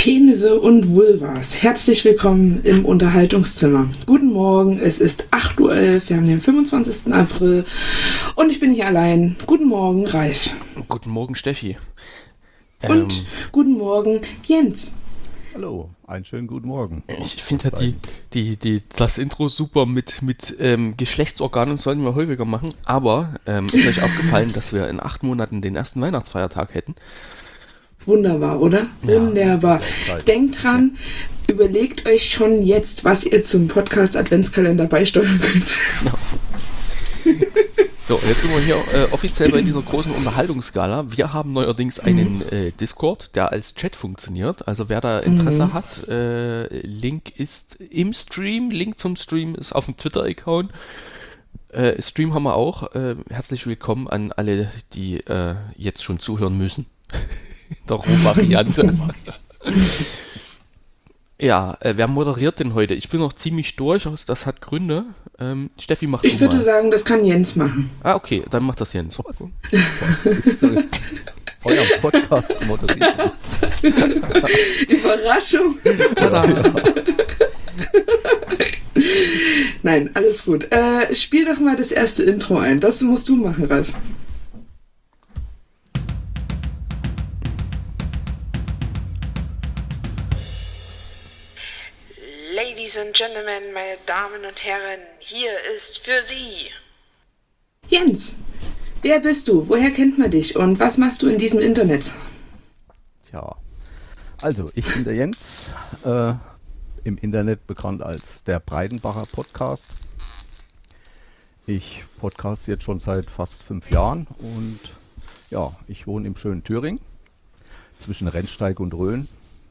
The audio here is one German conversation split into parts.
Penisse und Vulvas. Herzlich willkommen im Unterhaltungszimmer. Guten Morgen, es ist 8:11 Uhr, wir haben den 25. April und ich bin hier allein. Guten Morgen, Ralf. Guten Morgen, Steffi. Und guten Morgen, Jens. Hallo, einen schönen guten Morgen. Ich finde halt das Intro super mit Geschlechtsorganen sollten wir häufiger machen, aber ist euch aufgefallen, dass wir in 8 Monaten den ersten Weihnachtsfeiertag hätten? Wunderbar, oder? Ja. Wunderbar. Denkt dran, überlegt euch schon jetzt, was ihr zum Podcast Adventskalender beisteuern könnt. Genau. So, jetzt sind wir hier offiziell bei dieser großen Unterhaltungsskala. Wir haben neuerdings einen Discord, der als Chat funktioniert. Also wer da Interesse hat, Link ist im Stream, Link zum Stream ist auf dem Twitter-Account. Stream haben wir auch. Herzlich willkommen an alle, die jetzt schon zuhören müssen. Der Roh-Variante. Ja, wer moderiert denn heute? Ich bin noch ziemlich durch, das hat Gründe. Steffi macht Ich würde sagen, das kann Jens machen. Ah, okay, dann macht das Jens. Euer Podcast moderiert. Überraschung. Nein, alles gut. Spiel doch mal das erste Intro ein. Das musst du machen, Ralf. Ladies and Gentlemen, meine Damen und Herren, hier ist für Sie Jens, wer bist du? Woher kennt man dich? Und was machst du in diesem Internet? Tja, also ich bin der Jens, im Internet bekannt als der Breidenbacher Podcast. Ich podcast jetzt schon seit fast 5 Jahren und ja, ich wohne im schönen Thüringen zwischen Rennsteig und Rhön.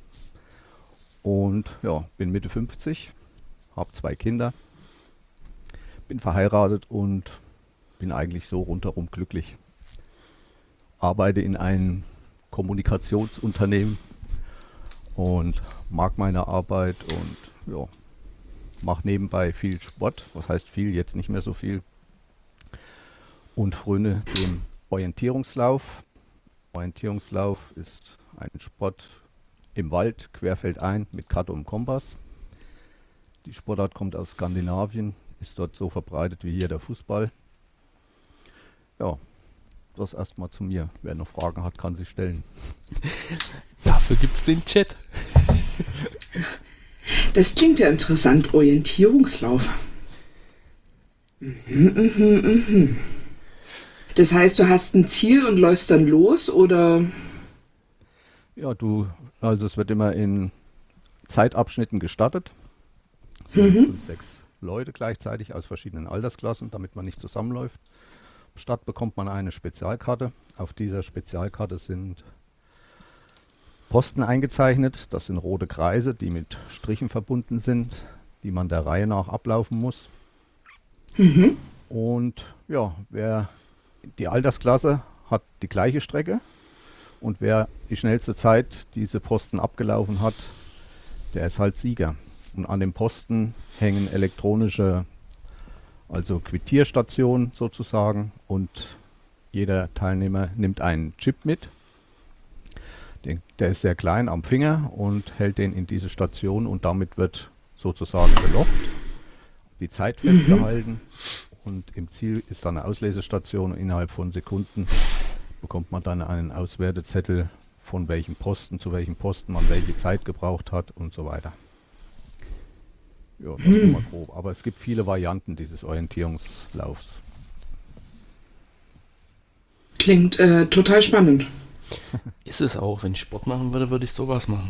Und ja, bin Mitte 50, habe 2 Kinder, bin verheiratet und bin eigentlich so rundherum glücklich. Arbeite in einem Kommunikationsunternehmen und mag meine Arbeit und ja, mache nebenbei viel Sport. Was heißt viel? Jetzt nicht mehr so viel. Und fröne dem Orientierungslauf. Orientierungslauf ist ein Sport im Wald, querfeldein, mit Karte und Kompass. Die Sportart kommt aus Skandinavien, ist dort so verbreitet wie hier der Fußball. Ja, das erstmal zu mir. Wer noch Fragen hat, kann sie stellen. Dafür gibt es den Chat. Das klingt ja interessant. Orientierungslauf. Das heißt, du hast ein Ziel und läufst dann los, oder? Ja, also es wird immer in Zeitabschnitten gestartet. 5, 6 Leute gleichzeitig aus verschiedenen Altersklassen, damit man nicht zusammenläuft. Am Start bekommt man eine Spezialkarte. Auf dieser Spezialkarte sind Posten eingezeichnet. Das sind rote Kreise, die mit Strichen verbunden sind, die man der Reihe nach ablaufen muss. Und ja, die Altersklasse hat die gleiche Strecke. Und wer die schnellste Zeit diese Posten abgelaufen hat, der ist halt Sieger. Und an dem Posten hängen elektronische, also Quittierstationen sozusagen. Und jeder Teilnehmer nimmt einen Chip mit. Der ist sehr klein am Finger und hält den in diese Station. Und damit wird sozusagen gelockt, die Zeit festgehalten. Und im Ziel ist dann eine Auslesestation. Und innerhalb von Sekunden bekommt man dann einen Auswertezettel, von welchem Posten zu welchem Posten man welche Zeit gebraucht hat und so weiter. Ja, das ist mal grob. Aber es gibt viele Varianten dieses Orientierungslaufs. Klingt total spannend. Ist es auch. Wenn ich Sport machen würde, würde ich sowas machen.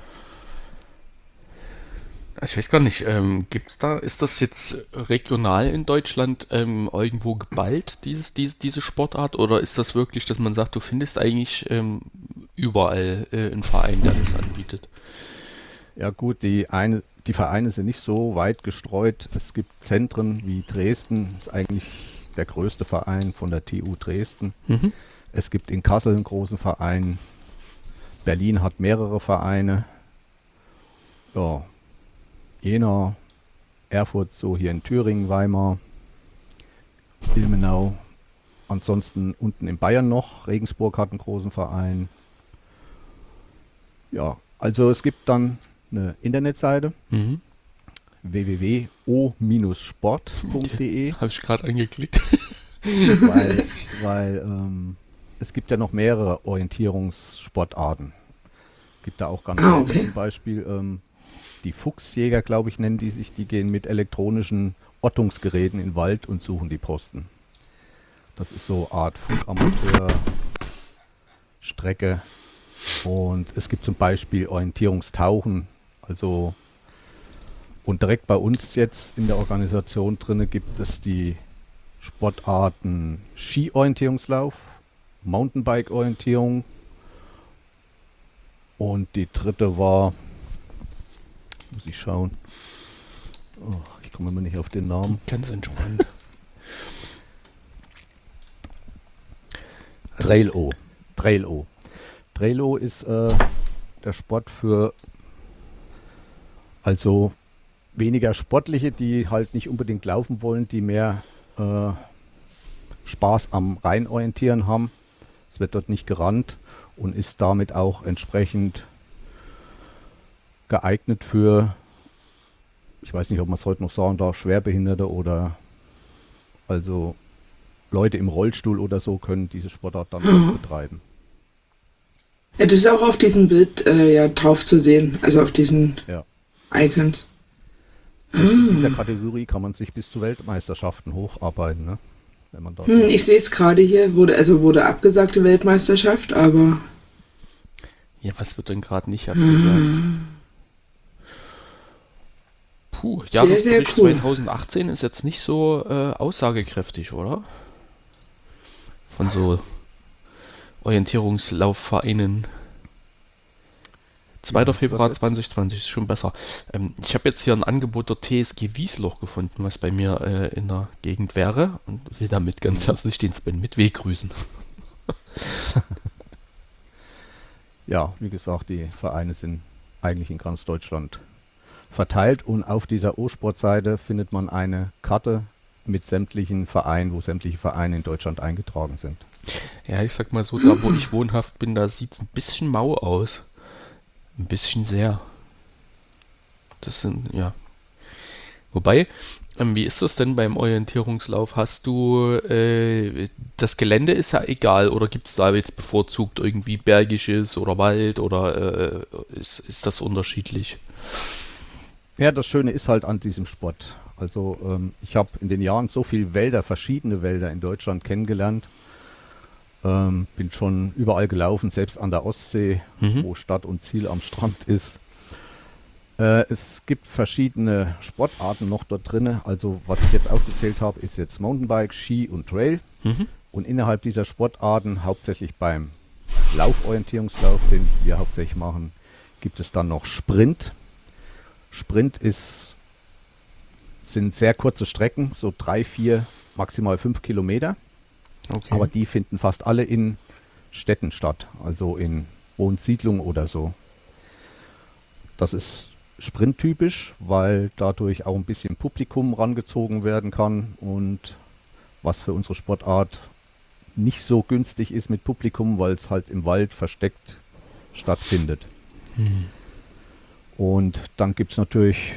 Ich weiß gar nicht, ist das jetzt regional in Deutschland irgendwo geballt, diese Sportart? Oder ist das wirklich, dass man sagt, du findest eigentlich überall einen Verein, der das anbietet? Ja gut, die Vereine sind nicht so weit gestreut. Es gibt Zentren wie Dresden, ist eigentlich der größte Verein von der TU Dresden. Es gibt in Kassel einen großen Verein. Berlin hat mehrere Vereine. Ja, Jena, Erfurt, so hier in Thüringen, Weimar, Ilmenau. Ansonsten unten in Bayern noch. Regensburg hat einen großen Verein. Ja, Also es gibt dann eine Internetseite Mhm. www.o-sport.de, Habe ich gerade angeklickt. weil es gibt ja noch mehrere Orientierungssportarten. Gibt da auch ganz viele, okay. zum Beispiel die Fuchsjäger, glaube ich, nennen die sich, die gehen mit elektronischen Ortungsgeräten in den Wald und suchen die Posten. Das ist so eine Art Funkamateur-Strecke. Und es gibt zum Beispiel Orientierungstauchen. Also, und direkt bei uns jetzt in der Organisation drinne gibt es die Sportarten Ski-Orientierungslauf, Mountainbike-Orientierung und die dritte war, muss ich schauen, oh, ich komme immer nicht auf den Namen. Ganz entspannt. Trail-O. Trail-O. Trail-O ist der Sport für also weniger Sportliche, die halt nicht unbedingt laufen wollen, die mehr Spaß am Rheinorientieren haben. Es wird dort nicht gerannt und ist damit auch entsprechend geeignet für, ich weiß nicht, ob man es heute noch sagen darf, Schwerbehinderte oder also Leute im Rollstuhl oder so können diese Sportart dann auch betreiben. Ja, das ist auch auf diesem Bild ja drauf zu sehen, also auf diesen Ja. Icons. Selbst in dieser Kategorie kann man sich bis zu Weltmeisterschaften hocharbeiten, ne? Wenn man dort Ich sehe es gerade hier, wurde abgesagt, die Weltmeisterschaft, aber Ja, was wird denn gerade nicht abgesagt? Puh, Sehr, sehr Jahresbericht cool. 2018 ist jetzt nicht so aussagekräftig, oder? Von so Orientierungslaufvereinen. 2. Wie meinst du das Februar jetzt? 2020 ist schon besser. Ich habe jetzt hier ein Angebot der TSG Wiesloch gefunden, was bei mir in der Gegend wäre und will damit ganz herzlich den Sven mit W grüßen. Ja, wie gesagt, die Vereine sind eigentlich in ganz Deutschland verteilt und auf dieser O-Sport-Seite findet man eine Karte mit sämtlichen Vereinen, wo sämtliche Vereine in Deutschland eingetragen sind. Ja, ich sag mal so, da wo ich wohnhaft bin, da sieht es ein bisschen mau aus. Ein bisschen sehr. Das sind, ja. Wobei, wie ist das denn beim Orientierungslauf? Hast du, das Gelände ist ja egal, oder gibt es da jetzt bevorzugt irgendwie Bergisches oder Wald oder ist das unterschiedlich? Ja, das Schöne ist halt an diesem Sport. Also ich habe in den Jahren so viele Wälder, verschiedene Wälder in Deutschland kennengelernt. Bin schon überall gelaufen, selbst an der Ostsee, wo Start und Ziel am Strand ist. Es gibt verschiedene Sportarten noch dort drin. Also was ich jetzt aufgezählt habe, ist jetzt Mountainbike, Ski und Trail. Und innerhalb dieser Sportarten, hauptsächlich beim Lauforientierungslauf, den wir hauptsächlich machen, gibt es dann noch Sprint. Sprint sind sehr kurze Strecken, so 3, 4, maximal 5 Kilometer. Okay. Aber die finden fast alle in Städten statt, also in Wohnsiedlungen oder so. Das ist sprinttypisch, weil dadurch auch ein bisschen Publikum rangezogen werden kann und was für unsere Sportart nicht so günstig ist mit Publikum, weil es halt im Wald versteckt stattfindet. Und dann gibt es natürlich,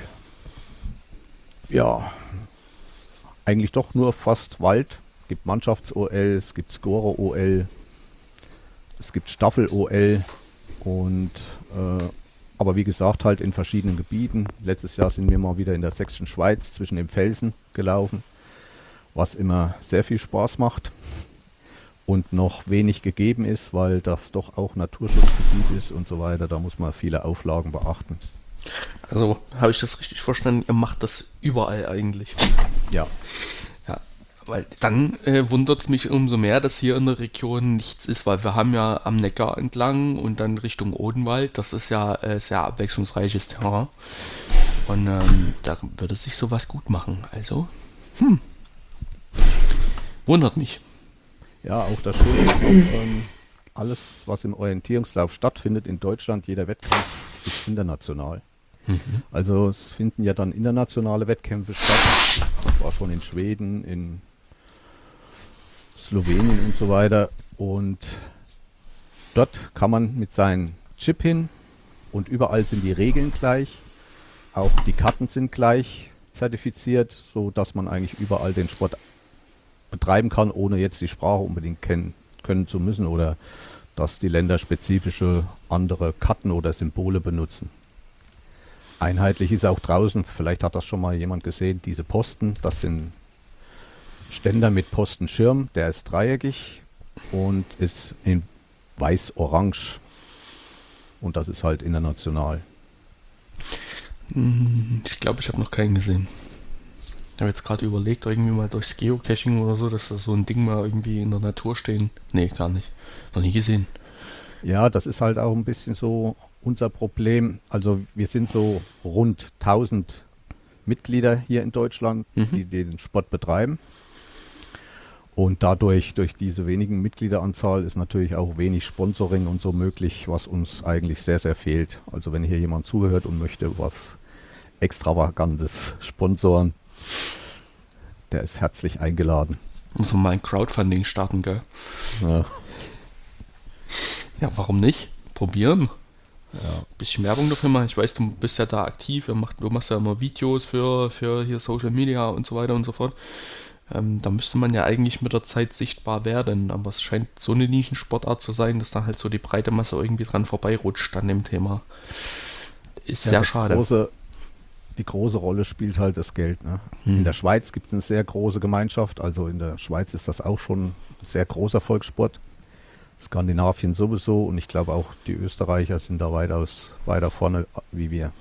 ja, eigentlich doch nur fast Wald. Es gibt Mannschafts-OL, es gibt Scorer-OL, es gibt Staffel-OL und aber wie gesagt halt in verschiedenen Gebieten. Letztes Jahr sind wir mal wieder in der sächsischen Schweiz zwischen den Felsen gelaufen, was immer sehr viel Spaß macht und noch wenig gegeben ist, weil das doch auch Naturschutzgebiet ist und so weiter. Da muss man viele Auflagen beachten. Also, habe ich das richtig verstanden? Ihr macht das überall eigentlich. Ja, Ja, weil dann wundert es mich umso mehr, dass hier in der Region nichts ist, weil wir haben ja am Neckar entlang und dann Richtung Odenwald, das ist ja sehr abwechslungsreiches Terrain. Und da würde sich sowas gut machen. Also, wundert mich. ja, auch das Schöne ist noch, alles, was im Orientierungslauf stattfindet in Deutschland, jeder Wettkampf ist international. Also es finden ja dann internationale Wettkämpfe statt. Das war schon in Schweden, in Slowenien und so weiter. Und dort kann man mit seinem Chip hin und überall sind die Regeln gleich. Auch die Karten sind gleich zertifiziert, so dass man eigentlich überall den Sport betreiben kann, ohne jetzt die Sprache unbedingt können zu müssen oder dass die Länder spezifische andere Karten oder Symbole benutzen. Einheitlich ist auch draußen, vielleicht hat das schon mal jemand gesehen, diese Posten, das sind Ständer mit Postenschirm, der ist dreieckig und ist in weiß-orange und das ist halt international. Ich glaube, ich habe noch keinen gesehen. Ich habe jetzt gerade überlegt, irgendwie mal durchs Geocaching oder so, dass da so ein Ding mal irgendwie in der Natur stehen. Nee, gar nicht. Noch nie gesehen. Ja, das ist halt auch ein bisschen so unser Problem. Also wir sind so rund 1000 Mitglieder hier in Deutschland, die den Sport betreiben. Und dadurch, durch diese wenigen Mitgliederanzahl, ist natürlich auch wenig Sponsoring und so möglich, was uns eigentlich sehr, sehr fehlt. Also wenn hier jemand zuhört und möchte was Extravagantes sponsoren, der ist herzlich eingeladen. Muss man mal ein Crowdfunding starten, gell? Ja. Ja, warum nicht? Probieren. Ja. Bisschen Werbung dafür machen. Ich weiß, du bist ja da aktiv. Du machst ja immer Videos für hier Social Media und so weiter und so fort. Da müsste man ja eigentlich mit der Zeit sichtbar werden. Aber es scheint so eine Nischensportart zu sein, dass da halt so die breite Masse irgendwie dran vorbeirutscht an dem Thema. Ist sehr schade. Die große Rolle spielt halt das Geld. Ne? In der Schweiz gibt es eine sehr große Gemeinschaft. Also in der Schweiz ist das auch schon ein sehr großer Volkssport. Skandinavien sowieso und ich glaube auch die Österreicher sind da weiter vorne wie wir.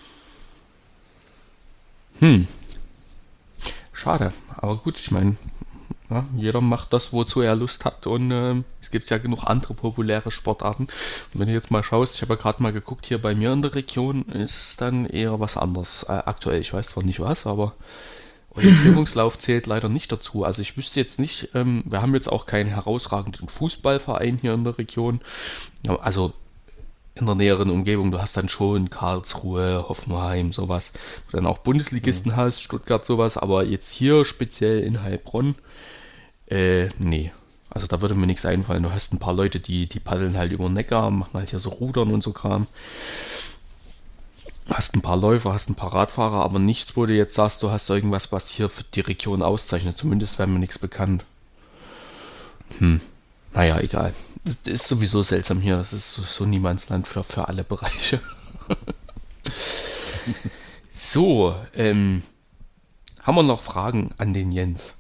Schade, aber gut, ich meine, ja, jeder macht das, wozu er Lust hat und es gibt ja genug andere populäre Sportarten. Und wenn du jetzt mal schaust, ich habe ja gerade mal geguckt, hier bei mir in der Region ist dann eher was anderes. Aktuell, ich weiß zwar nicht was, aber Orientierungslauf zählt leider nicht dazu. Also ich wüsste jetzt nicht, wir haben jetzt auch keinen herausragenden Fußballverein hier in der Region. Ja, also in der näheren Umgebung, du hast dann schon Karlsruhe, Hoffenheim, sowas. Du dann auch Bundesligisten hast, Stuttgart sowas, aber jetzt hier speziell in Heilbronn, nee. Also da würde mir nichts einfallen. Du hast ein paar Leute, die paddeln halt über den Neckar, machen halt hier so Rudern und so Kram. Hast ein paar Läufer, hast ein paar Radfahrer, aber nichts, wo du jetzt sagst, du hast irgendwas, was hier für die Region auszeichnet. Zumindest wäre mir nichts bekannt. Naja, egal. Das ist sowieso seltsam hier. Das ist so Niemandsland für alle Bereiche. So, haben wir noch Fragen an den Jens?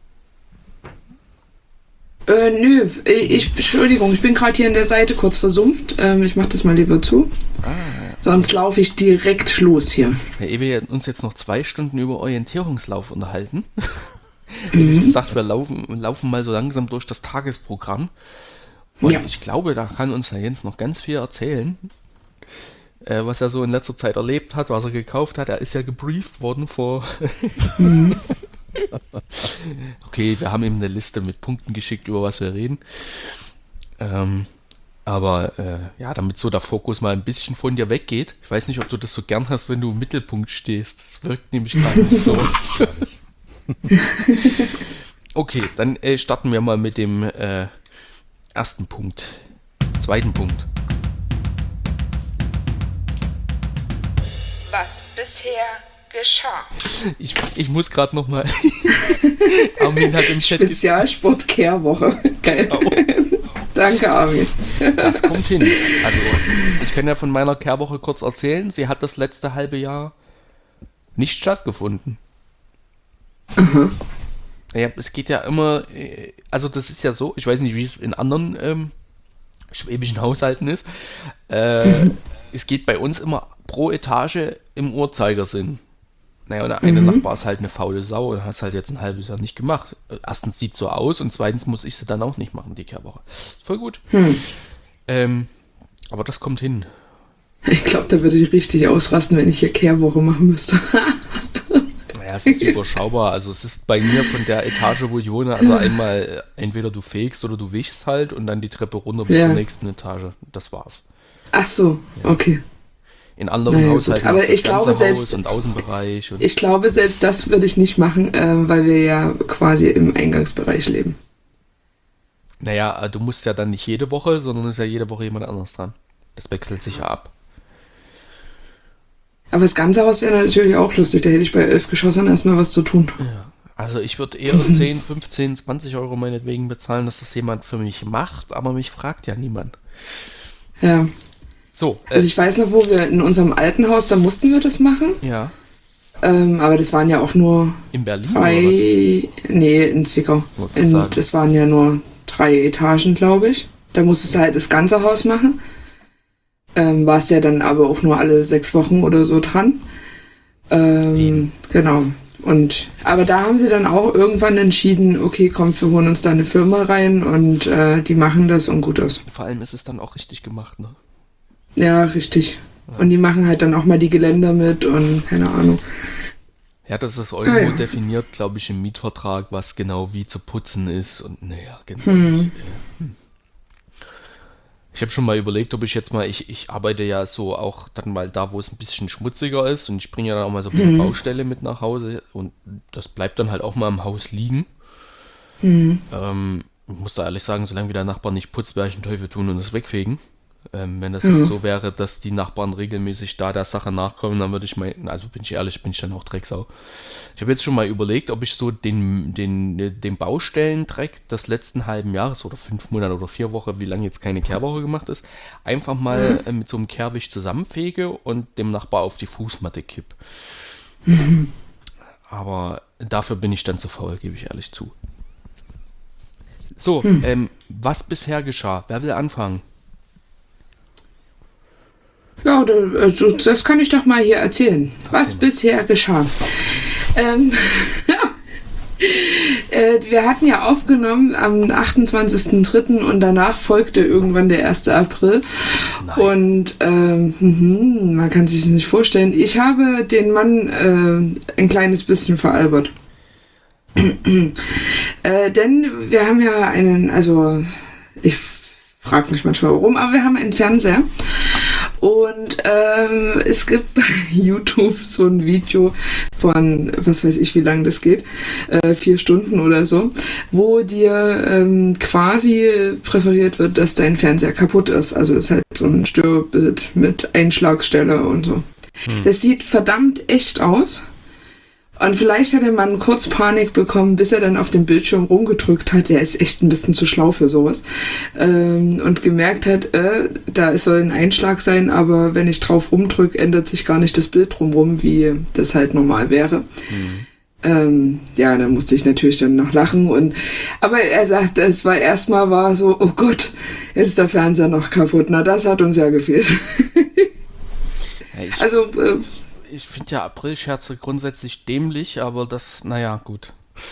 Nö, Entschuldigung, ich bin gerade hier an der Seite kurz versumpft. Ich mach das mal lieber zu. Sonst laufe ich direkt los hier. Ja, ehe wir uns jetzt noch 2 Stunden über Orientierungslauf unterhalten, hätte ich gesagt, wir laufen mal so langsam durch das Tagesprogramm. Und ich glaube, da kann uns der Jens noch ganz viel erzählen, was er so in letzter Zeit erlebt hat, was er gekauft hat. Er ist ja gebrieft worden vor... Okay, wir haben ihm eine Liste mit Punkten geschickt, über was wir reden. Aber damit so der Fokus mal ein bisschen von dir weggeht. Ich weiß nicht, ob du das so gern hast, wenn du im Mittelpunkt stehst. Das wirkt nämlich gerade nicht so. Okay, dann starten wir mal mit dem ersten Punkt. Zweiten Punkt. Was bisher geschah. Ich muss gerade nochmal. Armin hat im Chat Spezialsport-Care-Woche. Geil. Oh. Danke, Armin. Das kommt hin. Also, ich kann ja von meiner Care-Woche kurz erzählen. Sie hat das letzte halbe Jahr nicht stattgefunden. Ja, es geht ja immer, also das ist ja so, ich weiß nicht, wie es in anderen schwäbischen Haushalten ist. Es geht bei uns immer pro Etage im Uhrzeigersinn. Naja, und der eine Nachbar ist halt eine faule Sau und hast halt jetzt ein halbes Jahr nicht gemacht. Erstens sieht es so aus und zweitens muss ich sie dann auch nicht machen, die Kehrwoche. Voll gut. Aber das kommt hin. Ich glaube, da würde ich richtig ausrasten, wenn ich hier Kehrwoche machen müsste. Naja, es ist überschaubar. Also es ist bei mir von der Etage, wo ich wohne, also einmal entweder du fegst oder du wischst halt und dann die Treppe runter bis zur nächsten Etage. Das war's. Ach so, okay. In anderen Haushalten aber ich glaube selbst und Außenbereich. Und ich glaube, selbst das würde ich nicht machen, weil wir ja quasi im Eingangsbereich leben. Naja, du musst ja dann nicht jede Woche, sondern ist ja jede Woche jemand anderes dran. Das wechselt sich ja ab. Aber das ganze Haus wäre natürlich auch lustig. Da hätte ich bei 11 Geschossen erstmal was zu tun. Ja. Also ich würde eher 10, 15, 20 Euro meinetwegen bezahlen, dass das jemand für mich macht, aber mich fragt ja niemand. Ja. So. Also ich weiß noch, wo wir in unserem alten Haus, da mussten wir das machen. Ja. Aber das waren ja auch nur In Berlin 3... Nee, in Zwickau. Das waren ja nur 3 Etagen, glaube ich. Da musstest du halt das ganze Haus machen. Warst ja dann aber auch nur alle 6 Wochen oder so dran. Genau. Aber da haben sie dann auch irgendwann entschieden, okay, kommt, wir holen uns da eine Firma rein und die machen das und gut ist. Vor allem ist es dann auch richtig gemacht, ne? Ja, richtig. Ja. Und die machen halt dann auch mal die Geländer mit und keine Ahnung. Ja, das ist irgendwo definiert, glaube ich, im Mietvertrag, was genau wie zu putzen ist und naja, genau. Ich habe schon mal überlegt, ob ich jetzt mal, ich arbeite ja so auch dann mal da, wo es ein bisschen schmutziger ist und ich bringe ja dann auch mal so ein bisschen Baustelle mit nach Hause und das bleibt dann halt auch mal im Haus liegen. Ich muss da ehrlich sagen, solange wie der Nachbar nicht putzt, werde ich den Teufel tun und es wegfegen. Wenn das jetzt so wäre, dass die Nachbarn regelmäßig da der Sache nachkommen, dann würde ich meinen, also bin ich ehrlich, bin ich dann auch Drecksau. Ich habe jetzt schon mal überlegt, ob ich so den Baustellendreck des letzten halben Jahres oder 5 Monate oder 4 Wochen, wie lange jetzt keine Kehrwoche gemacht ist, einfach mal mit so einem Kehrwisch zusammenfege und dem Nachbar auf die Fußmatte kipp. Aber dafür bin ich dann zu faul, gebe ich ehrlich zu. So, was bisher geschah? Wer will anfangen? Ja, das kann ich doch mal hier erzählen, was bisher geschah. Wir hatten ja aufgenommen am 28.03. und danach folgte irgendwann der 1. April. Nein. Und man kann sich das nicht vorstellen. Ich habe den Mann ein kleines bisschen veralbert. Denn wir haben ja ich frage mich manchmal warum, aber wir haben einen Fernseher. Und es gibt bei YouTube so ein Video von, was weiß ich, wie lange das geht, 4 Stunden oder so, wo dir quasi präferiert wird, dass dein Fernseher kaputt ist. Also es ist halt so ein Störbild mit Einschlagstelle und so. Das sieht verdammt echt aus. Und vielleicht hat der Mann kurz Panik bekommen, bis er dann auf dem Bildschirm rumgedrückt hat. Der ist echt ein bisschen zu schlau für sowas. Und gemerkt hat, da soll ein Einschlag sein, aber wenn ich drauf rumdrücke, ändert sich gar nicht das Bild drumrum, wie das halt normal wäre. Ja, da musste ich natürlich dann noch lachen. Aber er sagt, es war erstmal so, oh Gott, jetzt ist der Fernseher noch kaputt. Na, das hat uns ja gefehlt. Ja, ich finde ja Aprilscherze grundsätzlich dämlich, aber das, naja, gut.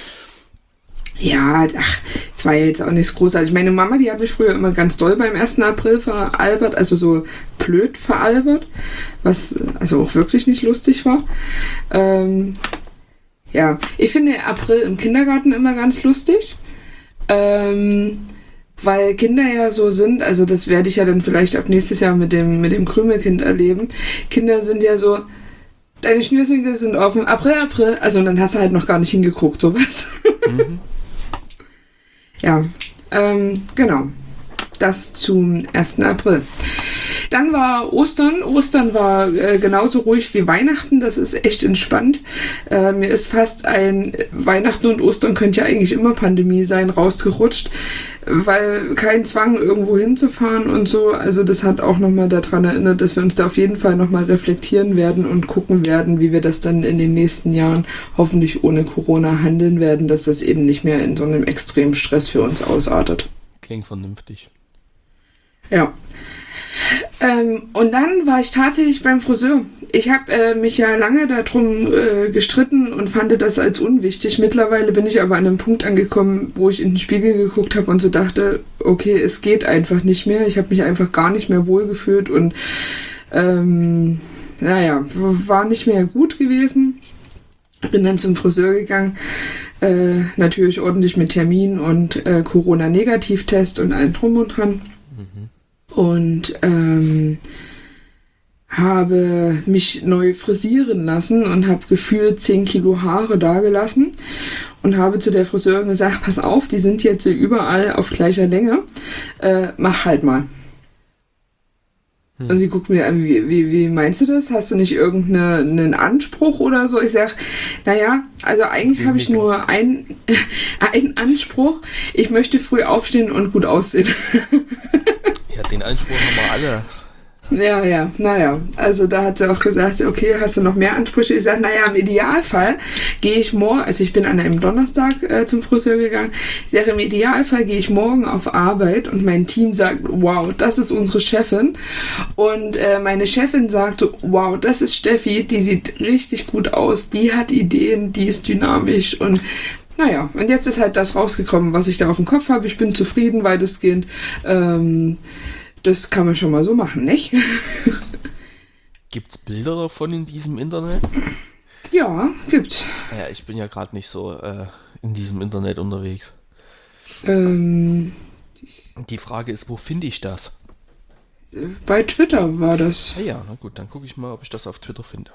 Ja, es war ja jetzt auch nichts Großartiges. Meine Mama, die hat mich früher immer ganz doll beim 1. April veralbert, also so blöd veralbert, was also auch wirklich nicht lustig war. Ja, ich finde April im Kindergarten immer ganz lustig, weil Kinder ja so sind, also das werde ich ja dann vielleicht ab nächstes Jahr mit dem Krümelkind erleben. Kinder sind ja so, deine Schnürsenkel sind offen, April, also und dann hast du halt noch gar nicht hingeguckt, sowas. Ja, genau. Das zum 1. April. Dann war Ostern. Ostern war genauso ruhig wie Weihnachten. Das ist echt entspannt. Mir ist fast ein Weihnachten und Ostern könnte ja eigentlich immer Pandemie sein, rausgerutscht, weil kein Zwang, irgendwo hinzufahren und so. Also das hat auch nochmal daran erinnert, dass wir uns da auf jeden Fall nochmal reflektieren werden und gucken werden, wie wir das dann in den nächsten Jahren hoffentlich ohne Corona handeln werden, dass das eben nicht mehr in so einem extremen Stress für uns ausartet. Klingt vernünftig. Ja. Und dann war ich tatsächlich beim Friseur. Ich habe mich ja lange darum gestritten und fand das als unwichtig. Mittlerweile bin ich aber an einem Punkt angekommen, wo ich in den Spiegel geguckt habe und so dachte, okay, es geht einfach nicht mehr. Ich habe mich einfach gar nicht mehr wohlgefühlt und naja, war nicht mehr gut gewesen. Bin dann zum Friseur gegangen, natürlich ordentlich mit Termin und Corona-Negativtest und allem drum und dran. Und habe mich neu frisieren lassen und habe gefühlt 10 Kilo Haare dagelassen und habe zu der Friseurin gesagt, pass auf, die sind jetzt überall auf gleicher Länge, mach halt mal. Und sie guckt mir an, wie meinst du das? Hast du nicht irgendeinen Anspruch oder so? Ich sag, naja, also eigentlich habe ich nur einen Anspruch. Ich möchte früh aufstehen und gut aussehen. Ja, den Anspruch haben wir alle. Ja, naja. Also da hat sie auch gesagt, okay, hast du noch mehr Ansprüche? Ich sage, naja, im Idealfall gehe ich morgen, also ich bin an einem Donnerstag zum Friseur gegangen, ich sage, im Idealfall gehe ich morgen auf Arbeit und mein Team sagt, wow, das ist unsere Chefin. Und meine Chefin sagte, wow, das ist Steffi, die sieht richtig gut aus, die hat Ideen, die ist dynamisch und naja, und jetzt ist halt das rausgekommen, was ich da auf dem Kopf habe. Ich bin zufrieden, weitestgehend. Das kann man schon mal so machen, nicht? Gibt's Bilder davon in diesem Internet? Ja, gibt's. Ja, ich bin ja gerade nicht so in diesem Internet unterwegs. Die Frage ist, wo finde ich das? Bei Twitter war das. Ja, na gut, dann gucke ich mal, ob ich das auf Twitter finde.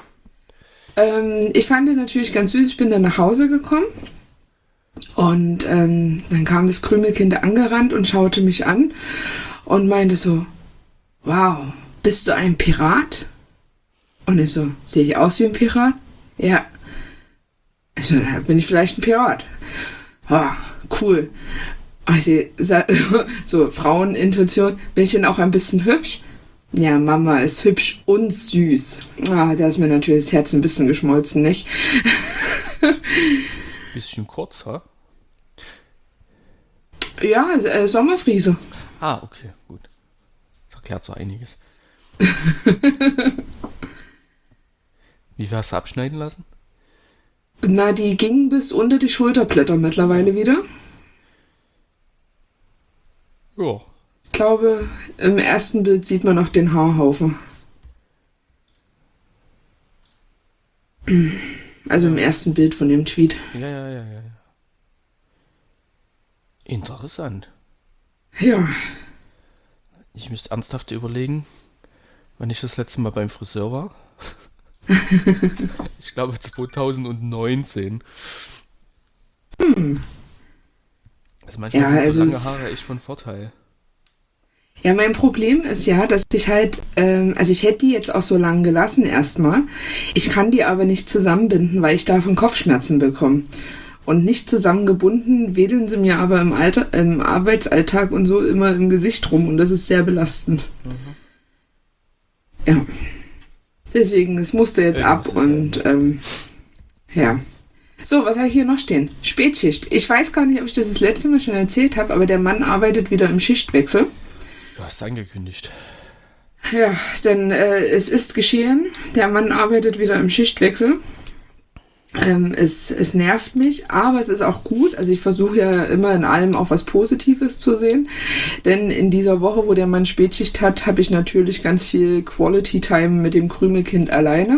Ich fand den natürlich ganz süß. Ich bin dann nach Hause gekommen und dann kam das Krümelkind angerannt und schaute mich an und meinte so, wow, bist du ein Pirat? Und ich so, sehe ich aus wie ein Pirat? Ja. Ich so, bin ich vielleicht ein Pirat? Oh, cool. Ich so, Frauenintuition, bin ich denn auch ein bisschen hübsch? Ja, Mama ist hübsch und süß. Ah, da ist mir natürlich das Herz ein bisschen geschmolzen, nicht? Bisschen kurz, ha? Ja, Sommerfriese. Ah, okay, gut. Das erklärt so einiges. Wie viel hast du abschneiden lassen? Na, die gingen bis unter die Schulterblätter mittlerweile wieder. Ja. Ich glaube, im ersten Bild sieht man noch den Haarhaufen. Also im ersten Bild von dem Tweet. Ja. Interessant. Ja. Ich müsste ernsthaft überlegen, wann ich das letzte Mal beim Friseur war. Ich glaube 2019. Also manchmal sind so lange Haare echt von Vorteil. Ja, mein Problem ist ja, dass ich halt, also ich hätte die jetzt auch so lang gelassen erstmal. Ich kann die aber nicht zusammenbinden, weil ich davon Kopfschmerzen bekomme. Und nicht zusammengebunden wedeln sie mir aber im Arbeitsalltag und so immer im Gesicht rum und das ist sehr belastend. Ja. Deswegen, es musste jetzt ab und ja. So, was habe ich hier noch stehen? Spätschicht. Ich weiß gar nicht, ob ich das letzte Mal schon erzählt habe, aber der Mann arbeitet wieder im Schichtwechsel. Du hast angekündigt. Ja, denn es ist geschehen. Der Mann arbeitet wieder im Schichtwechsel. Es nervt mich, aber es ist auch gut. Also ich versuche ja immer in allem auch was Positives zu sehen. Denn in dieser Woche, wo der Mann Spätschicht hat, habe ich natürlich ganz viel Quality Time mit dem Krümelkind alleine.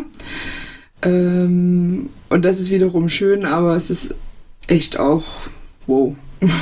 Und das ist wiederum schön, aber es ist echt auch wow.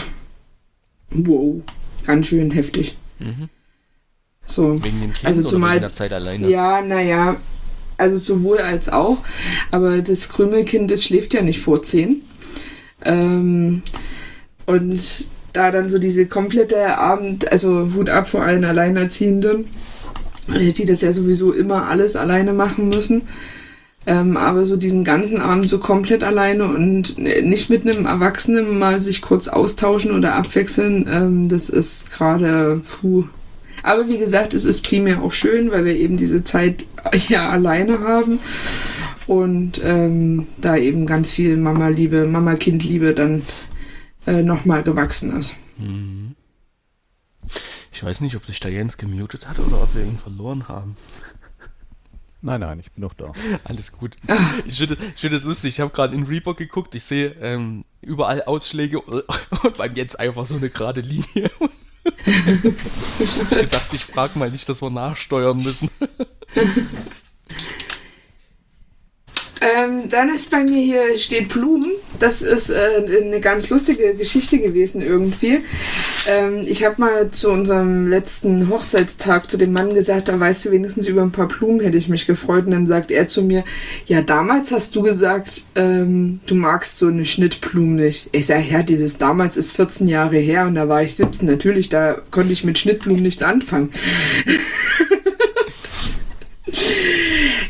Wow. Ganz schön heftig. Mhm. So. Wegen dem Kind also oder zumal, wegen der Zeit alleine? Ja, naja, also sowohl als auch, aber das Krümelkind, das schläft ja nicht vor 10. Und da dann so diese komplette also Hut ab vor allen Alleinerziehenden, die das ja sowieso immer alles alleine machen müssen. Aber so diesen ganzen Abend so komplett alleine und nicht mit einem Erwachsenen mal sich kurz austauschen oder abwechseln, das ist gerade puh. Aber wie gesagt, es ist primär auch schön, weil wir eben diese Zeit ja alleine haben und da eben ganz viel Mama-Liebe, Mama-Kind-Liebe dann nochmal gewachsen ist. Ich weiß nicht, ob sich der Jens gemutet hat oder ob wir ihn verloren haben. Nein, ich bin noch da. Alles gut. Ich finde es lustig. Ich habe gerade in Reaper geguckt. Ich sehe überall Ausschläge und beim Jens einfach so eine gerade Linie. Ich dachte, ich frage mal nicht, dass wir nachsteuern müssen. Dann ist bei mir hier steht Blumen. Das ist eine ganz lustige Geschichte gewesen irgendwie. Ich habe mal zu unserem letzten Hochzeitstag zu dem Mann gesagt, da weißt du wenigstens über ein paar Blumen, hätte ich mich gefreut. Und dann sagt er zu mir, ja, damals hast du gesagt, du magst so eine Schnittblume nicht. Ich sage, ja, dieses damals ist 14 Jahre her und da war ich 17. Natürlich, da konnte ich mit Schnittblumen nichts anfangen.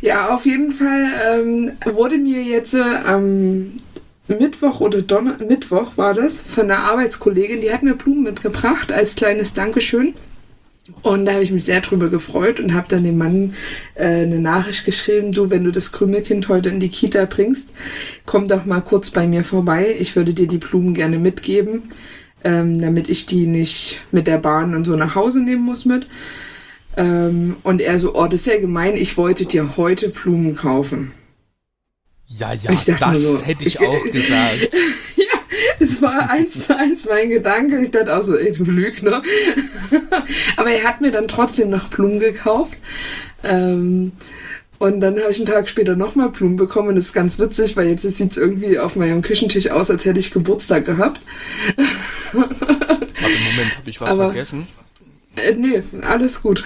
Ja, auf jeden Fall wurde mir jetzt am Mittwoch oder Mittwoch war das, von einer Arbeitskollegin, die hat mir Blumen mitgebracht als kleines Dankeschön. Und da habe ich mich sehr drüber gefreut und habe dann dem Mann eine Nachricht geschrieben, du, wenn du das Krümelkind heute in die Kita bringst, komm doch mal kurz bei mir vorbei. Ich würde dir die Blumen gerne mitgeben, damit ich die nicht mit der Bahn und so nach Hause nehmen muss mit. Und er so, oh, das ist ja gemein, ich wollte dir heute Blumen kaufen. Ja, Ich dachte das mir so, hätte ich auch gesagt. Ja, es war 1:1 mein Gedanke. Ich dachte auch so, ey, du Lügner. Aber er hat mir dann trotzdem noch Blumen gekauft. Und dann habe ich einen Tag später nochmal Blumen bekommen. Und das ist ganz witzig, weil jetzt sieht es irgendwie auf meinem Küchentisch aus, als hätte ich Geburtstag gehabt. Warte, Moment, habe ich was vergessen? Nee, alles gut.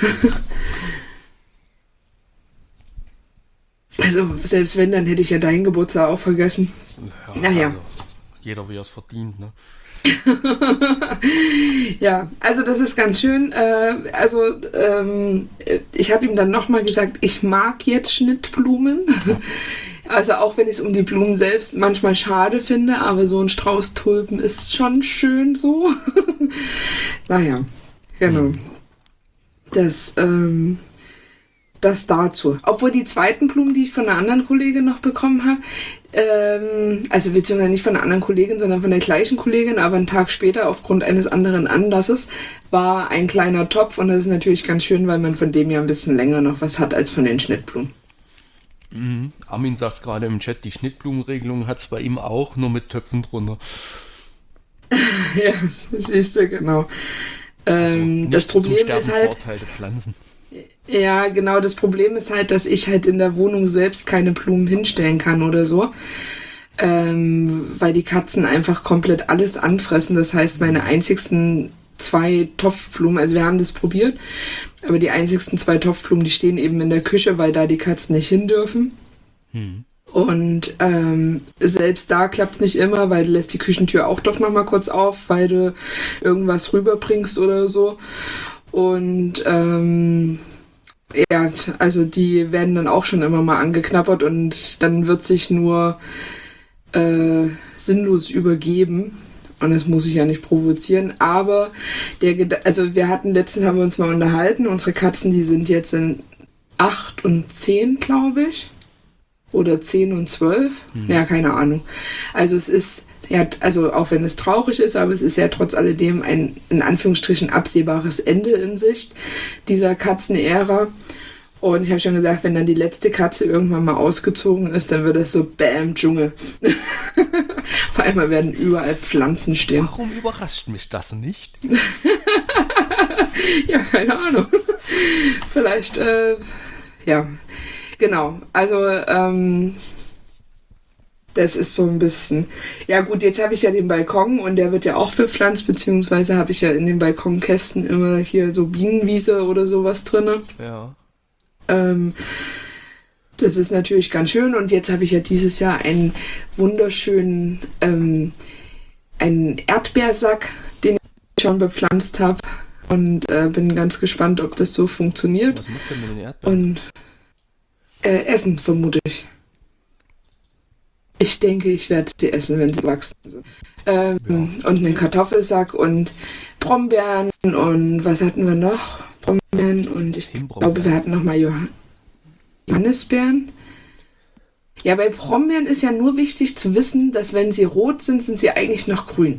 Also selbst wenn, dann hätte ich ja deinen Geburtstag auch vergessen. Ja, Naja. Also, jeder wie er es verdient, ne? Ja, also das ist ganz schön. Ich habe ihm dann nochmal gesagt, ich mag jetzt Schnittblumen. Also auch wenn ich es um die Blumen selbst manchmal schade finde, aber so ein Strauß Tulpen ist schon schön so. Naja, genau. Das dazu. Obwohl die zweiten Blumen, die ich von einer anderen Kollegin noch bekommen habe, also beziehungsweise nicht von einer anderen Kollegin, sondern von der gleichen Kollegin, aber einen Tag später aufgrund eines anderen Anlasses, war ein kleiner Topf und das ist natürlich ganz schön, weil man von dem ja ein bisschen länger noch was hat als von den Schnittblumen. Armin sagt es gerade im Chat, die Schnittblumenregelung hat es bei ihm auch, nur mit Töpfen drunter. Ja, siehst du, genau. Also das Problem ist halt... Vorteil der Pflanzen. Ja, genau, das Problem ist halt, dass ich halt in der Wohnung selbst keine Blumen hinstellen kann oder so, weil die Katzen einfach komplett alles anfressen. Das heißt, meine einzigsten 2 Topfblumen, also wir haben das probiert, aber die einzigsten 2 Topfblumen, die stehen eben in der Küche, weil da die Katzen nicht hin dürfen. Und selbst da klappt es nicht immer, weil du lässt die Küchentür auch doch nochmal kurz auf, weil du irgendwas rüberbringst oder so. Und ja, also die werden dann auch schon immer mal angeknabbert und dann wird sich nur sinnlos übergeben. Und das muss ich ja nicht provozieren. Aber also letztens haben wir uns mal unterhalten. Unsere Katzen, die sind jetzt in 8 und 10, glaube ich. Oder 10 und 12. Ja, keine Ahnung. Also es ist, ja, also auch wenn es traurig ist, aber es ist ja trotz alledem ein, in Anführungsstrichen, absehbares Ende in Sicht dieser Katzenära. Und ich habe schon gesagt, wenn dann die letzte Katze irgendwann mal ausgezogen ist, dann wird das so Bäm, Dschungel. Auf einmal werden überall Pflanzen stehen. Warum überrascht mich das nicht? Ja, keine Ahnung. Vielleicht, ja, genau. Also, das ist so ein bisschen... Ja gut, jetzt habe ich ja den Balkon und der wird ja auch bepflanzt, beziehungsweise habe ich ja in den Balkonkästen immer hier so Bienenwiese oder sowas drin. Ja. Das ist natürlich ganz schön und jetzt habe ich ja dieses Jahr einen wunderschönen einen Erdbeersack, den ich schon bepflanzt habe und bin ganz gespannt, ob das so funktioniert. Was machst du denn mit den Erdbeeren? Und essen, vermute ich. Ich denke, ich werde sie essen, wenn sie wachsen sind. Und einen Kartoffelsack und Brombeeren und was hatten wir noch? Brombeeren und ich glaube, wir hatten noch mal Johannisbeeren. Ja, bei Brombeeren ist ja nur wichtig zu wissen, dass wenn sie rot sind, sind sie eigentlich noch grün.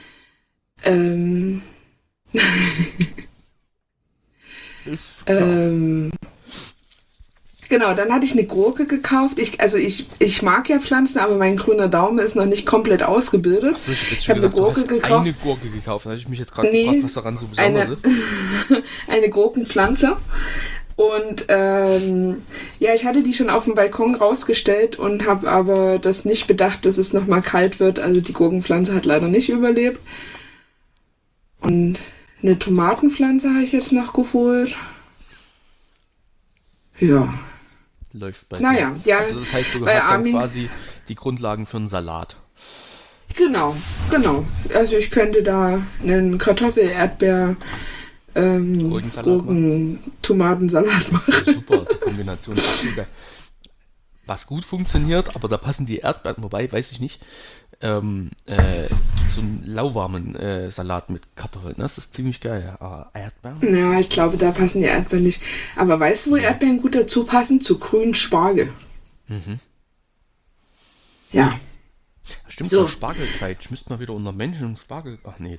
Genau, dann hatte ich eine Gurke gekauft. Ich mag ja Pflanzen, aber mein grüner Daumen ist noch nicht komplett ausgebildet. Achso, ich habe eine Gurke gekauft. Eine Gurke gekauft. Da habe ich mich jetzt gerade gefragt, was daran so besonders ist. Eine Gurkenpflanze. Und ja, ich hatte die schon auf dem Balkon rausgestellt und habe aber das nicht bedacht, dass es nochmal kalt wird. Also die Gurkenpflanze hat leider nicht überlebt. Und eine Tomatenpflanze habe ich jetzt noch geholt. Ja. Läuft bei naja, dir. Ja. Also das heißt, du bei hast dann Armin quasi die Grundlagen für einen Salat. Genau. Also ich könnte da einen Kartoffel-Erdbeer Gurken-Tomatensalat machen. Ja, super, die Kombination ist super. Was gut funktioniert, aber da passen die Erdbeeren, wobei, weiß ich nicht, so einen lauwarmen Salat mit Kartoffeln, das ist ziemlich geil. Aber Erdbeeren? Ja, ich glaube, da passen die Erdbeeren nicht. Aber weißt du, wo Erdbeeren gut dazu passen? Zu grünen Spargel. Mhm. Ja. Stimmt, So. so Spargelzeit. Ich müsste mal wieder unter Menschen und Spargel... Ach nee.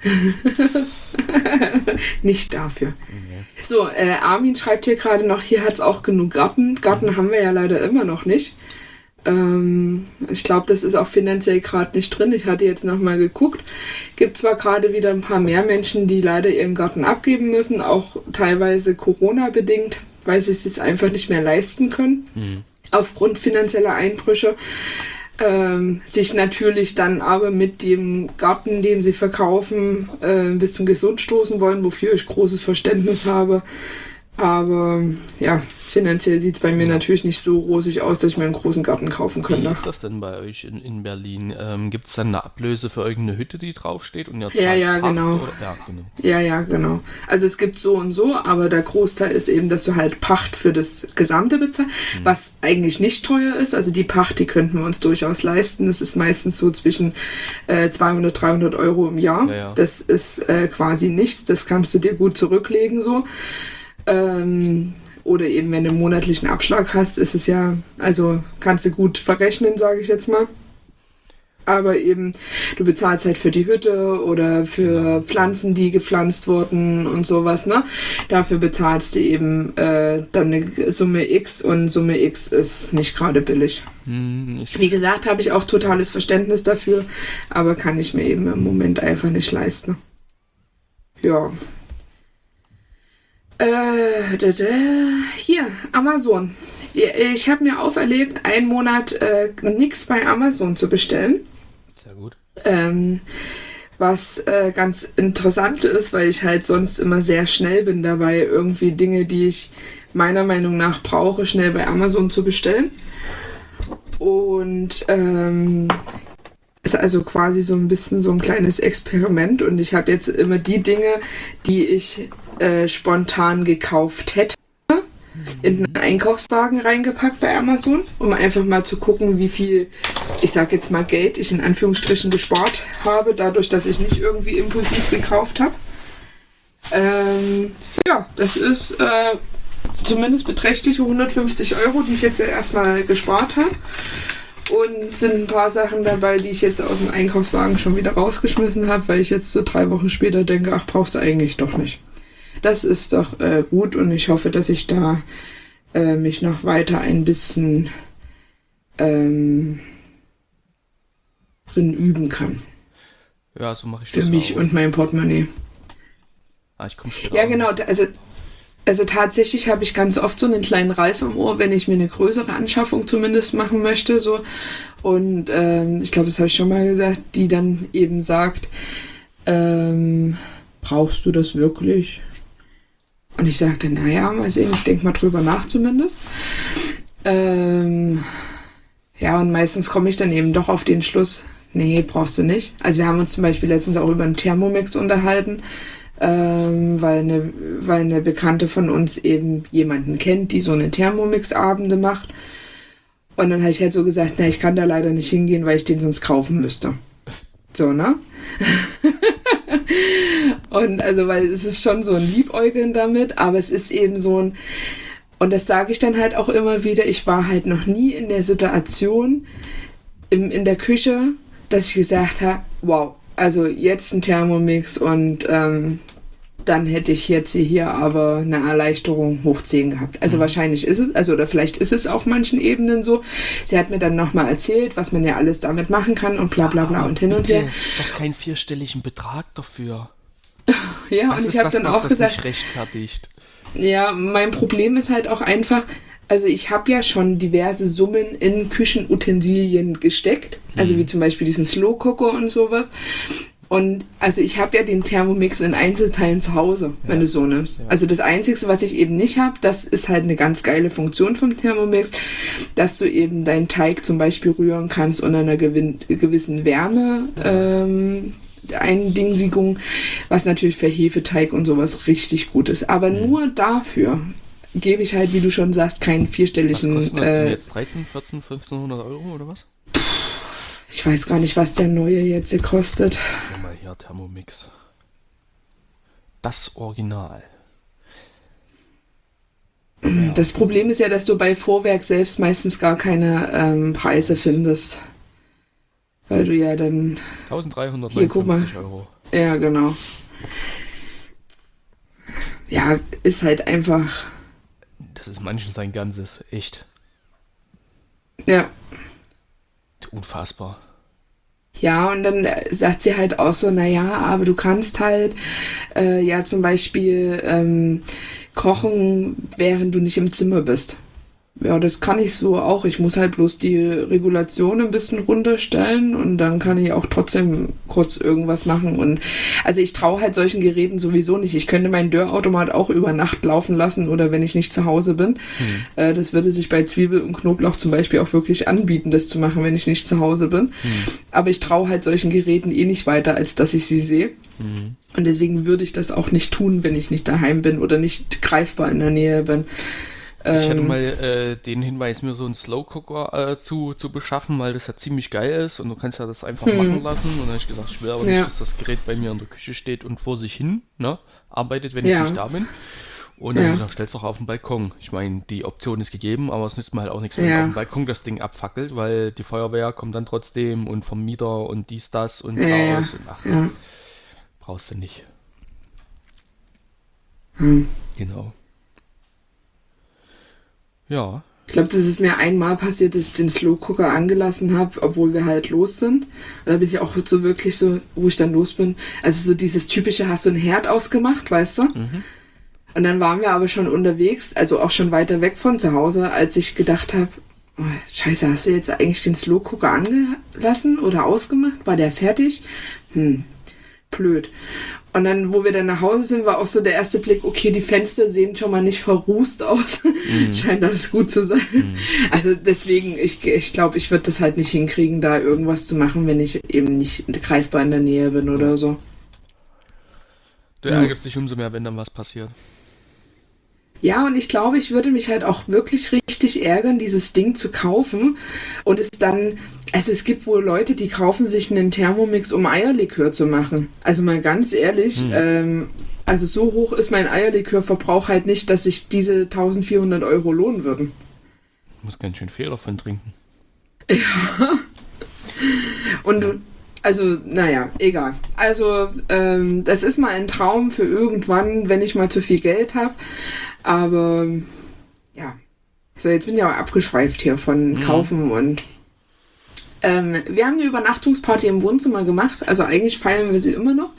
Nicht dafür. Nee. So, Armin schreibt hier gerade noch, hier hat es auch genug Garten. Garten haben wir ja leider immer noch nicht. Ich glaube, das ist auch finanziell gerade nicht drin. Ich hatte jetzt nochmal geguckt. Gibt zwar gerade wieder ein paar mehr Menschen, die leider ihren Garten abgeben müssen, auch teilweise Corona-bedingt, weil sie es sich einfach nicht mehr leisten können, aufgrund finanzieller Einbrüche. Sich natürlich dann aber mit dem Garten, den sie verkaufen, ein bisschen gesund stoßen wollen, wofür ich großes Verständnis habe. Aber ja, finanziell sieht es bei mir natürlich nicht so rosig aus, dass ich mir einen großen Garten kaufen Wie könnte. ist das denn bei euch in Berlin? Gibt es dann eine Ablöse für irgendeine Hütte, die draufsteht? Und ihr Ja, zahlt ja, Pacht, genau. oder? Ja, genau. Ja, genau. Also es gibt so und so, aber der Großteil ist eben, dass du halt Pacht für das Gesamte bezahlst, was eigentlich nicht teuer ist. Also die Pacht, die könnten wir uns durchaus leisten. Das ist meistens so zwischen 200, 300 Euro im Jahr. Ja, ja. Das ist quasi nichts. Das kannst du dir gut zurücklegen so. Oder eben, wenn du einen monatlichen Abschlag hast, ist es ja, also kannst du gut verrechnen, sage ich jetzt mal. Aber eben, du bezahlst halt für die Hütte oder für Pflanzen, die gepflanzt wurden und sowas, ne? Dafür bezahlst du eben dann eine Summe X und Summe X ist nicht gerade billig. Wie gesagt, habe ich auch totales Verständnis dafür, aber kann ich mir eben im Moment einfach nicht leisten. Ja. Hier, Amazon. Ich habe mir auferlegt, einen Monat nichts bei Amazon zu bestellen. Sehr gut. Was ganz interessant ist, weil ich halt sonst immer sehr schnell bin dabei, irgendwie Dinge, die ich meiner Meinung nach brauche, schnell bei Amazon zu bestellen. Und ist also quasi so ein bisschen so ein kleines Experiment. Und ich habe jetzt immer die Dinge, die ich spontan gekauft hätte, in einen Einkaufswagen reingepackt bei Amazon, um einfach mal zu gucken, wie viel, ich sag jetzt mal Geld ich in Anführungsstrichen gespart habe, dadurch, dass ich nicht irgendwie impulsiv gekauft habe. Ja, das ist zumindest beträchtliche 150 Euro, die ich jetzt ja erstmal gespart habe. Und sind ein paar Sachen dabei, die ich jetzt aus dem Einkaufswagen schon wieder rausgeschmissen habe, weil ich jetzt so 3 Wochen später denke, ach, brauchst du eigentlich doch nicht. Das ist doch gut und ich hoffe, dass ich da mich noch weiter ein bisschen drin üben kann. Ja, so mache ich Für das mich auch. und mein Portemonnaie. Ich komme später. Ja, genau. Also tatsächlich habe ich ganz oft so einen kleinen Ralf im Ohr, wenn ich mir eine größere Anschaffung zumindest machen möchte. So. Und ich glaube, das habe ich schon mal gesagt, die dann eben sagt, brauchst du das wirklich? Und ich sagte, naja, mal sehen, ich denke mal drüber nach zumindest. Ja, und meistens komme ich dann eben doch auf den Schluss, nee, brauchst du nicht. Also wir haben uns zum Beispiel letztens auch über einen Thermomix unterhalten, weil eine Bekannte von uns eben jemanden kennt, die so eine Thermomix-Abende macht. Und dann habe ich halt so gesagt, na, ich kann da leider nicht hingehen, weil ich den sonst kaufen müsste. So, ne? Und also, weil es ist schon so ein Liebäugeln damit, aber es ist eben so ein, und das sage ich dann halt auch immer wieder, ich war halt noch nie in der Situation in der Küche, dass ich gesagt habe, wow, also jetzt ein Thermomix und dann hätte ich jetzt hier aber eine Erleichterung hoch 10 gehabt. Also wahrscheinlich ist es, also oder vielleicht ist es auf manchen Ebenen so. Sie hat mir dann nochmal erzählt, was man ja alles damit machen kann und bla bla bla und hin und her. Doch keinen 4-stelligen Betrag dafür. Ja, Das und ist ich habe das, dann was auch das gesagt, nicht rechtfertigt. ja, mein Problem ist halt auch einfach, also ich habe ja schon diverse Summen in Küchenutensilien gesteckt, also wie zum Beispiel diesen Slow Cooker und sowas. Und also ich habe ja den Thermomix in Einzelteilen zu Hause, wenn du so nimmst. Ja. Also das Einzige, was ich eben nicht habe, das ist halt eine ganz geile Funktion vom Thermomix, dass du eben deinen Teig zum Beispiel rühren kannst unter einer gewissen Wärme Eindingsigung, was natürlich für Hefeteig und sowas richtig gut ist. Aber nur dafür. gebe ich halt, wie du schon sagst, keinen Was vierstelligen... kostet das denn jetzt? 13, 14, 1500 Euro oder was? Ich weiß gar nicht, was der neue jetzt hier kostet. Guck mal hier, Thermomix. Das Original. Ja. Das Problem ist ja, dass du bei Vorwerk selbst meistens gar keine Preise findest. Weil du ja dann... 1359 Euro. Ja, genau. Ja, ist halt einfach... Das ist manchen sein Ganzes, echt. Ja. Unfassbar. Ja, und dann sagt sie halt auch so, naja, aber du kannst halt ja zum Beispiel kochen, während du nicht im Zimmer bist. Ja, das kann ich so auch. Ich muss halt bloß die Regulation ein bisschen runterstellen und dann kann ich auch trotzdem kurz irgendwas machen. Und also ich traue halt solchen Geräten sowieso nicht. Ich könnte meinen Dörrautomat auch über Nacht laufen lassen oder wenn ich nicht zu Hause bin. Das würde sich bei Zwiebel und Knoblauch zum Beispiel auch wirklich anbieten, das zu machen, wenn ich nicht zu Hause bin. Aber ich traue halt solchen Geräten eh nicht weiter, als dass ich sie sehe. Und deswegen würde ich das auch nicht tun, wenn ich nicht daheim bin oder nicht greifbar in der Nähe bin. Ich hatte mal den Hinweis, mir so einen Slow Cooker zu beschaffen, weil das ja ziemlich geil ist und du kannst ja das einfach machen lassen. Und dann habe ich gesagt, ich will aber nicht, dass das Gerät bei mir in der Küche steht und vor sich hin, ne, arbeitet, wenn ich nicht da bin. Und dann habe ich gesagt, stell's doch auf den Balkon. Ich meine, die Option ist gegeben, aber es nützt mir halt auch nichts, wenn auf dem Balkon das Ding abfackelt, weil die Feuerwehr kommt dann trotzdem und vom Mieter und dies, das und Chaos. Und ach, brauchst du nicht. Genau. Ja. Ich glaube, das ist mir einmal passiert, dass ich den Slow Cooker angelassen habe, obwohl wir halt los sind. Und da bin ich auch so wirklich so, wo ich dann los bin. Also so dieses typische, hast du einen Herd ausgemacht, weißt du? Und dann waren wir aber schon unterwegs, also auch schon weiter weg von zu Hause, als ich gedacht habe, oh, scheiße, hast du jetzt eigentlich den Slow Cooker angelassen oder ausgemacht? War der fertig? Blöd. Und dann, wo wir dann nach Hause sind, war auch so der erste Blick, okay, die Fenster sehen schon mal nicht verrußt aus. Scheint alles gut zu sein. Also deswegen, ich glaube, ich würde das halt nicht hinkriegen, da irgendwas zu machen, wenn ich eben nicht greifbar in der Nähe bin oder so. Du ärgerst dich umso mehr, wenn dann was passiert. Ja, und ich glaube, ich würde mich halt auch wirklich richtig ärgern, dieses Ding zu kaufen und es dann, also es gibt wohl Leute, die kaufen sich einen Thermomix, um Eierlikör zu machen. Also mal ganz ehrlich, also so hoch ist mein Eierlikörverbrauch halt nicht, dass sich diese 1400 Euro lohnen würden. Du musst ganz schön viel davon trinken. Ja. Und also, naja, egal. Also, das ist mal ein Traum für irgendwann, wenn ich mal zu viel Geld habe. Aber, ja. So, jetzt bin ich aber abgeschweift hier von Kaufen und... wir haben eine Übernachtungsparty im Wohnzimmer gemacht. Also eigentlich feiern wir sie immer noch.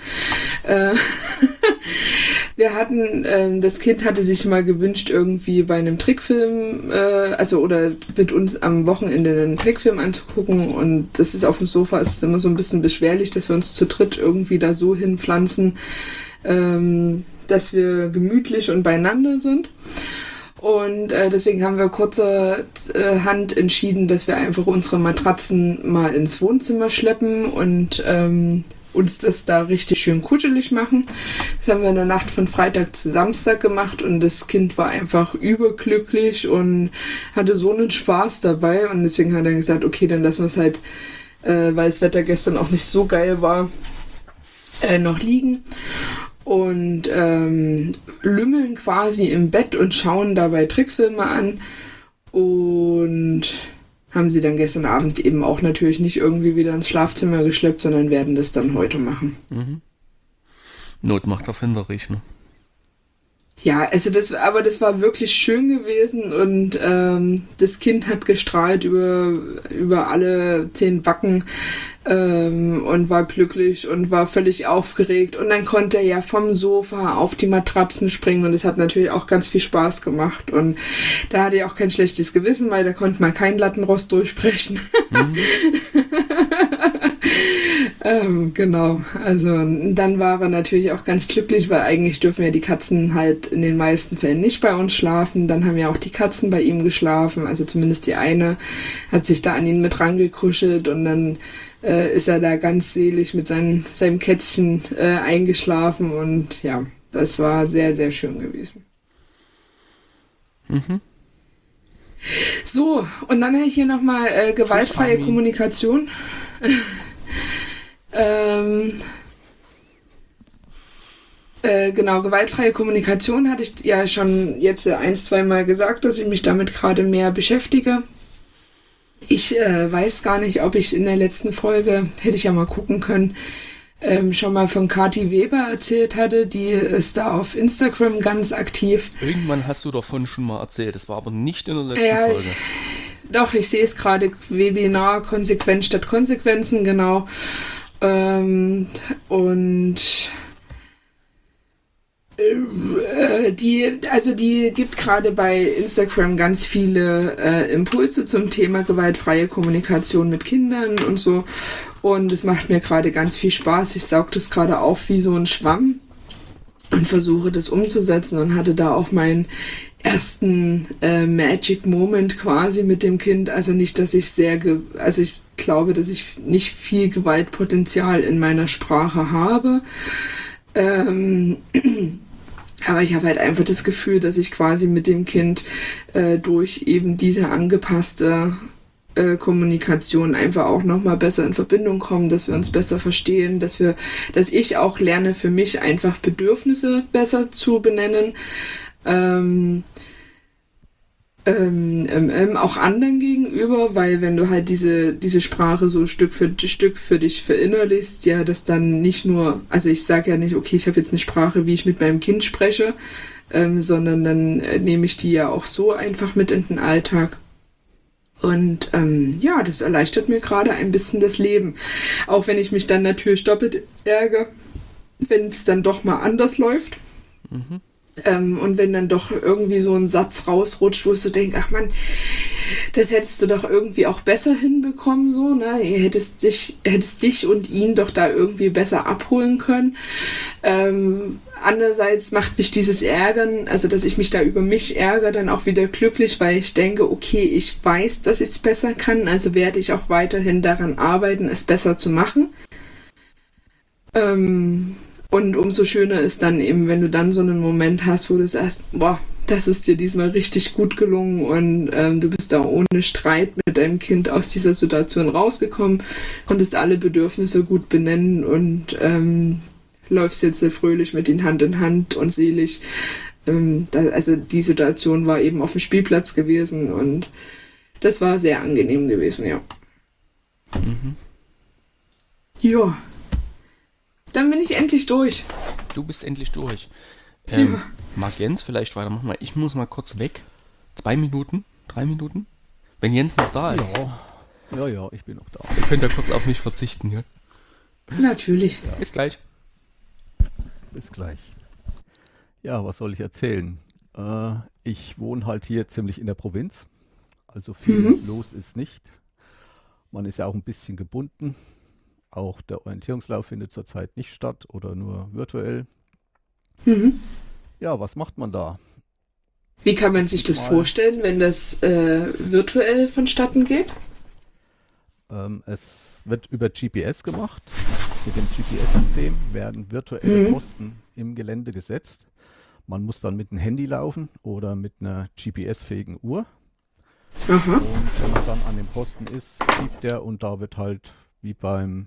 Wir hatten, das Kind hatte sich mal gewünscht, irgendwie bei einem Trickfilm, oder mit uns am Wochenende einen Trickfilm anzugucken. Und das ist auf dem Sofa, ist immer so ein bisschen beschwerlich, dass wir uns zu dritt irgendwie da so hinpflanzen, dass wir gemütlich und beieinander sind. Und deswegen haben wir kurzerhand entschieden, dass wir einfach unsere Matratzen mal ins Wohnzimmer schleppen und uns das da richtig schön kuschelig machen. Das haben wir in der Nacht von Freitag zu Samstag gemacht und das Kind war einfach überglücklich und hatte so einen Spaß dabei. Und deswegen hat er gesagt, okay, dann lassen wir es halt, weil das Wetter gestern auch nicht so geil war, noch liegen. Und lümmeln quasi im Bett und schauen dabei Trickfilme an und haben sie dann gestern Abend eben auch natürlich nicht irgendwie wieder ins Schlafzimmer geschleppt, sondern werden das dann heute machen. Not macht erfinderisch, ne? Ja, also das war wirklich schön gewesen und das Kind hat gestrahlt über alle 10 Backen und war glücklich und war völlig aufgeregt und dann konnte er ja vom Sofa auf die Matratzen springen und es hat natürlich auch ganz viel Spaß gemacht und da hatte ich auch kein schlechtes Gewissen, weil da konnte man kein Lattenrost durchbrechen. Genau, also dann war er natürlich auch ganz glücklich, weil eigentlich dürfen ja die Katzen halt in den meisten Fällen nicht bei uns schlafen. Dann haben ja auch die Katzen bei ihm geschlafen, also zumindest die eine hat sich da an ihn mit rangekuschelt und dann ist er da ganz selig mit seinem Kätzchen eingeschlafen und ja, das war sehr, sehr schön gewesen. Mhm. So, und dann habe ich hier nochmal gewaltfreie Armin. Kommunikation. Genau, gewaltfreie Kommunikation hatte ich ja schon jetzt 1-2 Mal gesagt, dass ich mich damit gerade mehr beschäftige. Ich weiß gar nicht, ob ich in der letzten Folge, hätte ich ja mal gucken können, schon mal von Kathi Weber erzählt hatte. Die ist da auf Instagram ganz aktiv. Irgendwann hast du davon schon mal erzählt, das war aber nicht in der letzten Ja, Folge. Doch, ich sehe es gerade, Webinar Konsequenz statt Konsequenzen, genau. Und die gibt gerade bei Instagram ganz viele Impulse zum Thema gewaltfreie Kommunikation mit Kindern und so. Und es macht mir gerade ganz viel Spaß. Ich saug das gerade auf wie so ein Schwamm und versuche das umzusetzen und hatte da auch meinen ersten Magic Moment quasi mit dem Kind. Also nicht, dass ich ich glaube, dass ich nicht viel Gewaltpotenzial in meiner Sprache habe. Aber ich habe halt einfach das Gefühl, dass ich quasi mit dem Kind durch eben diese angepasste Kommunikation einfach auch nochmal besser in Verbindung kommen, dass wir uns besser verstehen, dass ich auch lerne, für mich einfach Bedürfnisse besser zu benennen, auch anderen gegenüber, weil wenn du halt diese Sprache so Stück für dich verinnerlichst, ja, das dann nicht nur, also ich sage ja nicht, okay, ich habe jetzt eine Sprache, wie ich mit meinem Kind spreche, sondern dann nehme ich die ja auch so einfach mit in den Alltag. Und ja, das erleichtert mir gerade ein bisschen das Leben. Auch wenn ich mich dann natürlich doppelt ärgere, wenn es dann doch mal anders läuft. Mhm. Und wenn dann doch irgendwie so ein Satz rausrutscht, wo ich so denke, ach man, das hättest du doch irgendwie auch besser hinbekommen, so, ne? Ihr hättest dich und ihn doch da irgendwie besser abholen können. Andererseits macht mich dieses Ärgern, also dass ich mich da über mich ärgere, dann auch wieder glücklich, weil ich denke, okay, ich weiß, dass ich es besser kann, also werde ich auch weiterhin daran arbeiten, es besser zu machen. Und umso schöner ist dann eben, wenn du dann so einen Moment hast, wo du sagst, boah, das ist dir diesmal richtig gut gelungen und du bist da ohne Streit mit deinem Kind aus dieser Situation rausgekommen, konntest alle Bedürfnisse gut benennen und läufst jetzt sehr fröhlich mit ihnen Hand in Hand und selig. Also die Situation war eben auf dem Spielplatz gewesen und das war sehr angenehm gewesen, ja. Mhm. Ja. Dann bin ich endlich durch. Du bist endlich durch. Ja. Mag Jens vielleicht weitermachen? Weil ich muss mal kurz weg. 2 Minuten? 3 Minuten? Wenn Jens noch da ist. Ja, ich bin noch da. Ihr könnt ja kurz auf mich verzichten, ja? Natürlich. Ja. Bis gleich. Bis gleich. Ja, was soll ich erzählen? Ich wohne halt hier ziemlich in der Provinz. Also viel los ist nicht. Man ist ja auch ein bisschen gebunden. Auch der Orientierungslauf findet zurzeit nicht statt oder nur virtuell. Mhm. Ja, was macht man da? Wie kann man sich das vorstellen, wenn das virtuell vonstatten geht? Es wird über GPS gemacht. Mit dem GPS-System werden virtuelle Posten im Gelände gesetzt. Man muss dann mit einem Handy laufen oder mit einer GPS-fähigen Uhr. Aha. Und wenn man dann an dem Posten ist, piept der und da wird halt wie beim,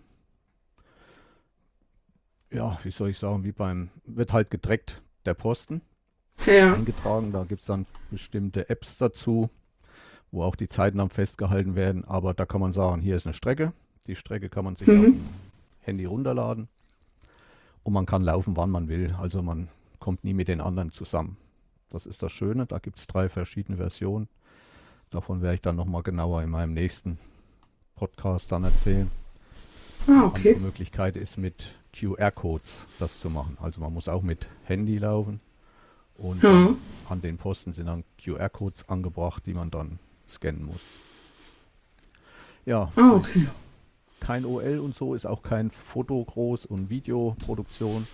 ja, wie soll ich sagen, wird halt gedreckt der Posten Ja. eingetragen. Da gibt es dann bestimmte Apps dazu, wo auch die Zeiten dann festgehalten werden. Aber da kann man sagen, hier ist eine Strecke. Die Strecke kann man sich auf dem Handy runterladen. Und man kann laufen, wann man will. Also man kommt nie mit den anderen zusammen. Das ist das Schöne. Da gibt es 3 verschiedene Versionen. Davon werde ich dann nochmal genauer in meinem nächsten Podcast dann erzählen. Ah, okay. Die Möglichkeit ist mit QR-Codes das zu machen. Also man muss auch mit Handy laufen und dann an den Posten sind dann QR-Codes angebracht, die man dann scannen muss. Ja, Okay. kein OL und so, ist auch kein Foto groß und Videoproduktion.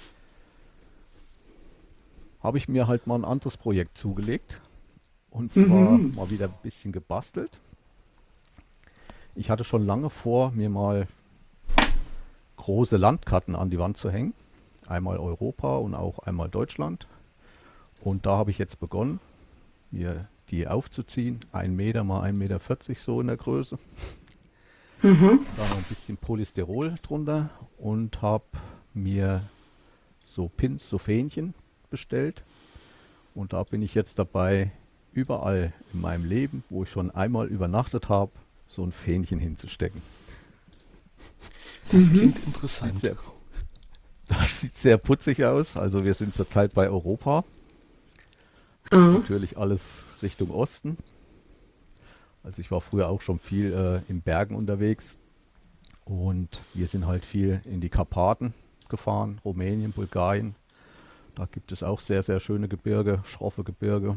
Habe ich mir halt mal ein anderes Projekt zugelegt und zwar mal wieder ein bisschen gebastelt. Ich hatte schon lange vor, mir mal große Landkarten an die Wand zu hängen. Einmal Europa und auch einmal Deutschland. Und da habe ich jetzt begonnen. mir die aufzuziehen. 1 Meter mal 1,40 Meter so in der Größe. Mhm. Da noch ein bisschen Polysterol drunter und habe mir so Pins, so Fähnchen bestellt. Und da bin ich jetzt dabei, überall in meinem Leben, wo ich schon einmal übernachtet habe, so ein Fähnchen hinzustecken. Das klingt interessant. Das sieht sehr putzig aus. Also wir sind zurzeit bei Europa. Mhm. Natürlich alles Richtung Osten. Also ich war früher auch schon viel in Bergen unterwegs. Und wir sind halt viel in die Karpaten gefahren, Rumänien, Bulgarien. Da gibt es auch sehr, sehr schöne Gebirge, schroffe Gebirge.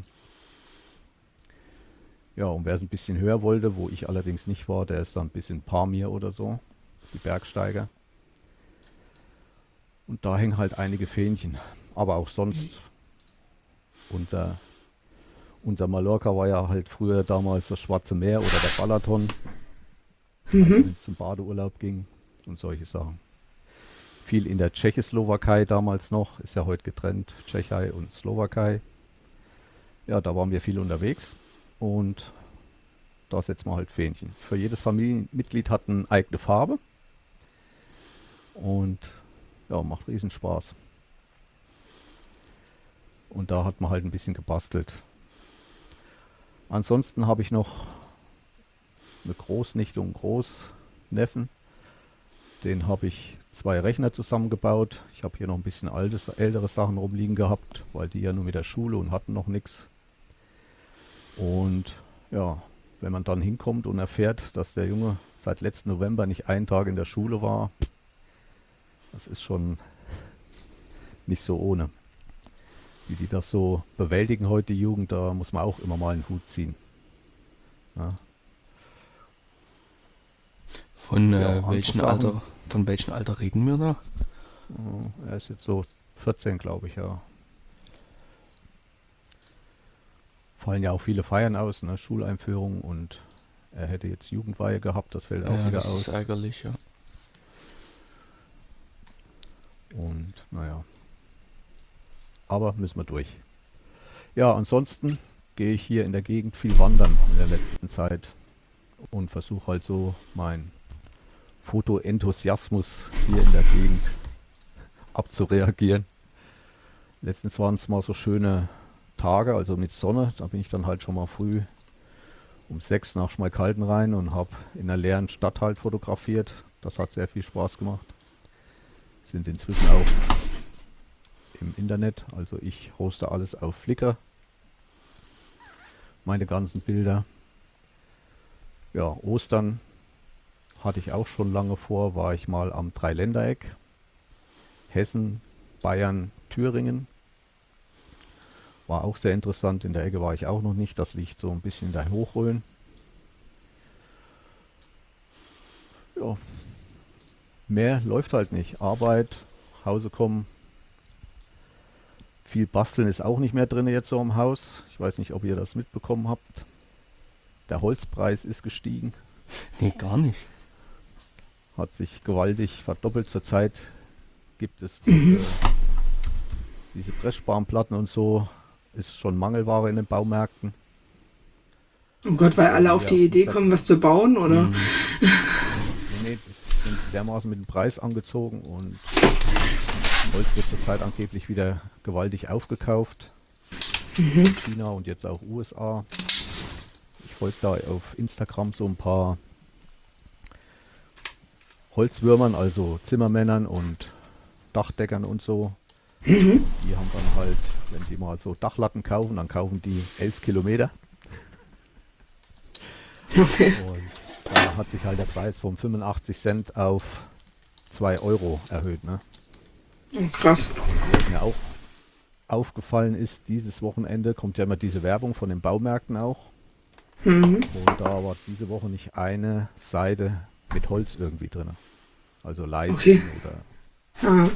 Ja, und wer es ein bisschen höher wollte, wo ich allerdings nicht war, der ist dann bis in Pamir oder so, die Bergsteiger. Und da hängen halt einige Fähnchen. Aber auch sonst, unser Mallorca war ja halt früher damals das Schwarze Meer oder der Balaton, also wenn es zum Badeurlaub ging und solche Sachen. Viel in der Tschechoslowakei damals noch, ist ja heute getrennt, Tschechei und Slowakei. Ja, da waren wir viel unterwegs und da setzen wir halt Fähnchen. Für jedes Familienmitglied hat eine eigene Farbe und ja, macht riesen Spaß. Und da hat man halt ein bisschen gebastelt. Ansonsten habe ich noch eine Großnichte und Großneffen. Den habe ich 2 Rechner zusammengebaut. Ich habe hier noch ein bisschen ältere Sachen rumliegen gehabt, weil die ja nur mit der Schule und hatten noch nichts. Und ja, wenn man dann hinkommt und erfährt, dass der Junge seit letzten November nicht einen Tag in der Schule war, das ist schon nicht so ohne. Wie die das so bewältigen heute, die Jugend, da muss man auch immer mal einen Hut ziehen. Ja. Von Ja, welchem andere Alter, von welchem Alter reden wir da? Er ist jetzt so 14, glaube ich, ja. Fallen ja auch viele Feiern aus, ne? Schuleinführung und er hätte jetzt Jugendweihe gehabt, das fällt auch Ja, wieder das aus. ist ärgerlich, ja. Und naja. Aber müssen wir durch. Ja, ansonsten gehe ich hier in der Gegend viel wandern in der letzten Zeit und versuche halt so meinen Fotoenthusiasmus hier in der Gegend abzureagieren. Letztens waren es mal so schöne Tage, also mit Sonne. Da bin ich dann halt schon mal früh um 6 nach Schmalkalden rein und habe in einer leeren Stadt halt fotografiert. Das hat sehr viel Spaß gemacht. Sind inzwischen auch im Internet, also ich hoste alles auf Flickr. Meine ganzen Bilder. Ja, Ostern hatte ich auch schon lange vor, war ich mal am Dreiländereck. Hessen, Bayern, Thüringen. War auch sehr interessant. In der Ecke war ich auch noch nicht. Das liegt so ein bisschen in der Hochrhön. Ja, mehr läuft halt nicht. Arbeit, Hause kommen. Viel Basteln ist auch nicht mehr drin jetzt so im Haus. Ich weiß nicht, ob ihr das mitbekommen habt. Der Holzpreis ist gestiegen. Nee, gar nicht. Hat sich gewaltig verdoppelt. Zurzeit gibt es diese Pressspanplatten und so. Ist schon Mangelware in den Baumärkten. Oh Gott, weil alle auf die Idee kommen, was zu bauen, oder? Nee, die sind dermaßen mit dem Preis angezogen und Holz wird zurzeit angeblich wieder gewaltig aufgekauft. In China und jetzt auch USA. Ich folge da auf Instagram so ein paar Holzwürmern, also Zimmermännern und Dachdeckern und so. Die haben dann halt, wenn die mal so Dachlatten kaufen, dann kaufen die 11 Kilometer. Okay. Und da hat sich halt der Preis von 85 Cent auf 2 Euro erhöht. Ne? Oh, krass. Was mir auch aufgefallen ist, dieses Wochenende kommt ja immer diese Werbung von den Baumärkten auch. Und da war diese Woche nicht eine Seite mit Holz irgendwie drin. Also Leisten oder Ah.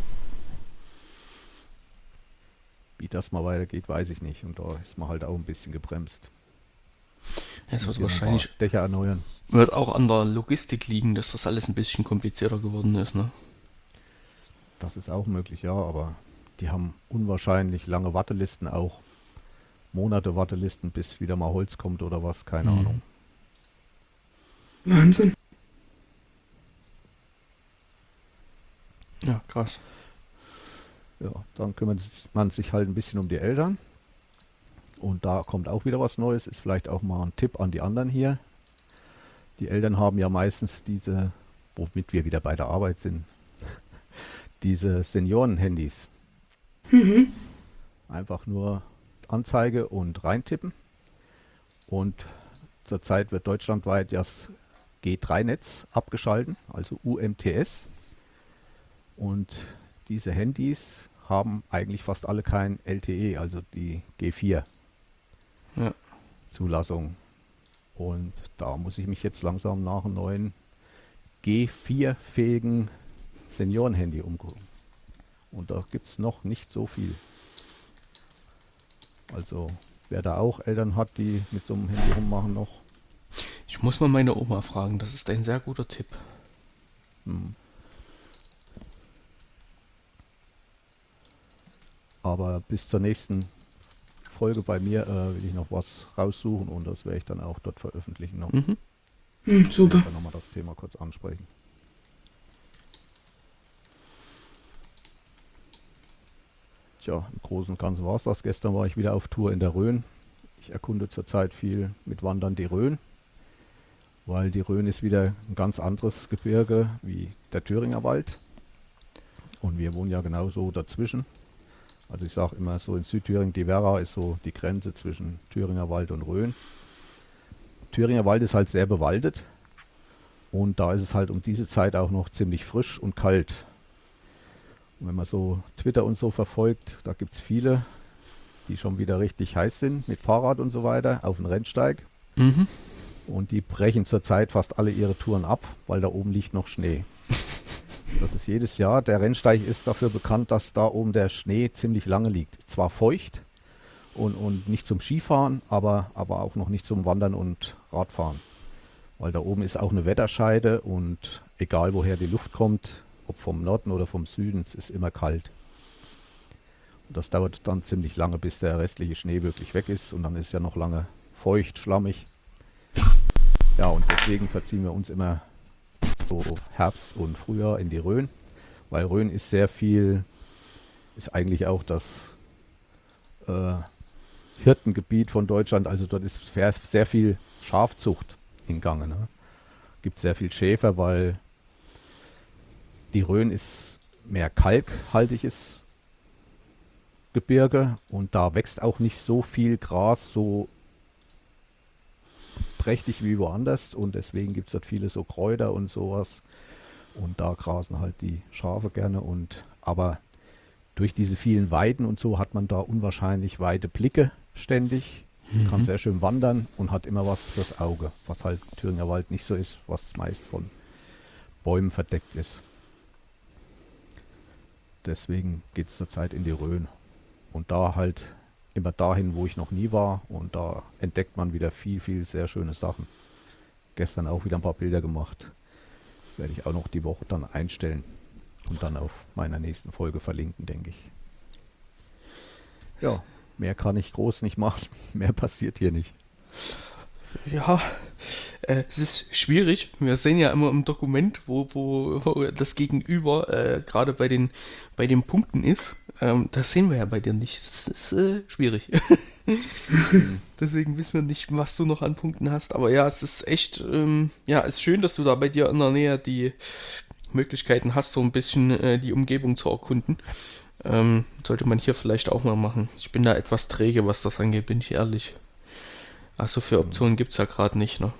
wie das mal weitergeht, weiß ich nicht. Und da ist man halt auch ein bisschen gebremst. Es Muss wird hier noch ein wahrscheinlich paar Dächer erneuern. wird auch an der Logistik liegen, dass das alles ein bisschen komplizierter geworden ist, ne? Das ist auch möglich, ja, aber die haben unwahrscheinlich lange Wartelisten auch. Monate Wartelisten, bis wieder mal Holz kommt oder was, keine Ahnung. Wahnsinn. Ja, krass. Ja, dann kümmert man sich halt ein bisschen um die Eltern. Und da kommt auch wieder was Neues. Ist vielleicht auch mal ein Tipp an die anderen hier. Die Eltern haben ja meistens diese, womit wir wieder bei der Arbeit sind, diese Senioren-Handys. Einfach nur Anzeige und reintippen. Und zurzeit wird deutschlandweit das G3-Netz abgeschalten, also UMTS. Und diese Handys haben eigentlich fast alle kein LTE, also die G4 Zulassung. Und da muss ich mich jetzt langsam nach einem neuen G4-fähigen Senioren-Handy umgucken. Und da gibt es noch nicht so viel. Also wer da auch Eltern hat, die mit so einem Handy rummachen noch. Ich muss mal meine Oma fragen, das ist ein sehr guter Tipp. Aber bis zur nächsten Folge bei mir will ich noch was raussuchen und das werde ich dann auch dort veröffentlichen. Noch. Super. Dann nochmal das Thema kurz ansprechen. Tja, im Großen und Ganzen war es das. Gestern war ich wieder auf Tour in der Rhön. Ich erkunde zurzeit viel mit Wandern die Rhön, weil die Rhön ist wieder ein ganz anderes Gebirge wie der Thüringer Wald. Und wir wohnen ja genauso dazwischen. Also ich sage immer so in Südthüringen, die Werra ist so die Grenze zwischen Thüringer Wald und Rhön. Thüringer Wald ist halt sehr bewaldet und da ist es halt um diese Zeit auch noch ziemlich frisch und kalt. Und wenn man so Twitter und so verfolgt, da gibt es viele, die schon wieder richtig heiß sind mit Fahrrad und so weiter auf den Rennsteig. Und die brechen zurzeit fast alle ihre Touren ab, weil da oben liegt noch Schnee. Das ist jedes Jahr. Der Rennsteig ist dafür bekannt, dass da oben der Schnee ziemlich lange liegt. Zwar feucht und nicht zum Skifahren, aber auch noch nicht zum Wandern und Radfahren. Weil da oben ist auch eine Wetterscheide und egal woher die Luft kommt, ob vom Norden oder vom Süden, es ist immer kalt. Und das dauert dann ziemlich lange, bis der restliche Schnee wirklich weg ist und dann ist ja noch lange feucht, schlammig. Ja, und deswegen verziehen wir uns immer so Herbst und Frühjahr in die Rhön, weil Rhön ist sehr viel, ist eigentlich auch das Hirtengebiet von Deutschland, also dort ist sehr viel Schafzucht in Gange. Ne? Gibt sehr viel Schäfer, weil die Rhön ist mehr kalkhaltiges Gebirge und da wächst auch nicht so viel Gras so prächtig wie woanders und deswegen gibt es dort viele so Kräuter und sowas und da grasen halt die Schafe gerne aber durch diese vielen Weiden und so hat man da unwahrscheinlich weite Blicke ständig, kann sehr schön wandern und hat immer was fürs Auge, was halt Thüringer Wald nicht so ist, was meist von Bäumen verdeckt ist. Deswegen geht es zurzeit in die Rhön und da halt immer dahin, wo ich noch nie war und da entdeckt man wieder viel, viel sehr schöne Sachen. Gestern auch wieder ein paar Bilder gemacht. Werde ich auch noch die Woche dann einstellen und dann auf meiner nächsten Folge verlinken, denke ich. Ja, mehr kann ich groß nicht machen. Mehr passiert hier nicht. Ja, es ist schwierig. Wir sehen ja immer im Dokument, wo das Gegenüber gerade bei den Punkten ist. Das sehen wir ja bei dir nicht. Das ist schwierig. Deswegen wissen wir nicht, was du noch an Punkten hast. Aber ja, es ist echt, es ist schön, dass du da bei dir in der Nähe die Möglichkeiten hast, so ein bisschen die Umgebung zu erkunden. Sollte man hier vielleicht auch mal machen. Ich bin da etwas träge, was das angeht, bin ich ehrlich. Also für Optionen gibt es ja gerade nicht, ne?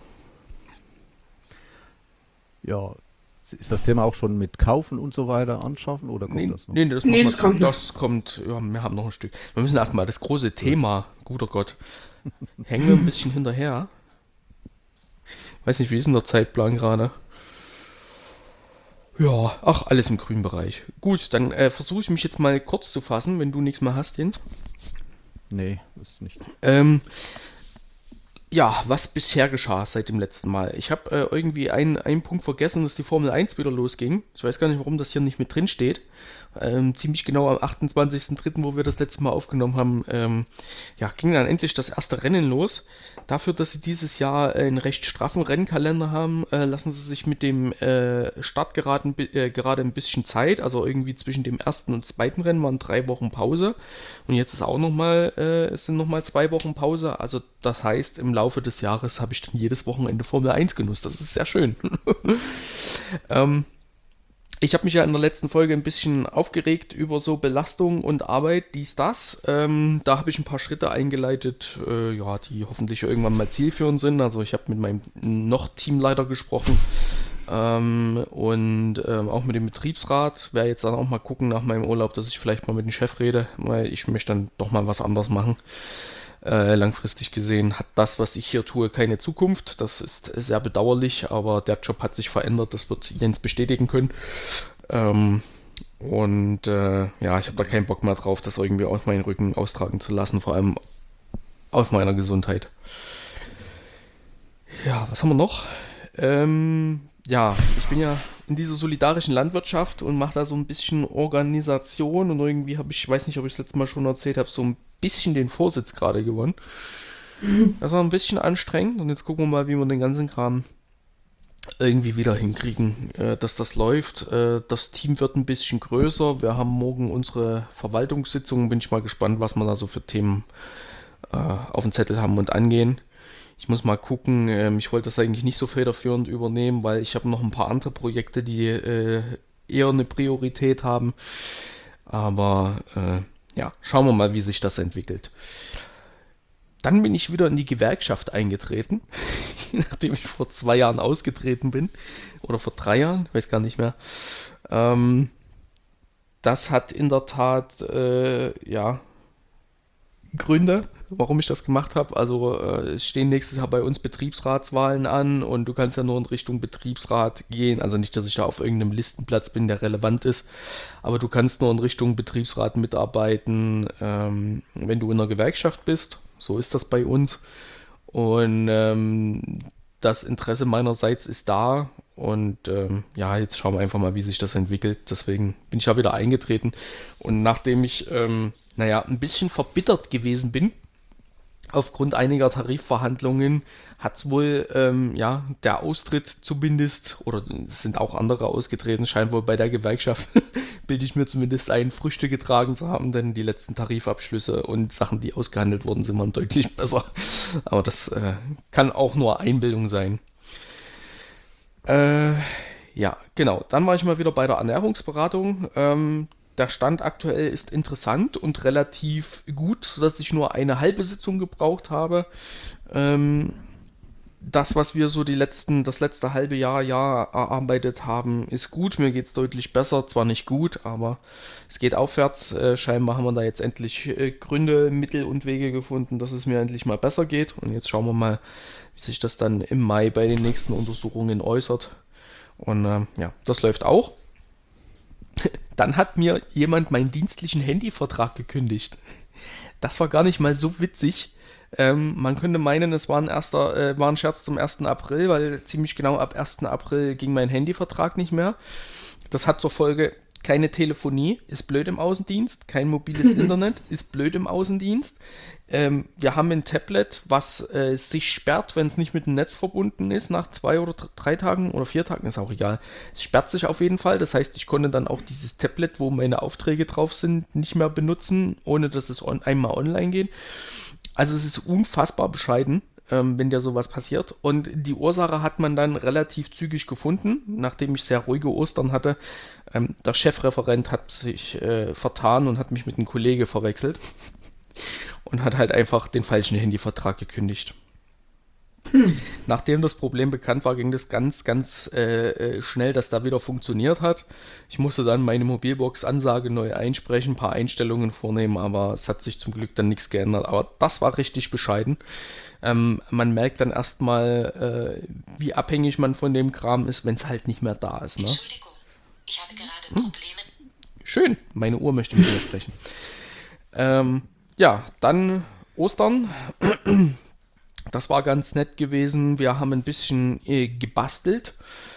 Ja, ist das Thema auch schon mit Kaufen und so weiter anschaffen oder kommt das noch? Nee, das kommt, ja, wir haben noch ein Stück. Wir müssen erstmal das große Thema, guter Gott, hängen wir ein bisschen hinterher. Weiß nicht, wie ist denn der Zeitplan gerade? Ja, alles im grünen Bereich. Gut, dann versuche ich mich jetzt mal kurz zu fassen, wenn du nichts mehr hast, Jens. Nee, das ist nicht. Ja, was bisher geschah seit dem letzten Mal. Ich habe irgendwie einen Punkt vergessen, dass die Formel 1 wieder losging. Ich weiß gar nicht, warum das hier nicht mit drin steht. Ziemlich genau am 28.03., wo wir das letzte Mal aufgenommen haben, ja, ging dann endlich das erste Rennen los. Dafür, dass sie dieses Jahr einen recht straffen Rennkalender haben, lassen sie sich mit dem Start gerade ein bisschen Zeit. Also irgendwie zwischen dem ersten und zweiten Rennen waren 3 Wochen Pause. Und jetzt ist auch es sind nochmal 2 Wochen Pause. Also das heißt, im Laufe des Jahres habe ich dann jedes Wochenende Formel 1 genutzt. Das ist sehr schön. Ich habe mich ja in der letzten Folge ein bisschen aufgeregt über so Belastung und Arbeit, dies, das. Da habe ich ein paar Schritte eingeleitet, ja, die hoffentlich irgendwann mal zielführend sind. Also ich habe mit meinem Teamleiter gesprochen und auch mit dem Betriebsrat. Werde jetzt dann auch mal gucken nach meinem Urlaub, dass ich vielleicht mal mit dem Chef rede, weil ich möchte dann doch mal was anderes machen. Langfristig gesehen hat das, was ich hier tue, keine Zukunft. Das ist sehr bedauerlich, aber der Job hat sich verändert. Das wird Jens bestätigen können. Ja, ich habe da keinen Bock mehr drauf, das irgendwie auf meinen Rücken austragen zu lassen, vor allem auf meiner Gesundheit. Ja, was haben wir noch? Ja, ich bin ja in dieser solidarischen Landwirtschaft und mache da so ein bisschen Organisation und irgendwie habe ich weiß nicht, ob ich das letzte Mal schon erzählt habe, so ein bisschen den Vorsitz gerade gewonnen. Das war ein bisschen anstrengend und jetzt gucken wir mal, wie wir den ganzen Kram irgendwie wieder hinkriegen, dass das läuft. Das Team wird ein bisschen größer. Wir haben morgen unsere Verwaltungssitzung. Bin ich mal gespannt, was wir da so für Themen auf dem Zettel haben und angehen. Ich muss mal gucken. Ich wollte das eigentlich nicht so federführend übernehmen, weil ich habe noch ein paar andere Projekte, die eher eine Priorität haben. Aber ja, schauen wir mal, wie sich das entwickelt. Dann bin ich wieder in die Gewerkschaft eingetreten, nachdem ich vor 2 Jahren ausgetreten bin. Oder vor 3 Jahren, weiß gar nicht mehr. Das hat in der Tat, ja, Gründe, warum ich das gemacht habe. Also es stehen nächstes Jahr bei uns Betriebsratswahlen an und du kannst ja nur in Richtung Betriebsrat gehen. Also nicht, dass ich da auf irgendeinem Listenplatz bin, der relevant ist, aber du kannst nur in Richtung Betriebsrat mitarbeiten, wenn du in einer Gewerkschaft bist. So ist das bei uns. Und das Interesse meinerseits ist da. Und ja, jetzt schauen wir einfach mal, wie sich das entwickelt. Deswegen bin ich ja wieder eingetreten. Und nachdem ich ein bisschen verbittert gewesen bin, aufgrund einiger Tarifverhandlungen, hat es wohl, der Austritt zumindest, oder es sind auch andere ausgetreten, scheint wohl bei der Gewerkschaft, bilde ich mir zumindest ein, Früchte getragen zu haben, denn die letzten Tarifabschlüsse und Sachen, die ausgehandelt wurden, sind waren deutlich besser. Aber das kann auch nur Einbildung sein. Ja, genau. Dann war ich mal wieder bei der Ernährungsberatung. Der Stand aktuell ist interessant und relativ gut, sodass ich nur eine halbe Sitzung gebraucht habe. Das, was wir so das letzte halbe Jahr erarbeitet haben, ist gut. Mir geht es deutlich besser. Zwar nicht gut, aber es geht aufwärts. Scheinbar haben wir da jetzt endlich Gründe, Mittel und Wege gefunden, dass es mir endlich mal besser geht. Und jetzt schauen wir mal, wie sich das dann im Mai bei den nächsten Untersuchungen äußert. Und ja, das läuft auch. Dann hat mir jemand meinen dienstlichen Handyvertrag gekündigt. Das war gar nicht mal so witzig. Man könnte meinen, es war ein Scherz zum 1. April, weil ziemlich genau ab 1. April ging mein Handyvertrag nicht mehr. Das hat zur Folge keine Telefonie, ist blöd im Außendienst, kein mobiles Internet, ist blöd im Außendienst. Wir haben ein Tablet, was sich sperrt, wenn es nicht mit dem Netz verbunden ist, nach 2 oder 3 Tagen oder 4 Tagen, ist auch egal. Es sperrt sich auf jeden Fall, das heißt, ich konnte dann auch dieses Tablet, wo meine Aufträge drauf sind, nicht mehr benutzen, ohne dass es einmal online geht. Also es ist unfassbar bescheiden, wenn dir sowas passiert. Und die Ursache hat man dann relativ zügig gefunden, nachdem ich sehr ruhige Ostern hatte. Der Chefreferent hat sich vertan und hat mich mit einem Kollege verwechselt und hat halt einfach den falschen Handyvertrag gekündigt. Nachdem das Problem bekannt war, ging das ganz, ganz schnell, dass da wieder funktioniert hat. Ich musste dann meine Mobilbox-Ansage neu einsprechen, ein paar Einstellungen vornehmen, aber es hat sich zum Glück dann nichts geändert. Aber das war richtig bescheiden. Man merkt dann erstmal, wie abhängig man von dem Kram ist, wenn es halt nicht mehr da ist. Ne? Entschuldigung, ich habe gerade Probleme. Schön, meine Uhr möchte mit mir sprechen. Ja, dann Ostern. das war ganz nett gewesen. Wir haben ein bisschen gebastelt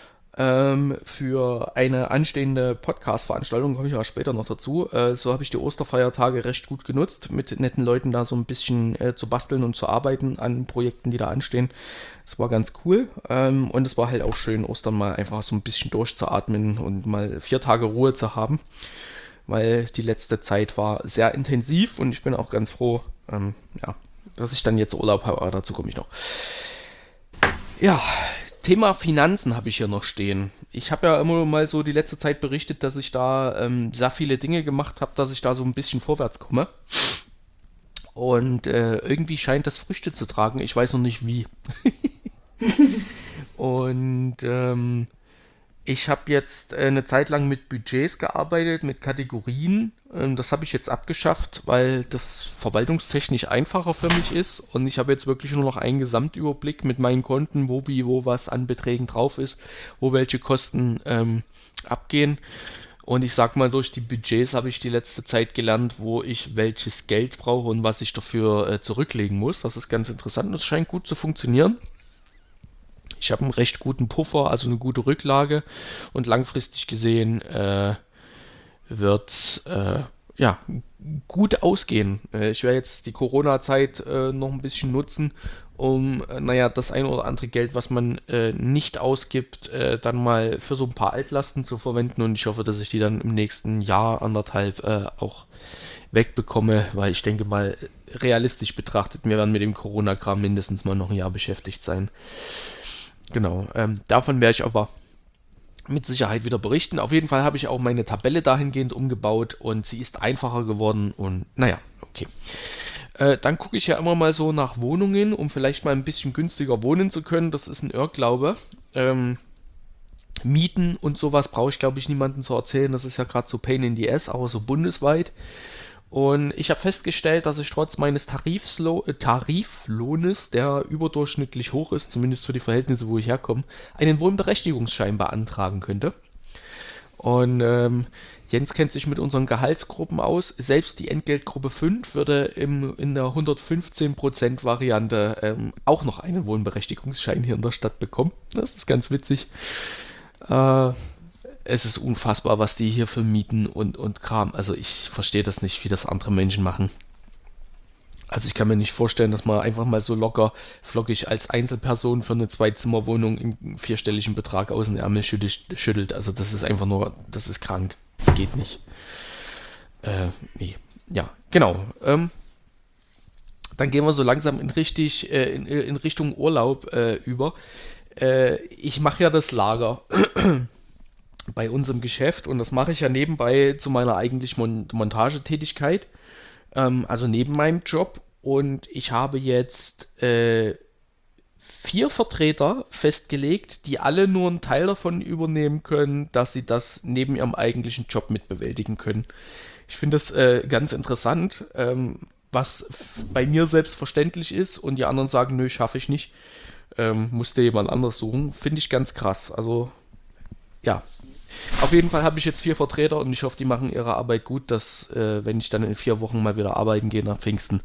für eine anstehende Podcast-Veranstaltung, komme ich ja später noch dazu. So habe ich die Osterfeiertage recht gut genutzt, mit netten Leuten da so ein bisschen zu basteln und zu arbeiten an Projekten, die da anstehen. Das war ganz cool und es war halt auch schön, Ostern mal einfach so ein bisschen durchzuatmen und mal 4 Tage Ruhe zu haben, weil die letzte Zeit war sehr intensiv und ich bin auch ganz froh, dass ich dann jetzt Urlaub habe, aber dazu komme ich noch. Ja, Thema Finanzen habe ich hier noch stehen. Ich habe ja immer mal so die letzte Zeit berichtet, dass ich da sehr viele Dinge gemacht habe, dass ich da so ein bisschen vorwärts komme. Und irgendwie scheint das Früchte zu tragen. Ich weiß noch nicht wie. Und ich habe jetzt eine Zeit lang mit Budgets gearbeitet, mit Kategorien. Das habe ich jetzt abgeschafft, weil das verwaltungstechnisch einfacher für mich ist. Und ich habe jetzt wirklich nur noch einen Gesamtüberblick mit meinen Konten, wo was an Beträgen drauf ist, wo welche Kosten abgehen. Und ich sag mal, durch die Budgets habe ich die letzte Zeit gelernt, wo ich welches Geld brauche und was ich dafür zurücklegen muss. Das ist ganz interessant und es scheint gut zu funktionieren. Ich habe einen recht guten Puffer, also eine gute Rücklage und langfristig gesehen wird gut ausgehen. Ich werde jetzt die Corona-Zeit noch ein bisschen nutzen, um das ein oder andere Geld, was man nicht ausgibt, dann mal für so ein paar Altlasten zu verwenden und ich hoffe, dass ich die dann im nächsten Jahr, anderthalb auch wegbekomme, weil ich denke mal, realistisch betrachtet, wir werden mit dem Corona-Kram mindestens mal noch ein Jahr beschäftigt sein. Genau, davon werde ich aber mit Sicherheit wieder berichten. Auf jeden Fall habe ich auch meine Tabelle dahingehend umgebaut und sie ist einfacher geworden und okay. Dann gucke ich ja immer mal so nach Wohnungen, um vielleicht mal ein bisschen günstiger wohnen zu können. Das ist ein Irrglaube. Mieten und sowas brauche ich, glaube ich, niemandem zu erzählen. Das ist ja gerade so Pain in the Ass, aber so bundesweit. Und ich habe festgestellt, dass ich trotz meines Tariflohnes, der überdurchschnittlich hoch ist, zumindest für die Verhältnisse, wo ich herkomme, einen Wohnberechtigungsschein beantragen könnte. Und Jens kennt sich mit unseren Gehaltsgruppen aus. Selbst die Entgeltgruppe 5 würde in der 115% Variante auch noch einen Wohnberechtigungsschein hier in der Stadt bekommen. Das ist ganz witzig. Es ist unfassbar, was die hier für Mieten und Kram. Also ich verstehe das nicht, wie das andere Menschen machen. Also ich kann mir nicht vorstellen, dass man einfach mal so locker flockig als Einzelperson für eine Zweizimmerwohnung einen 4-stelligen Betrag aus den Ärmel schüttelt. Also das ist einfach nur, das ist krank. Das geht nicht. Nee. Ja, genau. Dann gehen wir so langsam in Richtung Urlaub über. Ich mache ja das Lager bei unserem Geschäft und das mache ich ja nebenbei zu meiner eigentlichen Montagetätigkeit, also neben meinem Job, und ich habe jetzt 4 Vertreter festgelegt, die alle nur einen Teil davon übernehmen können, dass sie das neben ihrem eigentlichen Job mitbewältigen können. Ich finde das ganz interessant, was bei mir selbstverständlich ist und die anderen sagen, nö, schaffe ich nicht, musste jemand anders suchen, finde ich ganz krass, also ja. Auf jeden Fall habe ich jetzt 4 Vertreter und ich hoffe, die machen ihre Arbeit gut, dass, wenn ich dann in 4 Wochen mal wieder arbeiten gehe nach Pfingsten,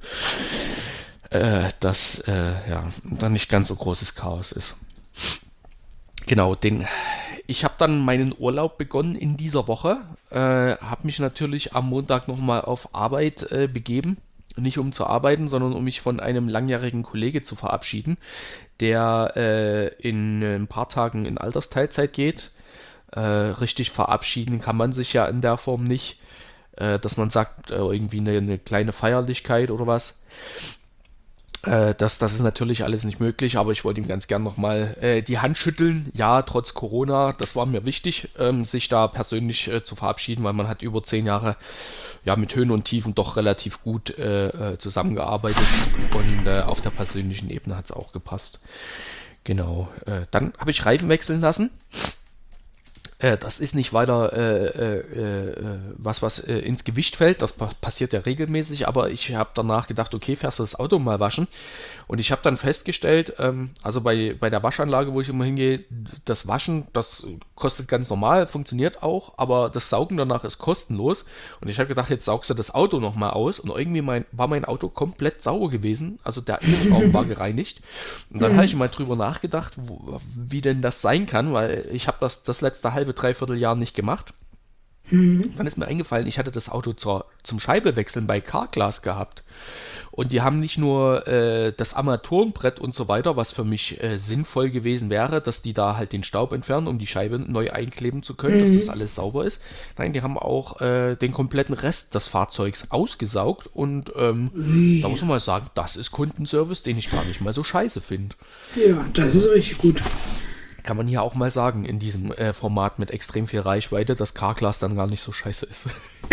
dass dann nicht ganz so großes Chaos ist. Genau, ich habe dann meinen Urlaub begonnen in dieser Woche, habe mich natürlich am Montag nochmal auf Arbeit begeben. Nicht um zu arbeiten, sondern um mich von einem langjährigen Kollege zu verabschieden, der in ein paar Tagen in Altersteilzeit geht. Richtig verabschieden kann man sich ja in der Form nicht, dass man sagt, irgendwie eine kleine Feierlichkeit oder was. Das ist natürlich alles nicht möglich, aber ich wollte ihm ganz gern nochmal die Hand schütteln. Ja, trotz Corona, das war mir wichtig, sich da persönlich zu verabschieden, weil man hat über 10 Jahre mit Höhen und Tiefen doch relativ gut zusammengearbeitet und auf der persönlichen Ebene hat es auch gepasst. Genau, dann habe ich Reifen wechseln lassen. Das ist nicht weiter was ins Gewicht fällt. Das passiert ja regelmäßig, aber ich habe danach gedacht, okay, fährst du das Auto mal waschen? Und ich habe dann festgestellt, also bei der Waschanlage, wo ich immer hingehe, das Waschen, das kostet ganz normal, funktioniert auch, aber das Saugen danach ist kostenlos. Und ich habe gedacht, jetzt saugst du das Auto nochmal aus. Und irgendwie war mein Auto komplett sauber gewesen. Also der Innenraum war gereinigt. Und dann habe ich mal drüber nachgedacht, wie denn das sein kann, weil ich habe das letzte halbe, dreiviertel Jahr nicht gemacht. Dann ist mir eingefallen, ich hatte das Auto zum Scheibewechseln bei Carglass gehabt. Und die haben nicht nur das Armaturenbrett und so weiter, was für mich sinnvoll gewesen wäre, dass die da halt den Staub entfernen, um die Scheibe neu einkleben zu können, dass das alles sauber ist. Nein, die haben auch den kompletten Rest des Fahrzeugs ausgesaugt. Und da muss man mal sagen, das ist Kundenservice, den ich gar nicht mal so scheiße finde. Ja, das ist richtig gut. Kann man hier auch mal sagen, in diesem Format mit extrem viel Reichweite, dass Carglass dann gar nicht so scheiße ist.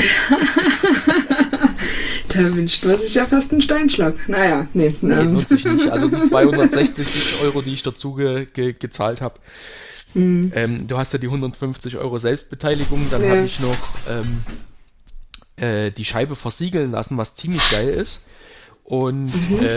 Da wünscht man sich ja fast einen Steinschlag. Naja, nee. Nee, nutze ich nicht. Also die 260 Euro, die ich dazu gezahlt habe. Du hast ja die 150 Euro Selbstbeteiligung, dann habe ich noch die Scheibe versiegeln lassen, was ziemlich geil ist. Und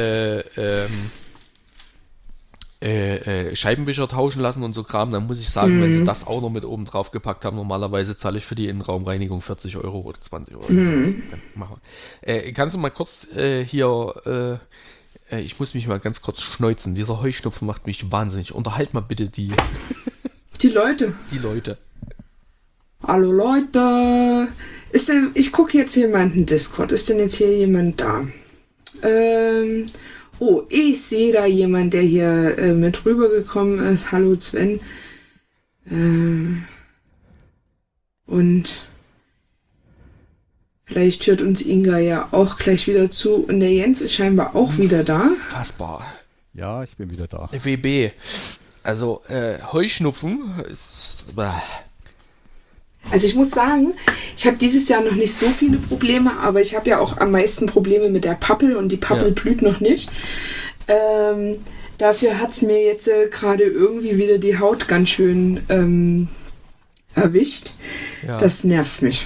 Scheibenwischer tauschen lassen und so Kram, dann muss ich sagen, wenn sie das auch noch mit oben drauf gepackt haben, normalerweise zahle ich für die Innenraumreinigung 40 Euro oder 20 Euro. Kannst du mal kurz hier, ich muss mich mal ganz kurz schneuzen, dieser Heuschnupfen macht mich wahnsinnig. Unterhalt mal bitte die Leute. Die Leute. Hallo Leute. Ich gucke jetzt hier mal in den Discord. Ist denn jetzt hier jemand da? Oh, ich sehe da jemanden, der hier mit rübergekommen ist. Hallo Sven. Und vielleicht hört uns Inga ja auch gleich wieder zu. Und der Jens ist scheinbar auch wieder da. Fassbar. Ja, ich bin wieder da. WB. Also, Heuschnupfen ist... Also ich muss sagen, ich habe dieses Jahr noch nicht so viele Probleme, aber ich habe ja auch am meisten Probleme mit der Pappel und die Pappel blüht noch nicht. Dafür hat es mir jetzt gerade irgendwie wieder die Haut ganz schön erwischt. Ja. Das nervt mich.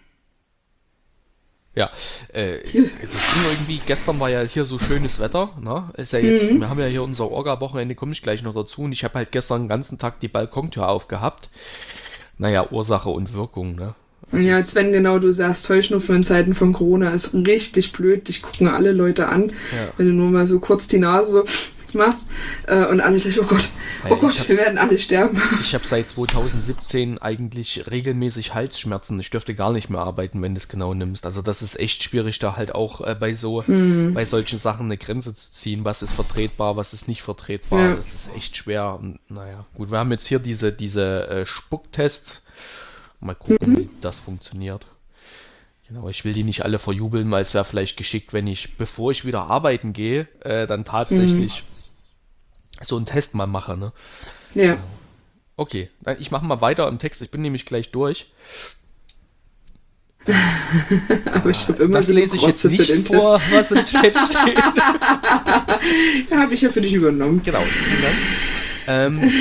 Ja, das ging irgendwie, gestern war ja hier so schönes Wetter, ne? Ist ja jetzt, wir haben ja hier unser Orga-Wochenende, komme ich gleich noch dazu, und ich habe halt gestern den ganzen Tag die Balkontür aufgehabt. Naja, Ursache und Wirkung, ne? Also ja, Sven, genau, du sagst, Heuschnupfen in Zeiten von Corona ist richtig blöd. Dich gucken alle Leute an, wenn du nur mal so kurz die Nase so machst und alle gleich, oh Gott, wir werden alle sterben. Ich habe seit 2017 eigentlich regelmäßig Halsschmerzen. Ich dürfte gar nicht mehr arbeiten, wenn du es genau nimmst. Also das ist echt schwierig, da halt auch bei solchen Sachen eine Grenze zu ziehen. Was ist vertretbar, was ist nicht vertretbar. Ja. Das ist echt schwer. Und, naja, gut, wir haben jetzt hier diese Spucktests. Mal gucken, wie das funktioniert. Genau, ich will die nicht alle verjubeln, weil es wäre vielleicht geschickt, wenn ich, bevor ich wieder arbeiten gehe, dann tatsächlich so einen Test mal mache, ne? Ja. Okay, ich mache mal weiter im Text, ich bin nämlich gleich durch. Aber ich habe immer das lese ich jetzt nicht für den vor, Test. was im Chat steht. Ja, habe ich ja für dich übernommen. Genau, vielen Dank.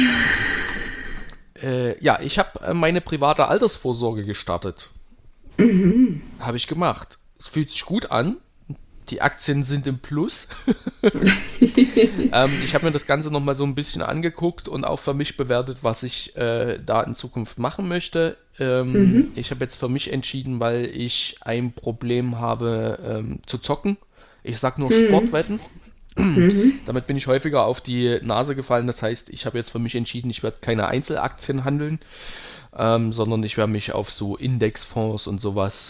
Ja, ich habe meine private Altersvorsorge gestartet. Habe ich gemacht. Es fühlt sich gut an. Die Aktien sind im Plus. Ich habe mir das Ganze nochmal so ein bisschen angeguckt und auch für mich bewertet, was ich da in Zukunft machen möchte. Ich habe jetzt für mich entschieden, weil ich ein Problem habe zu zocken. Ich sag nur Sportwetten. Damit bin ich häufiger auf die Nase gefallen. Das heißt, ich habe jetzt für mich entschieden, ich werde keine Einzelaktien handeln, sondern ich werde mich auf so Indexfonds und sowas,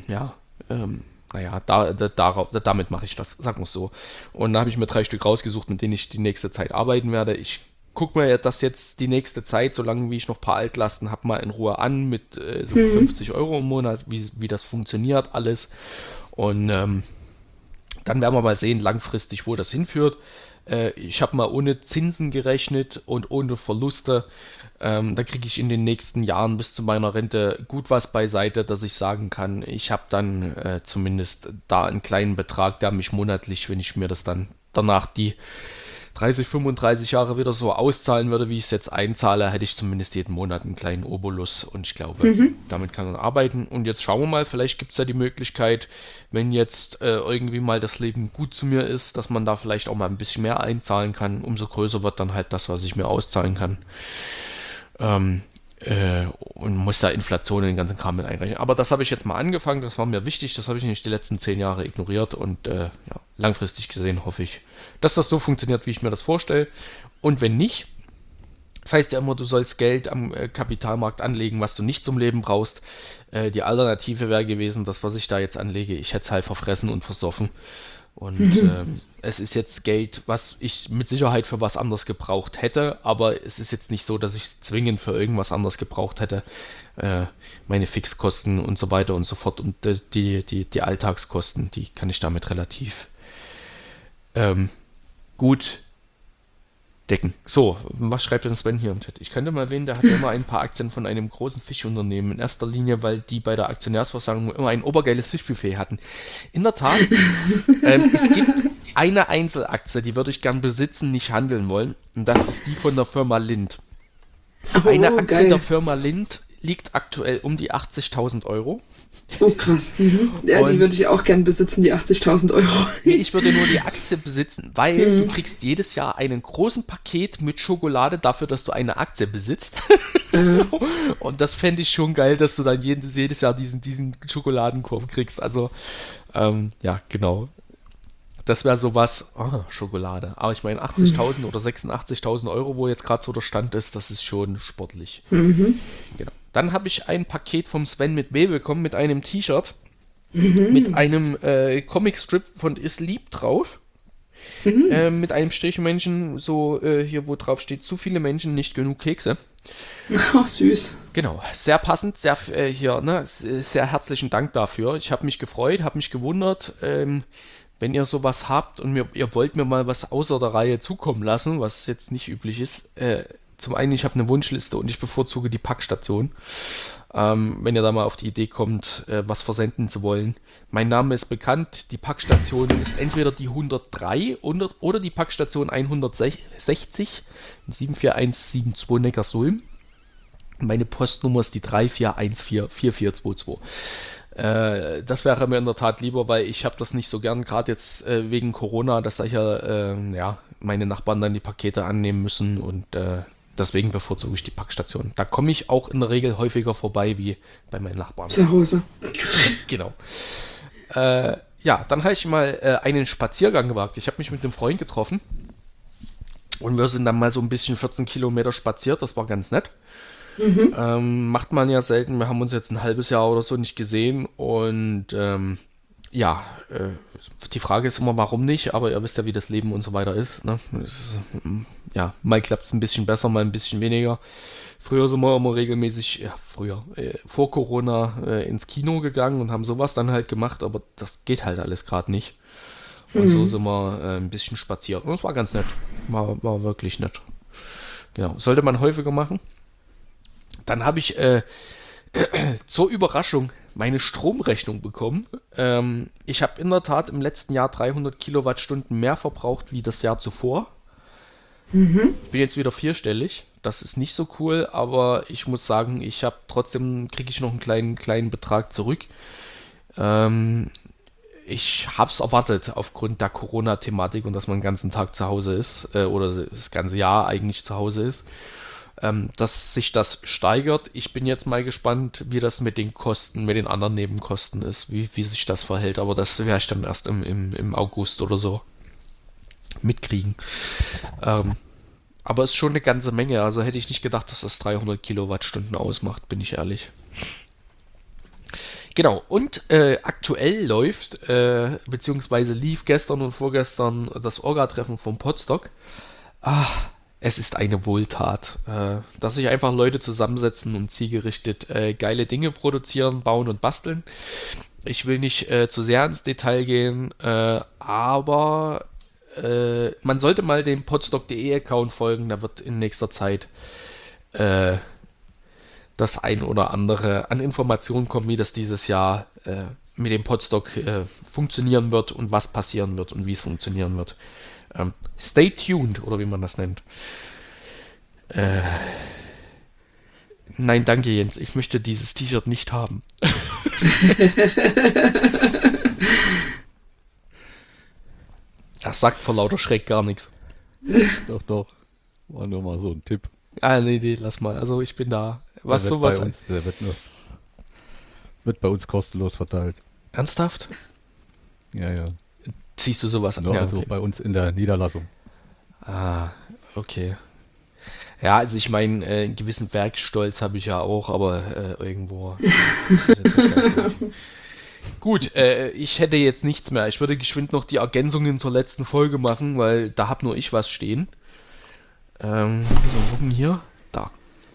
damit mache ich das, sagen wir es so. Und da habe ich mir 3 Stück rausgesucht, mit denen ich die nächste Zeit arbeiten werde. Ich gucke mir das jetzt die nächste Zeit, solange wie ich noch ein paar Altlasten habe, mal in Ruhe an mit so 50 Euro im Monat, wie das funktioniert alles. Und dann werden wir mal sehen, langfristig, wo das hinführt. Ich habe mal ohne Zinsen gerechnet und ohne Verluste. Da kriege ich in den nächsten Jahren bis zu meiner Rente gut was beiseite, dass ich sagen kann, ich habe dann zumindest da einen kleinen Betrag, der mich monatlich, wenn ich mir das dann danach die 30, 35 Jahre wieder so auszahlen würde, wie ich es jetzt einzahle, hätte ich zumindest jeden Monat einen kleinen Obolus und ich glaube, damit kann man arbeiten. Und jetzt schauen wir mal, vielleicht gibt es ja die Möglichkeit, wenn jetzt irgendwie mal das Leben gut zu mir ist, dass man da vielleicht auch mal ein bisschen mehr einzahlen kann. Umso größer wird dann halt das, was ich mir auszahlen kann. Und muss da Inflation in den ganzen Kram mit einrechnen. Aber das habe ich jetzt mal angefangen, das war mir wichtig, das habe ich nämlich die letzten 10 Jahre ignoriert und ja, langfristig gesehen hoffe ich, dass das so funktioniert, wie ich mir das vorstelle. Und wenn nicht, das heißt ja immer, du sollst Geld am Kapitalmarkt anlegen, was du nicht zum Leben brauchst. Die Alternative wäre gewesen, das, was ich da jetzt anlege, ich hätte es halt verfressen und versoffen. Und es ist jetzt Geld, was ich mit Sicherheit für was anderes gebraucht hätte, aber es ist jetzt nicht so, dass ich es zwingend für irgendwas anderes gebraucht hätte. Meine Fixkosten und so weiter und so fort und die Alltagskosten, die kann ich damit relativ gut decken. So, was schreibt denn Sven hier im Chat? Ich könnte mal erwähnen, der hat immer ein paar Aktien von einem großen Fischunternehmen. In erster Linie, weil die bei der Aktionärsversammlung immer ein obergeiles Fischbuffet hatten. In der Tat, es gibt eine Einzelaktie, die würde ich gern besitzen, nicht handeln wollen. Und das ist die von der Firma Lindt. Eine Aktie geil. der Firma Lindt liegt aktuell um die 80.000 Euro. Oh, krass. Ja, Und- die würde ich auch gern besitzen, die 80.000 Euro. Nee, ich würde nur die Aktie besitzen, weil du kriegst jedes Jahr einen großen Paket mit Schokolade dafür, dass du eine Aktie besitzt. Und das fände ich schon geil, dass du dann jedes Jahr diesen Schokoladenkorb kriegst. Also, ja, genau. Das wäre sowas, Schokolade. Aber ich meine, 80.000 oder 86.000 Euro, wo jetzt gerade so der Stand ist, das ist schon sportlich. Genau. Dann habe ich ein Paket vom Sven mit B bekommen, mit einem T-Shirt, mit einem Comicstrip von Is Lieb drauf. Mit einem Strichmännchen, so hier, wo drauf steht, zu viele Menschen, nicht genug Kekse. Ach, süß. Genau, sehr passend, sehr hier, ne, sehr herzlichen Dank dafür. Ich habe mich gefreut, habe mich gewundert, wenn ihr sowas habt und ihr wollt mir mal was außer der Reihe zukommen lassen, was jetzt nicht üblich ist. Zum einen, ich habe eine Wunschliste und ich bevorzuge die Packstation. Wenn ihr da mal auf die Idee kommt, was versenden zu wollen. Mein Name ist bekannt, die Packstation ist entweder die 103 oder die Packstation 160 74172 Neckarsulm. Meine Postnummer ist die 34144422. Das wäre mir in der Tat lieber, weil ich habe das nicht so gern, gerade jetzt wegen Corona, dass da hier meine Nachbarn dann die Pakete annehmen müssen und deswegen bevorzuge ich die Packstation. Da komme ich auch in der Regel häufiger vorbei wie bei meinen Nachbarn. Zu Hause. Genau. Ja, dann habe ich mal einen Spaziergang gewagt. Ich habe mich mit einem Freund getroffen und wir sind dann mal so ein bisschen 14 Kilometer spaziert. Das war ganz nett. Macht man ja selten. Wir haben uns jetzt ein halbes Jahr oder so nicht gesehen und die Frage ist immer, warum nicht, aber ihr wisst ja, wie das Leben und so weiter ist. Ne? Mal klappt es ein bisschen besser, mal ein bisschen weniger. Früher sind wir immer regelmäßig, vor Corona ins Kino gegangen und haben sowas dann halt gemacht, aber das geht halt alles gerade nicht. Und so sind wir ein bisschen spaziert. Und es war ganz nett. War wirklich nett. Genau. Sollte man häufiger machen. Dann habe ich zur Überraschung meine Stromrechnung bekommen. Ich habe in der Tat im letzten Jahr 300 Kilowattstunden mehr verbraucht wie das Jahr zuvor. Bin jetzt wieder vierstellig. Das ist nicht so cool, aber ich muss sagen, kriege ich noch einen kleinen Betrag zurück. Ich habe es erwartet aufgrund der Corona-Thematik und dass man den ganzen Tag zu Hause ist oder das ganze Jahr eigentlich zu Hause ist. Dass sich das steigert. Ich bin jetzt mal gespannt, wie das mit den Kosten, mit den anderen Nebenkosten ist, wie sich das verhält. Aber das werde ich dann erst im August oder so mitkriegen. Aber es ist schon eine ganze Menge. Also hätte ich nicht gedacht, dass das 300 Kilowattstunden ausmacht, bin ich ehrlich. Genau, und aktuell läuft, beziehungsweise lief gestern und vorgestern das Orga-Treffen vom Podstock. Es ist eine Wohltat, dass sich einfach Leute zusammensetzen und zielgerichtet geile Dinge produzieren, bauen und basteln. Ich will nicht zu sehr ins Detail gehen, aber man sollte mal dem podstock.de Account folgen, da wird in nächster Zeit das ein oder andere an Informationen kommen, wie das dieses Jahr mit dem Podstock funktionieren wird und was passieren wird und wie es funktionieren wird. Stay tuned, oder wie man das nennt. Nein, danke Jens, ich möchte dieses T-Shirt nicht haben. Er sagt vor lauter Schreck gar nichts. Doch. War nur mal so ein Tipp. Ah, nee, lass mal. Also ich bin da. Was Der sowas. Wird bei uns kostenlos verteilt. Ernsthaft? Ja. Ziehst du sowas an? Nur Ja, also okay. bei uns in der Niederlassung. Ah, okay. Ja, also ich meine, einen gewissen Werkstolz habe ich ja auch, aber irgendwo. Gut, ich hätte jetzt nichts mehr. Ich würde geschwind noch die Ergänzungen zur letzten Folge machen, weil da hab nur ich was stehen. So, gucken hier. Da.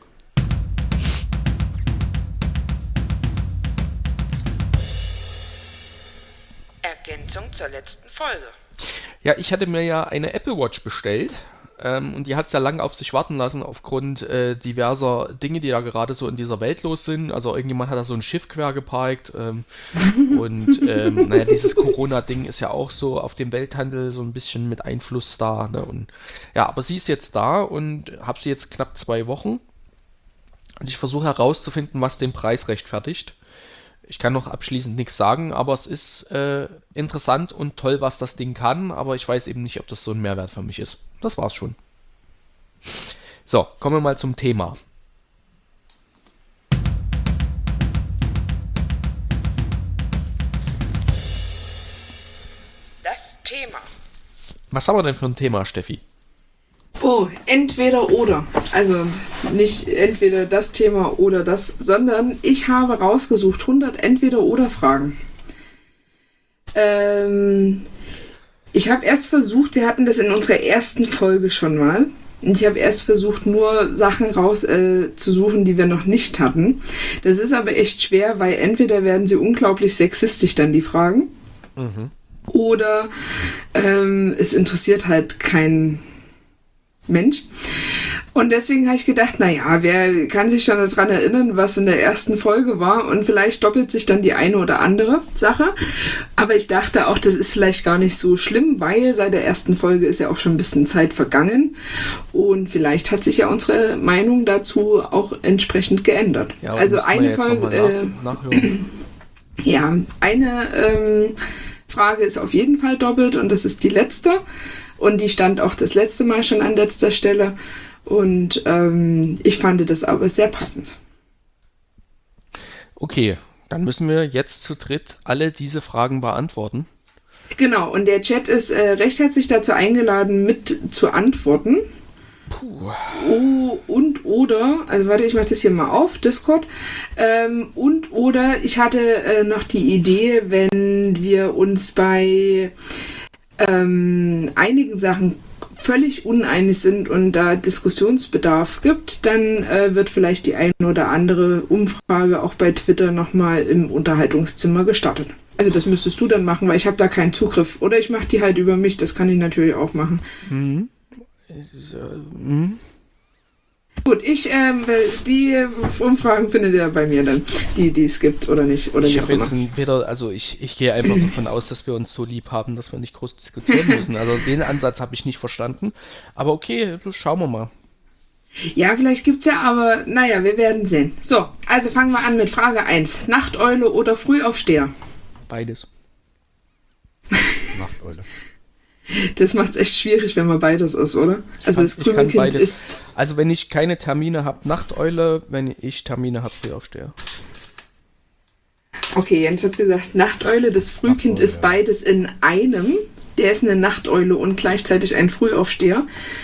Ergänzung zur letzten Folge. Ja, ich hatte mir ja eine Apple Watch bestellt. Und die hat es ja lange auf sich warten lassen aufgrund diverser Dinge, die da gerade so in dieser Welt los sind. Also irgendjemand hat da so ein Schiff quer geparkt. Naja, dieses Corona-Ding ist ja auch so auf dem Welthandel so ein bisschen mit Einfluss da. Ne? Und ja, aber sie ist jetzt da und habe sie jetzt knapp 2 Wochen. Und ich versuche herauszufinden, was den Preis rechtfertigt. Ich kann noch abschließend nichts sagen, aber es ist interessant und toll, was das Ding kann. Aber ich weiß eben nicht, ob das so ein Mehrwert für mich ist. Das war's schon. So, kommen wir mal zum Thema. Das Thema. Was haben wir denn für ein Thema, Steffi? Oh, entweder oder. Also nicht entweder das Thema oder das, sondern ich habe rausgesucht 100 Entweder-oder-Fragen. Ich habe erst versucht, wir hatten das in unserer ersten Folge schon mal, und ich habe erst versucht, nur Sachen zu suchen, die wir noch nicht hatten. Das ist aber echt schwer, weil entweder werden sie unglaublich sexistisch dann, die Fragen, oder es interessiert halt kein Mensch. Und deswegen habe ich gedacht, naja, wer kann sich schon daran erinnern, was in der ersten Folge war, und vielleicht doppelt sich dann die eine oder andere Sache. Aber ich dachte auch, das ist vielleicht gar nicht so schlimm, weil seit der ersten Folge ist ja auch schon ein bisschen Zeit vergangen und vielleicht hat sich ja unsere Meinung dazu auch entsprechend geändert. Ja, also eine Folge, nachhören. ja, eine Frage ist auf jeden Fall doppelt und das ist die letzte. Und die stand auch das letzte Mal schon an letzter Stelle. Und ich fand das aber sehr passend. Okay, dann müssen wir jetzt zu dritt alle diese Fragen beantworten. Genau, und der Chat ist recht herzlich dazu eingeladen, mit zu antworten. Puh. Also warte, ich mache das hier mal auf, Discord. Oder ich hatte noch die Idee, wenn wir uns bei einigen Sachen völlig uneinig sind und da Diskussionsbedarf gibt, dann wird vielleicht die eine oder andere Umfrage auch bei Twitter nochmal im Unterhaltungszimmer gestartet. Also das müsstest du dann machen, weil ich habe da keinen Zugriff. Oder ich mache die halt über mich, das kann ich natürlich auch machen. Gut, die Umfragen findet ihr bei mir dann, die es gibt oder nicht. Oder Ich habe jetzt ich gehe einfach davon aus, dass wir uns so lieb haben, dass wir nicht groß diskutieren müssen. Also den Ansatz habe ich nicht verstanden. Aber okay, schauen wir mal. Ja, vielleicht gibt's ja, aber naja, wir werden sehen. So, also fangen wir an mit Frage 1. Nachteule oder Frühaufsteher? Beides. Nachteule. Das macht's echt schwierig, wenn man beides ist, oder? Also das Ich kann Krümelkind beides. ist... Also wenn ich keine Termine habe, Nachteule. Wenn ich Termine habe, Frühaufsteher. Okay, Jens hat gesagt, Nachteule, das Frühkind Nachteule, ist ja. beides in einem. Der ist eine Nachteule und gleichzeitig ein Frühaufsteher.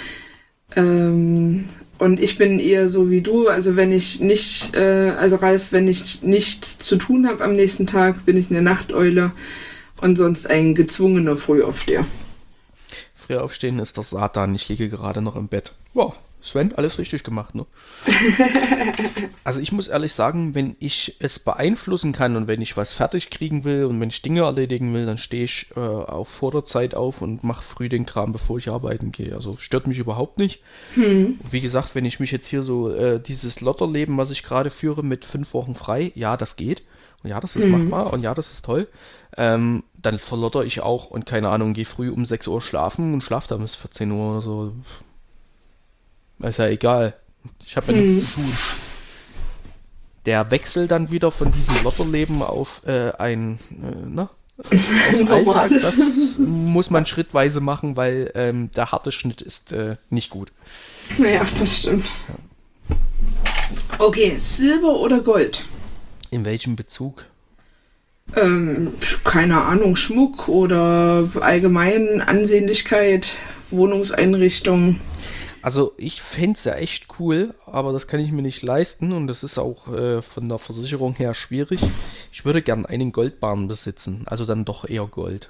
Und ich bin eher so wie du, also wenn ich nicht, Ralf, wenn ich nichts zu tun habe am nächsten Tag, bin ich eine Nachteule und sonst ein gezwungener Frühaufsteher. Früh aufstehen ist der Satan. Ich liege gerade noch im Bett. Wow, Sven, alles richtig gemacht, ne? Also ich muss ehrlich sagen, wenn ich es beeinflussen kann und wenn ich was fertig kriegen will und wenn ich Dinge erledigen will, dann stehe ich auch vor der Zeit auf und mache früh den Kram, bevor ich arbeiten gehe. Also stört mich überhaupt nicht. Und wie gesagt, wenn ich mich jetzt hier so dieses Lotterleben, was ich gerade führe, mit 5 Wochen frei, ja, das geht. ja, das ist machbar und ja, das ist toll. Dann verlotter ich auch und keine Ahnung, gehe früh um 6 Uhr schlafen und schlafe dann bis 14 Uhr oder so. Ist ja egal. Ich habe ja nichts zu tun. Der Wechsel dann wieder von diesem Lotterleben auf auf Alltag, das muss man schrittweise machen, weil der harte Schnitt ist nicht gut. Naja, das stimmt. Okay, Silber oder Gold? In welchem Bezug? Keine Ahnung, Schmuck oder allgemein Ansehnlichkeit, Wohnungseinrichtung. Also ich fände es ja echt cool, aber das kann ich mir nicht leisten und das ist auch von der Versicherung her schwierig. Ich würde gern einen Goldbarren besitzen, also dann doch eher Gold.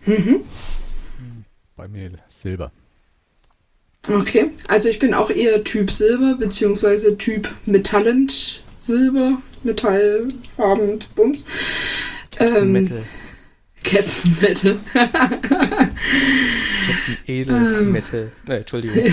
Bei mir Silber. Okay, also ich bin auch eher Typ Silber, beziehungsweise Typ metallend Silber, Metallfarben, Bums. Metal. Captain Metal. Captain Edel Metal. Entschuldigung.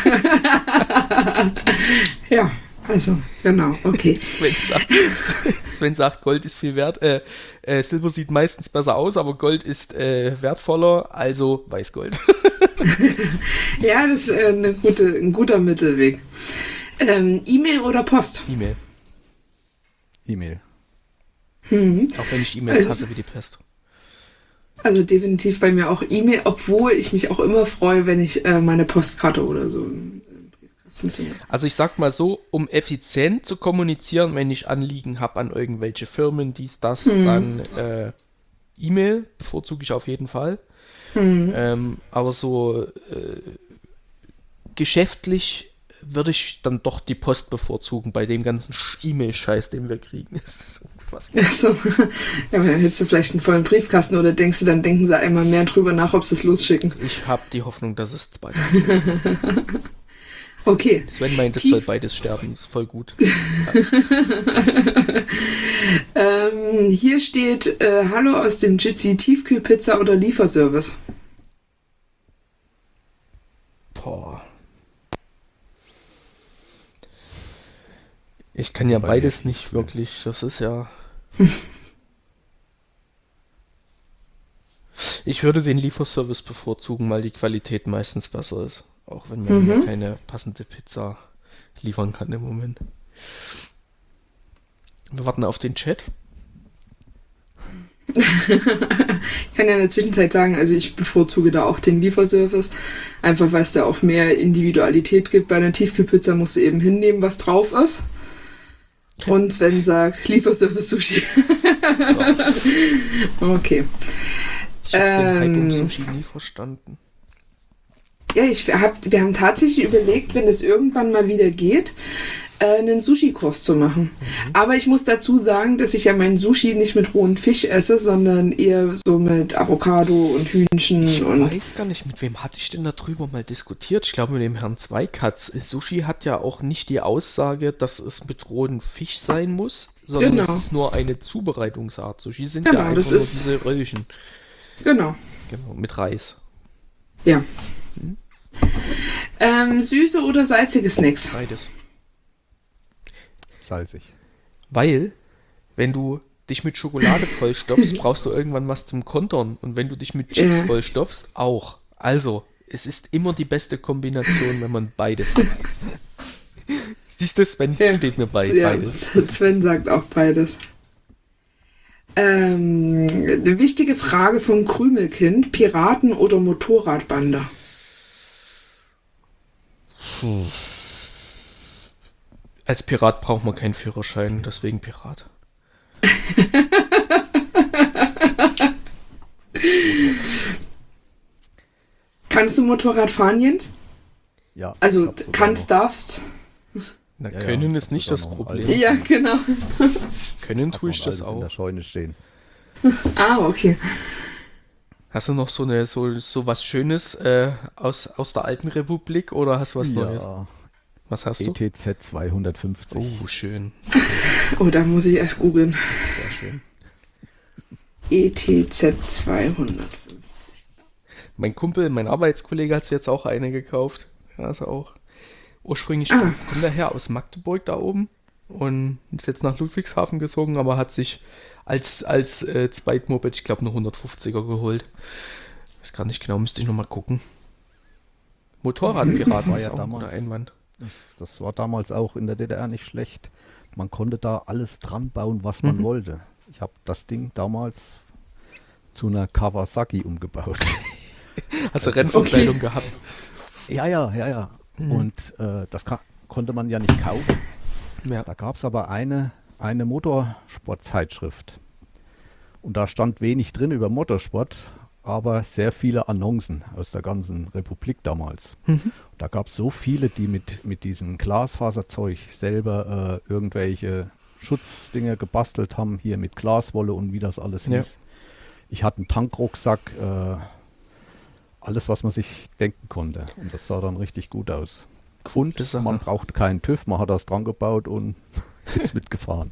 Ja, also, genau, okay. Sven sagt, Gold ist viel wert. Silber sieht meistens besser aus, aber Gold ist wertvoller, also Weißgold. Ja, das ist ein guter Mittelweg. E-Mail oder Post? E-Mail. E-Mail. Auch wenn ich E-Mails hasse wie die Pest. Also definitiv bei mir auch E-Mail, obwohl ich mich auch immer freue, wenn ich meine Postkarte oder so im Briefkasten finde. Also ich sag mal so, um effizient zu kommunizieren, wenn ich Anliegen habe an irgendwelche Firmen, dies, das, dann E-Mail bevorzuge ich auf jeden Fall. Aber so geschäftlich würde ich dann doch die Post bevorzugen bei dem ganzen E-Mail-Scheiß, den wir kriegen. Das ist unfassbar. Achso. Ja, aber dann hättest du vielleicht einen vollen Briefkasten oder denkst du, dann denken sie einmal mehr drüber nach, ob sie es losschicken. Ich habe die Hoffnung, dass es beides Okay. Sven meint, es soll beides sterben. Das ist voll gut. Hier steht, hallo aus dem Jitsi, Tiefkühlpizza oder Lieferservice? Boah. Ich kann ja beides nicht wirklich, das ist ja... Ich würde den Lieferservice bevorzugen, weil die Qualität meistens besser ist. Auch wenn man mir keine passende Pizza liefern kann im Moment. Wir warten auf den Chat. Ich kann ja in der Zwischenzeit sagen, also ich bevorzuge da auch den Lieferservice, einfach weil es da auch mehr Individualität gibt. Bei einer Tiefkühlpizza musst du eben hinnehmen, was drauf ist. Und Sven sagt, Lieferservice Sushi. Okay. Ich habe den Hype um Sushi nie verstanden. Ja, wir haben tatsächlich überlegt, wenn es irgendwann mal wieder geht, einen Sushi-Kurs zu machen. Aber ich muss dazu sagen, dass ich ja meinen Sushi nicht mit rohem Fisch esse, sondern eher so mit Avocado und Hühnchen. Ich und weiß gar nicht, mit wem hatte ich denn darüber mal diskutiert? Ich glaube mit dem Herrn Zweikatz. Sushi hat ja auch nicht die Aussage, dass es mit rohem Fisch sein muss, sondern es ist nur eine Zubereitungsart. Sushi sind ja einfach nur diese Röllchen. Genau, mit Reis. Ja. Süße oder salzige Snacks? Beides. Salzig. Weil, wenn du dich mit Schokolade vollstopfst, brauchst du irgendwann was zum Kontern. Und wenn du dich mit Chips vollstopfst, auch. Also, es ist immer die beste Kombination, wenn man beides hat. Siehst du, Sven steht mir bei beides. Sven sagt auch beides. Eine wichtige Frage vom Krümelkind: Piraten oder Motorradbande? Als Pirat braucht man keinen Führerschein, deswegen Pirat. Kannst du Motorrad fahren, Jens? Ja. Also darfst. Na, können ist nicht das Problem. Ja, genau. Können tue ich das auch. In der Scheune stehen. Ah, okay. Hast du noch so was Schönes aus der alten Republik oder hast du was Neues? Was hast du? ETZ 250. Oh, schön. Oh, da muss ich erst googeln. Sehr schön. ETZ 250. Mein Kumpel, mein Arbeitskollege hat sich jetzt auch eine gekauft. Ja, also auch. Ursprünglich kommt er her aus Magdeburg da oben. und ist jetzt nach Ludwigshafen gezogen, aber hat sich als Zweitmoped, ich glaube, eine 150er geholt. Ich weiß gar nicht genau, müsste ich nochmal gucken. Motorradpiraten War ist ja auch ein damals. guter Einwand. Das war damals auch in der DDR nicht schlecht. Man konnte da alles dran bauen, was man wollte. Ich habe das Ding damals zu einer Kawasaki umgebaut. Hast du Rennverkleidung gehabt? Ja. Und das konnte man ja nicht kaufen. Ja. Da gab es aber eine Motorsportzeitschrift. Und da stand wenig drin über Motorsport, aber sehr viele Annoncen aus der ganzen Republik damals. Da gab es so viele, die mit diesem Glasfaserzeug selber irgendwelche Schutzdinger gebastelt haben, hier mit Glaswolle und wie das alles Ja. hieß. Ich hatte einen Tankrucksack, alles, was man sich denken konnte. Und das sah dann richtig gut aus. Und Sache. man brauchte keinen TÜV, man hat das dran gebaut und ist mitgefahren.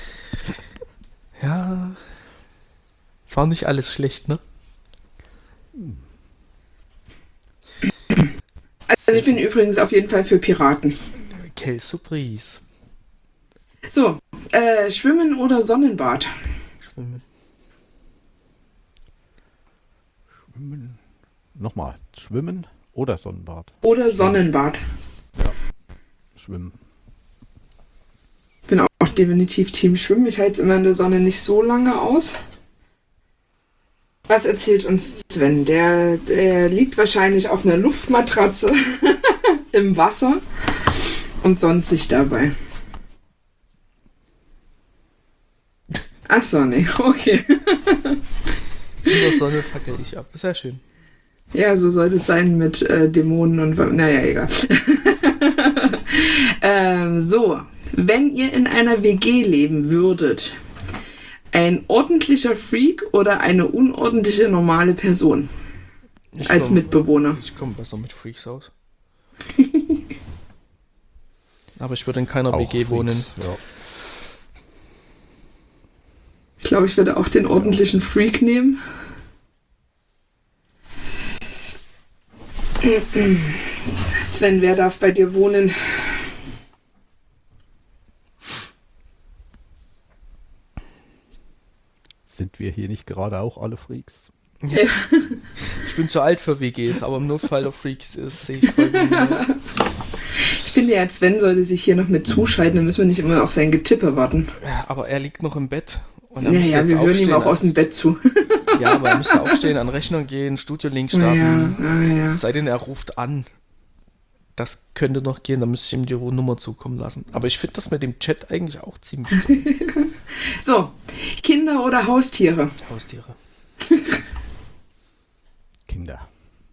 Ja. Es war nicht alles schlecht, ne? Also ich bin übrigens auf jeden Fall für Piraten. Quelle Surprise. So, Schwimmen oder Sonnenbad? Schwimmen. Nochmal, Schwimmen oder Sonnenbad? Oder Sonnenbad? Schwimmen. Bin auch definitiv Team Schwimmen. Ich halte es immer in der Sonne nicht so lange aus. Was erzählt uns Sven? Der liegt wahrscheinlich auf einer Luftmatratze im Wasser und sonnt sich dabei. Ach so, nee, okay. In der Sonne fackel ich ab. Sehr schön. Ja, so sollte es sein mit Dämonen und... Naja, egal. So, wenn ihr in einer WG leben würdet, ein ordentlicher Freak oder eine unordentliche normale Person als Mitbewohner? Ich komme besser mit Freaks aus. Aber ich würde in keiner Auch WG wohnen. Freaks, ja. Ich glaube, ich würde auch den ordentlichen Freak nehmen. Sven, wer darf bei dir wohnen? Sind wir hier nicht gerade auch alle Freaks? Ja. Ich bin zu alt für WGs, aber im Notfall der Freaks ist, sehe ich vollkommen. Ich finde ja, Sven sollte sich hier noch mit zuschalten, dann müssen wir nicht immer auf sein Getippe warten. Ja, aber er liegt noch im Bett. Und er Naja, wir hören ihm auch aus dem Bett zu. Ja, aber er müsste aufstehen, an den Rechner gehen, Studio-Link starten. Ja. Es sei denn, er ruft an. Das könnte noch gehen, da müsste ich ihm die Nummer zukommen lassen. Aber ich finde das mit dem Chat eigentlich auch ziemlich gut. So, Kinder oder Haustiere? Haustiere. Kinder.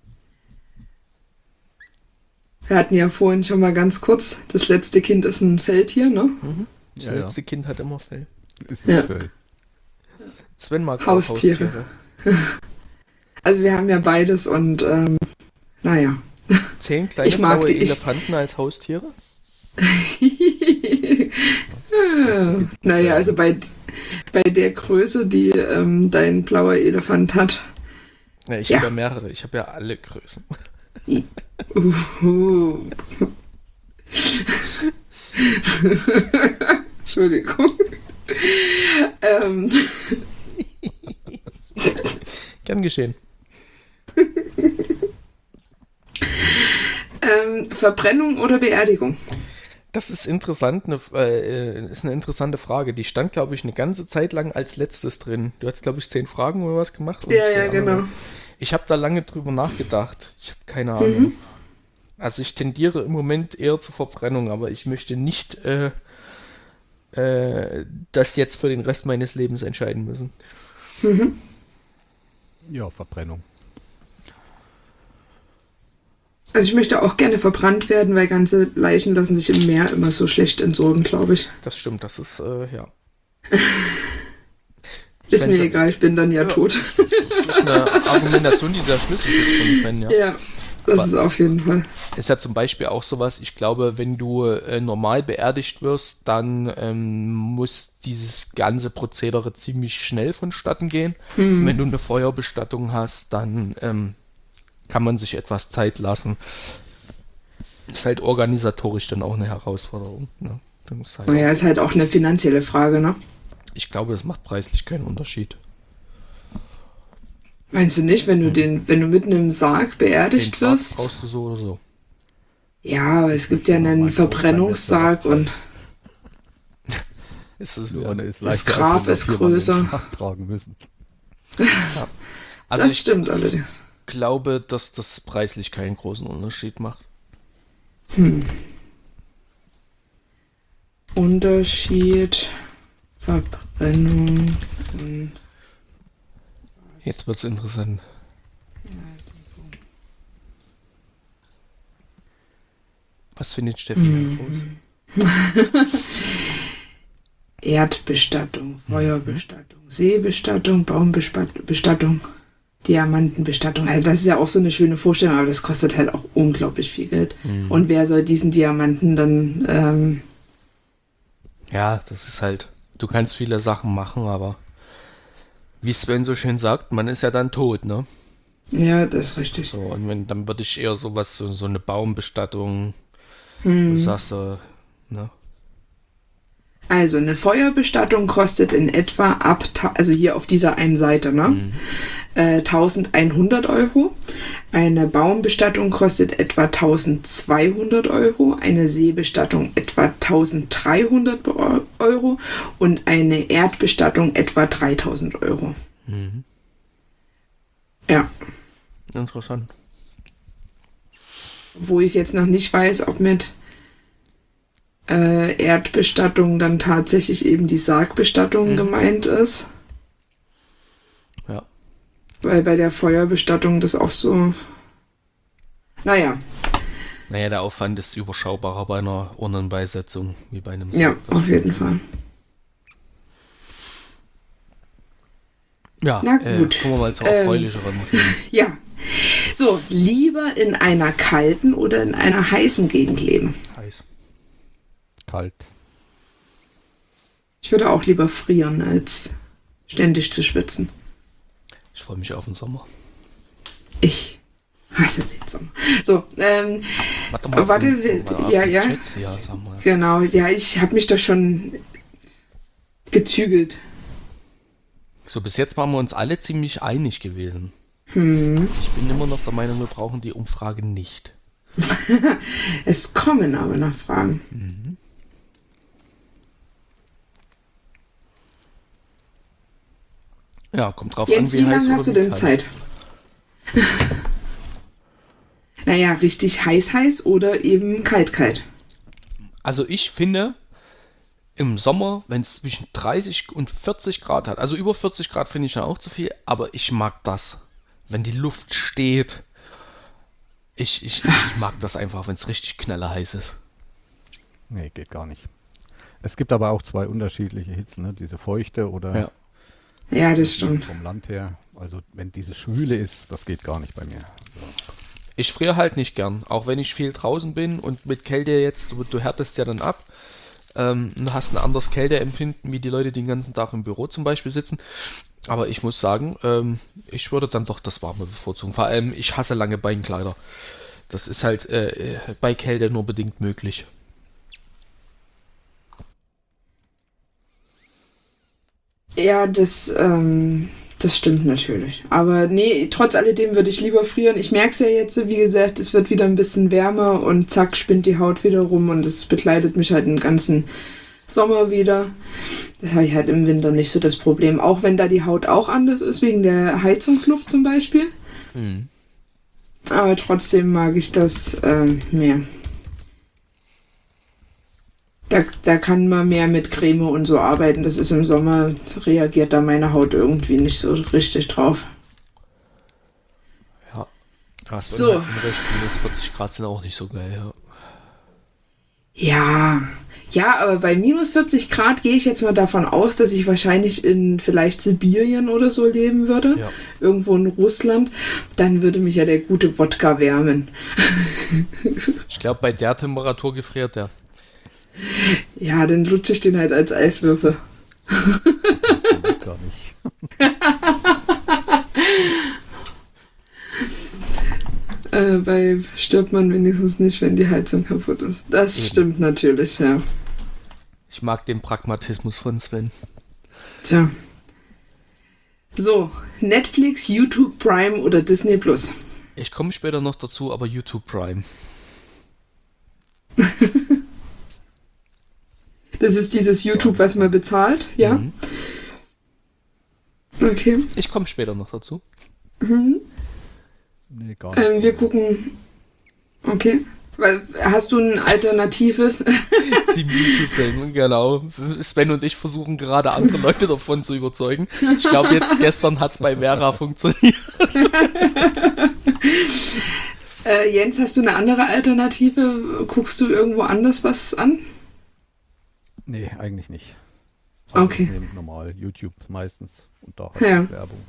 Wir hatten ja vorhin schon mal ganz kurz, das letzte Kind ist ein Feldtier, ne? Das Ja, letzte Kind hat immer Fell. Ist Ja. toll. Sven mag auch Haustiere. Also wir haben ja beides und naja. Zählen kleine Ich mag blaue die- Elefanten als Haustiere? Naja, also bei der Größe, die dein blauer Elefant hat. Ja, ich Ja. habe ja mehrere. Ich habe ja alle Größen. Entschuldigung. Gern geschehen. Verbrennung oder Beerdigung? Das ist interessant, ist eine interessante Frage. Die stand, glaube ich, eine ganze Zeit lang als letztes drin. Du hast, glaube ich, 10 Fragen oder was gemacht. Und Ja, genau. Ich habe da lange drüber nachgedacht. Ich habe keine Ahnung. Also ich tendiere im Moment eher zur Verbrennung, aber ich möchte nicht das jetzt für den Rest meines Lebens entscheiden müssen. Ja, Verbrennung. Also ich möchte auch gerne verbrannt werden, weil ganze Leichen lassen sich im Meer immer so schlecht entsorgen, glaube ich. Das stimmt, das ist, ja. Ist mir Wenn's- egal, ich bin dann ja tot. Das ist eine Argumentation, die sehr schlüssig ist von Sven, ja. Ja, das ist auf jeden Fall. Ist ja zum Beispiel auch sowas, ich glaube, wenn du normal beerdigt wirst, dann muss dieses ganze Prozedere ziemlich schnell vonstatten gehen. Wenn du eine Feuerbestattung hast, dann kann man sich etwas Zeit lassen. Ist halt organisatorisch dann auch eine Herausforderung. Ne? Dann ist halt Naja, ist halt auch eine finanzielle Frage, ne? ich glaube, es macht preislich keinen Unterschied. Meinst du nicht, wenn du mitten im Sarg Den beerdigt Sarg wirst? brauchst du so oder so. Ja, aber es gibt ja einen Verbrennungssarg und Ist es Nur ja. eine ist Das leichter, Grab als ist wenn wir größer. den Sarg tragen müssen. Also das ich stimmt allerdings. glaube, dass das preislich keinen großen Unterschied macht. Unterschied, Verbrennung. Jetzt wird's interessant. Was findet Steffi groß? Erdbestattung, Feuerbestattung, Seebestattung, Baumbestattung, Diamantenbestattung. Also das ist ja auch so eine schöne Vorstellung, aber das kostet halt auch unglaublich viel Geld. Und wer soll diesen Diamanten dann... Ja, das ist halt, du kannst viele Sachen machen, aber wie Sven so schön sagt, man ist ja dann tot, ne? ja, das ist richtig. So, und wenn, dann würde ich eher sowas, so eine Baumbestattung, du sagst, ne? Also eine Feuerbestattung kostet in etwa also hier auf dieser einen Seite, ne? 1100 Euro. Eine Baumbestattung kostet etwa 1200 Euro. Eine Seebestattung etwa 1300 Euro. Und eine Erdbestattung etwa 3000 Euro. Ja. Interessant. Wo ich jetzt noch nicht weiß, ob mit Erdbestattung dann tatsächlich eben die Sargbestattung gemeint ist. Ja. Weil bei der Feuerbestattung das auch so... Naja, Naja, der Aufwand ist überschaubarer bei einer Urnenbeisetzung, wie bei einem ja, Sarg. Das auf jeden Fall. Ja, Na gut. kommen wir mal zu erfreulicheren Themen. Ja. So, lieber in einer kalten oder in einer heißen Gegend leben? Heiß. Kalt. Ich würde auch lieber frieren, als ständig zu schwitzen. Ich freue mich auf den Sommer. Ich hasse den Sommer. So, Warte, ja, ja. Ja, sag mal. Genau, ja, ich habe mich da schon gezügelt. So, bis jetzt waren wir uns alle ziemlich einig gewesen. Ich bin immer noch der Meinung, wir brauchen die Umfrage nicht. Es kommen aber noch Fragen. Ja, kommt drauf Jens, an, wie heiß lange oder hast du wie denn kalt. Zeit? Naja, richtig heiß oder eben kalt. Also ich finde, im Sommer, wenn es zwischen 30 und 40 Grad hat, also über 40 Grad finde ich ja auch zu viel, aber ich mag das, wenn die Luft steht. Ich mag das einfach, wenn es richtig knallerheiß ist. Nee, geht gar nicht. Es gibt aber auch zwei unterschiedliche Hitzen, ne? Diese feuchte oder Ja. Ja, das stimmt. vom Land her. Also wenn diese Schwüle ist, das geht gar nicht bei mir. Ich friere halt nicht gern, auch wenn ich viel draußen bin und mit Kälte jetzt, du härtest ja dann ab, und hast ein anderes Kälteempfinden, wie die Leute, die den ganzen Tag im Büro zum Beispiel sitzen. Aber ich muss sagen, ich würde dann doch das Warme bevorzugen. Vor allem, ich hasse lange Beinkleider. Das ist halt bei Kälte nur bedingt möglich. Ja, das stimmt natürlich. Aber nee, trotz alledem würde ich lieber frieren. Ich merke es ja jetzt, wie gesagt, es wird wieder ein bisschen wärmer und zack, spinnt die Haut wieder rum und es bekleidet mich halt den ganzen Sommer wieder. Das habe ich halt im Winter nicht so das Problem. Auch wenn da die Haut auch anders ist, wegen der Heizungsluft zum Beispiel. Aber trotzdem mag ich das mehr. Da kann man mehr mit Creme und so arbeiten. Das ist im Sommer, reagiert da meine Haut irgendwie nicht so richtig drauf. Ja. Das So. Halt recht, minus 40 Grad sind auch nicht so geil. Ja, aber bei minus 40 Grad gehe ich jetzt mal davon aus, dass ich wahrscheinlich in vielleicht Sibirien oder so leben würde. Ja. Irgendwo in Russland. Dann würde mich ja der gute Wodka wärmen. Ich glaube, bei der Temperatur gefriert der. Ja, dann lutsche ich den halt als Eiswürfel. Das geht gar nicht. Weil stirbt man wenigstens nicht, wenn die Heizung kaputt ist. Das stimmt natürlich, ja. Ich mag den Pragmatismus von Sven. Tja. So, Netflix, YouTube Prime oder Disney Plus? Ich komme später noch dazu, aber YouTube Prime. Das ist dieses YouTube, was man bezahlt, ja? Mhm. Okay. Ich komme später noch dazu. Nee, gar nicht. Wir gucken. Okay. Hast du ein alternatives? Team YouTube, genau. Sven und ich versuchen gerade andere Leute davon zu überzeugen. Ich glaube, gestern hat es bei Vera funktioniert. Jens, hast du eine andere Alternative? Guckst du irgendwo anders was an? Nee, eigentlich nicht. Okay. Ich nehme normal YouTube meistens und da halt Ja. Werbung.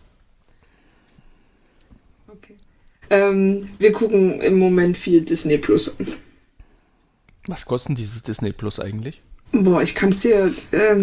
Okay. Wir gucken im Moment viel Disney Plus. Was kostet dieses Disney Plus eigentlich? Boah, ich kann es dir.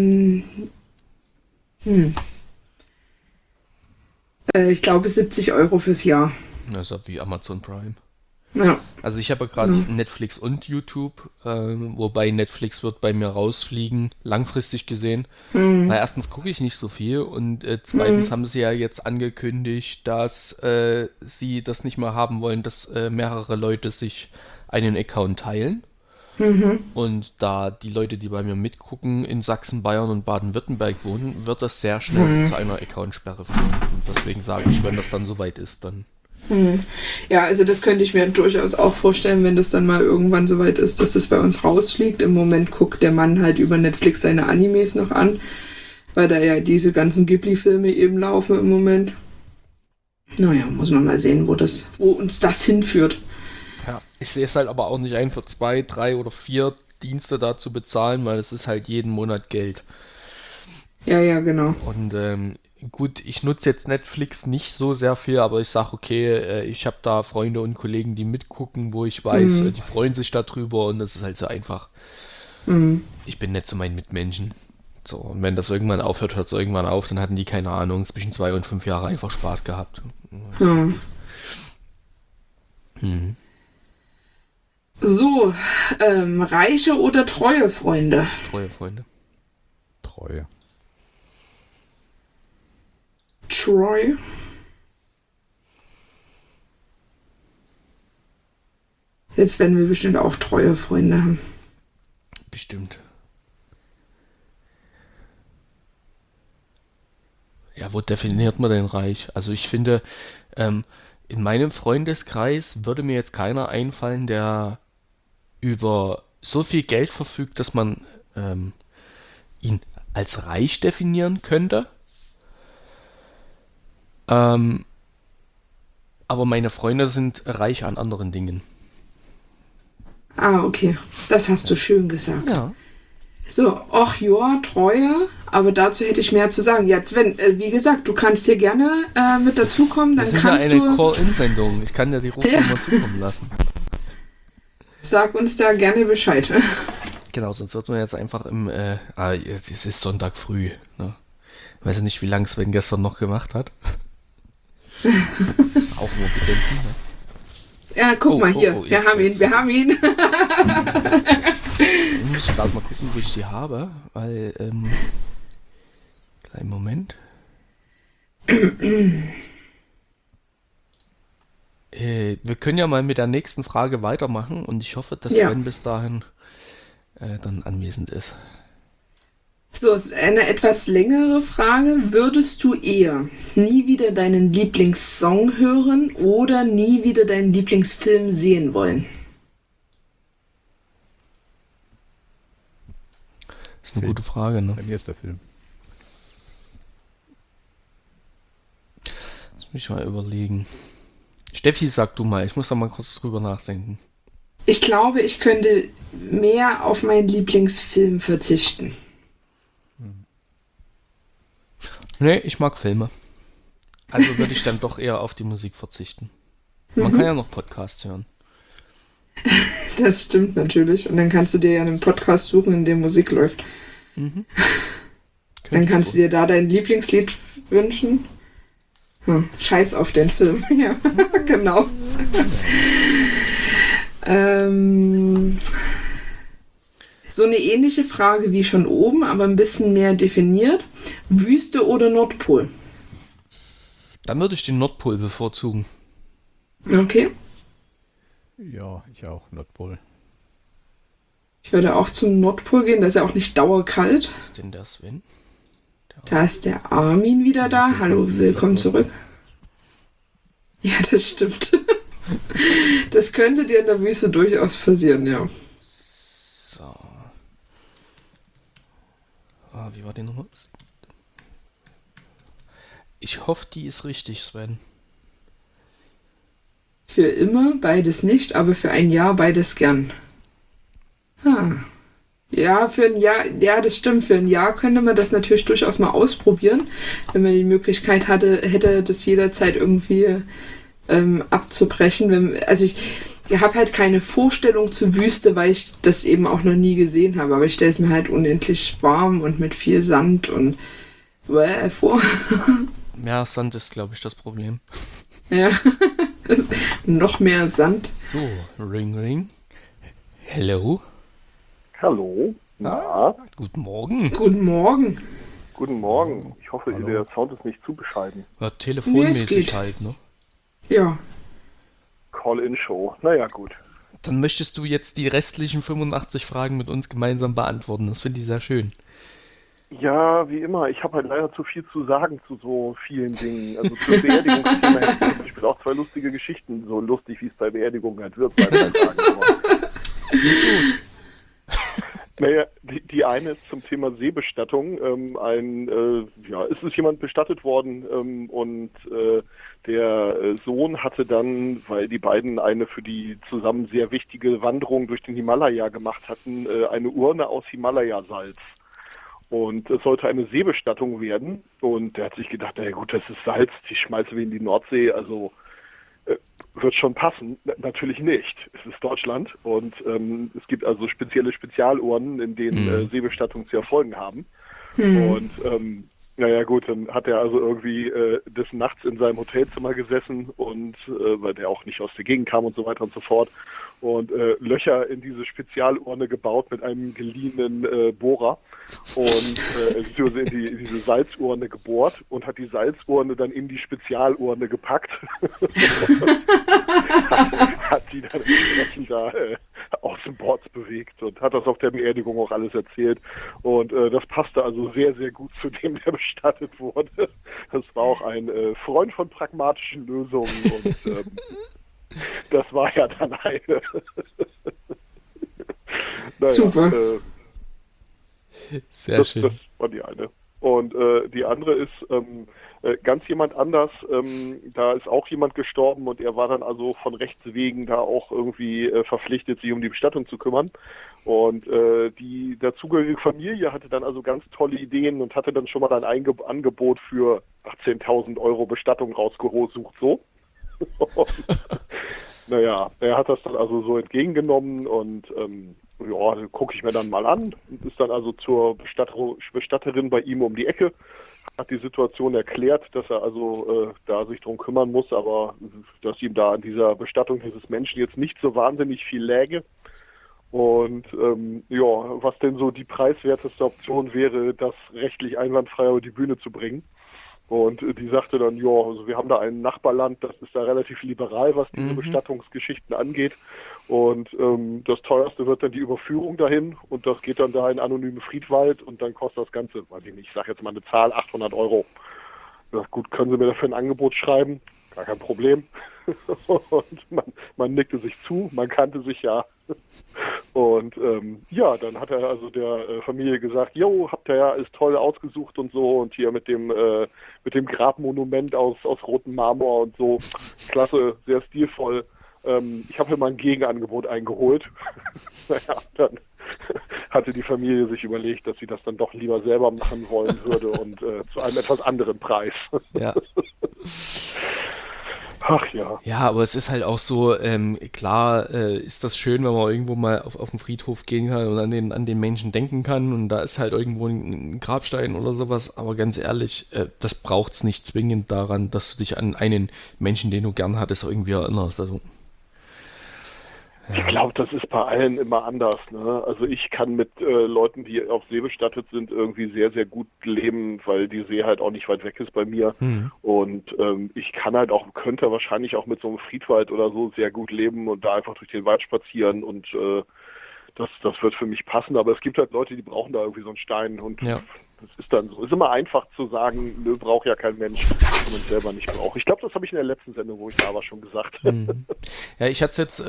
Ich glaube 70 € fürs Jahr. Also wie Amazon Prime. Ja. Also ich habe ja gerade Netflix und YouTube, wobei Netflix wird bei mir rausfliegen, langfristig gesehen. Weil erstens gucke ich nicht so viel und zweitens haben sie ja jetzt angekündigt, dass sie das nicht mehr haben wollen, dass mehrere Leute sich einen Account teilen. Und da die Leute, die bei mir mitgucken, in Sachsen, Bayern und Baden-Württemberg wohnen, wird das sehr schnell zu einer Accountsperre führen. Und deswegen sage ich, wenn das dann soweit ist, dann... Ja, also das könnte ich mir durchaus auch vorstellen, wenn das dann mal irgendwann soweit ist, dass das bei uns rausfliegt. Im Moment guckt der Mann halt über Netflix seine Animes noch an, weil da ja diese ganzen Ghibli-Filme eben laufen im Moment. Naja, muss man mal sehen, wo uns das hinführt. Ja, ich sehe es halt aber auch nicht ein, für 2, 3 oder 4 Dienste da zu bezahlen, weil es ist halt jeden Monat Geld. Ja, genau. Und gut, ich nutze jetzt Netflix nicht so sehr viel, aber ich sage, okay, ich habe da Freunde und Kollegen, die mitgucken, wo ich weiß, die freuen sich darüber und das ist halt so einfach. Ich bin nett zu meinen Mitmenschen. So, und wenn das irgendwann aufhört, hört es irgendwann auf, dann hatten die, keine Ahnung, zwischen 2 und 5 Jahre einfach Spaß gehabt. So, reiche oder treue Freunde? Treue Freunde. Treue. Troy. Jetzt werden wir bestimmt auch treue Freunde haben. Bestimmt. Ja, wo definiert man denn reich? Also ich finde, in meinem Freundeskreis würde mir jetzt keiner einfallen, der über so viel Geld verfügt, dass man ihn als reich definieren könnte. Aber meine Freunde sind reich an anderen Dingen. Ah, okay. Das hast du schön gesagt. Ja. So, ach ja, Treue, aber dazu hätte ich mehr zu sagen. Ja, Sven, wie gesagt, du kannst hier gerne mit dazukommen, dann Das ist kannst ja eine du... Call-In-Sendung. Ich kann dir die Rufnummer zukommen lassen. Sag uns da gerne Bescheid. Genau, sonst wird man jetzt einfach es ist Sonntag früh. Ne? Ich weiß ja nicht, wie lange Sven gestern noch gemacht hat. Auch nur bedenken. Ne? Ja, guck mal hier, wir haben ihn. Ich muss gerade mal gucken, wo ich die habe, weil, kleinen Moment. Wir können ja mal mit der nächsten Frage weitermachen und ich hoffe, dass Sven bis dahin dann anwesend ist. So, es ist eine etwas längere Frage. Würdest du eher nie wieder deinen Lieblingssong hören oder nie wieder deinen Lieblingsfilm sehen wollen? Das ist eine gute Frage, ne? Bei mir ist der Film. Lass mich mal überlegen. Steffi, sag du mal, ich muss da mal kurz drüber nachdenken. Ich glaube, ich könnte mehr auf meinen Lieblingsfilm verzichten. Nee, ich mag Filme. Also würde ich dann doch eher auf die Musik verzichten. Man kann ja noch Podcasts hören. Das stimmt natürlich. Und dann kannst du dir ja einen Podcast suchen, in dem Musik läuft. Dann kannst du dir da dein Lieblingslied wünschen. Scheiß auf den Film. Ja, genau. So eine ähnliche Frage wie schon oben, aber ein bisschen mehr definiert. Wüste oder Nordpol? Dann würde ich den Nordpol bevorzugen. Okay. Ja, ich auch, Nordpol. Ich würde auch zum Nordpol gehen, da ist ja auch nicht dauerkalt. Was ist denn der Sven? Da ist der Armin wieder da. Hallo, willkommen zurück. Ja, das stimmt. Das könnte dir in der Wüste durchaus passieren, ja. So. Ah, wie war die Nummer? Ich hoffe, die ist richtig, Sven. Für immer beides nicht, aber für ein Jahr beides gern. Ja, für ein Jahr, ja, das stimmt. Für ein Jahr könnte man das natürlich durchaus mal ausprobieren, wenn man die Möglichkeit hätte das jederzeit irgendwie abzubrechen. Ich habe halt keine Vorstellung zur Wüste, weil ich das eben auch noch nie gesehen habe. Aber ich stelle es mir halt unendlich warm und mit viel Sand und vor. Ja, Sand ist, glaube ich, das Problem. Ja, noch mehr Sand. So, Ring Ring. Hello. Hallo. Na, Guten Morgen. Guten Morgen. guten Morgen. Ich hoffe, Hallo. der Sound ist nicht zu bescheiden. Ja, Nee, es telefonmäßig geht. halt, ne? Ja, Call-in-Show. Naja, gut. Dann möchtest du jetzt die restlichen 85 Fragen mit uns gemeinsam beantworten. Das finde ich sehr schön. Ja, wie immer. Ich habe halt leider zu viel zu sagen zu so vielen Dingen. Also zur Beerdigungsthema hätte ich zum Beispiel auch 2 lustige Geschichten. So lustig, wie es bei Beerdigungen halt wird. Bei 3 Tagen. Naja, die eine ist zum Thema Seebestattung. Es ist jemand bestattet worden und der Sohn hatte dann, weil die beiden eine für die zusammen sehr wichtige Wanderung durch den Himalaya gemacht hatten, eine Urne aus Himalaya-Salz. Und es sollte eine Seebestattung werden. Und der hat sich gedacht, naja gut, das ist Salz, die schmeißen wir in die Nordsee, also wird schon passen. Natürlich nicht. Es ist Deutschland und es gibt also spezielle Spezialurnen, in denen Seebestattungen zu erfolgen haben. Und naja gut, dann hat er also irgendwie des Nachts in seinem Hotelzimmer gesessen und weil der auch nicht aus der Gegend kam und so weiter und so fort und Löcher in diese Spezialurne gebaut mit einem geliehenen Bohrer und beziehungsweise in diese Salzurne gebohrt und hat die Salzurne dann in die Spezialurne gepackt. hat die dann entsprechend da aus dem Bord bewegt und hat das auf der Beerdigung auch alles erzählt. Und das passte also sehr, sehr gut zu dem, der bestattet wurde. Das war auch ein Freund von pragmatischen Lösungen und das war ja dann eine. Naja, super. Sehr das schön. war die eine. Und die andere ist ganz jemand anders. Da ist auch jemand gestorben und er war dann also von Rechts wegen da auch irgendwie verpflichtet, sich um die Bestattung zu kümmern. Und die dazugehörige Familie hatte dann also ganz tolle Ideen und hatte dann schon mal ein Angebot für 18.000 Euro Bestattung rausgesucht. So. Naja, er hat das dann also so entgegengenommen und ja, gucke ich mir dann mal an und ist dann also zur Bestatterin bei ihm um die Ecke, hat die Situation erklärt, dass er also da sich drum kümmern muss, aber dass ihm da an dieser Bestattung dieses Menschen jetzt nicht so wahnsinnig viel läge. Und ja, was denn so die preiswerteste Option wäre, das rechtlich einwandfrei über die Bühne zu bringen. Und die sagte dann, ja, also wir haben da ein Nachbarland, das ist da relativ liberal, was diese Bestattungsgeschichten angeht. Und das teuerste wird dann die Überführung dahin und das geht dann da in anonymen Friedwald und dann kostet das Ganze, weiß ich nicht, ich sage jetzt mal eine Zahl, 800 Euro. Ja, gut, können Sie mir dafür ein Angebot schreiben? Gar kein Problem. Und man nickte sich zu, man kannte sich ja. Und ja, dann hat er also der Familie gesagt, jo, habt ihr ja alles toll ausgesucht und so und hier mit dem Grabmonument aus rotem Marmor und so, klasse, sehr stilvoll. Ich habe hier mal ein Gegenangebot eingeholt. Naja, dann hatte die Familie sich überlegt, dass sie das dann doch lieber selber machen wollen würde und zu einem etwas anderen Preis. Ja. Ach ja. Ja, aber es ist halt auch so, klar ist das schön, wenn man irgendwo mal auf den Friedhof gehen kann und an den Menschen denken kann und da ist halt irgendwo ein Grabstein oder sowas, aber ganz ehrlich, das braucht's nicht zwingend daran, dass du dich an einen Menschen, den du gern hattest, irgendwie erinnerst. Also, Ich glaube, das ist bei allen immer anders. Ne? Also ich kann mit Leuten, die auf See bestattet sind, irgendwie sehr, sehr gut leben, weil die See halt auch nicht weit weg ist bei mir. Und ich kann halt auch, könnte wahrscheinlich auch mit so einem Friedwald oder so sehr gut leben und da einfach durch den Wald spazieren und das wird für mich passen. Aber es gibt halt Leute, die brauchen da irgendwie so einen Stein und das ist dann so. Ist immer einfach zu sagen, nö, braucht ja kein Mensch, wenn man es selber nicht braucht. Ich glaube, das habe ich in der letzten Sendung, wo ich da war, schon gesagt. Ja, ich hatte jetzt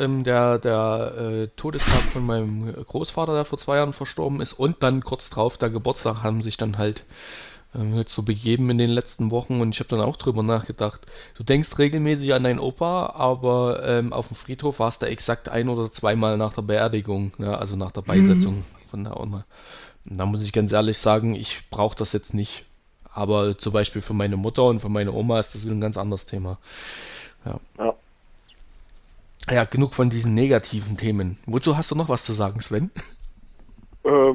der Todestag von meinem Großvater, der vor 2 Jahren verstorben ist, und dann kurz drauf der Geburtstag haben sich dann halt jetzt so begeben in den letzten Wochen, und ich habe dann auch drüber nachgedacht. Du denkst regelmäßig an deinen Opa, aber auf dem Friedhof warst du exakt 1 oder 2 Mal nach der Beerdigung, ne? Also nach der Beisetzung von der Oma. Und da muss ich ganz ehrlich sagen, ich brauche das jetzt nicht. Aber zum Beispiel für meine Mutter und für meine Oma ist das ein ganz anderes Thema. Ja. Ja, genug von diesen negativen Themen. Wozu hast du noch was zu sagen, Sven? Was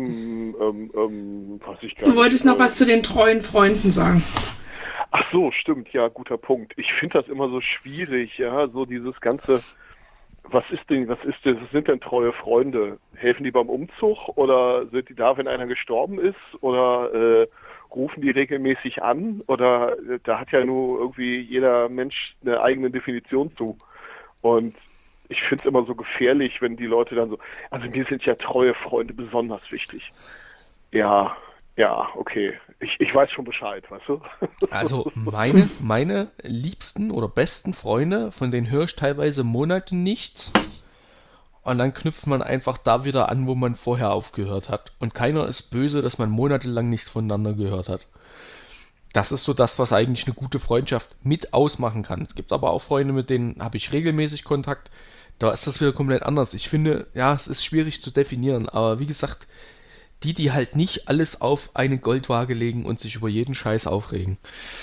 ich gar Du wolltest nicht, noch was zu den treuen Freunden sagen. Ach so, stimmt, ja, guter Punkt. Ich finde das immer so schwierig, ja, so dieses ganze, was sind denn treue Freunde? Helfen die beim Umzug oder sind die da, wenn einer gestorben ist? Oder rufen die regelmäßig an? Oder da hat ja nur irgendwie jeder Mensch eine eigene Definition zu. Und ich finde es immer so gefährlich, wenn die Leute dann so, also mir sind ja treue Freunde besonders wichtig. Ja, okay. Ich weiß schon Bescheid, weißt du? Also meine liebsten oder besten Freunde, von denen höre ich teilweise Monate nichts. Und dann knüpft man einfach da wieder an, wo man vorher aufgehört hat. Und keiner ist böse, dass man monatelang nichts voneinander gehört hat. Das ist so das, was eigentlich eine gute Freundschaft mit ausmachen kann. Es gibt aber auch Freunde, mit denen habe ich regelmäßig Kontakt. Da ist das wieder komplett anders. Ich finde, ja, es ist schwierig zu definieren. Aber wie gesagt, die halt nicht alles auf eine Goldwaage legen und sich über jeden Scheiß aufregen.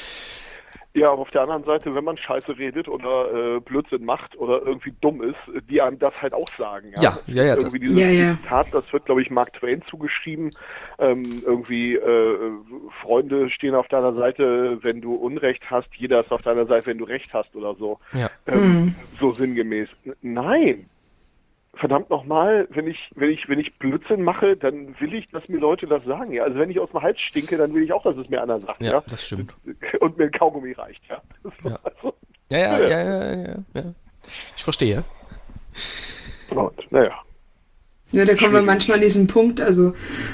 Ja, aber auf der anderen Seite, wenn man Scheiße redet oder Blödsinn macht oder irgendwie dumm ist, die einem das halt auch sagen. Ja. Irgendwie dieses Zitat, das wird, glaube ich, Mark Twain zugeschrieben. Freunde stehen auf deiner Seite, wenn du Unrecht hast, jeder ist auf deiner Seite, wenn du Recht hast oder so. Ja. So sinngemäß. Nein. Verdammt nochmal, wenn ich Blödsinn mache, dann will ich, dass mir Leute das sagen. Ja? Also wenn ich aus dem Hals stinke, dann will ich auch, dass es mir einer sagt. Ja, das stimmt. Und mir ein Kaugummi reicht. Ja. Ja. Ich verstehe. Und, naja. Ja, da kommen wir manchmal an diesen Punkt, also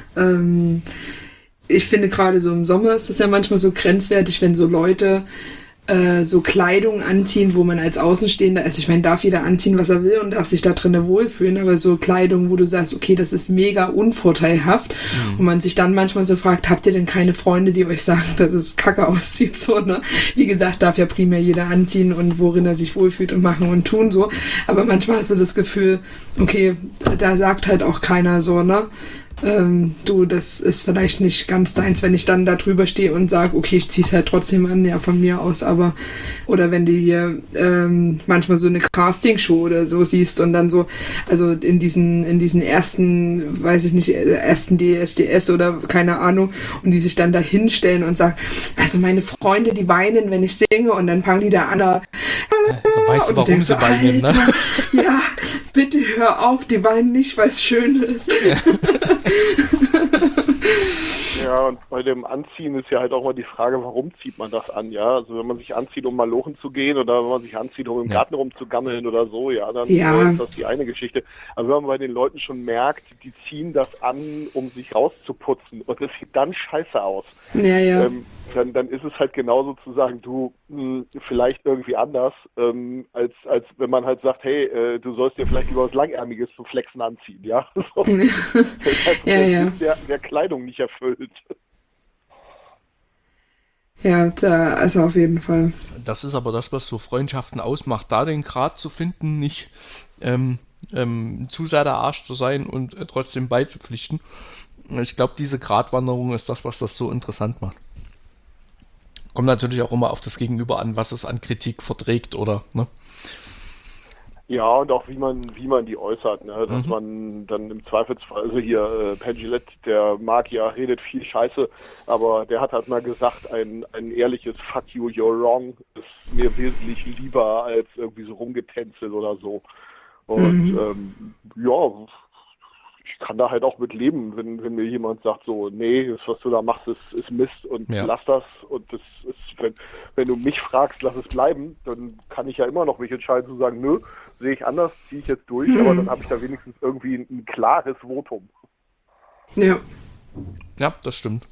ich finde gerade so im Sommer ist das ja manchmal so grenzwertig, wenn so Leute so Kleidung anziehen, wo man als Außenstehender, also ich meine, darf jeder anziehen, was er will und darf sich da drinnen wohlfühlen, aber so Kleidung, wo du sagst, okay, das ist mega unvorteilhaft und man sich dann manchmal so fragt, habt ihr denn keine Freunde, die euch sagen, dass es kacke aussieht, so, ne? Wie gesagt, darf ja primär jeder anziehen und worin er sich wohlfühlt und machen und tun, so, aber manchmal hast du das Gefühl, okay, da sagt halt auch keiner so, ne? Du, das ist vielleicht nicht ganz deins, wenn ich dann da drüber stehe und sage, okay, ich zieh's halt trotzdem an, ja, von mir aus, aber, oder wenn du hier manchmal so eine Castingshow oder so siehst und dann so, also in diesen ersten, weiß ich nicht, ersten DSDS oder keine Ahnung, und die sich dann da hinstellen und sagen, also meine Freunde, die weinen, wenn ich singe, und dann fangen die da an, du weißt aber, warum sie weinen, ne? Ja, bitte hör auf, die weinen nicht, weil es schön ist. Ja. Ja, und bei dem Anziehen ist ja halt auch mal die Frage, warum zieht man das an, ja? Also wenn man sich anzieht, um mal lochen zu gehen, oder wenn man sich anzieht, um im Garten rumzugammeln oder so, ja, dann ist das die eine Geschichte. Aber wenn man bei den Leuten schon merkt, die ziehen das an, um sich rauszuputzen, und das sieht dann scheiße aus. Ja. Dann ist es halt genauso zu sagen, du, vielleicht irgendwie anders, als wenn man halt sagt, hey, du sollst dir vielleicht lieber was Langärmiges zum Flexen anziehen, ja? So. Der Kleidung nicht erfüllt. Ja, also auf jeden Fall. Das ist aber das, was so Freundschaften ausmacht, da den Grad zu finden, nicht zu sehr der Arsch zu sein und trotzdem beizupflichten. Ich glaube, diese Gratwanderung ist das, was das so interessant macht. Kommt natürlich auch immer auf das Gegenüber an, was es an Kritik verträgt, oder, ne? Ja, und auch wie man die äußert, ne? Dass man dann im Zweifelsfall, also hier Pengilette, der mag ja, redet viel Scheiße, aber der hat halt mal gesagt, ein ehrliches Fuck you, you're wrong ist mir wesentlich lieber als irgendwie so rumgetänzelt oder so. Und ja, ich kann da halt auch mit leben, wenn mir jemand sagt so, nee, das, was du da machst, ist Mist und lass das. Und das ist, wenn du mich fragst, lass es bleiben, dann kann ich ja immer noch mich entscheiden zu sagen, nö, sehe ich anders, ziehe ich jetzt durch, aber dann habe ich da wenigstens irgendwie ein klares Votum. Ja. Ja, das stimmt.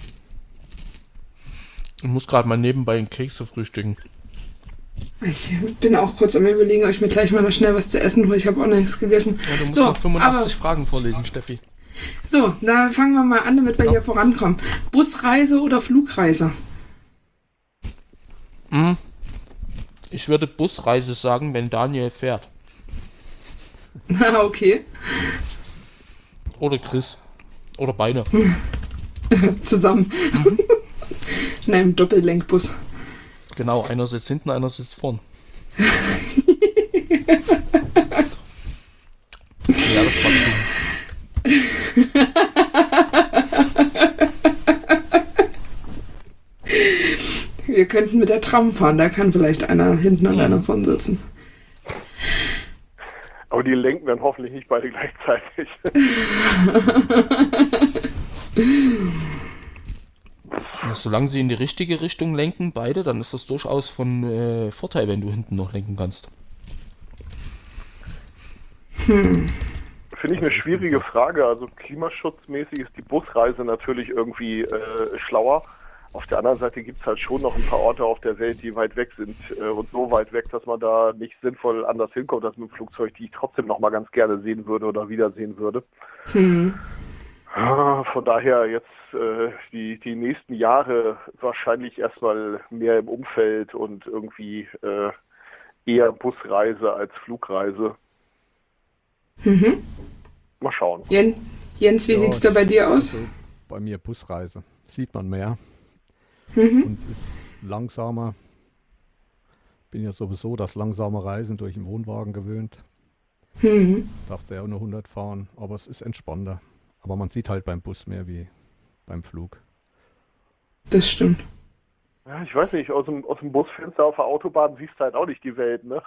Ich muss gerade mal nebenbei einen Kekse frühstücken. Ich bin auch kurz am Überlegen, ob ich mir gleich mal noch schnell was zu essen hole. Ich habe auch noch nichts gegessen. Ja, du musst so, noch 85 Fragen vorlesen, Steffi. So, da fangen wir mal an, damit wir hier vorankommen. Busreise oder Flugreise? Ich würde Busreise sagen, wenn Daniel fährt. Ah, okay. Oder Chris. Oder beide. Zusammen. In einem Doppellenkbus. Genau, einer sitzt hinten, einer sitzt vorn. Ja, das war Wir könnten mit der Tram fahren, da kann vielleicht einer hinten und einer vorn sitzen. Aber die lenken dann hoffentlich nicht beide gleichzeitig. Solange sie in die richtige Richtung lenken, beide, dann ist das durchaus von Vorteil, wenn du hinten noch lenken kannst. Finde ich eine schwierige Frage. Also klimaschutzmäßig ist die Busreise natürlich irgendwie schlauer. Auf der anderen Seite gibt es halt schon noch ein paar Orte auf der Welt, die weit weg sind und so weit weg, dass man da nicht sinnvoll anders hinkommt als mit dem Flugzeug, die ich trotzdem noch mal ganz gerne sehen würde oder wiedersehen würde. Von daher jetzt die nächsten Jahre wahrscheinlich erstmal mehr im Umfeld und irgendwie eher Busreise als Flugreise. Mal schauen. Jens, wie sieht's da bei dir aus? Also bei mir Busreise. Sieht man mehr. Und es ist langsamer. Bin ja sowieso das langsame Reisen durch den Wohnwagen gewöhnt. Darfst ja auch nur 100 fahren, aber es ist entspannter. Aber man sieht halt beim Bus mehr wie beim Flug. Das stimmt. Ja, ich weiß nicht, aus dem Busfenster auf der Autobahn siehst du halt auch nicht die Welt, ne?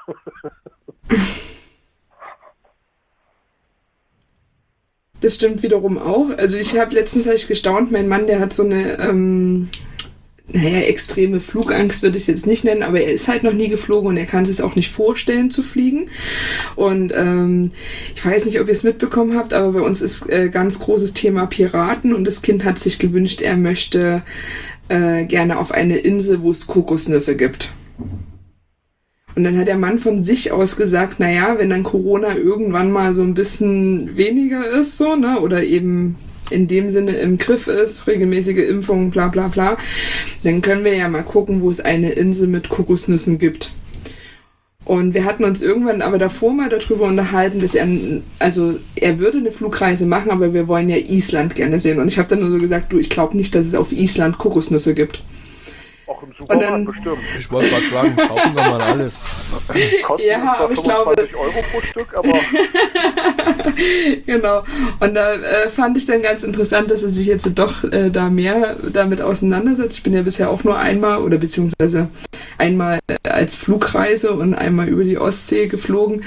Das stimmt wiederum auch. Also ich habe letztens gestaunt, mein Mann, der hat so eine extreme Flugangst würde ich es jetzt nicht nennen, aber er ist halt noch nie geflogen und er kann es auch nicht vorstellen zu fliegen. Und ich weiß nicht, ob ihr es mitbekommen habt, aber bei uns ist ganz großes Thema Piraten und das Kind hat sich gewünscht, er möchte gerne auf eine Insel, wo es Kokosnüsse gibt. Und dann hat der Mann von sich aus gesagt, naja, wenn dann Corona irgendwann mal so ein bisschen weniger ist, so, ne, oder eben in dem Sinne im Griff ist, regelmäßige Impfungen, bla bla bla, dann können wir ja mal gucken, wo es eine Insel mit Kokosnüssen gibt. Und wir hatten uns irgendwann aber davor mal darüber unterhalten, dass er würde eine Flugreise machen, aber wir wollen ja Island gerne sehen. Und ich habe dann nur so gesagt, du, ich glaube nicht, dass es auf Island Kokosnüsse gibt. Auch im Supermarkt bestimmt. Ich wollte gerade sagen, kaufen wir mal alles. Kostet Ja, aber ich glaube... 25 Euro pro Stück, aber... Genau. Und da fand ich dann ganz interessant, dass er sich jetzt doch da mehr damit auseinandersetzt. Ich bin ja bisher auch nur einmal oder beziehungsweise einmal als Flugreise und einmal über die Ostsee geflogen.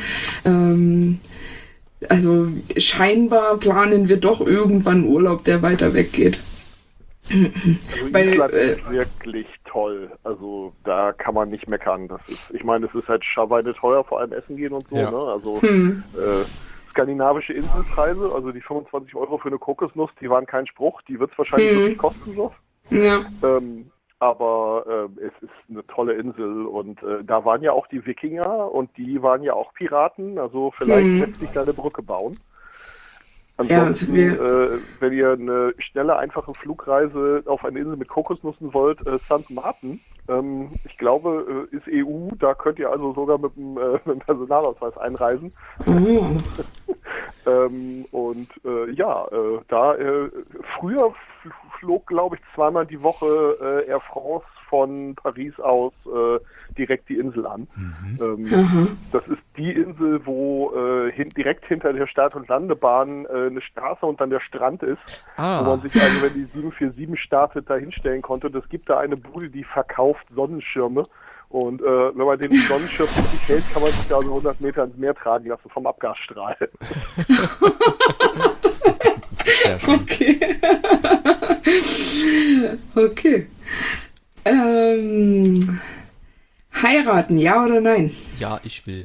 Also scheinbar planen wir doch irgendwann Urlaub, der weiter weg geht. Also Island ist wirklich toll. Also da kann man nicht meckern. Ich meine, es ist halt Schweine teuer, vor allem Essen gehen und so. Ja. Ne? Also skandinavische Inselpreise, also die 25 Euro für eine Kokosnuss, die waren kein Spruch. Die wird es wahrscheinlich wirklich kosten so. Ja. Aber es ist eine tolle Insel und da waren ja auch die Wikinger und die waren ja auch Piraten. Also vielleicht lässt sich da eine Brücke bauen. Ansonsten, wenn ihr eine schnelle, einfache Flugreise auf eine Insel mit Kokosnüssen wollt, St. Martin, ich glaube, ist EU, da könnt ihr also sogar mit dem Personalausweis einreisen. Früher flog, glaube ich, zweimal die Woche Air France von Paris aus direkt die Insel an. Das ist die Insel, wo direkt hinter der Start- und Landebahn eine Straße und dann der Strand ist, wo man sich also, wenn die 747 startet, da hinstellen konnte. Und es gibt da eine Bude, die verkauft Sonnenschirme Und wenn man den Sonnenschirm richtig hält, kann man sich da also 100 Meter ins Meer tragen lassen vom Abgasstrahl. Sehr schön. Okay. Okay. Heiraten, ja oder nein? Ja, ich will.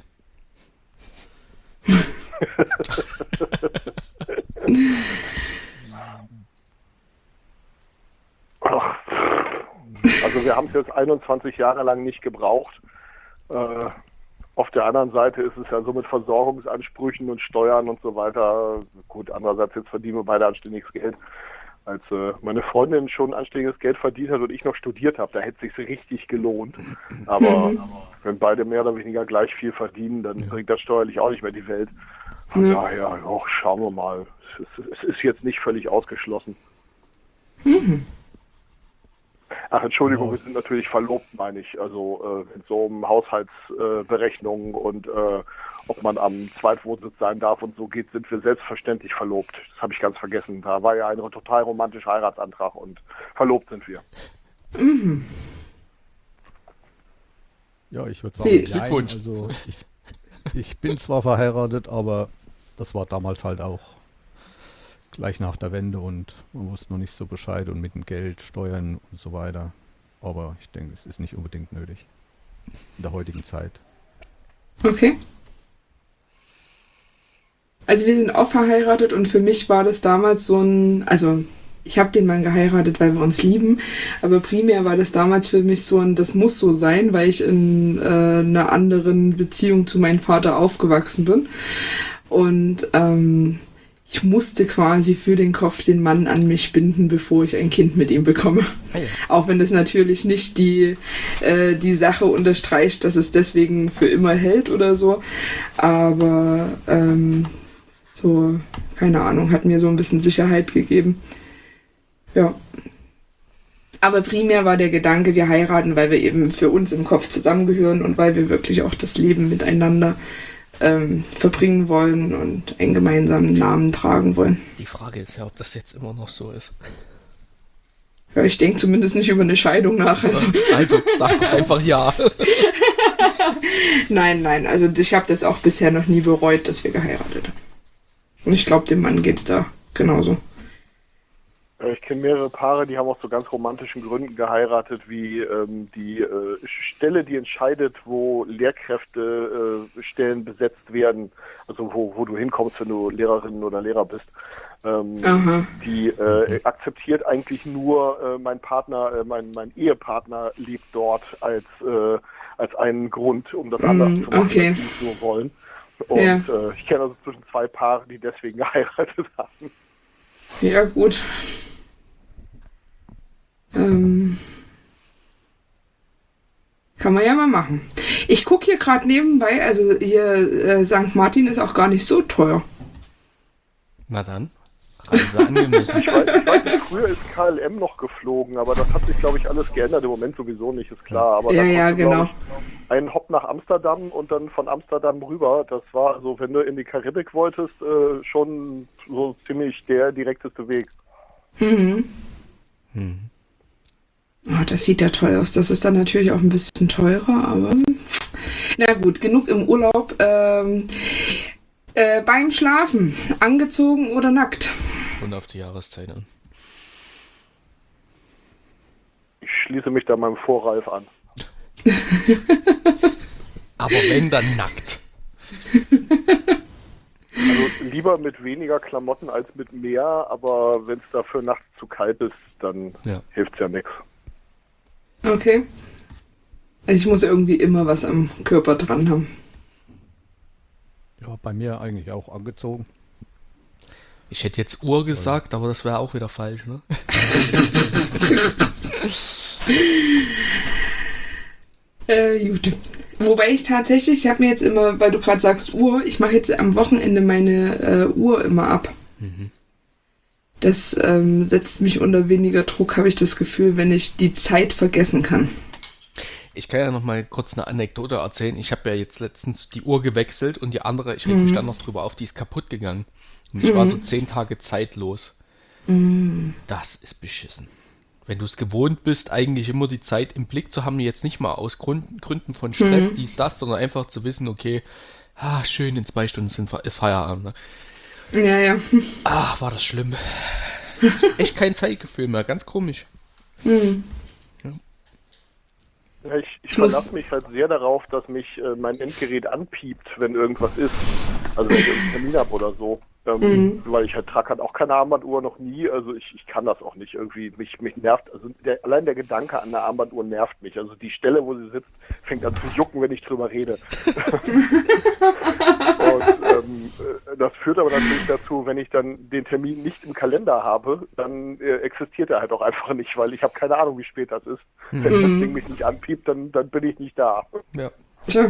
Also wir haben es jetzt 21 Jahre lang nicht gebraucht. Auf der anderen Seite ist es ja so mit Versorgungsansprüchen und Steuern und so weiter. Gut, andererseits jetzt verdienen wir beide anständiges Geld. Als meine Freundin schon anständiges Geld verdient hat und ich noch studiert habe, da hätte es sich richtig gelohnt. Aber wenn beide mehr oder weniger gleich viel verdienen, dann bringt das steuerlich auch nicht mehr die Welt. Von daher, schauen wir mal. Es ist jetzt nicht völlig ausgeschlossen. Ach, Entschuldigung, wir sind natürlich verlobt, meine ich. Also in so um Haushaltsberechnungen und ob man am Zweitwohnsitz sein darf und so geht, sind wir selbstverständlich verlobt. Das habe ich ganz vergessen. Da war ja ein total romantischer Heiratsantrag und verlobt sind wir. Ja, ich würde sagen, Glückwunsch. Also ich bin zwar verheiratet, aber das war damals halt auch gleich nach der Wende und man wusste noch nicht so Bescheid und mit dem Geld, Steuern und so weiter. Aber ich denke, es ist nicht unbedingt nötig in der heutigen Zeit. Okay. Also wir sind auch verheiratet und für mich war das damals so also ich habe den Mann geheiratet, weil wir uns lieben, aber primär war das damals für mich so das muss so sein, weil ich in einer anderen Beziehung zu meinem Vater aufgewachsen bin. Und ich musste quasi für den Kopf den Mann an mich binden, bevor ich ein Kind mit ihm bekomme. Ah ja. Auch wenn das natürlich nicht die Sache unterstreicht, dass es deswegen für immer hält oder so. Aber so, keine Ahnung, hat mir so ein bisschen Sicherheit gegeben. Ja. Aber primär war der Gedanke, wir heiraten, weil wir eben für uns im Kopf zusammengehören und weil wir wirklich auch das Leben miteinander verbringen wollen und einen gemeinsamen Namen tragen wollen. Die Frage ist ja, ob das jetzt immer noch so ist. Ja, ich denke zumindest nicht über eine Scheidung nach. Also Sag doch einfach ja. Nein, also ich habe das auch bisher noch nie bereut, dass wir geheiratet haben. Und ich glaube, dem Mann geht's da genauso. Ich kenne mehrere Paare, die haben aus so ganz romantischen Gründen geheiratet, wie die Stelle, die entscheidet, wo Lehrkräftestellen besetzt werden, also wo du hinkommst, wenn du Lehrerin oder Lehrer bist. Die akzeptiert eigentlich nur mein Partner, mein Ehepartner lebt dort als einen Grund, um das anders zu machen, als sie es nur wollen. Und ich kenne also zwischen zwei Paaren, die deswegen geheiratet haben. Ja, gut. Kann man ja mal machen. Ich gucke hier gerade nebenbei, also hier St. Martin ist auch gar nicht so teuer. Na dann, Reise angemessen. Ich weiß nicht, früher ist KLM noch geflogen, aber das hat sich, glaube ich, alles geändert. Im Moment sowieso nicht, ist klar. Aber Ja, genau. Einen Hopp nach Amsterdam und dann von Amsterdam rüber. Das war, also wenn du in die Karibik wolltest, schon so ziemlich der direkteste Weg. Oh, das sieht ja toll aus. Das ist dann natürlich auch ein bisschen teurer, aber na gut, genug im Urlaub. Beim Schlafen, angezogen oder nackt? Und auf die Jahreszeit an. Ich schließe mich da meinem Vorralf an. Aber wenn, dann nackt. Also lieber mit weniger Klamotten als mit mehr, aber wenn es dafür nachts zu kalt ist, dann hilft's ja nichts. Okay. Also ich muss irgendwie immer was am Körper dran haben. Ja, bei mir eigentlich auch angezogen. Ich hätte jetzt Uhr gesagt, aber das wäre auch wieder falsch, ne? Gut. Wobei ich tatsächlich, ich habe mir jetzt immer, weil du gerade sagst Uhr, ich mache jetzt am Wochenende meine Uhr immer ab. Das setzt mich unter weniger Druck, habe ich das Gefühl, wenn ich die Zeit vergessen kann. Ich kann ja noch mal kurz eine Anekdote erzählen. Ich habe ja jetzt letztens die Uhr gewechselt und die andere, ich reg mich dann noch drüber auf, die ist kaputt gegangen. Und ich war so 10 Tage zeitlos. Das ist beschissen. Wenn du es gewohnt bist, eigentlich immer die Zeit im Blick zu haben, jetzt nicht mal aus Gründen von Stress, dies, das, sondern einfach zu wissen, okay, schön, in 2 Stunden ist Feierabend. Ne? Ja, ja. Ach, war das schlimm. Echt kein Zeitgefühl mehr, ganz komisch. Ja, ich verlasse mich halt sehr darauf, dass mich mein Endgerät anpiept, wenn irgendwas ist. Also wenn ich einen Termin habe oder so. Weil ich halt trage halt auch keine Armbanduhr, noch nie. Also ich kann das auch nicht irgendwie. Mich nervt, also allein der Gedanke an der Armbanduhr nervt mich. Also die Stelle, wo sie sitzt, fängt an zu jucken, wenn ich drüber rede. Und das führt aber natürlich dazu, wenn ich dann den Termin nicht im Kalender habe, dann existiert er halt auch einfach nicht, weil ich habe keine Ahnung, wie spät das ist. Wenn das Ding mich nicht anpiept, dann bin ich nicht da. Ja. Tja.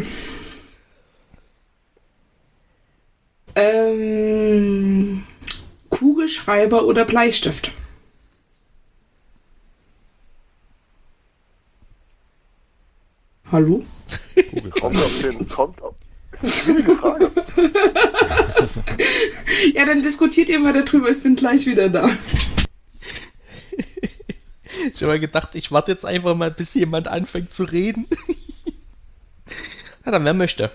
Kugelschreiber oder Bleistift? Hallo? Kommt auf. Das ist eine schwierige Frage. Ja, dann diskutiert ihr mal darüber, ich bin gleich wieder da. Ich habe mal gedacht, ich warte jetzt einfach mal, bis jemand anfängt zu reden. Ja, dann wer möchte.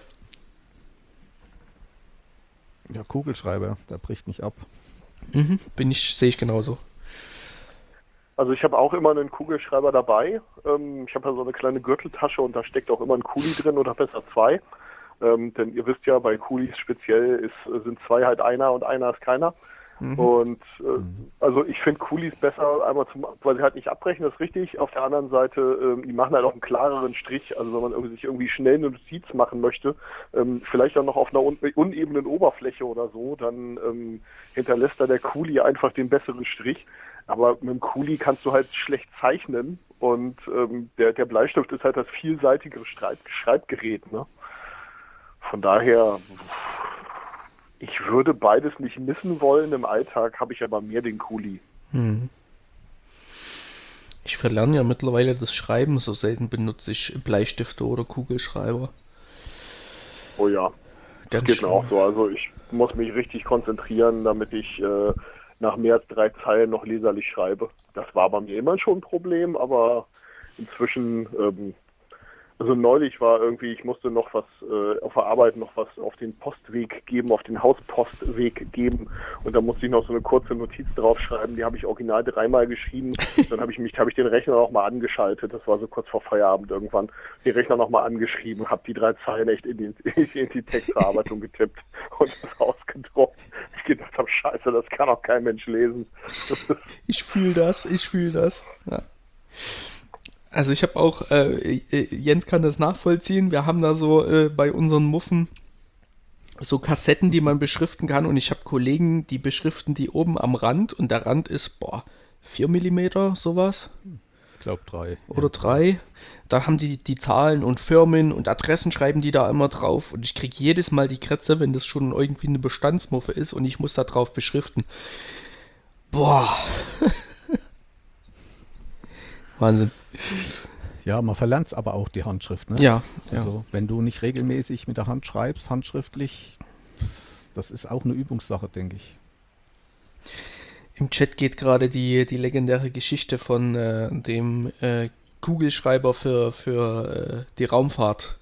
Ja, Kugelschreiber, der bricht nicht ab. Sehe ich genauso. Also ich habe auch immer einen Kugelschreiber dabei. Ich habe ja so eine kleine Gürteltasche und da steckt auch immer ein Kuli drin oder besser 2. Denn ihr wisst ja, bei Kulis speziell sind 2 halt einer und einer ist keiner. Und also ich finde Kulis besser, einmal weil sie halt nicht abbrechen, das ist richtig. Auf der anderen Seite, die machen halt auch einen klareren Strich. Also wenn man sich irgendwie schnell eine Notiz machen möchte, vielleicht auch noch auf einer unebenen Oberfläche oder so, dann hinterlässt da der Kuli einfach den besseren Strich. Aber mit dem Kuli kannst du halt schlecht zeichnen und der Bleistift ist halt das vielseitigere Schreibgerät, ne? Von daher, ich würde beides nicht missen wollen. Im Alltag habe ich aber mehr den Kuli. Ich verlerne ja mittlerweile das Schreiben, so selten benutze ich Bleistifte oder Kugelschreiber. Oh ja, das Ganz geht schön. mir auch so. Also ich muss mich richtig konzentrieren, damit ich nach mehr als 3 Zeilen noch leserlich schreibe. Das war bei mir immer schon ein Problem, aber inzwischen... Also neulich war irgendwie, ich musste noch was auf der Arbeit noch was auf den Postweg geben, auf den Hauspostweg geben und da musste ich noch so eine kurze Notiz draufschreiben, die habe ich original 3-mal geschrieben, dann habe ich den Rechner noch mal angeschaltet, das war so kurz vor Feierabend irgendwann, den Rechner noch mal angeschrieben, habe die 3 Zeilen echt in die Textverarbeitung getippt und das ausgedruckt. Ich gedacht habe, scheiße, das kann auch kein Mensch lesen. Ich fühle das. Ja. Also ich habe auch, Jens kann das nachvollziehen, wir haben da so bei unseren Muffen so Kassetten, die man beschriften kann und ich habe Kollegen, die beschriften die oben am Rand und der Rand ist, 4 mm sowas. Ich glaube 3. Oder 3. Da haben die Zahlen und Firmen und Adressen schreiben die da immer drauf und ich kriege jedes Mal die Krätze, wenn das schon irgendwie eine Bestandsmuffe ist und ich muss da drauf beschriften. Boah. Wahnsinn. Ja, man verlernt aber auch die Handschrift. Ne? Ja. Also wenn du nicht regelmäßig mit der Hand schreibst, handschriftlich, das ist auch eine Übungssache, denke ich. Im Chat geht gerade die legendäre Geschichte von dem Kugelschreiber für die Raumfahrt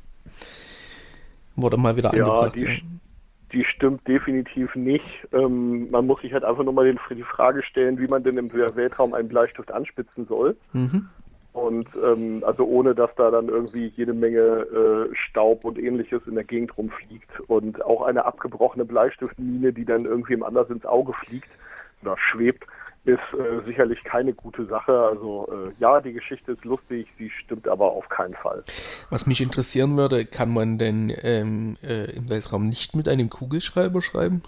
wurde mal wieder eingebracht. Die stimmt definitiv nicht. Man muss sich halt einfach nur mal die Frage stellen, wie man denn im Weltraum einen Bleistift anspitzen soll. Und also ohne, dass da dann irgendwie jede Menge Staub und ähnliches in der Gegend rumfliegt. Und auch eine abgebrochene Bleistiftmine, die dann irgendwem anders ins Auge fliegt oder schwebt, ist sicherlich keine gute Sache. Also ja, die Geschichte ist lustig, sie stimmt aber auf keinen Fall. Was mich interessieren würde, kann man denn im Weltraum nicht mit einem Kugelschreiber schreiben?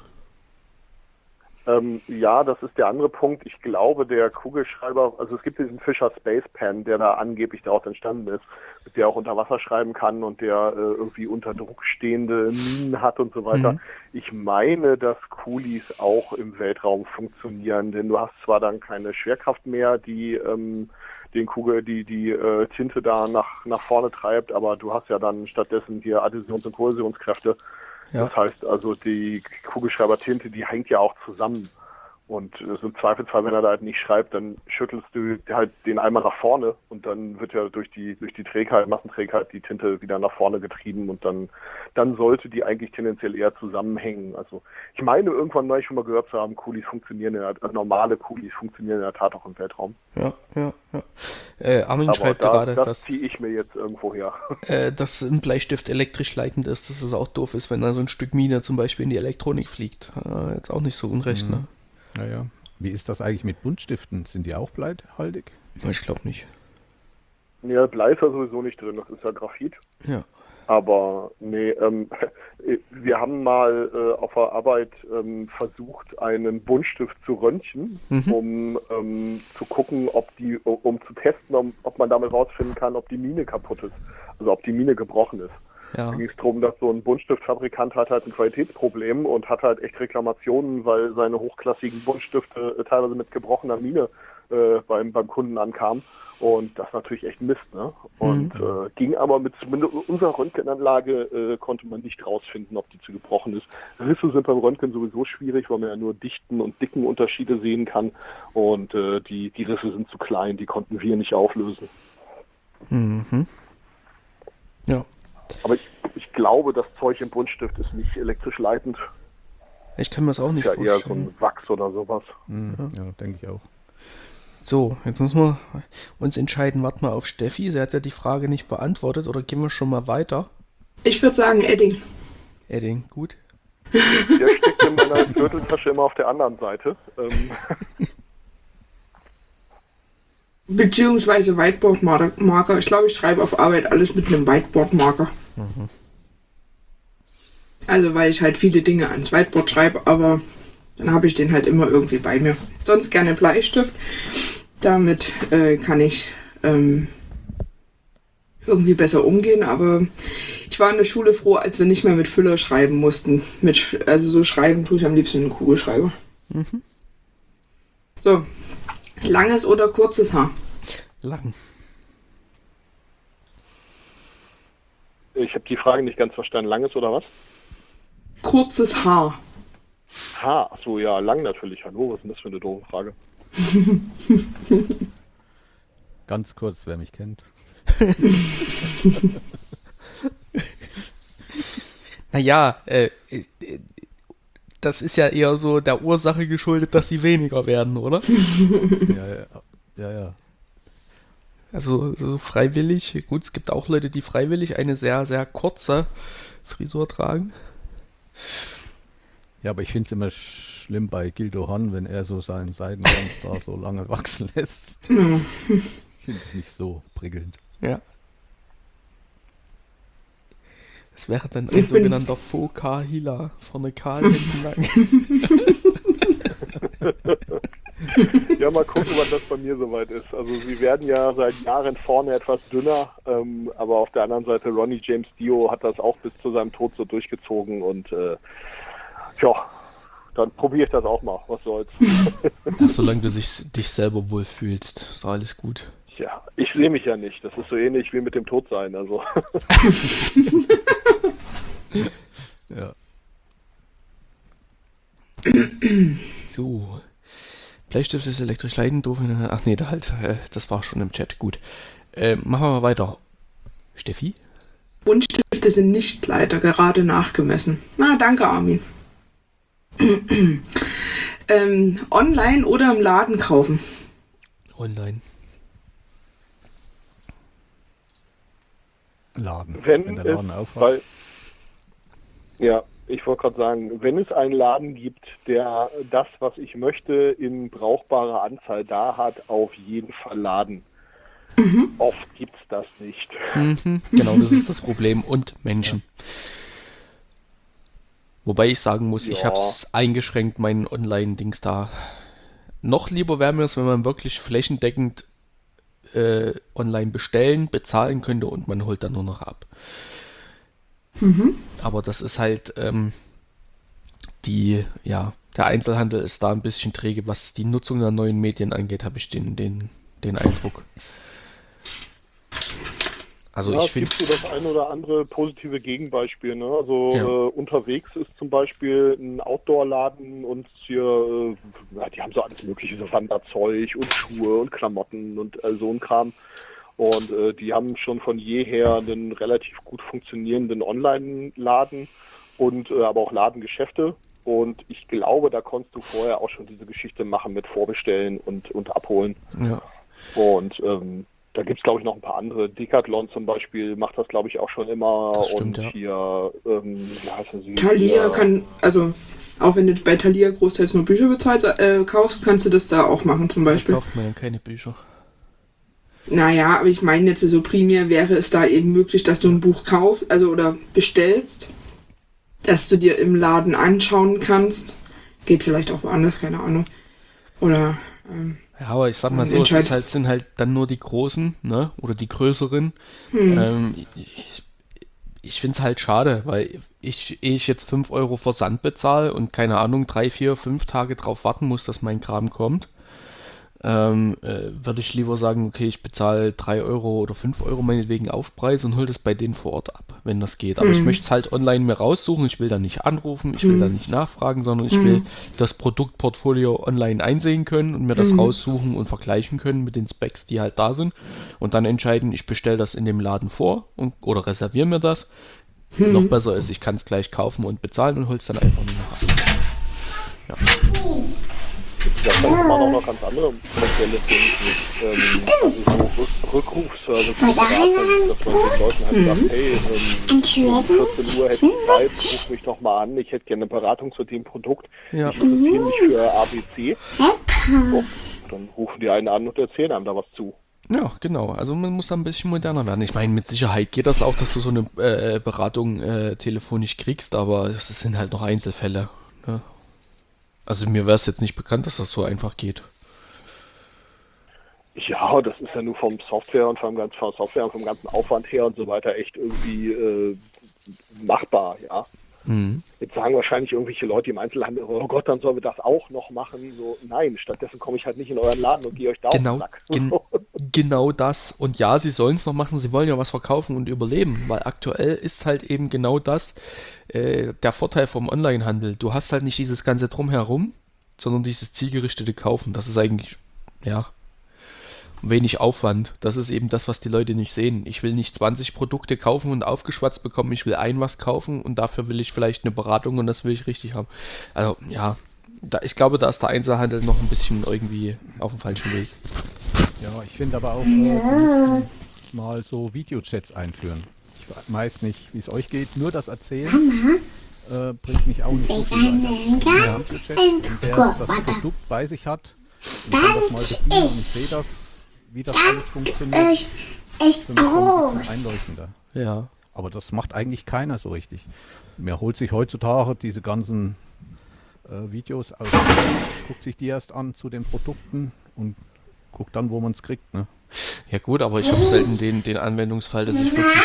Ja, das ist der andere Punkt. Ich glaube, der Kugelschreiber, also es gibt diesen Fisher Space Pen, der da angeblich daraus entstanden ist, mit der auch unter Wasser schreiben kann und der irgendwie unter Druck stehende Minen hat und so weiter. Ich meine, dass Kulis auch im Weltraum funktionieren, denn du hast zwar dann keine Schwerkraft mehr, die die Tinte da nach vorne treibt, aber du hast ja dann stattdessen hier Adhäsions- und Kohäsionskräfte. Ja. Das heißt also, die Kugelschreibertinte, die hängt ja auch zusammen. Und im Zweifelsfall, wenn er da halt nicht schreibt, dann schüttelst du halt den Eimer nach vorne und dann wird ja durch die Trägheit, Massenträgheit, die Tinte wieder nach vorne getrieben und dann sollte die eigentlich tendenziell eher zusammenhängen. Also ich meine, irgendwann mal schon mal gehört zu haben, normale Kulis funktionieren in der Tat auch im Weltraum. Ja. Armin Aber schreibt gerade, das ziehe ich mir jetzt irgendwo her. dass ein Bleistift elektrisch leitend ist, dass es auch doof ist, wenn da so ein Stück Mine zum Beispiel in die Elektronik fliegt. Jetzt auch nicht so unrecht, ne? Naja. Wie ist das eigentlich mit Buntstiften? Sind die auch bleihaltig? Ich glaube nicht. Ja, Blei ist ja sowieso nicht drin, das ist ja Graphit. Ja. Aber nee, wir haben mal auf der Arbeit versucht, einen Buntstift zu röntgen, um zu gucken, um zu testen, ob man damit rausfinden kann, ob die Mine kaputt ist, also ob die Mine gebrochen ist. Ja. Da ging es darum, dass so ein Buntstiftfabrikant hat halt ein Qualitätsproblem und hat halt echt Reklamationen, weil seine hochklassigen Buntstifte teilweise mit gebrochener Mine beim Kunden ankamen. Und das ist natürlich echt Mist, ne? Und ging aber mit zumindest unserer Röntgenanlage konnte man nicht rausfinden, ob die zu gebrochen ist. Risse sind beim Röntgen sowieso schwierig, weil man ja nur Dichten und Dicken Unterschiede sehen kann. Und die Risse sind zu klein, die konnten wir nicht auflösen. Mhm. Ja. Aber ich glaube, das Zeug im Buntstift ist nicht elektrisch leitend. Ich kann mir das auch nicht Ist ja eher so vorstellen. ein Wachs oder sowas. Ja, denke ich auch. So, jetzt müssen wir uns entscheiden, warten wir auf Steffi. Sie hat ja die Frage nicht beantwortet, oder gehen wir schon mal weiter? Ich würde sagen Edding. Edding, gut. Der steckt in meiner Gürteltasche immer auf der anderen Seite. Beziehungsweise Whiteboard-Marker. Ich glaube, ich schreibe auf Arbeit alles mit einem Whiteboard-Marker. Also, weil ich halt viele Dinge ans Whiteboard schreibe, aber dann habe ich den halt immer irgendwie bei mir. Sonst gerne Bleistift. Damit kann ich irgendwie besser umgehen, aber ich war in der Schule froh, als wir nicht mehr mit Füller schreiben mussten. Also so schreiben tue ich am liebsten einen Kugelschreiber. So, langes oder kurzes Haar? Lang. Ich habe die Frage nicht ganz verstanden. Langes oder was? Kurzes Haar. Ach so, ja, lang natürlich. Hallo, was ist denn das für eine doofe Frage? Ganz kurz, wer mich kennt. Naja, das ist ja eher so der Ursache geschuldet, dass sie weniger werden, oder? Ja. Also so freiwillig. Gut, es gibt auch Leute, die freiwillig eine sehr, sehr kurze Frisur tragen. Ja, aber ich finde es immer schlimm bei Gildo Horn, wenn er so seinen Seidenranz da so lange wachsen lässt. Ich finde es nicht so prickelnd. Ja. Das wäre dann ein sogenannter Faux-Hila. Vorne kahl, hinten lang. Ja, mal gucken, wann das bei mir soweit ist. Also sie werden ja seit Jahren vorne etwas dünner, aber auf der anderen Seite Ronnie James Dio hat das auch bis zu seinem Tod so durchgezogen und ja, dann probiere ich das auch mal. Was soll's. Ach, solange du dich selber wohlfühlst, ist alles gut. Ja, ich sehe mich ja nicht. Das ist so ähnlich wie mit dem Todsein. Also. Ja. So. Bleistift ist elektrisch leitend, doof. Ach nee, das war schon im Chat. Gut. Machen wir mal weiter. Steffi? Buntstifte sind nicht leider gerade nachgemessen. Na, danke, Armin. Online oder im Laden kaufen? Online. Laden. Wenn der Laden es, aufhat. weil, ja, ich wollte gerade sagen, wenn es einen Laden gibt, der das, was ich möchte, in brauchbarer Anzahl da hat, auf jeden Fall Laden. Oft gibt es das nicht. Genau, das ist das Problem. Und Menschen. Wobei ich sagen muss, ich Ja. habe es eingeschränkt, meinen Online-Dings da. Noch lieber wäre mir es, wenn man wirklich flächendeckend online bestellen, bezahlen könnte und man holt dann nur noch ab. Aber das ist halt der Einzelhandel ist da ein bisschen träge, was die Nutzung der neuen Medien angeht, habe ich den Eindruck. Also Ja, ich es finde, gibt so das ein oder andere positive Gegenbeispiel. Ne? Also Ja. unterwegs ist zum Beispiel ein Outdoor-Laden und hier, ja, die haben so alles mögliche, so Wanderzeug und Schuhe und Klamotten und so ein Kram. Und die haben schon von jeher einen relativ gut funktionierenden Online-Laden und aber auch Ladengeschäfte. Und ich glaube, da konntest du vorher auch schon diese Geschichte machen mit Vorbestellen und Abholen. ja, Und da gibt es, glaube ich, noch ein paar andere. Decathlon zum Beispiel macht das, glaube ich, auch schon immer. Das stimmt, und ja. hier, wie heißen sie? Thalia Hier, kann, also auch wenn du bei Thalia großteils nur Bücher kaufst, kannst du das da auch machen zum da Beispiel. kauft man dann keine Bücher. Naja, aber ich meine jetzt so primär wäre es da eben möglich, dass du ein Buch kaufst, also oder bestellst, dass du dir im Laden anschauen kannst. Geht vielleicht auch woanders, keine Ahnung. Oder Ja, aber ich sag mal so, es ist entscheidest. halt, sind halt dann nur die Großen, ne? Oder die Größeren. Ich finde es halt schade, weil ehe ich jetzt 5 Euro Versand bezahle und keine Ahnung, 3, 4, 5 Tage drauf warten muss, dass mein Kram kommt, würde ich lieber sagen, okay, ich bezahle 3 Euro oder 5 Euro meinetwegen Aufpreis und hole das bei denen vor Ort ab, wenn das geht. Aber ich möchte es halt online mir raussuchen, ich will da nicht anrufen, ich will da nicht nachfragen, sondern ich will das Produktportfolio online einsehen können und mir das raussuchen und vergleichen können mit den Specs, die halt da sind und dann entscheiden, ich bestelle das in dem Laden vor oder reserviere mir das. Noch besser ist, ich kann es gleich kaufen und bezahlen und hole es dann einfach nur noch ab. da kann man auch noch ganz andere Modelle finden. Also so Rückrufservice, dass man den Leuten halt sagt, hey, um 14 Uhr hätte ich Zeit, ruf mich doch mal an, ich hätte gerne eine Beratung zu dem Produkt. Ja. Ich interessiere mich für ABC. So, dann rufen die einen an und erzählen einem da was zu. Ja, genau. Also man muss da ein bisschen moderner werden. Ich meine, mit Sicherheit geht das auch, dass du so eine Beratung telefonisch kriegst, aber es sind halt noch Einzelfälle. Ne? Also mir wäre es jetzt nicht bekannt, dass das so einfach geht. Ja, das ist ja nur vom Software und vom ganzen Aufwand her und so weiter echt irgendwie machbar, ja. Jetzt sagen wahrscheinlich irgendwelche Leute im Einzelhandel, oh Gott, dann sollen wir das auch noch machen. So, nein, stattdessen komme ich halt nicht in euren Laden und gehe euch da auf den Genau, Sack. genau das. Und ja, sie sollen es noch machen, sie wollen ja was verkaufen und überleben, weil aktuell ist halt eben genau das der Vorteil vom Onlinehandel. Du hast halt nicht dieses ganze Drumherum, sondern dieses zielgerichtete Kaufen. Das ist eigentlich, ja, wenig Aufwand. Das ist eben das, was die Leute nicht sehen. Ich will nicht 20 Produkte kaufen und aufgeschwatzt bekommen. Ich will was kaufen und dafür will ich vielleicht eine Beratung und das will ich richtig haben. Also, ja, ich glaube, da ist der Einzelhandel noch ein bisschen irgendwie auf dem falschen Weg. Ja, ich finde aber auch, wir müssen mal so Videochats einführen. Ich weiß nicht, wie es euch geht, nur das Erzählen bringt mich auch nicht so viel weiter. Ja, Videochat, und der das Produkt bei sich hat, und kann das mal bedienen und ich sehe das, wie das alles funktioniert. Für mich schon ein bisschen einleuchtender. Ja. Aber das macht eigentlich keiner so richtig. Mir holt sich heutzutage diese ganzen Videos aus, guckt sich die erst an zu den Produkten und guckt dann, wo man es kriegt. Ne? Ja gut, aber ich habe selten den Anwendungsfall, dass ich wirklich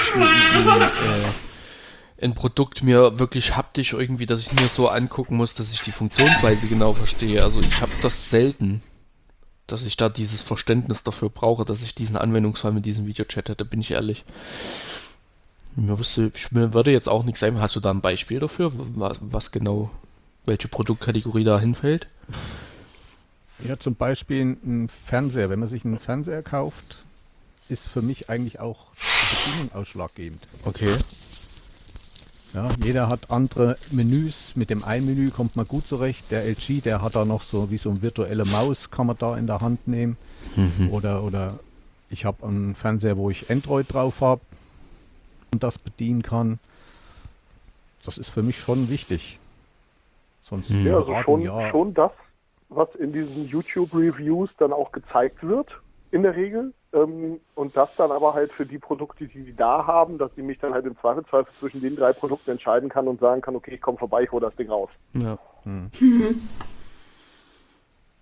ein Produkt mir wirklich haptisch irgendwie, dass ich mir so angucken muss, dass ich die Funktionsweise genau verstehe. Also ich habe das selten, dass ich da dieses Verständnis dafür brauche, dass ich diesen Anwendungsfall mit diesem Videochat hätte, bin ich ehrlich. Mir würde jetzt auch nichts sein. Hast du da ein Beispiel dafür, was genau, welche Produktkategorie da hinfällt? Ja, zum Beispiel ein Fernseher. Wenn man sich einen Fernseher kauft, ist für mich eigentlich auch die Bedienung ausschlaggebend. Okay. Ja, jeder hat andere Menüs. Mit dem einen Menü kommt man gut zurecht. Der LG, der hat da noch so wie so eine virtuelle Maus, kann man da in der Hand nehmen. Oder ich habe einen Fernseher, wo ich Android drauf habe und das bedienen kann. Das ist für mich schon wichtig. Sonst Ja, also Beratung, schon das, was in diesen YouTube-Reviews dann auch gezeigt wird, in der Regel. Und das dann aber halt für die Produkte, die da haben, dass ich mich dann halt im Zweifelsfall zwischen den 3 Produkten entscheiden kann und sagen kann, okay, ich komme vorbei, ich hole das Ding raus. Ja.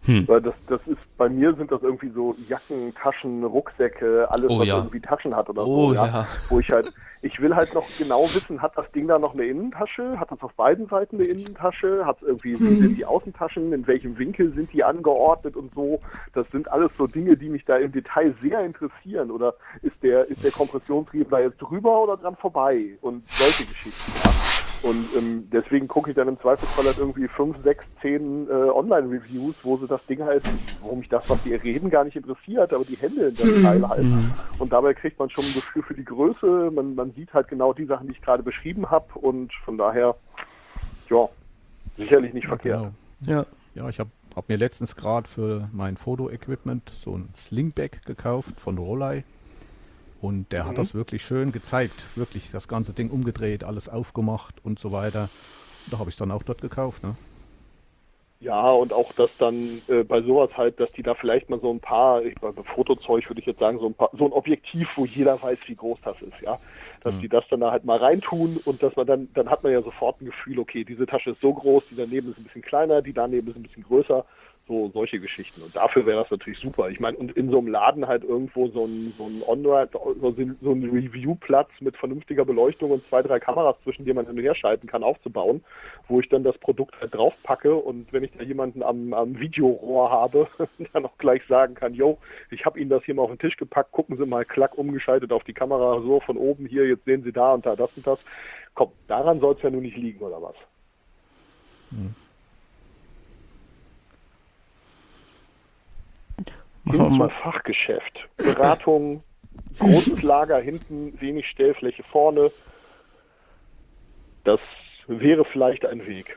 Weil das ist, bei mir sind das irgendwie so Jacken, Taschen, Rucksäcke, alles, Oh was ja. irgendwie Taschen hat oder Oh so, ja. ja. Wo ich will halt noch genau wissen, hat das Ding da noch eine Innentasche? Hat das auf beiden Seiten eine Innentasche? Hat es irgendwie, wie sind die Außentaschen? In welchem Winkel sind die angeordnet und so? Das sind alles so Dinge, die mich da im Detail sehr interessieren. Oder ist der Kompressionsriegel da jetzt drüber oder dran vorbei? Und solche Geschichten, ja. Und deswegen gucke ich dann im Zweifelsfall halt irgendwie 5, 6, 10 Online-Reviews, wo sie das Ding halt, wo mich das, was die reden, gar nicht interessiert, aber die Hände in das Teil halt. Und dabei kriegt man schon ein Gefühl für die Größe, man sieht halt genau die Sachen, die ich gerade beschrieben habe und von daher, ja, sicherlich nicht verkehrt. Genau. Ja. Ja, ich hab mir letztens gerade für mein Foto-Equipment so ein Slingbag gekauft von Rolei. Und der hat das wirklich schön gezeigt. Wirklich das ganze Ding umgedreht, alles aufgemacht und so weiter. Da habe ich es dann auch dort gekauft. Ne? Ja, und auch, dass dann bei sowas halt, dass die da vielleicht mal so ein paar, bei Fotozeug würde ich jetzt sagen, so ein Objektiv, wo jeder weiß, wie groß das ist, ja. Dass die das dann da halt mal reintun und dass man dann hat man ja sofort ein Gefühl, okay, diese Tasche ist so groß, die daneben ist ein bisschen kleiner, die daneben ist ein bisschen größer. So, solche Geschichten. Und dafür wäre das natürlich super. Ich meine, und in so einem Laden halt irgendwo so ein Review-Platz mit vernünftiger Beleuchtung und 2, 3 Kameras, zwischen denen man hin und her schalten kann, aufzubauen, wo ich dann das Produkt halt drauf packe und wenn ich da jemanden am Videorohr habe, dann auch gleich sagen kann, yo, ich habe Ihnen das hier mal auf den Tisch gepackt, gucken Sie mal, klack, umgeschaltet auf die Kamera, so von oben hier, jetzt sehen Sie da und da das und das. Komm, daran soll es ja nun nicht liegen, oder was? Hin zum Fachgeschäft. Beratung, großes Lager hinten, wenig Stellfläche vorne. Das wäre vielleicht ein Weg.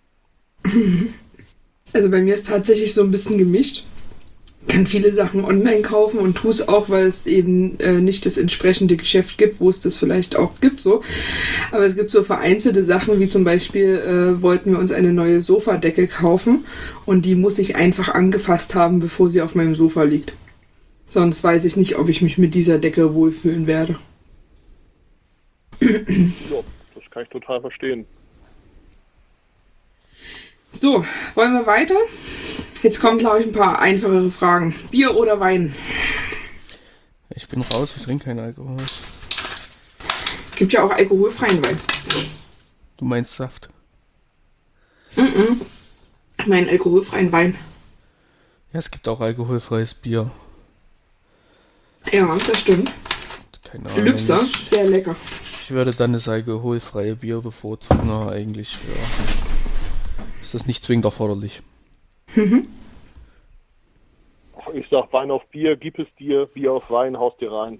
Also bei mir ist tatsächlich so ein bisschen gemischt. Kann viele Sachen online kaufen und tue es auch, weil es eben nicht das entsprechende Geschäft gibt, wo es das vielleicht auch gibt, so. Aber es gibt so vereinzelte Sachen, wie zum Beispiel wollten wir uns eine neue Sofadecke kaufen und die muss ich einfach angefasst haben, bevor sie auf meinem Sofa liegt. Sonst weiß ich nicht, ob ich mich mit dieser Decke wohlfühlen werde. Ja, das kann ich total verstehen. So, wollen wir weiter? Jetzt kommen, glaube ich, ein paar einfachere Fragen. Bier oder Wein? Ich bin raus, ich trinke keinen Alkohol. Gibt ja auch alkoholfreien Wein. Du meinst Saft? Ich meine alkoholfreien Wein. Ja, es gibt auch alkoholfreies Bier. Ja, das stimmt. Keine Ahnung. Lübser, sehr lecker. Ich würde dann das alkoholfreie Bier bevorzugen, aber eigentlich ist das nicht zwingend erforderlich. Ich sag Wein auf Bier, gib es dir, Bier auf Wein, haust dir rein.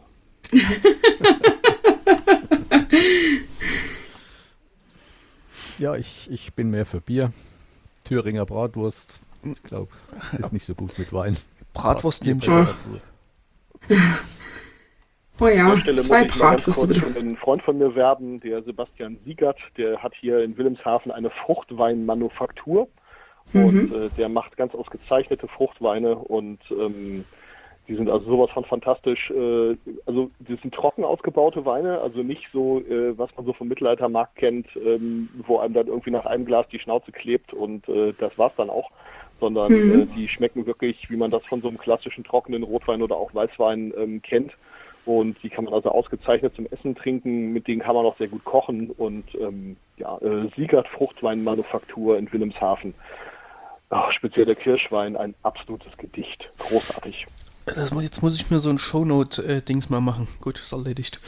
Ja, ich bin mehr für Bier. Thüringer Bratwurst, ich glaube, ist nicht so gut mit Wein. Bratwurst nehme ich besser auch. dazu. Oh ja, An der Stelle 2 muss ich mal ganz Bratwürste kurz bitte. für einen Freund von mir werben, der Sebastian Siegert, der hat hier in Wilhelmshaven eine Fruchtweinmanufaktur und der macht ganz ausgezeichnete Fruchtweine und die sind also sowas von fantastisch. Also das sind trocken ausgebaute Weine, also nicht so, was man so vom Mittelaltermarkt kennt, wo einem dann irgendwie nach einem Glas die Schnauze klebt und das war's dann auch, sondern die schmecken wirklich, wie man das von so einem klassischen trockenen Rotwein oder auch Weißwein kennt. Und die kann man also ausgezeichnet zum Essen trinken, mit denen kann man auch sehr gut kochen. Und Siegert Fruchtweinmanufaktur in Wilhelmshaven. Speziell der Kirschwein, ein absolutes Gedicht. Großartig. Jetzt muss ich mir so ein Shownote-Dings mal machen. Gut, ist erledigt.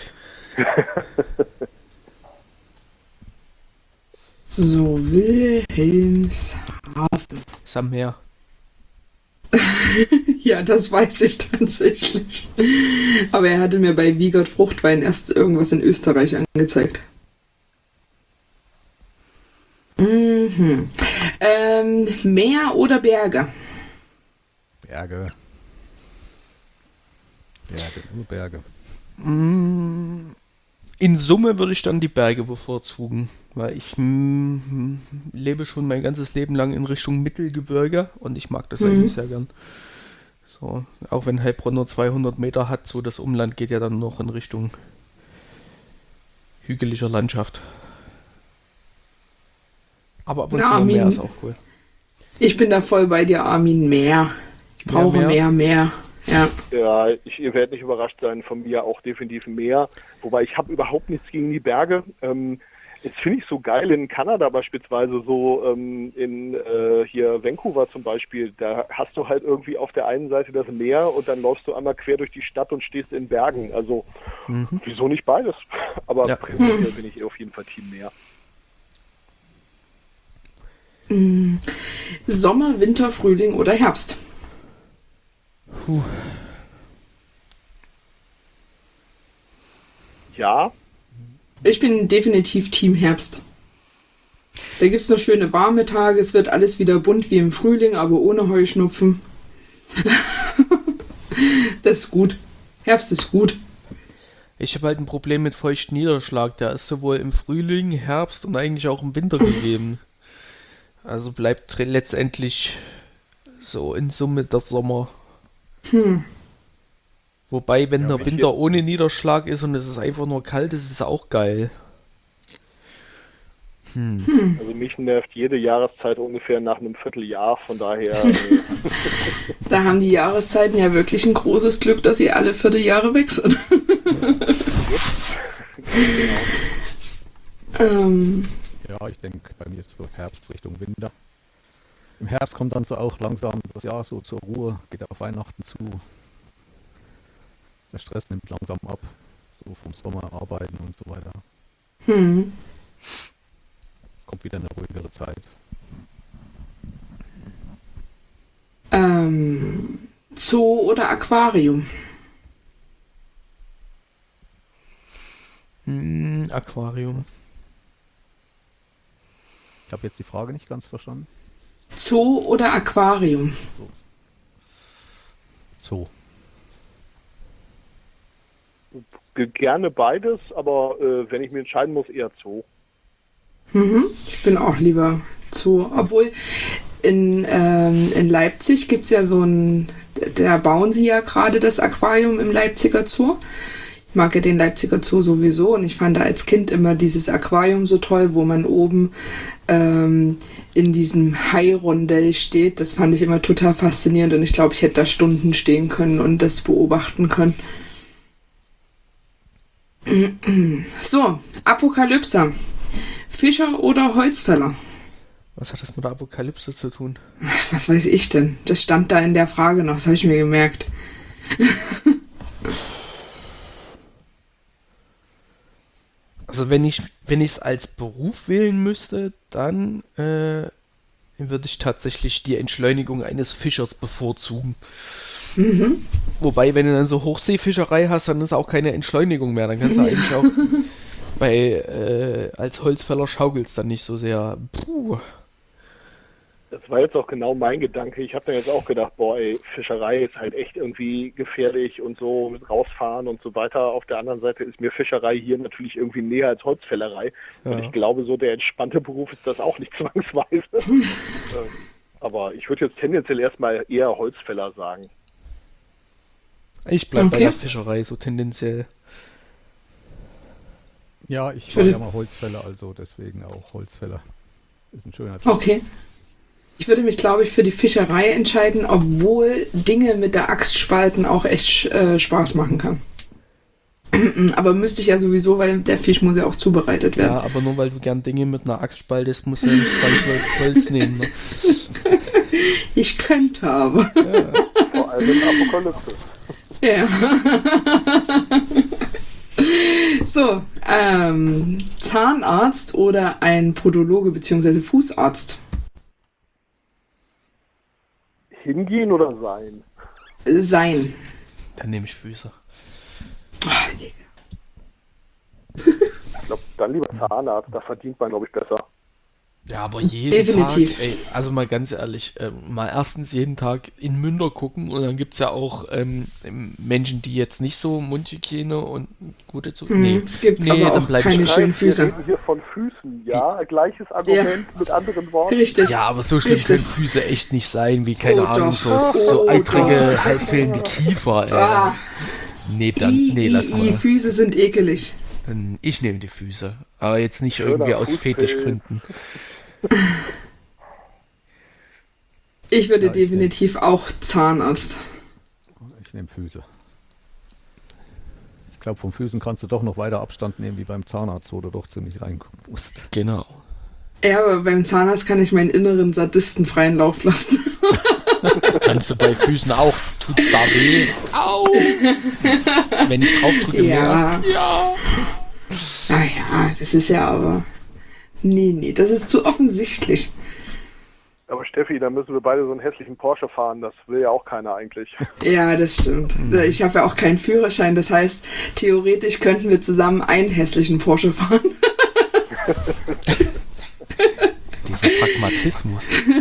So, Wilhelmshaven. Ist am Meer. Ja, das weiß ich tatsächlich. Aber er hatte mir bei Wiegert Fruchtwein erst irgendwas in Österreich angezeigt. Meer oder Berge? Berge. Nur Berge. In Summe würde ich dann die Berge bevorzugen, weil ich lebe schon mein ganzes Leben lang in Richtung Mittelgebirge und ich mag das eigentlich sehr gern. So, auch wenn Heilbronn nur 200 Meter hat, so das Umland geht ja dann noch in Richtung hügeliger Landschaft. Aber ab und zu Ja, noch Meer ist auch cool. Ich bin da voll bei dir, Armin. Mehr. Ich brauche mehr. Ja. Ja, ihr werdet nicht überrascht sein, von mir auch definitiv mehr. Wobei ich habe überhaupt nichts gegen die Berge. Jetzt finde ich so geil in Kanada beispielsweise, so hier Vancouver zum Beispiel, da hast du halt irgendwie auf der einen Seite das Meer und dann läufst du einmal quer durch die Stadt und stehst in Bergen. Also wieso nicht beides? Aber prinzipiell bin ich auf jeden Fall Team Meer. Sommer, Winter, Frühling oder Herbst? Ja. Ich bin definitiv Team Herbst. Da gibt es noch schöne warme Tage, es wird alles wieder bunt wie im Frühling, aber ohne Heuschnupfen. Das ist gut. Herbst ist gut. Ich habe halt ein Problem mit feuchten Niederschlag. Der ist sowohl im Frühling, Herbst und eigentlich auch im Winter gegeben. Also bleibt letztendlich so in Summe der Sommer. Wobei, wenn der Winter ohne Niederschlag ist und es ist einfach nur kalt, ist es auch geil. Also mich nervt jede Jahreszeit ungefähr nach einem Vierteljahr, von daher... Da haben die Jahreszeiten ja wirklich ein großes Glück, dass sie alle Vierteljahre weg sind. Ja, ich denke, bei mir ist so Herbst Richtung Winter. Im Herbst kommt dann so auch langsam das Jahr so zur Ruhe, geht auf Weihnachten zu. Der Stress nimmt langsam ab, so vom Sommer arbeiten und so weiter. Kommt wieder eine ruhigere Zeit. Zoo oder Aquarium? Aquarium. Ich habe jetzt die Frage nicht ganz verstanden. Zoo oder Aquarium? Zoo. Gerne beides, aber wenn ich mich entscheiden muss, eher Zoo. Ich bin auch lieber Zoo. Obwohl in Leipzig gibt es ja da bauen sie ja gerade das Aquarium im Leipziger Zoo. Ich mag ja den Leipziger Zoo sowieso und ich fand da als Kind immer dieses Aquarium so toll, wo man oben in diesem Hai-Rondell steht. Das fand ich immer total faszinierend und ich glaube, ich hätte da Stunden stehen können und das beobachten können. So, Apokalypse. Fischer oder Holzfäller? Was hat das mit der Apokalypse zu tun? Was weiß ich denn? Das stand da in der Frage noch, das habe ich mir gemerkt. Also wenn ich es als Beruf wählen müsste, dann würde ich tatsächlich die Entschleunigung eines Fischers bevorzugen. Wobei, wenn du dann so Hochseefischerei hast, dann ist auch keine Entschleunigung mehr. Dann kannst du eigentlich auch als Holzfäller schaukelst dann nicht so sehr. Das war jetzt auch genau mein Gedanke. Ich habe mir jetzt auch gedacht, Fischerei ist halt echt irgendwie gefährlich und so mit rausfahren und so weiter. Auf der anderen Seite ist mir Fischerei hier natürlich irgendwie näher als Holzfällerei. Ja. Und ich glaube, so der entspannte Beruf ist das auch nicht zwangsweise. Aber ich würde jetzt tendenziell erstmal eher Holzfäller sagen. Ich bleibe bei der Fischerei, so tendenziell. Ja, ich war ja mal Holzfäller, also deswegen auch Holzfäller. Ist ein schöner Job. Okay. Ich würde mich, glaube ich, für die Fischerei entscheiden, obwohl Dinge mit der Axt spalten auch echt Spaß machen kann. Aber müsste ich ja sowieso, weil der Fisch muss ja auch zubereitet werden. Ja, aber nur weil du gern Dinge mit einer Axt spaltest, musst du ja nicht Holz nehmen. Ne? Ich könnte aber. Ja. Vor allem in Apokalypse. Ja. So, Zahnarzt oder ein Podologe bzw. Fußarzt? Hingehen oder sein? Sein. Dann nehme ich Füße. Ach, Digga. Ich glaube, dann lieber Zahnarzt, da verdient man, glaube ich, besser. Ja, aber jeden Definitiv. Tag, also mal ganz ehrlich, mal erstens jeden Tag in Münder gucken und dann gibt es ja auch Menschen, die jetzt nicht so Mundhygiene und gute es gibt aber auch keine schönen Füße. Wir reden hier von Füßen, ja, gleiches Argument mit anderen Worten. Richtig. Ja, aber so schlimm können Füße echt nicht sein, wie, keine Ahnung, so eitrige, halbfehlende Kiefer. Nee, lass mal. Füße sind ekelig. Ich nehme die Füße, aber jetzt nicht irgendwie aus Fetischgründen. Ich würde Ja, ich definitiv auch Zahnarzt. Ich nehme Füße. Ich glaube, vom Füßen kannst du doch noch weiter Abstand nehmen wie beim Zahnarzt, wo du doch ziemlich reingucken musst. Genau. Ja, aber beim Zahnarzt kann ich meinen inneren Sadisten freien Lauf lassen. Kannst du bei Füßen auch. Tut da weh. Au! Wenn ich draufdrücke, Ja. mehr. Ja. Naja, das ist ja aber... Nee, das ist zu offensichtlich. Aber Steffi, da müssen wir beide so einen hässlichen Porsche fahren. Das will ja auch keiner eigentlich. Ja, das stimmt. Ich habe ja auch keinen Führerschein. Das heißt, theoretisch könnten wir zusammen einen hässlichen Porsche fahren. Dieser Pragmatismus.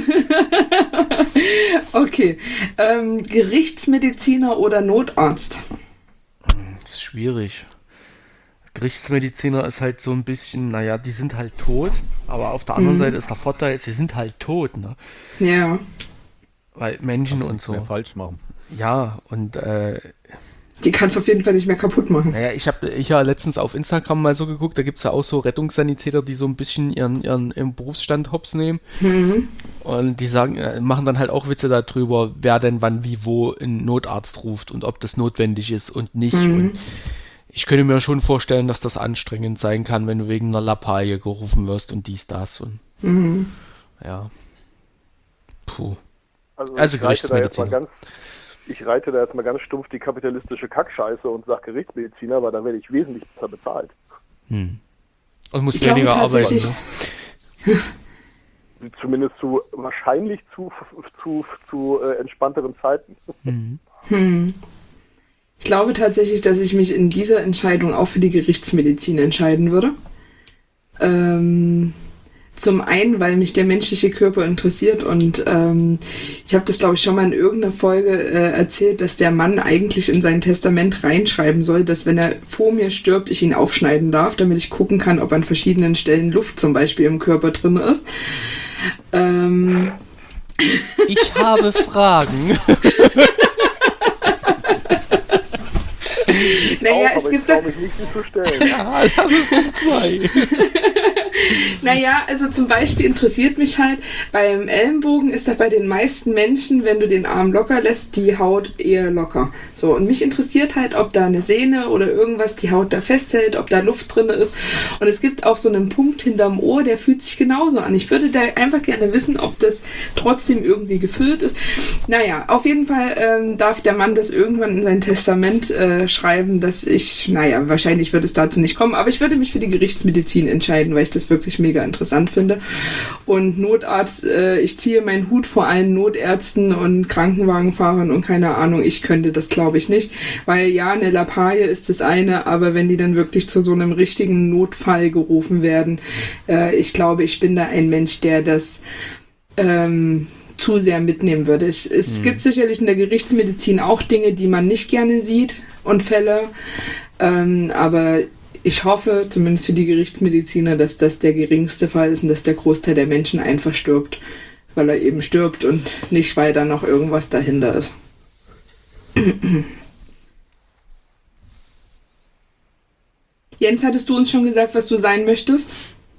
Okay. Gerichtsmediziner oder Notarzt? Das ist schwierig. Gerichtsmediziner ist halt so ein bisschen, naja, die sind halt tot, aber auf der anderen Seite ist der Vorteil, sie sind halt tot, ne? Ja. Weil Menschen Kannst und nichts so. mehr falsch machen. Ja, und Die kannst du auf jeden Fall nicht mehr kaputt machen. naja, ich habe ja letztens auf Instagram mal so geguckt, da gibt es ja auch so Rettungssanitäter, die so ein bisschen ihren Berufsstand hops nehmen. Und die sagen, machen dann halt auch Witze darüber, wer denn wann wie wo einen Notarzt ruft und ob das notwendig ist und nicht. Und ich könnte mir schon vorstellen, dass das anstrengend sein kann, wenn du wegen einer Lappalie gerufen wirst und dies, das und ja. Puh. Also Gerichtsmediziner. Ich reite da jetzt mal ganz stumpf die kapitalistische Kackscheiße und sage Gerichtsmediziner, weil da werde ich wesentlich besser bezahlt. Und musst Ich glaube weniger arbeiten. tatsächlich- Ne? Zumindest wahrscheinlich zu entspannteren Zeiten. Ich glaube tatsächlich, dass ich mich in dieser Entscheidung auch für die Gerichtsmedizin entscheiden würde. Zum einen, weil mich der menschliche Körper interessiert und ich habe das, glaube ich, schon mal in irgendeiner Folge erzählt, dass der Mann eigentlich in sein Testament reinschreiben soll, dass wenn er vor mir stirbt, ich ihn aufschneiden darf, damit ich gucken kann, ob an verschiedenen Stellen Luft zum Beispiel im Körper drin ist. Ich habe Fragen. Naja, auch, es aber gibt ich da... traue mich nicht, sie zu stellen. Ja, das ist zwei. Naja, also zum Beispiel interessiert mich halt, beim Ellenbogen ist das bei den meisten Menschen, wenn du den Arm locker lässt, die Haut eher locker. So, und mich interessiert halt, ob da eine Sehne oder irgendwas die Haut da festhält, ob da Luft drin ist. Und es gibt auch so einen Punkt hinterm Ohr, der fühlt sich genauso an. Ich würde da einfach gerne wissen, ob das trotzdem irgendwie gefüllt ist. Naja, auf jeden Fall darf der Mann das irgendwann in sein Testament schreiben, dass ich, naja, wahrscheinlich wird es dazu nicht kommen, aber ich würde mich für die Gerichtsmedizin entscheiden, weil ich das wirklich mega interessant finde. Und Notarzt, ich ziehe meinen Hut vor allen Notärzten und Krankenwagenfahrern und keine Ahnung, ich könnte das, glaube ich, nicht, weil ja, eine Lappalie ist das eine, aber wenn die dann wirklich zu so einem richtigen Notfall gerufen werden, ich glaube, ich bin da ein Mensch, der das zu sehr mitnehmen würde. Es gibt sicherlich in der Gerichtsmedizin auch Dinge, die man nicht gerne sieht und Fälle, aber ich hoffe, zumindest für die Gerichtsmediziner, dass das der geringste Fall ist und dass der Großteil der Menschen einfach stirbt, weil er eben stirbt und nicht, weil da noch irgendwas dahinter ist. Jens, hattest du uns schon gesagt, was du sein möchtest?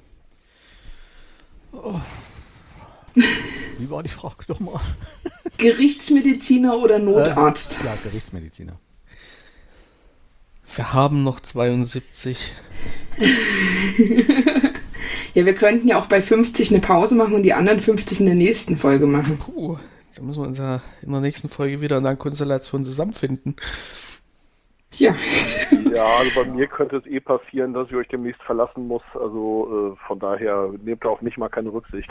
Wie war die Frage nochmal? Gerichtsmediziner oder Notarzt? Ja, Gerichtsmediziner. Wir haben noch 72. Ja, wir könnten ja auch bei 50 eine Pause machen und die anderen 50 in der nächsten Folge machen. Puh, da müssen wir uns ja in der nächsten Folge wieder in einer Konstellation zusammenfinden. Ja. Ja, also bei mir könnte es passieren, dass ich euch demnächst verlassen muss. Also von daher nehmt da auf mich mal keine Rücksicht.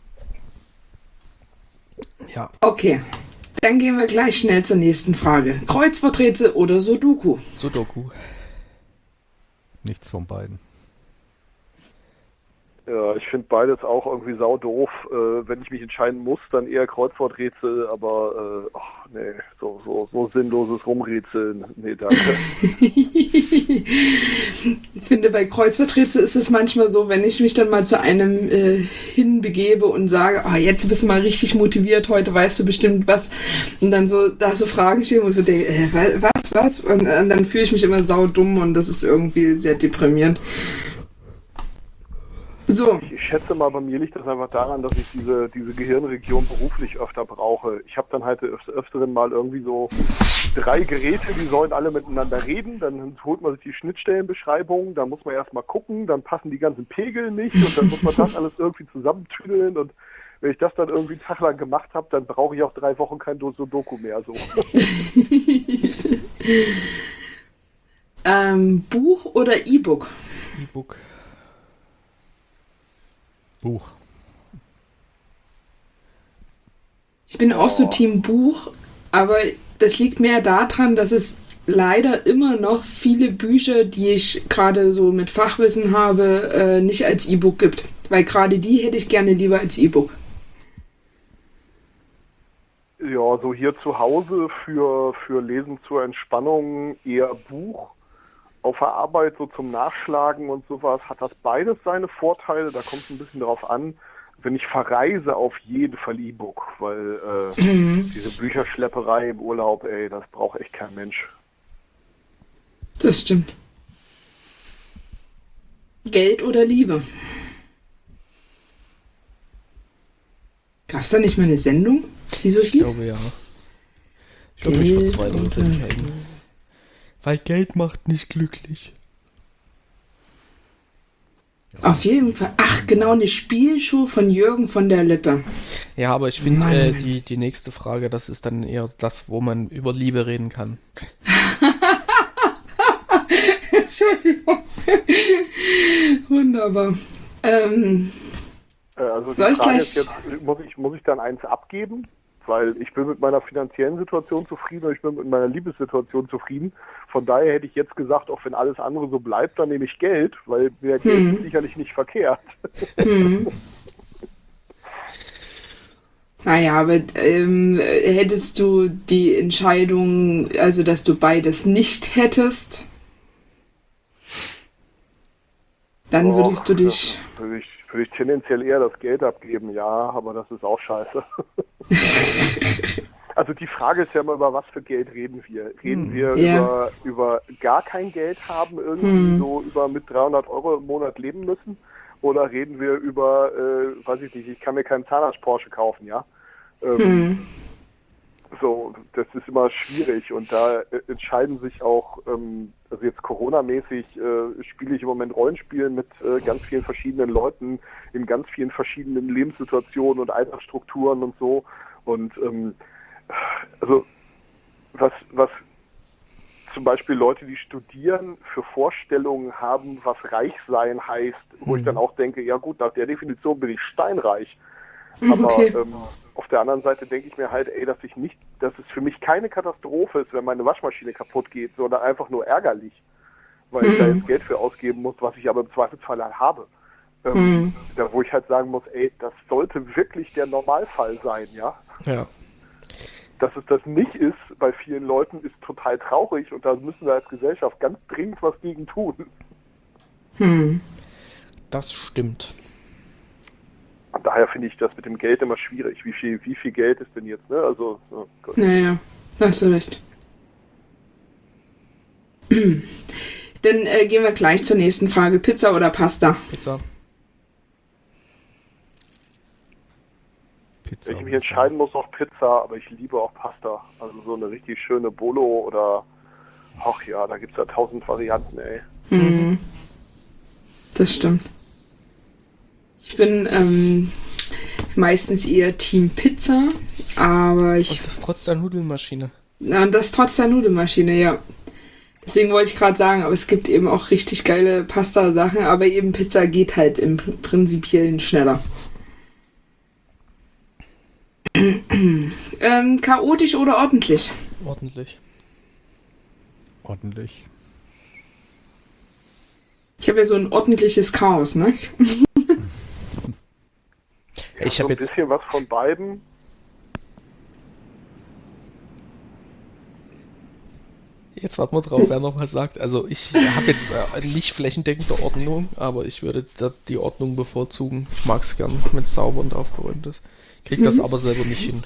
Ja. Okay, dann gehen wir gleich schnell zur nächsten Frage. Kreuzworträtsel oder Sudoku? Sudoku. Nichts von beiden. Ja, ich finde beides auch irgendwie saudoof. Wenn ich mich entscheiden muss, dann eher Kreuzworträtsel, aber nee, so sinnloses Rumrätseln. Nee, danke. Ich finde, bei Kreuzworträtsel ist es manchmal so, wenn ich mich dann mal zu einem hinbegebe und sage, oh, jetzt bist du mal richtig motiviert, heute weißt du bestimmt was, und dann so da so Fragen stehen, wo ich so denke, was? Und dann fühle ich mich immer saudumm und das ist irgendwie sehr deprimierend. So, Ich schätze mal, bei mir liegt das einfach daran, dass ich diese Gehirnregion beruflich öfter brauche. Ich habe dann halt des Öfteren mal irgendwie so 3 Geräte, die sollen alle miteinander reden. Dann holt man sich die Schnittstellenbeschreibung, dann muss man erstmal gucken, dann passen die ganzen Pegel nicht und dann muss man das alles irgendwie zusammentüdeln. Und wenn ich das dann irgendwie einen Tag lang gemacht habe, dann brauche ich auch 3 Wochen kein Sudoku mehr. So. Buch oder E-Book? E-Book. Buch. Ich bin auch so Team Buch, aber das liegt mehr daran, dass es leider immer noch viele Bücher, die ich gerade so mit Fachwissen habe, nicht als E-Book gibt. Weil gerade die hätte ich gerne lieber als E-Book. Ja, so hier zu Hause für Lesen zur Entspannung eher Buch. Auf der Arbeit so zum Nachschlagen und sowas hat das beides seine Vorteile. Da kommt es ein bisschen drauf an. Wenn ich verreise, auf jeden Fall E-Book, weil diese Bücherschlepperei im Urlaub, ey, das braucht echt kein Mensch. Das stimmt. Geld oder Liebe? Gab es da nicht mal eine Sendung, die so Ich hieß? glaube ja. Ich glaube, ich würde Geld zweiteres oder- entscheiden. Weil Geld macht nicht glücklich. Auf jeden Fall. Ach, genau, eine Spielshow von Jürgen von der Lippe. Ja, aber ich finde, Mann. die nächste Frage, das ist dann eher das, wo man über Liebe reden kann. Entschuldigung. Wunderbar. Also die Soll ich Frage gleich- ist jetzt, muss ich dann eins abgeben? Weil ich bin mit meiner finanziellen Situation zufrieden und ich bin mit meiner Liebessituation zufrieden. Von daher hätte ich jetzt gesagt, auch wenn alles andere so bleibt, dann nehme ich Geld, weil mehr Geld ist sicherlich nicht verkehrt. Naja, aber hättest du die Entscheidung, also dass du beides nicht hättest, dann würdest du dich... Würde ich tendenziell eher das Geld abgeben, ja, aber das ist auch scheiße. Also die Frage ist ja immer, über was für Geld reden wir? Reden wir Ja. über gar kein Geld haben, irgendwie so über mit 300 Euro im Monat leben müssen? Oder reden wir über, weiß ich nicht, ich kann mir keinen Zahnarzt-Porsche kaufen, ja? So, das ist immer schwierig und da entscheiden sich auch, also jetzt Corona-mäßig spiele ich im Moment Rollenspielen mit ganz vielen verschiedenen Leuten in ganz vielen verschiedenen Lebenssituationen und Altersstrukturen und so und also was zum Beispiel Leute, die studieren, für Vorstellungen haben, was reich sein heißt, wo ich dann auch denke, ja gut, nach der Definition bin ich steinreich. Aber Okay. auf der anderen Seite denke ich mir halt, ey, dass es für mich keine Katastrophe ist, wenn meine Waschmaschine kaputt geht, sondern einfach nur ärgerlich, weil ich da jetzt Geld für ausgeben muss, was ich aber im Zweifelsfall halt habe. Da wo ich halt sagen muss, ey, das sollte wirklich der Normalfall sein, ja. Ja. Dass es das nicht ist bei vielen Leuten, ist total traurig und da müssen wir als Gesellschaft ganz dringend was gegen tun. Das stimmt. Und daher finde ich das mit dem Geld immer schwierig. Wie viel Geld ist denn jetzt, ne? Also, oh Gott. Naja, da hast du recht. Dann gehen wir gleich zur nächsten Frage. Pizza oder Pasta? Pizza. Pizza. Wenn ich mich entscheiden muss, auch Pizza, aber ich liebe auch Pasta. Also so eine richtig schöne Bolo oder, ach ja, da gibt es ja 1000 Varianten, ey. Das stimmt. Ich bin meistens eher Team Pizza, aber Und das trotz der Nudelmaschine. und das trotz der Nudelmaschine, ja. Deswegen wollte ich gerade sagen, aber es gibt eben auch richtig geile Pasta-Sachen, aber eben Pizza geht halt im Prinzipiellen schneller. Chaotisch oder ordentlich? Ordentlich. Ordentlich. Ich habe ja so ein ordentliches Chaos, ne? Ich so habe ein jetzt bisschen was von beiden. Jetzt warten wir drauf, wer noch was sagt. Also ich habe jetzt nicht flächendeckende Ordnung, aber ich würde die Ordnung bevorzugen. Ich mag es gern, wenn es sauber und aufgeräumt ist. Krieg das aber selber nicht hin,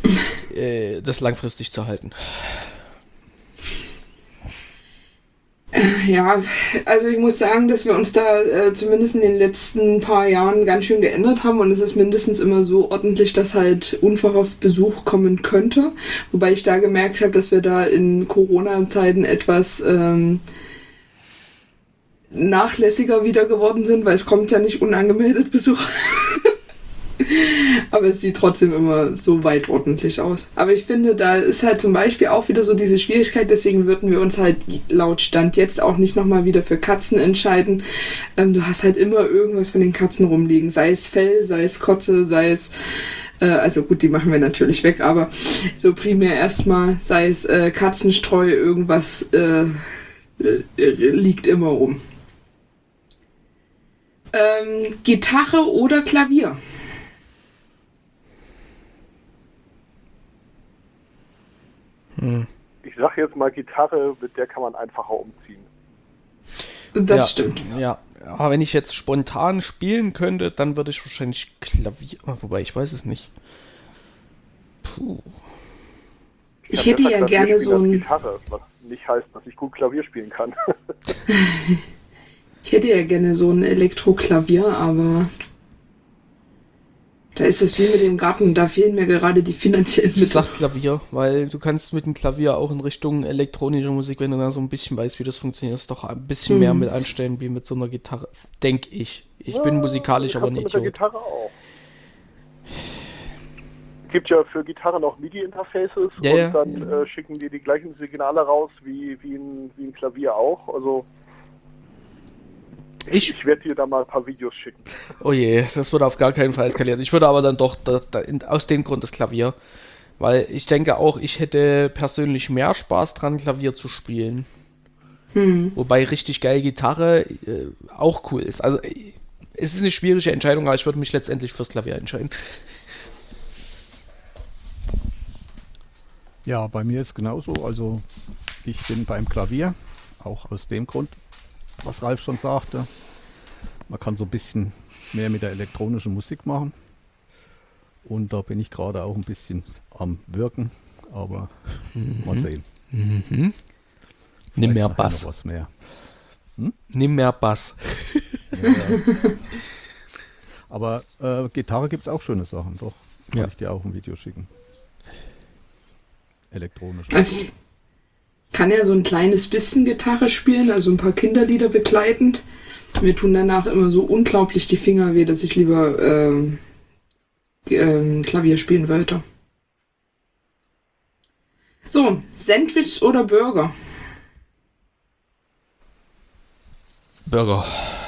das langfristig zu halten. Ja, also ich muss sagen, dass wir uns da zumindest in den letzten paar Jahren ganz schön geändert haben und es ist mindestens immer so ordentlich, dass halt unverhofft Besuch kommen könnte. Wobei ich da gemerkt habe, dass wir da in Corona-Zeiten etwas nachlässiger wieder geworden sind, weil es kommt ja nicht unangemeldet Besuch. Aber es sieht trotzdem immer so weit ordentlich aus. Aber ich finde, da ist halt zum Beispiel auch wieder so diese Schwierigkeit, deswegen würden wir uns halt laut Stand jetzt auch nicht nochmal wieder für Katzen entscheiden. Du hast halt immer irgendwas von den Katzen rumliegen, sei es Fell, sei es Kotze, sei es, also gut, die machen wir natürlich weg, aber so primär erstmal, sei es Katzenstreu, irgendwas liegt immer rum. Gitarre oder Klavier? Ich sag jetzt mal Gitarre, mit der kann man einfacher umziehen. Das stimmt. Ja, aber wenn ich jetzt spontan spielen könnte, dann würde ich wahrscheinlich Klavier, wobei ich weiß es nicht. Puh. Ich hätte ja gerne so ein... Gitarre, was nicht heißt, dass ich gut Klavier spielen kann. Ich hätte ja gerne so ein Elektroklavier, aber da ist es wie mit dem Garten, da fehlen mir gerade die finanziellen Mittel. Ich sag Klavier, weil du kannst mit dem Klavier auch in Richtung elektronische Musik, wenn du da so ein bisschen weißt, wie das funktioniert, doch ein bisschen mehr mit anstellen wie mit so einer Gitarre, denke ich. Ich bin musikalisch aber nicht. Mit der Gitarre auch. Es gibt ja für Gitarre noch MIDI-Interfaces und dann schicken die gleichen Signale raus wie ein Klavier auch. Also ich werde dir da mal ein paar Videos schicken. Oh je, das würde auf gar keinen Fall eskalieren. Ich würde aber dann doch aus dem Grund das Klavier. Weil ich denke auch, ich hätte persönlich mehr Spaß dran, Klavier zu spielen. Wobei richtig geil Gitarre auch cool ist. Also es ist eine schwierige Entscheidung, aber ich würde mich letztendlich fürs Klavier entscheiden. Ja, bei mir ist genauso. Also ich bin beim Klavier, auch aus dem Grund, was Ralf schon sagte. Man kann so ein bisschen mehr mit der elektronischen Musik machen. Und da bin ich gerade auch ein bisschen am Wirken. Aber mal sehen. Nimm mehr Bass. Was mehr. Nimm mehr Bass. Ja. Aber Gitarre gibt es auch schöne Sachen, doch. Kann ich dir auch ein Video schicken. Elektronisch. Also ich kann ja so ein kleines bisschen Gitarre spielen, also ein paar Kinderlieder begleitend. Mir tun danach immer so unglaublich die Finger weh, dass ich lieber Klavier spielen wollte. So, Sandwich oder Burger? Burger.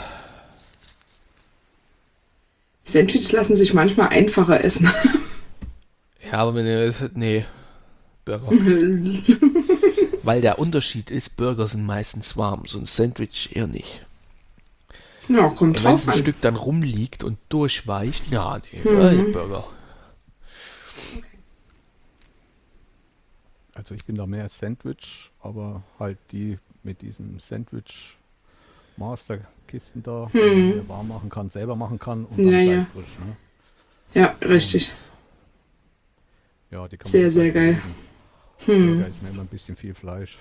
Sandwiches lassen sich manchmal einfacher essen. Ja, aber nee, Burger. Weil der Unterschied ist, Burger sind meistens warm, so ein Sandwich eher nicht. Ja, kommt und wenn drauf ein an. Stück dann rumliegt und durchweicht, ja, nee, Burger. Also ich bin da mehr Sandwich, aber halt die mit diesen Sandwich Masterkisten da, die man warm machen kann, selber machen kann und dann gleich frisch. Ne? Ja, richtig. Und, ja, die kann sehr, man sehr geil. Da ist mir immer ein bisschen viel Fleisch.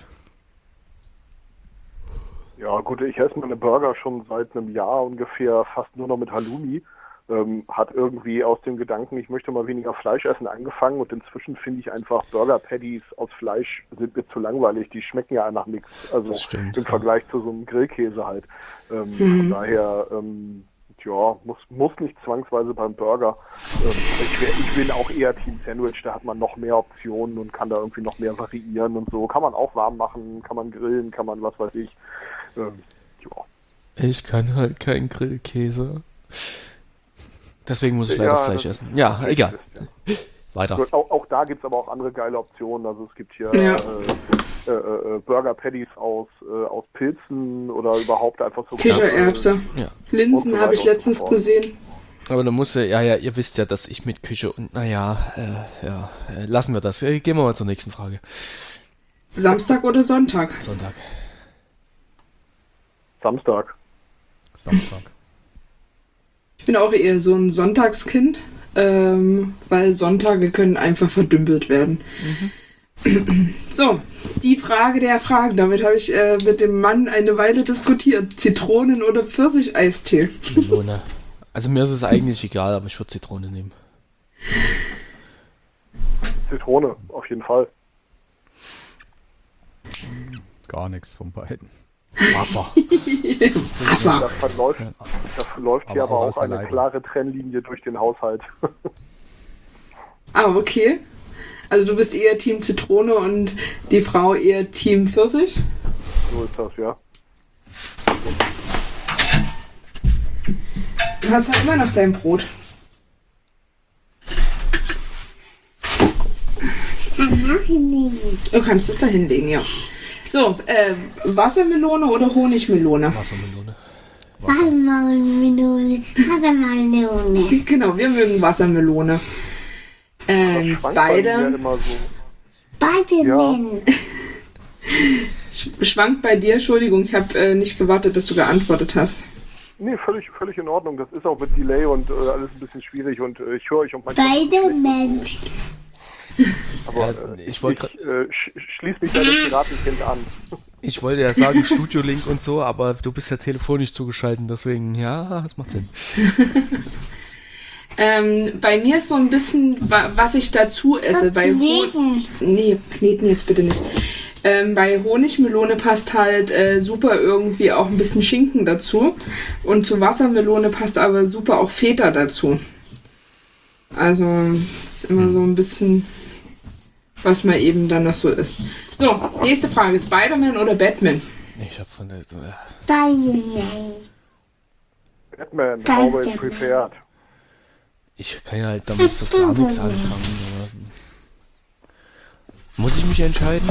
Ja gut, ich esse meine Burger schon seit einem Jahr ungefähr fast nur noch mit Halloumi. Hat irgendwie aus dem Gedanken, ich möchte mal weniger Fleisch essen, angefangen und inzwischen finde ich einfach Burger-Patties aus Fleisch sind mir zu langweilig. Die schmecken ja nach nichts. Also im Vergleich zu so einem Grillkäse halt. Von daher, muss nicht zwangsweise beim Burger. Ich bin auch eher Team Sandwich, da hat man noch mehr Optionen und kann da irgendwie noch mehr variieren und so. Kann man auch warm machen, kann man grillen, kann man was weiß ich. Ich kann halt keinen Grillkäse. Deswegen muss ich leider Fleisch essen. Ja, egal. Weiter. Gut, auch da gibt es aber auch andere geile Optionen. Also es gibt hier Burger Patties aus Pilzen oder überhaupt einfach so. Kichererbse. Ja. Linsen habe ich letztens gesehen. Aber da muss ihr wisst ja, dass ich mit Küche und lassen wir das. Gehen wir mal zur nächsten Frage. Samstag oder Sonntag? Sonntag. Samstag. Ich bin auch eher so ein Sonntagskind, weil Sonntage können einfach verdümpelt werden. So, die Frage der Fragen. Damit habe ich mit dem Mann eine Weile diskutiert. Zitronen- oder Pfirsicheistee? Melone. Also mir ist es eigentlich egal, aber ich würde Zitrone nehmen. Zitrone, auf jeden Fall. Gar nichts von beiden. Wasser. Wasser. Da verläuft hier Aber aber aus auch der eine Leibe. klare Trennlinie durch den Haushalt. Ah, okay. Also du bist eher Team Zitrone und die Frau eher Team Pfirsich? So ist das, ja. Du hast ja immer noch dein Brot. Du kannst es da hinlegen, ja. So, Wassermelone oder Honigmelone? Wassermelone. Wassermelone. Wassermelone. Genau, wir mögen Wassermelone. Das schwankt bei mir Spider immer so. Spider-Man. schwankt bei dir. Entschuldigung, ich habe nicht gewartet, dass du geantwortet hast. Nee, völlig in Ordnung. Das ist auch mit Delay und alles ein bisschen schwierig und ich höre euch und manchmal... Spider-Man. Aber Ja, ich ich wollte schließe mich deinem Piratenkind an. Ich wollte ja sagen Studio-Link und so, aber du bist ja telefonisch zugeschaltet, deswegen, ja, das macht Sinn. Bei mir ist so ein bisschen, was ich dazu esse. Nee, kneten jetzt bitte nicht. Bei Honigmelone passt halt super irgendwie auch ein bisschen Schinken dazu. Und zu Wassermelone passt aber super auch Feta dazu. Also, ist immer so ein bisschen, was man eben dann noch so isst. So, nächste Frage. Spider-Man oder Batman? Ich hab von der... Spider-Man. Batman, always prepared. Ich kann ja halt damit so gar nichts anfangen. Muss ich mich entscheiden?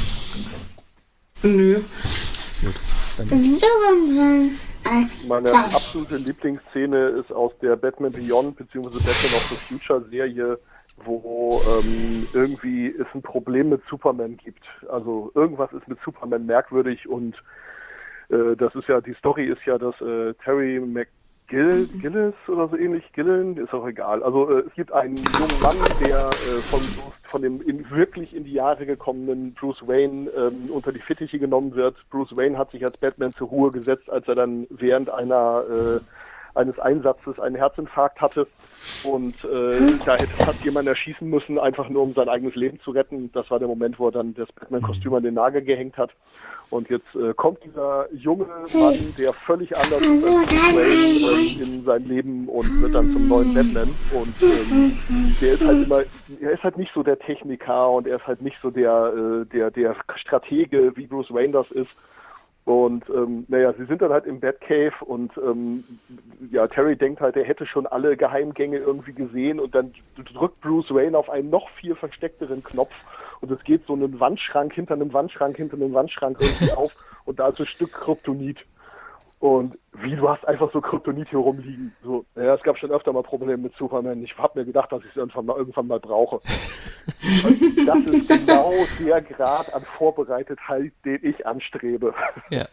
Nö. Gut, dann Superman. Meine absolute Lieblingsszene ist aus der Batman Beyond bzw. Batman of the Future Serie, wo irgendwie es ein Problem mit Superman gibt. Also irgendwas ist mit Superman merkwürdig und das ist ja, die Story ist ja, dass Terry Gillis oder so ähnlich, Gillen, ist auch egal. Also es gibt einen jungen Mann, der von dem wirklich in die Jahre gekommenen Bruce Wayne unter die Fittiche genommen wird. Bruce Wayne hat sich als Batman zur Ruhe gesetzt, als er dann während eines Einsatzes einen Herzinfarkt hatte und da hätte fast jemand erschießen müssen, einfach nur um sein eigenes Leben zu retten. Das war der Moment, wo er dann das Batman-Kostüm an den Nagel gehängt hat. Und jetzt kommt dieser junge Mann, der völlig anders ist als Bruce Wayne in sein Leben und wird dann zum neuen Batman. Und der ist halt er ist halt nicht so der Techniker und er ist halt nicht so der Stratege, wie Bruce Wayne das ist. Und sie sind dann halt im Batcave und Terry denkt halt, er hätte schon alle Geheimgänge irgendwie gesehen und dann drückt Bruce Wayne auf einen noch viel versteckteren Knopf und es geht so einen Wandschrank hinter einem Wandschrank irgendwie auf und da ist ein Stück Kryptonit. Und du hast einfach so Kryptonit hier rumliegen. So, ja, es gab schon öfter mal Probleme mit Superman. Ich habe mir gedacht, dass ich es irgendwann mal brauche. Und das ist genau der Grad an Vorbereitetheit, den ich anstrebe. ja.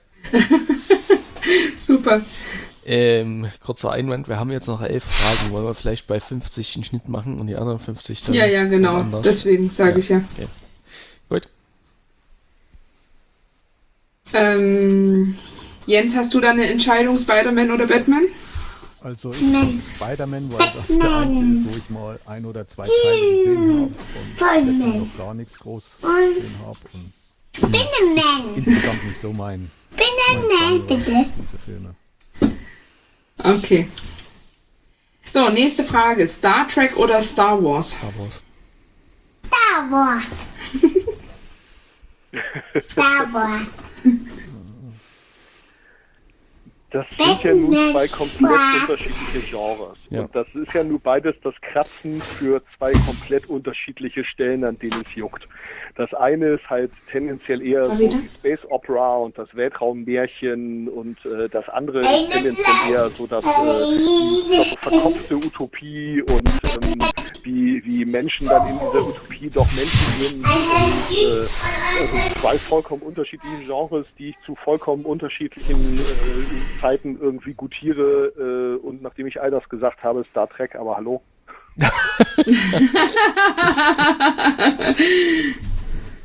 Super. Kurzer Einwand, wir haben jetzt noch 11 Fragen. Wollen wir vielleicht bei 50 einen Schnitt machen und die anderen 50 dann? Ja, genau. anders? Deswegen sage ich ja. Okay. Gut. Jens, hast du da eine Entscheidung, Spider-Man oder Batman? Also ich bin Spider-Man, weil das der einzige ist, wo ich mal ein oder zwei Teile gesehen habe und Batman noch gar nichts groß gesehen habe und Spider-Man. insgesamt nicht so mein Spider-Man, bitte. diese Filme. Okay. So, nächste Frage. Star Trek oder Star Wars? Star Wars. Star Wars. Star Wars. Das sind ja nun zwei komplett unterschiedliche Genres. Ja. Und das ist ja nun beides das Kratzen für zwei komplett unterschiedliche Stellen, an denen es juckt. Das eine ist halt tendenziell eher so die Space Opera und das Weltraummärchen und das andere ist tendenziell eher so das verkopfte Utopie und wie Menschen dann in dieser Utopie doch Menschen sind. Und, also zwei vollkommen unterschiedliche Genres, die ich zu vollkommen unterschiedlichen Zeiten irgendwie gutiere und nachdem ich all das gesagt habe, Star Trek, aber hallo.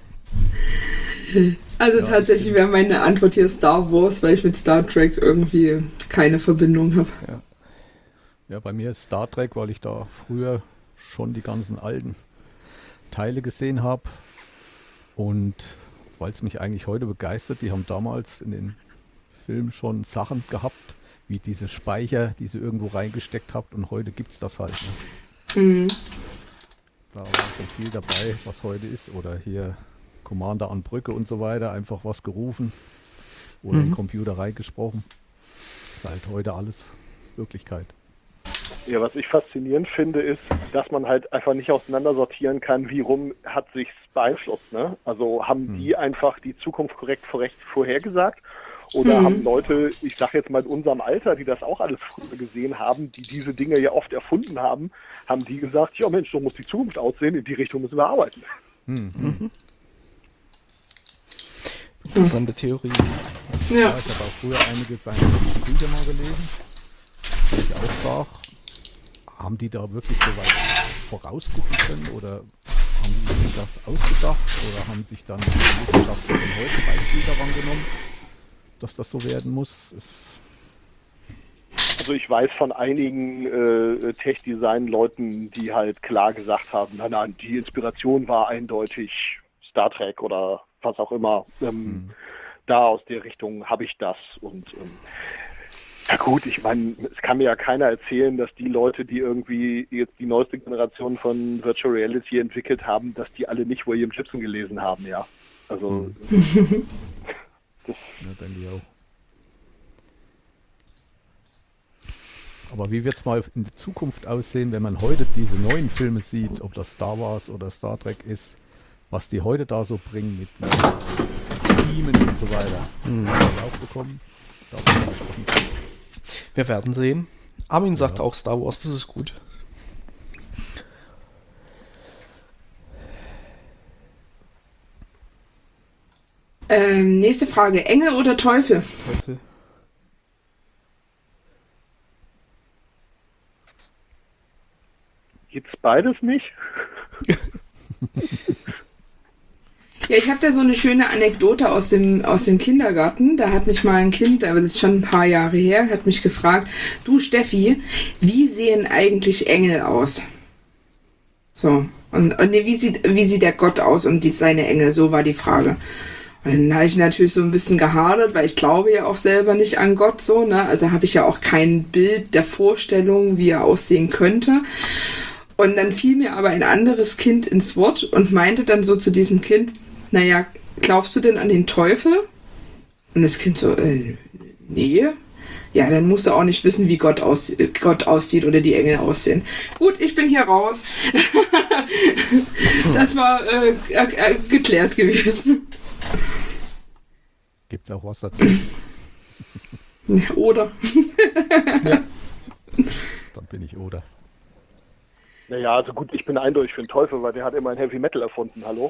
Also tatsächlich wäre meine Antwort hier Star Wars, weil ich mit Star Trek irgendwie keine Verbindung habe. Ja, bei mir ist Star Trek, weil ich da früher schon die ganzen alten Teile gesehen habe. Und weil es mich eigentlich heute begeistert, die haben damals in den Filmen schon Sachen gehabt, wie diese Speicher, die sie irgendwo reingesteckt habt. Und heute gibt es das halt. Ne? Mhm. Da war schon viel dabei, was heute ist. Oder hier Commander an Brücke und so weiter. Einfach was gerufen oder in den Computer reingesprochen. Ist halt heute alles Wirklichkeit. Ja, was ich faszinierend finde, ist, dass man halt einfach nicht auseinandersortieren kann, wie rum hat sich's beeinflusst. Ne? Also haben die einfach die Zukunft korrekt vorhergesagt? Oder haben Leute, ich sag jetzt mal in unserem Alter, die das auch alles früher gesehen haben, die diese Dinge ja oft erfunden haben, haben die gesagt, ja Mensch, so muss die Zukunft aussehen, in die Richtung müssen wir arbeiten. Interessante Theorie. Ja, ich habe auch früher einige seiner Bücher mal gelesen. Wo ich auch sage, haben die da wirklich so weit vorausgucken können oder haben die sich das ausgedacht oder haben sich dann die Wissenschaftler von heute Beispiel daran genommen, dass das so werden muss? Also ich weiß von einigen Tech-Design-Leuten, die halt klar gesagt haben, nein, die Inspiration war eindeutig Star Trek oder was auch immer. Da aus der Richtung habe ich das. Und ja gut, ich meine, es kann mir ja keiner erzählen, dass die Leute, die irgendwie jetzt die neueste Generation von Virtual Reality entwickelt haben, dass die alle nicht William Gibson gelesen haben, ja. Also das ja, denke ich auch. Aber wie wird es mal in der Zukunft aussehen, wenn man heute diese neuen Filme sieht, ob das Star Wars oder Star Trek ist, was die heute da so bringen mit Teamen und so weiter. Auch bekommen. Da bin ich gespannt. Wir werden sehen. Armin sagt auch Star Wars, das ist gut. Nächste Frage. Engel oder Teufel? Teufel. gibt's beides nicht. Ja, ich habe da so eine schöne Anekdote aus dem Kindergarten. Da hat mich mal ein Kind, aber das ist schon ein paar Jahre her, hat mich gefragt, du Steffi, wie sehen eigentlich Engel aus? So, und nee, wie sieht der Gott aus und seine Engel? So war die Frage. Und dann habe ich natürlich so ein bisschen gehadert, weil ich glaube ja auch selber nicht an Gott so, ne? Also habe ich ja auch kein Bild der Vorstellung, wie er aussehen könnte. Und dann fiel mir aber ein anderes Kind ins Wort und meinte dann so zu diesem Kind, naja, glaubst du denn an den Teufel? Und das Kind so, nee. Ja, dann musst du auch nicht wissen, wie Gott aussieht oder die Engel aussehen. Gut, ich bin hier raus. Das war geklärt gewesen. Gibt's auch was dazu? Oder? Ja. Dann bin ich oder. Naja, also gut, ich bin eindeutig für den Teufel, weil der hat immerhin Heavy Metal erfunden, hallo?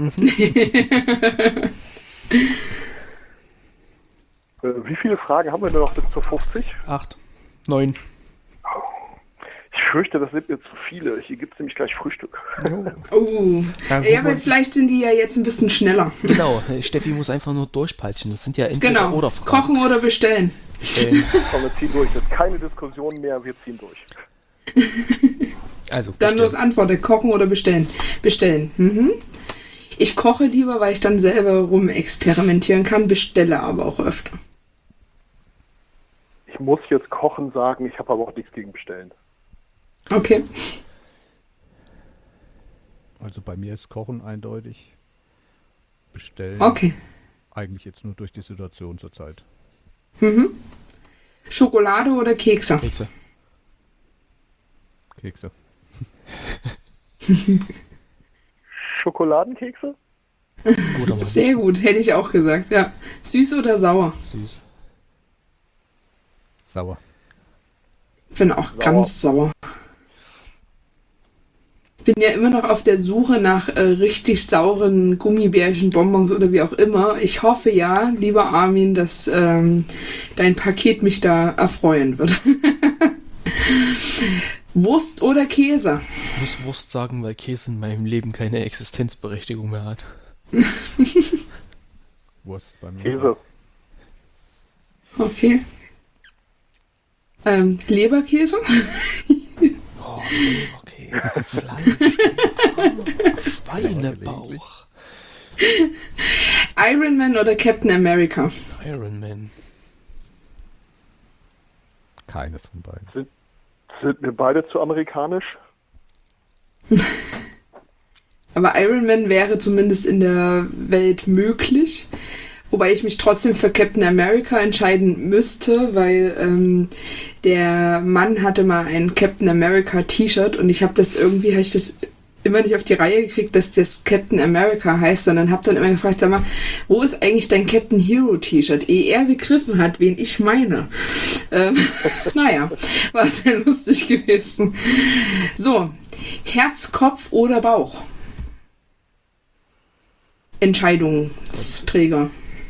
Wie viele Fragen haben wir denn noch bis zur 50? 8, 9. Ich fürchte, das sind mir zu viele. Hier gibt es nämlich gleich Frühstück. Oh. Ja, aber vielleicht sind die ja jetzt ein bisschen schneller. Genau, Steffi muss einfach nur durchpeitschen. Das sind ja entweder oder Fragen. Kochen oder bestellen. Komm, wir ziehen durch. Das ist keine Diskussion mehr, wir ziehen durch. Also dann bloß Antworten, kochen oder bestellen. Bestellen. Mhm. Ich koche lieber, weil ich dann selber rumexperimentieren kann, bestelle aber auch öfter. Ich muss jetzt kochen sagen, ich habe aber auch nichts gegen bestellen. Okay. Also bei mir ist Kochen eindeutig. Bestellen. Okay. Eigentlich jetzt nur durch die Situation zurzeit. Mhm. Schokolade oder Kekse? Kekse. Kekse. Schokoladenkekse? Sehr gut, hätte ich auch gesagt, ja. Süß oder sauer? Süß. Sauer. Ich bin auch ganz sauer. Ich bin ja immer noch auf der Suche nach richtig sauren Gummibärchen, Bonbons oder wie auch immer. Ich hoffe ja, lieber Armin, dass dein Paket mich da erfreuen wird. Wurst oder Käse? Ich muss Wurst sagen, weil Käse in meinem Leben keine Existenzberechtigung mehr hat. Wurst bei mir. Käse. Okay. Leberkäse? Oh, Leberkäse, Fleisch, Schweinebauch. Iron Man oder Captain America? Iron Man. Keines von beiden. Sind mir beide zu amerikanisch? Aber Iron Man wäre zumindest in der Welt möglich. Wobei ich mich trotzdem für Captain America entscheiden müsste, weil der Mann hatte mal ein Captain America T-Shirt und habe ich das immer nicht auf die Reihe gekriegt, dass das Captain America heißt, sondern habe dann immer gefragt, sag mal, wo ist eigentlich dein Captain Hero T-Shirt? Ehe er begriffen hat, wen ich meine. Naja, war sehr lustig gewesen. So, Herz, Kopf oder Bauch? Entscheidungsträger.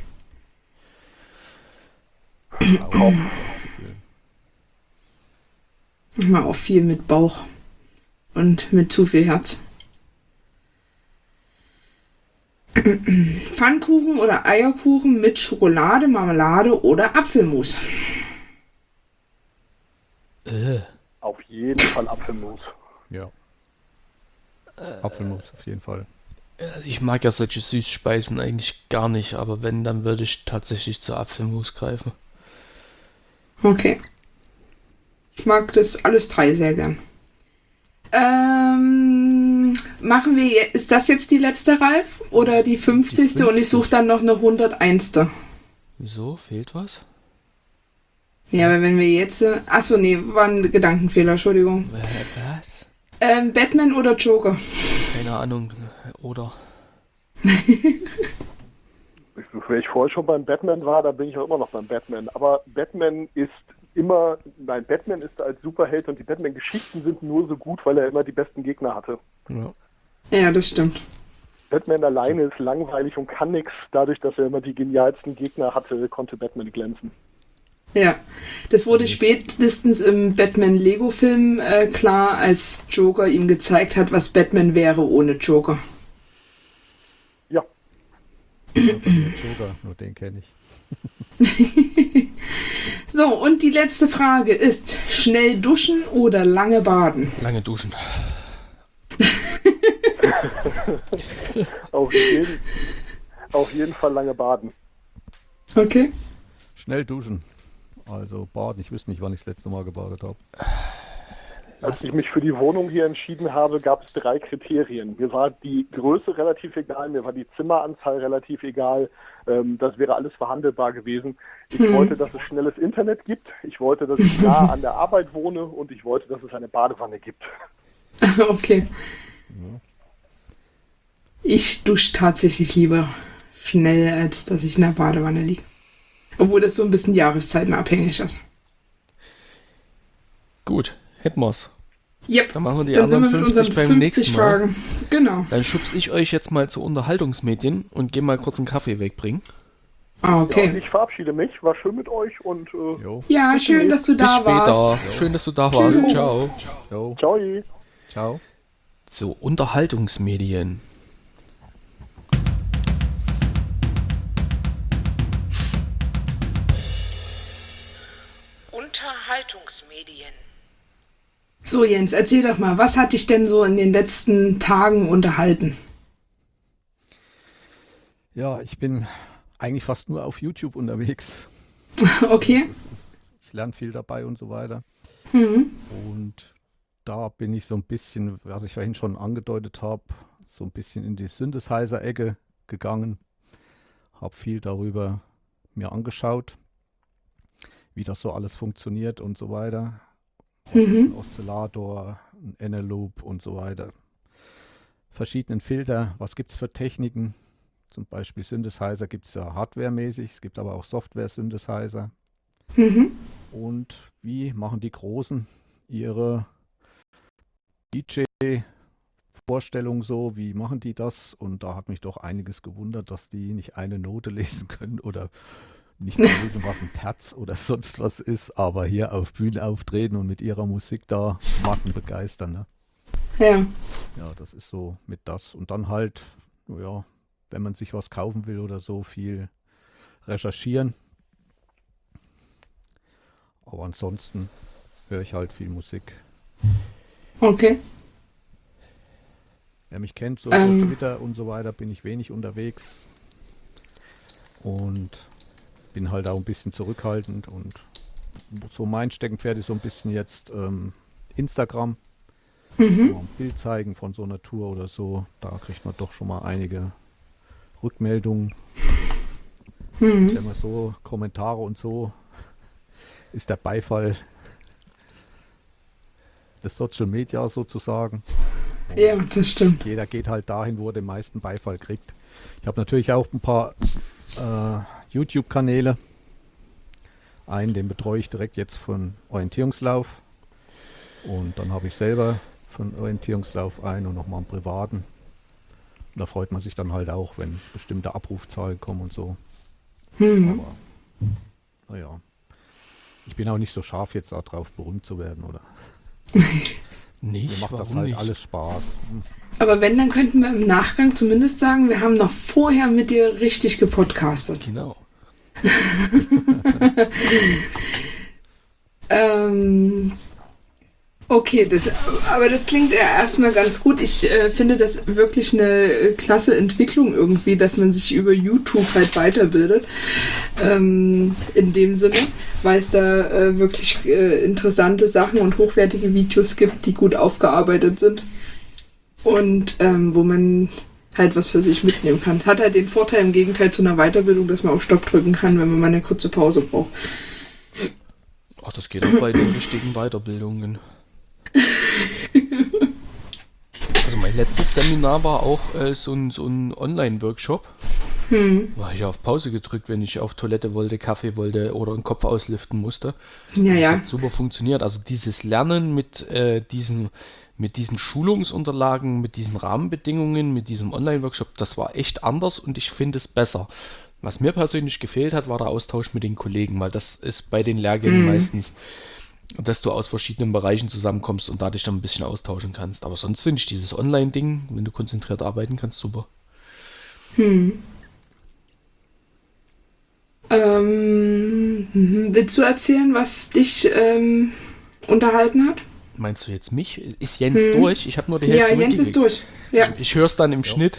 Mal auch viel mit Bauch und mit zu viel Herz. Pfannkuchen oder Eierkuchen mit Schokolade, Marmelade oder Apfelmus? Auf jeden Fall Apfelmus. Ja. Apfelmus auf jeden Fall. Ich mag ja solche Süßspeisen eigentlich gar nicht, aber wenn, dann würde ich tatsächlich zu Apfelmus greifen. Okay. Ich mag das alles drei sehr gern. Machen wir ist das jetzt die letzte, Ralf? Oder die 50. und ich suche dann noch eine 101. Wieso? Fehlt was? Ja, aber wenn wir jetzt... Achso, nee, war ein Gedankenfehler, Entschuldigung. Was? Batman oder Joker? Keine Ahnung. Oder? Wenn ich vorher schon beim Batman war, dann bin ich auch immer noch beim Batman. Aber Batman ist als Superheld und die Batman-Geschichten sind nur so gut, weil er immer die besten Gegner hatte. Ja. Ja, das stimmt. Batman alleine ist langweilig und kann nichts. Dadurch, dass er immer die genialsten Gegner hatte, konnte Batman glänzen. Ja, das wurde spätestens im Batman-Lego-Film klar, als Joker ihm gezeigt hat, was Batman wäre ohne Joker. Ja. Joker, nur den kenne ich. So, und die letzte Frage ist, schnell duschen oder lange baden? Lange duschen. Auf jeden Fall lange baden. Okay. Schnell duschen. Also baden. Ich wüsste nicht, wann ich das letzte Mal gebadet habe. Als ich mich für die Wohnung hier entschieden habe, gab es 3 Kriterien. Mir war die Größe relativ egal, mir war die Zimmeranzahl relativ egal. Das wäre alles verhandelbar gewesen. Ich wollte, dass es schnelles Internet gibt. Ich wollte, dass ich nah an der Arbeit wohne und ich wollte, dass es eine Badewanne gibt. Okay. Ich dusche tatsächlich lieber schnell, als dass ich in der Badewanne liege. Obwohl das so ein bisschen jahreszeitenabhängig ist. Gut, hätten wir's. Yep. Dann machen wir die Dann sind anderen wir mit 50 unseren beim 50 nächsten Mal. Fragen. Genau. Dann schubse ich euch jetzt mal zu Unterhaltungsmedien und gehe mal kurz einen Kaffee wegbringen. Ah, Ja, okay. ich verabschiede mich, war schön mit euch und Jo. Ja, schön, dass du Bis da später. warst. Schön, dass du da warst. Tschüss. Ciao. Jo. ciao. Ciao. So, Unterhaltungsmedien. Unterhaltungsmedien. So, Jens, erzähl doch mal, was hat dich denn so in den letzten Tagen unterhalten? Ja, ich bin eigentlich fast nur auf YouTube unterwegs. Okay. Ich lerne viel dabei und so weiter. Mhm. Und da bin ich so ein bisschen, was ich vorhin schon angedeutet habe, so ein bisschen in die Synthesizer-Ecke gegangen. Habe viel darüber mir angeschaut, wie das so alles funktioniert und so weiter. Was ist ein Oszillator, ein Eneloop und so weiter. Verschiedenen Filter, was gibt es für Techniken? Zum Beispiel Synthesizer gibt es ja hardwaremäßig, es gibt aber auch Software-Synthesizer. Mhm. Und wie machen die Großen ihre DJ-Vorstellung so? Wie machen die das? Und da hat mich doch einiges gewundert, dass die nicht eine Note lesen können oder nicht mal wissen, was ein Terz oder sonst was ist, aber hier auf Bühne auftreten und mit ihrer Musik da Massen begeistern. Ne? Ja. Ja, das ist so mit das. Und dann halt, ja, wenn man sich was kaufen will oder so, viel recherchieren. Aber ansonsten höre ich halt viel Musik. Okay. Wer mich kennt, so Twitter und so weiter, bin ich wenig unterwegs. Und bin halt auch ein bisschen zurückhaltend. Und so mein Steckenpferd ist so ein bisschen jetzt Instagram. Mal ein Bild zeigen von so einer Tour oder so. Da kriegt man doch schon mal einige Rückmeldungen. Ist ja immer so, Kommentare und so ist der Beifall des Social Media sozusagen. Und Ja, das stimmt. jeder geht halt dahin, wo er den meisten Beifall kriegt. Ich habe natürlich auch ein paar YouTube-Kanäle. Einen, den betreue ich direkt jetzt von Orientierungslauf. Und dann habe ich selber von Orientierungslauf einen und nochmal einen privaten. Und da freut man sich dann halt auch, wenn bestimmte Abrufzahlen kommen und so. Aber naja, ich bin auch nicht so scharf jetzt darauf, berühmt zu werden, oder? Nicht, Mir macht das warum halt nicht? alles Spaß. Aber wenn, dann könnten wir im Nachgang zumindest sagen, wir haben noch vorher mit dir richtig gepodcastet. Genau. Okay, aber das klingt ja erstmal ganz gut. Ich finde das wirklich eine klasse Entwicklung irgendwie, dass man sich über YouTube halt weiterbildet. In dem Sinne, weil es da wirklich interessante Sachen und hochwertige Videos gibt, die gut aufgearbeitet sind. Und wo man halt was für sich mitnehmen kann. Es hat halt den Vorteil im Gegenteil zu einer Weiterbildung, dass man auf Stopp drücken kann, wenn man mal eine kurze Pause braucht. Ach, das geht auch bei den richtigen Weiterbildungen. Also mein letztes Seminar war auch so ein Online-Workshop. Da habe ich auf Pause gedrückt, wenn ich auf Toilette wollte, Kaffee wollte oder den Kopf auslüften musste. Ja, Das ja. hat super funktioniert. Also dieses Lernen mit diesen Schulungsunterlagen, mit diesen Rahmenbedingungen, mit diesem Online-Workshop, das war echt anders und ich finde es besser. Was mir persönlich gefehlt hat, war der Austausch mit den Kollegen, weil das ist bei den Lehrgängen meistens, dass du aus verschiedenen Bereichen zusammenkommst und dadurch dann ein bisschen austauschen kannst. Aber sonst finde ich dieses Online-Ding, wenn du konzentriert arbeiten kannst, super. Willst du erzählen, was dich unterhalten hat? Meinst du jetzt mich? Ist Jens durch? Ich habe nur die Ja, Hälfte Jens ist mitgekriegt. durch. Ja. Ich höre es dann im Schnitt.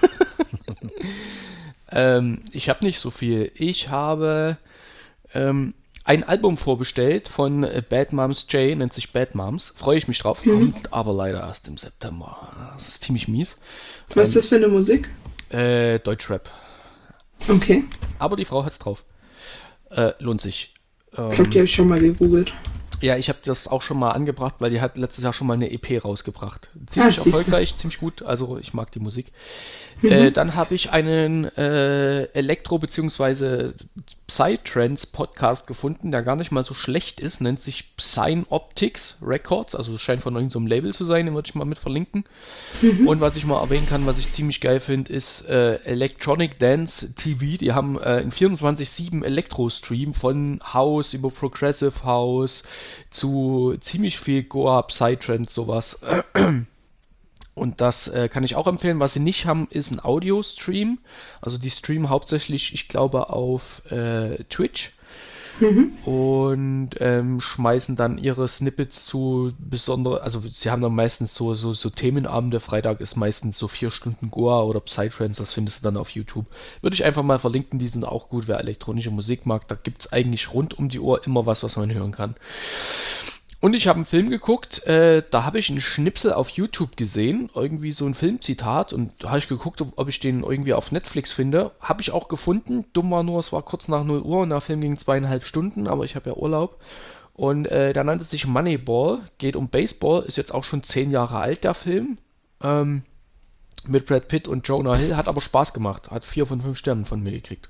Ich habe nicht so viel. Ich habe ein Album vorbestellt von Bad Moms J, nennt sich Bad Moms. Freue ich mich drauf. Kommt aber leider erst im September. Das ist ziemlich mies. Was ist das für eine Musik? Deutschrap. Okay. Aber die Frau hat's drauf. Lohnt sich. Ich glaube, die habe ich schon mal gegoogelt. Ja, ich habe das auch schon mal angebracht, weil die hat letztes Jahr schon mal eine EP rausgebracht. Ziemlich erfolgreich, ziemlich gut, also ich mag die Musik. Dann habe ich einen Elektro- bzw. Psytrance-Podcast gefunden, der gar nicht mal so schlecht ist, nennt sich Psynoptics Records, also es scheint von irgendeinem Label zu sein, den würde ich mal mit verlinken. Und was ich mal erwähnen kann, was ich ziemlich geil finde, ist Electronic Dance TV, die haben einen 24/7 Elektro-Stream von House über Progressive House zu ziemlich viel Goa, Psytrance, sowas. Und das kann ich auch empfehlen. Was sie nicht haben, ist ein Audio-Stream. Also die streamen hauptsächlich, ich glaube, auf Twitch. Und schmeißen dann ihre Snippets zu besonderen, also sie haben dann meistens so Themenabende. Freitag ist meistens so 4 Stunden Goa oder Psytrance, das findest du dann auf YouTube. Würde ich einfach mal verlinken, die sind auch gut, wer elektronische Musik mag. Da gibt es eigentlich rund um die Uhr immer was man hören kann. Und ich habe einen Film geguckt, da habe ich einen Schnipsel auf YouTube gesehen, irgendwie so ein Filmzitat, und da habe ich geguckt, ob ich den irgendwie auf Netflix finde. Habe ich auch gefunden, dumm war nur, es war kurz nach 0 Uhr und der Film ging 2,5 Stunden, aber ich habe ja Urlaub. Und der nannte sich Moneyball, geht um Baseball, ist jetzt auch schon 10 Jahre alt, der Film. Mit Brad Pitt und Jonah Hill, hat aber Spaß gemacht, hat 4 von 5 Sternen von mir gekriegt.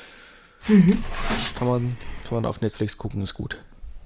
Kann man auf Netflix gucken, ist gut.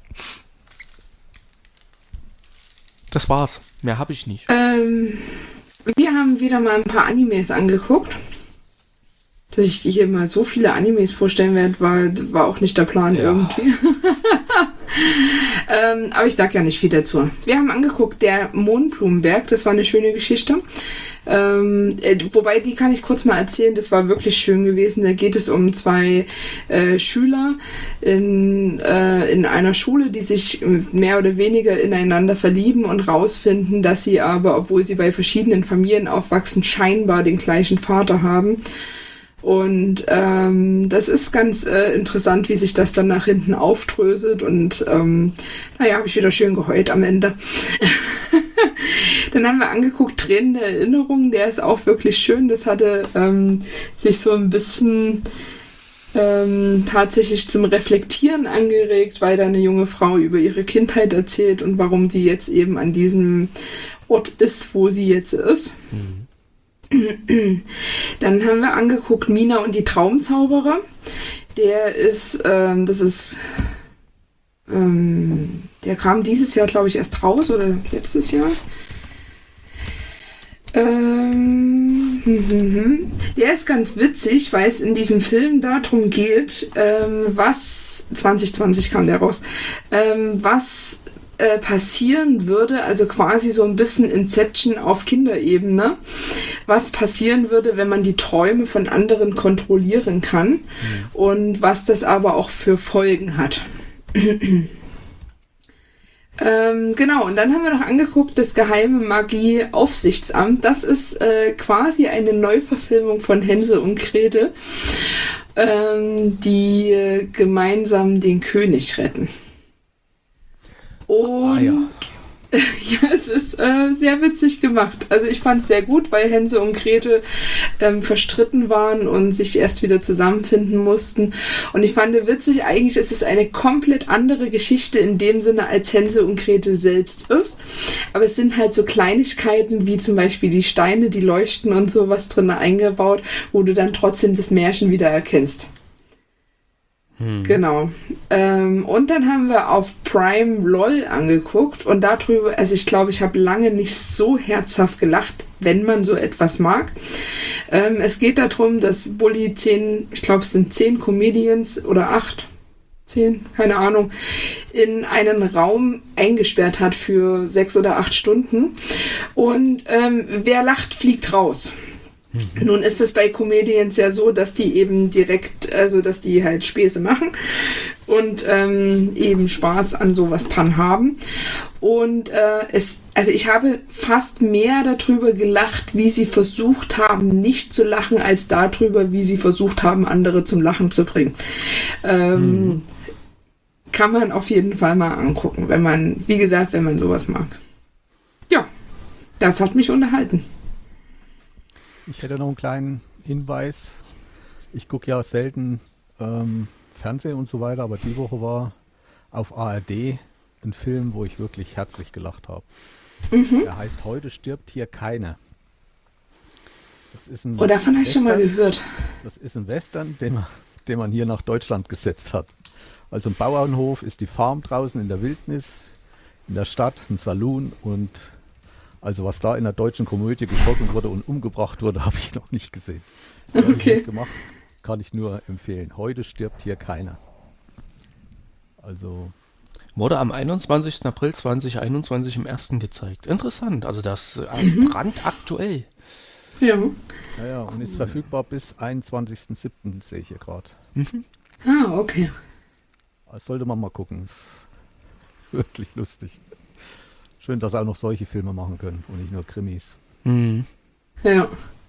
Das war's. Mehr habe ich nicht. Wir haben wieder mal ein paar Animes angeguckt. Dass ich dir hier mal so viele Animes vorstellen werde, war auch nicht der Plan irgendwie. Aber ich sag ja nicht viel dazu. Wir haben angeguckt, der Mohnblumenberg, das war eine schöne Geschichte. Wobei, die kann ich kurz mal erzählen, das war wirklich schön gewesen. Da geht es um 2 Schüler in einer Schule, die sich mehr oder weniger ineinander verlieben und rausfinden, dass sie aber, obwohl sie bei verschiedenen Familien aufwachsen, scheinbar den gleichen Vater haben. Und das ist ganz interessant, wie sich das dann nach hinten aufdröselt. Und habe ich wieder schön geheult am Ende. Dann haben wir angeguckt, Tränen der Erinnerung. Der ist auch wirklich schön. Das hatte sich so ein bisschen tatsächlich zum Reflektieren angeregt, weil da eine junge Frau über ihre Kindheit erzählt und warum sie jetzt eben an diesem Ort ist, wo sie jetzt ist. Dann haben wir angeguckt Mina und die Traumzauberer. Der kam dieses Jahr, glaube ich, erst raus oder letztes Jahr. Der ist ganz witzig, weil es in diesem Film darum geht, 2020 kam der raus, was passieren würde, also quasi so ein bisschen Inception auf Kinderebene, was passieren würde, wenn man die Träume von anderen kontrollieren kann und was das aber auch für Folgen hat. Genau, und dann haben wir noch angeguckt, das Geheime Magie-Aufsichtsamt. Das ist quasi eine Neuverfilmung von Hänsel und Gretel, die gemeinsam den König retten. Und ja, es ist sehr witzig gemacht. Also ich fand es sehr gut, weil Hänsel und Gretel verstritten waren und sich erst wieder zusammenfinden mussten. Und ich fand witzig, eigentlich ist es eine komplett andere Geschichte in dem Sinne, als Hänsel und Gretel selbst ist. Aber es sind halt so Kleinigkeiten, wie zum Beispiel die Steine, die leuchten und sowas drin eingebaut, wo du dann trotzdem das Märchen wieder erkennst. Genau. Und dann haben wir auf Prime LOL angeguckt und darüber, also ich glaube, ich habe lange nicht so herzhaft gelacht, wenn man so etwas mag. Es geht darum, dass Bully 10, ich glaube es sind 10 Comedians oder 8, 10, keine Ahnung, in einen Raum eingesperrt hat für 6 oder 8 Stunden und wer lacht, fliegt raus. Nun ist es bei Comedians ja so, dass die eben direkt, also dass die halt Späße machen und eben Spaß an sowas dran haben. Und also ich habe fast mehr darüber gelacht, wie sie versucht haben, nicht zu lachen, als darüber, wie sie versucht haben, andere zum Lachen zu bringen. Kann man auf jeden Fall mal angucken, wenn man, wie gesagt, wenn man sowas mag. Ja, das hat mich unterhalten. Ich hätte noch einen kleinen Hinweis. Ich gucke ja selten Fernsehen und so weiter, aber die Woche war auf ARD ein Film, wo ich wirklich herzlich gelacht habe. Der heißt Heute stirbt hier keiner. Das ist ein davon habe ich schon mal gehört. Das ist ein Western, den man hier nach Deutschland gesetzt hat. Also ein Bauernhof ist die Farm draußen in der Wildnis, in der Stadt, ein Saloon und also was da in der deutschen Komödie geschossen wurde und umgebracht wurde, habe ich noch nicht gesehen. Das habe ich nicht gemacht, kann ich nur empfehlen. Heute stirbt hier keiner. Also wurde am 21. April 2021 im ersten gezeigt. Interessant, also das brandaktuell. Ja. Ja, und ist verfügbar bis 21.07. sehe ich hier gerade. Ah, okay. Das sollte man mal gucken. Ist wirklich lustig. Schön, dass auch noch solche Filme machen können und nicht nur Krimis. Ja.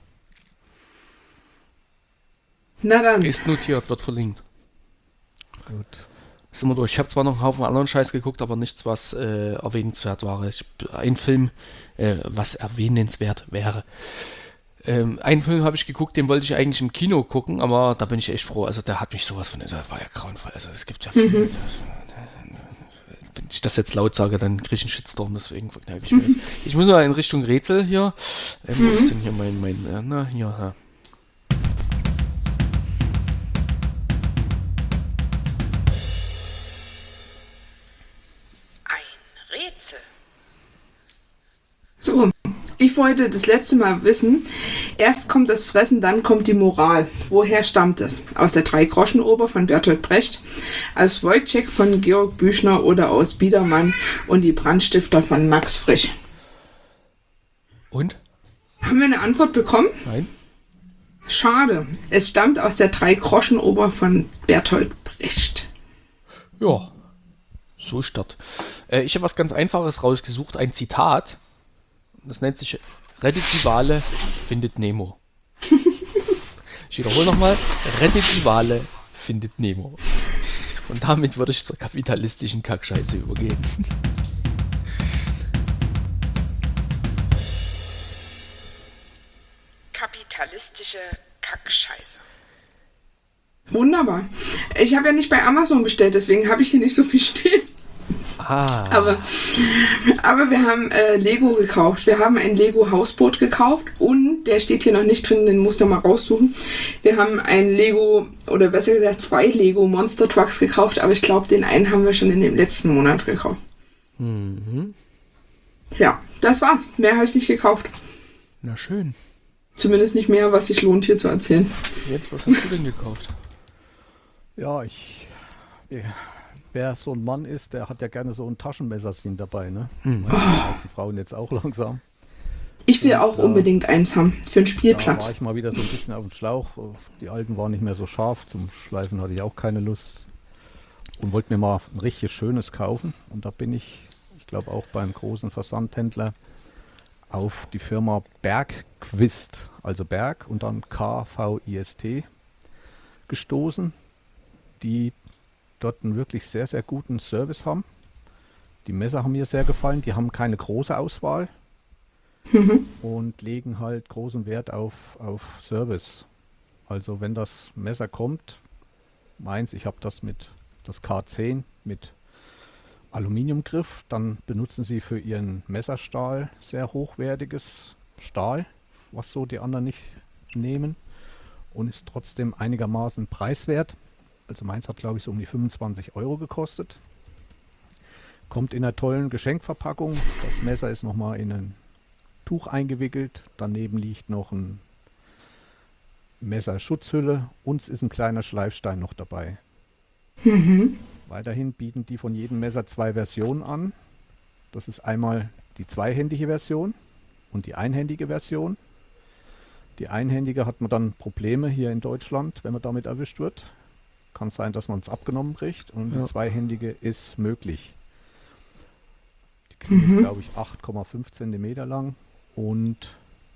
Na dann. Ist notiert, wird verlinkt. Gut. Sind wir durch. Ich habe zwar noch einen Haufen anderen Scheiß geguckt, aber nichts, was erwähnenswert war. Ein Film, was erwähnenswert wäre. Einen Film habe ich geguckt, den wollte ich eigentlich im Kino gucken, aber da bin ich echt froh. Also der hat mich sowas von, das war ja grauenvoll. Also es gibt ja Filme, wenn ich das jetzt laut sage, dann kriege ich einen Shitstorm, deswegen verkneife ich mir das. Ich muss mal in Richtung Rätsel hier. Wo ist denn hier hier. Ein Rätsel. So, Ich wollte das letzte Mal wissen, erst kommt das Fressen, dann kommt die Moral. Woher stammt es? Aus der Drei-Groschen-Oper von Bertolt Brecht, aus Wojciech von Georg Büchner oder aus Biedermann und die Brandstifter von Max Frisch? Und? Haben wir eine Antwort bekommen? Nein? Schade. Es stammt aus der Drei-Groschen-Oper von Bertolt Brecht. Ja, so statt. Ich habe was ganz Einfaches rausgesucht, ein Zitat. Das nennt sich Rettet die Wale, findet Nemo. Ich wiederhole nochmal, rettet die Wale, findet Nemo. Und damit würde ich zur kapitalistischen Kackscheiße übergehen. Kapitalistische Kackscheiße. Wunderbar. Ich habe ja nicht bei Amazon bestellt, deswegen habe ich hier nicht so viel stehen. Aber wir haben Lego gekauft. Wir haben ein Lego Hausboot gekauft und der steht hier noch nicht drin, den muss ich noch mal raussuchen. Wir haben ein Lego, oder besser gesagt 2 Lego Monster Trucks gekauft, aber ich glaube, den einen haben wir schon in dem letzten Monat gekauft. Mhm. Ja, das war's. Mehr habe ich nicht gekauft. Na schön. Zumindest nicht mehr, was sich lohnt, hier zu erzählen. Jetzt, was hast du denn gekauft? Ja, wer so ein Mann ist, der hat ja gerne so ein Taschenmesserchen dabei, ne? Die meisten Frauen jetzt auch langsam. Ich will auch unbedingt eins haben, für einen Da Spielplatz. war ich mal wieder so ein bisschen auf dem Schlauch. Die alten waren nicht mehr so scharf. Zum Schleifen hatte ich auch keine Lust. Und wollte mir mal ein richtig schönes kaufen. Und da bin ich glaube auch beim großen Versandhändler, auf die Firma Bergquist, also Berg und dann KVIST gestoßen, die dort einen wirklich sehr, sehr guten Service haben. Die Messer haben mir sehr gefallen, die haben keine große Auswahl und legen halt großen Wert auf Service. Also wenn das Messer kommt, meins, ich habe das K10 mit Aluminiumgriff, dann benutzen sie für ihren Messerstahl sehr hochwertiges Stahl, was so die anderen nicht nehmen, und ist trotzdem einigermaßen preiswert. Also meins hat, glaube ich, so um die 25 € gekostet. Kommt in einer tollen Geschenkverpackung. Das Messer ist nochmal in ein Tuch eingewickelt. Daneben liegt noch ein Messerschutzhülle und es ist ein kleiner Schleifstein noch dabei. Weiterhin bieten die von jedem Messer 2 Versionen an. Das ist einmal die zweihändige Version und die einhändige Version. Die einhändige hat man dann Probleme hier in Deutschland, wenn man damit erwischt wird. Kann sein, dass man es abgenommen kriegt, und die zweihändige ist möglich. Die Klinge ist, glaube ich, 8,5 cm lang, und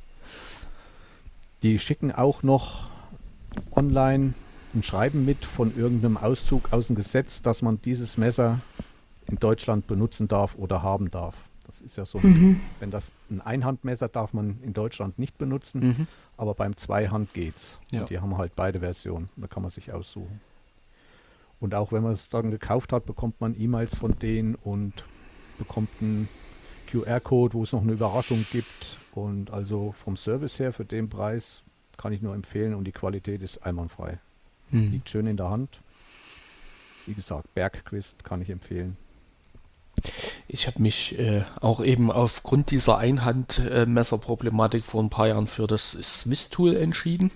die schicken auch noch online ein Schreiben mit von irgendeinem Auszug aus dem Gesetz, dass man dieses Messer in Deutschland benutzen darf oder haben darf. Das ist ja so, wenn das ein Einhandmesser darf man in Deutschland nicht benutzen, aber beim Zweihand geht's. Ja. Und die haben halt beide Versionen, da kann man sich aussuchen. Und auch wenn man es dann gekauft hat, bekommt man E-Mails von denen und bekommt einen QR-Code, wo es noch eine Überraschung gibt. Und also vom Service her für den Preis kann ich nur empfehlen, und die Qualität ist einwandfrei. Liegt schön in der Hand. Wie gesagt, Bergquist kann ich empfehlen. Ich habe mich auch eben aufgrund dieser Einhandmesserproblematik vor ein paar Jahren für das Swiss Tool entschieden.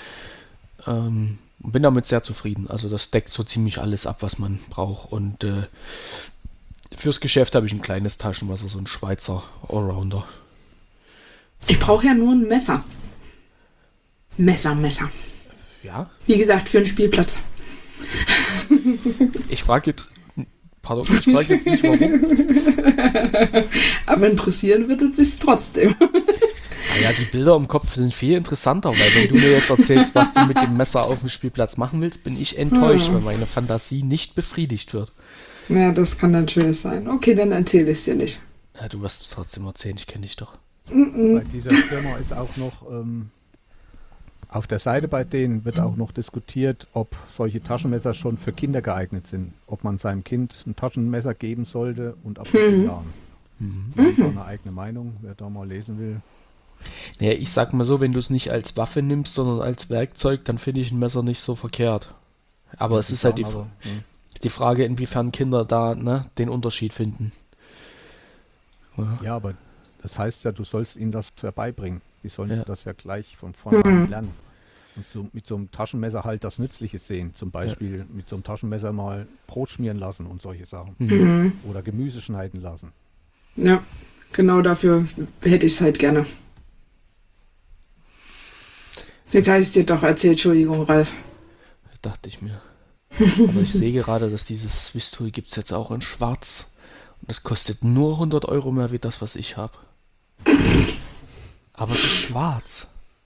Bin damit sehr zufrieden. Also das deckt so ziemlich alles ab, was man braucht. Und fürs Geschäft habe ich ein kleines Taschenmesser, so ein Schweizer Allrounder. Ich brauche ja nur ein Messer. Messer. Ja? Wie gesagt, für einen Spielplatz. Ich frage jetzt nicht warum. Aber interessieren wird es sich trotzdem. Naja, die Bilder im Kopf sind viel interessanter, weil wenn du mir jetzt erzählst, was du mit dem Messer auf dem Spielplatz machen willst, bin ich enttäuscht, weil meine Fantasie nicht befriedigt wird. Ja, das kann natürlich sein. Okay, dann erzähle ich es dir nicht. Ja, du wirst es trotzdem erzählen, ich kenne dich doch. Bei dieser Firma ist auch noch auf der Seite bei denen wird auch noch diskutiert, ob solche Taschenmesser schon für Kinder geeignet sind. Ob man seinem Kind ein Taschenmesser geben sollte und ab wie vielen Jahren. Das ist eine eigene Meinung, wer da mal lesen will. Naja, ich sag mal so, wenn du es nicht als Waffe nimmst, sondern als Werkzeug, dann finde ich ein Messer nicht so verkehrt. Aber es ist halt die Frage, inwiefern Kinder da den Unterschied finden. Ja, aber das heißt ja, du sollst ihnen das ja beibringen. Die sollen das ja gleich von vornherein lernen. Und so, mit so einem Taschenmesser halt das Nützliche sehen. Zum Beispiel mit so einem Taschenmesser mal Brot schmieren lassen und solche Sachen. Oder Gemüse schneiden lassen. Ja, genau dafür hätte ich es halt gerne. Jetzt habe ich es dir doch erzählt, Entschuldigung, Ralf. Dachte ich mir. Aber ich sehe gerade, dass dieses Swiss Tool gibt es jetzt auch in schwarz. Und das kostet nur 100 Euro mehr wie das, was ich habe. Aber es ist schwarz.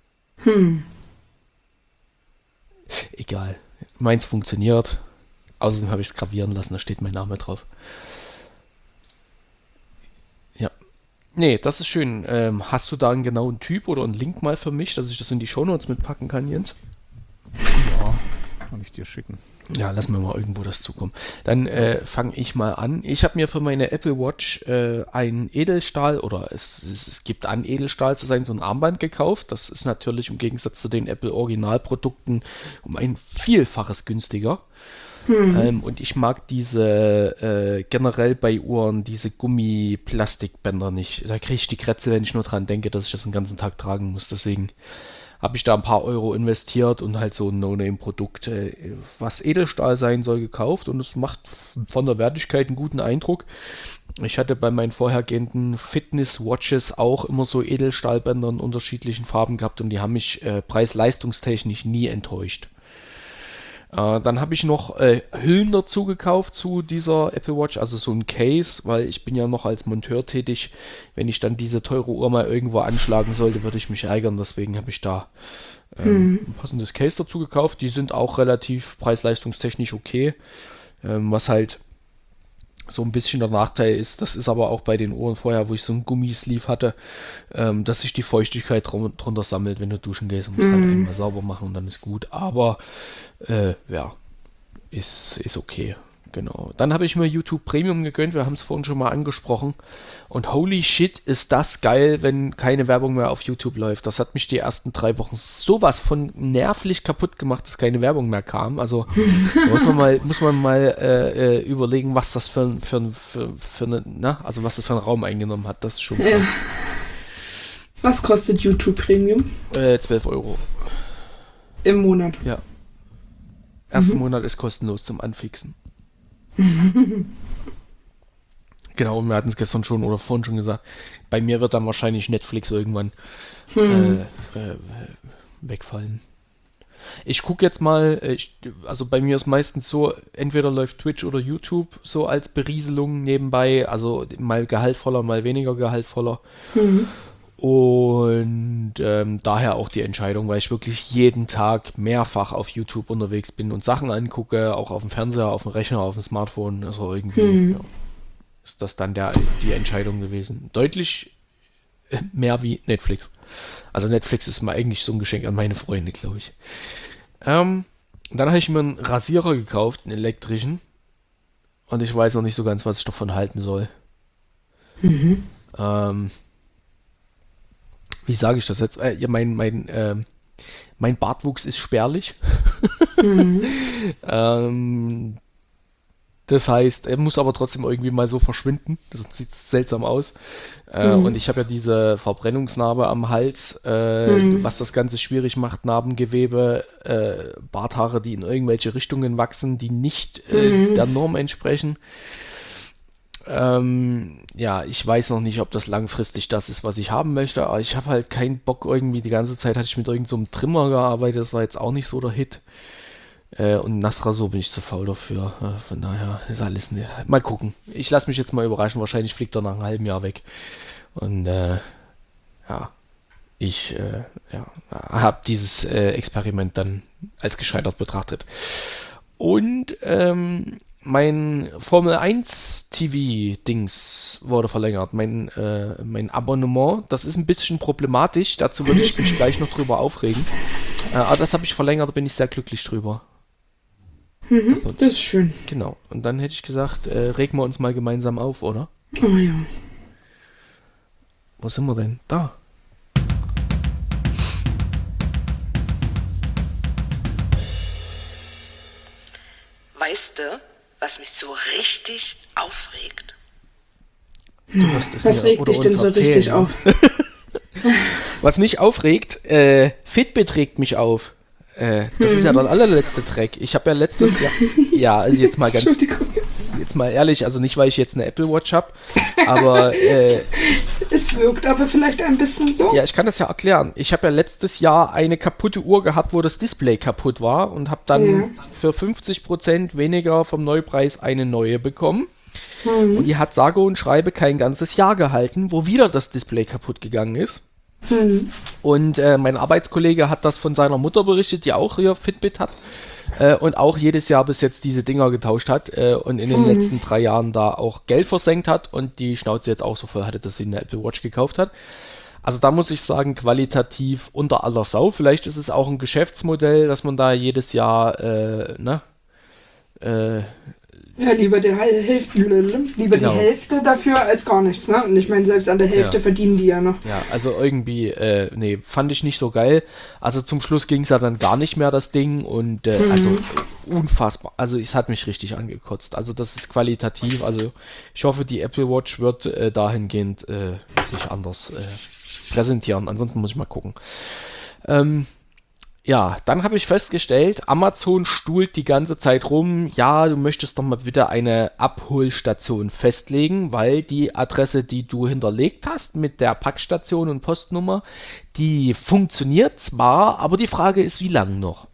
Egal. Meins funktioniert. Außerdem habe ich es gravieren lassen, da steht mein Name drauf. Ja. Nee, das ist schön. Hast du da einen genauen Typ oder einen Link mal für mich, dass ich das in die Shownotes mitpacken kann, Jens? Ja, kann ich dir schicken. Ja, lass mir mal irgendwo das zukommen. Dann fange ich mal an. Ich habe mir für meine Apple Watch ein Edelstahl, oder es gibt an, Edelstahl zu sein, so ein Armband gekauft. Das ist natürlich im Gegensatz zu den Apple Originalprodukten um ein Vielfaches günstiger. Und ich mag diese generell bei Uhren, diese Gummiplastikbänder nicht. Da kriege ich die Krätze, wenn ich nur dran denke, dass ich das den ganzen Tag tragen muss. Deswegen habe ich da ein paar Euro investiert und halt so ein No-Name-Produkt, was Edelstahl sein soll, gekauft. Und es macht von der Wertigkeit einen guten Eindruck. Ich hatte bei meinen vorhergehenden Fitness-Watches auch immer so Edelstahlbänder in unterschiedlichen Farben gehabt und die haben mich preis-leistungstechnisch nie enttäuscht. Dann habe ich noch Hüllen dazu gekauft zu dieser Apple Watch, also so ein Case, weil ich bin ja noch als Monteur tätig. Wenn ich dann diese teure Uhr mal irgendwo anschlagen sollte, würde ich mich ärgern. Deswegen habe ich da ein passendes Case dazu gekauft. Die sind auch relativ preis-leistungstechnisch okay. Was halt so ein bisschen der Nachteil ist, das ist aber auch bei den Uhren vorher, wo ich so einen Gummisleeve hatte, dass sich die Feuchtigkeit drunter sammelt, wenn du duschen gehst. Und musst halt einmal sauber machen und dann ist gut. Aber ja, ist okay. Genau. Dann habe ich mir YouTube Premium gegönnt. Wir haben es vorhin schon mal angesprochen. Und holy shit, ist das geil, wenn keine Werbung mehr auf YouTube läuft. Das hat mich die ersten 3 Wochen sowas von nervlich kaputt gemacht, dass keine Werbung mehr kam. Also muss man mal überlegen, was das für also was das für einen Raum eingenommen hat. Das ist schon krass. Was kostet YouTube Premium? 12 Euro. Im Monat? Ja. Erster Monat ist kostenlos zum Anfixen. Genau, und wir hatten es gestern schon oder vorhin schon gesagt, bei mir wird dann wahrscheinlich Netflix irgendwann wegfallen. Ich gucke jetzt mal, also bei mir ist meistens so, entweder läuft Twitch oder YouTube so als Berieselung nebenbei, also mal gehaltvoller, mal weniger gehaltvoller. Und daher auch die Entscheidung, weil ich wirklich jeden Tag mehrfach auf YouTube unterwegs bin und Sachen angucke, auch auf dem Fernseher, auf dem Rechner, auf dem Smartphone, also irgendwie ja, ist das dann die Entscheidung gewesen. Deutlich mehr wie Netflix. Also Netflix ist mal eigentlich so ein Geschenk an meine Freunde, glaube ich. Dann habe ich mir einen Rasierer gekauft, einen elektrischen, und ich weiß noch nicht so ganz, was ich davon halten soll. Wie sage ich das jetzt? Ja, mein Bartwuchs ist spärlich. Das heißt, er muss aber trotzdem irgendwie mal so verschwinden. Sonst sieht es seltsam aus. Und ich habe ja diese Verbrennungsnarbe am Hals, was das Ganze schwierig macht. Narbengewebe, Barthaare, die in irgendwelche Richtungen wachsen, die nicht der Norm entsprechen. Ja, ich weiß noch nicht, ob das langfristig das ist, was ich haben möchte, aber ich habe halt keinen Bock irgendwie, die ganze Zeit hatte ich mit irgend so einem Trimmer gearbeitet, das war jetzt auch nicht so der Hit. Und Nassrasur bin ich zu faul dafür, von daher ist alles, mal gucken. Ich lasse mich jetzt mal überraschen, wahrscheinlich fliegt er nach einem halben Jahr weg. Und ja, ich habe dieses Experiment dann als gescheitert betrachtet. Und mein Formel 1 TV-Dings wurde verlängert, mein Abonnement. Das ist ein bisschen problematisch, dazu würde ich mich gleich noch drüber aufregen. Aber das habe ich verlängert, da bin ich sehr glücklich drüber. Das ist schön. Genau, und dann hätte ich gesagt, regen wir uns mal gemeinsam auf, oder? Oh ja. Wo sind wir denn? Da. Weißt du, was mich so richtig aufregt? Du wirst es Was mir regt oder dich denn uns so erzählen. richtig auf? Was mich aufregt, Fitbit regt mich auf. Das ist ja der allerletzte Track. Ich habe ja letztes Jahr, ja, also jetzt mal Entschuldigung. jetzt mal ehrlich, also nicht, weil ich jetzt eine Apple Watch habe, aber Es wirkt aber vielleicht ein bisschen so. ja, ich kann das ja erklären. Ich habe ja letztes Jahr eine kaputte Uhr gehabt, wo das Display kaputt war und habe dann für 50% weniger vom Neupreis eine neue bekommen. Und die hat sage und schreibe kein ganzes Jahr gehalten, wo wieder das Display kaputt gegangen ist. Und mein Arbeitskollege hat das von seiner Mutter berichtet, die auch hier Fitbit hat und auch jedes Jahr bis jetzt diese Dinger getauscht hat und in den letzten 3 Jahren da auch Geld versenkt hat und die Schnauze jetzt auch so voll hatte, dass sie eine Apple Watch gekauft hat. Also da muss ich sagen, qualitativ unter aller Sau. Vielleicht ist es auch ein Geschäftsmodell, dass man da jedes Jahr, Ja, lieber die Genau. Hälfte dafür als gar nichts, ne? Und ich meine, selbst an der Hälfte Ja. verdienen die ja noch. ja, also irgendwie, nee, fand ich nicht so geil. Also zum Schluss ging es ja dann gar nicht mehr, das Ding. Und also unfassbar. Also es hat mich richtig angekotzt. Also das ist qualitativ. Also ich hoffe, die Apple Watch wird dahingehend sich anders präsentieren. Ansonsten muss ich mal gucken. Ja, dann habe ich festgestellt, Amazon stuhlt die ganze Zeit rum, ja, du möchtest doch mal bitte eine Abholstation festlegen, weil die Adresse, die du hinterlegt hast mit der Packstation und Postnummer, die funktioniert zwar, aber die Frage ist, wie lange noch?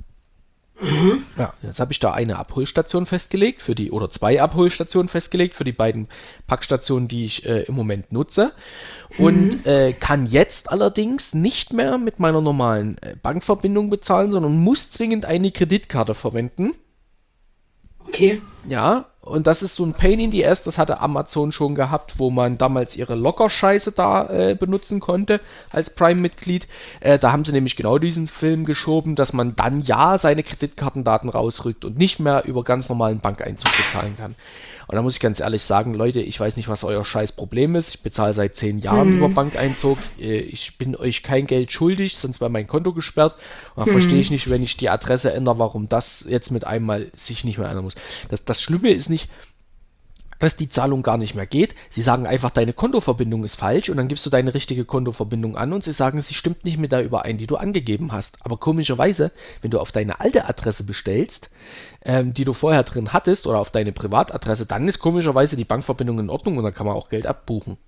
Ja, jetzt habe ich da eine Abholstation festgelegt oder 2 Abholstationen festgelegt für die beiden Packstationen, die ich im Moment nutze und kann jetzt allerdings nicht mehr mit meiner normalen Bankverbindung bezahlen, sondern muss zwingend eine Kreditkarte verwenden. Okay. Ja, und das ist so ein Pain in the Ass, das hatte Amazon schon gehabt, wo man damals ihre Locker-Scheiße da benutzen konnte als Prime-Mitglied. Da haben sie nämlich genau diesen Film geschoben, dass man dann ja seine Kreditkartendaten rausrückt und nicht mehr über ganz normalen Bankeinzug bezahlen kann. Und da muss ich ganz ehrlich sagen, Leute, ich weiß nicht, was euer scheiß Problem ist. Ich bezahle seit 10 Jahren über Bankeinzug. Ich bin euch kein Geld schuldig, sonst wäre mein Konto gesperrt. Und da verstehe ich nicht, wenn ich die Adresse ändere, warum das jetzt mit einmal sich nicht mehr ändern muss. Das Schlimme ist nicht, dass die Zahlung gar nicht mehr geht. Sie sagen einfach, deine Kontoverbindung ist falsch und dann gibst du deine richtige Kontoverbindung an und sie sagen, sie stimmt nicht mit der überein, die du angegeben hast. Aber komischerweise, wenn du auf deine alte Adresse bestellst, die du vorher drin hattest oder auf deine Privatadresse, dann ist komischerweise die Bankverbindung in Ordnung und dann kann man auch Geld abbuchen.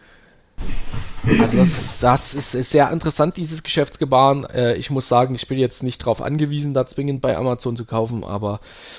Also das ist sehr interessant, dieses Geschäftsgebaren. Ich muss sagen, ich bin jetzt nicht darauf angewiesen, da zwingend bei Amazon zu kaufen, aber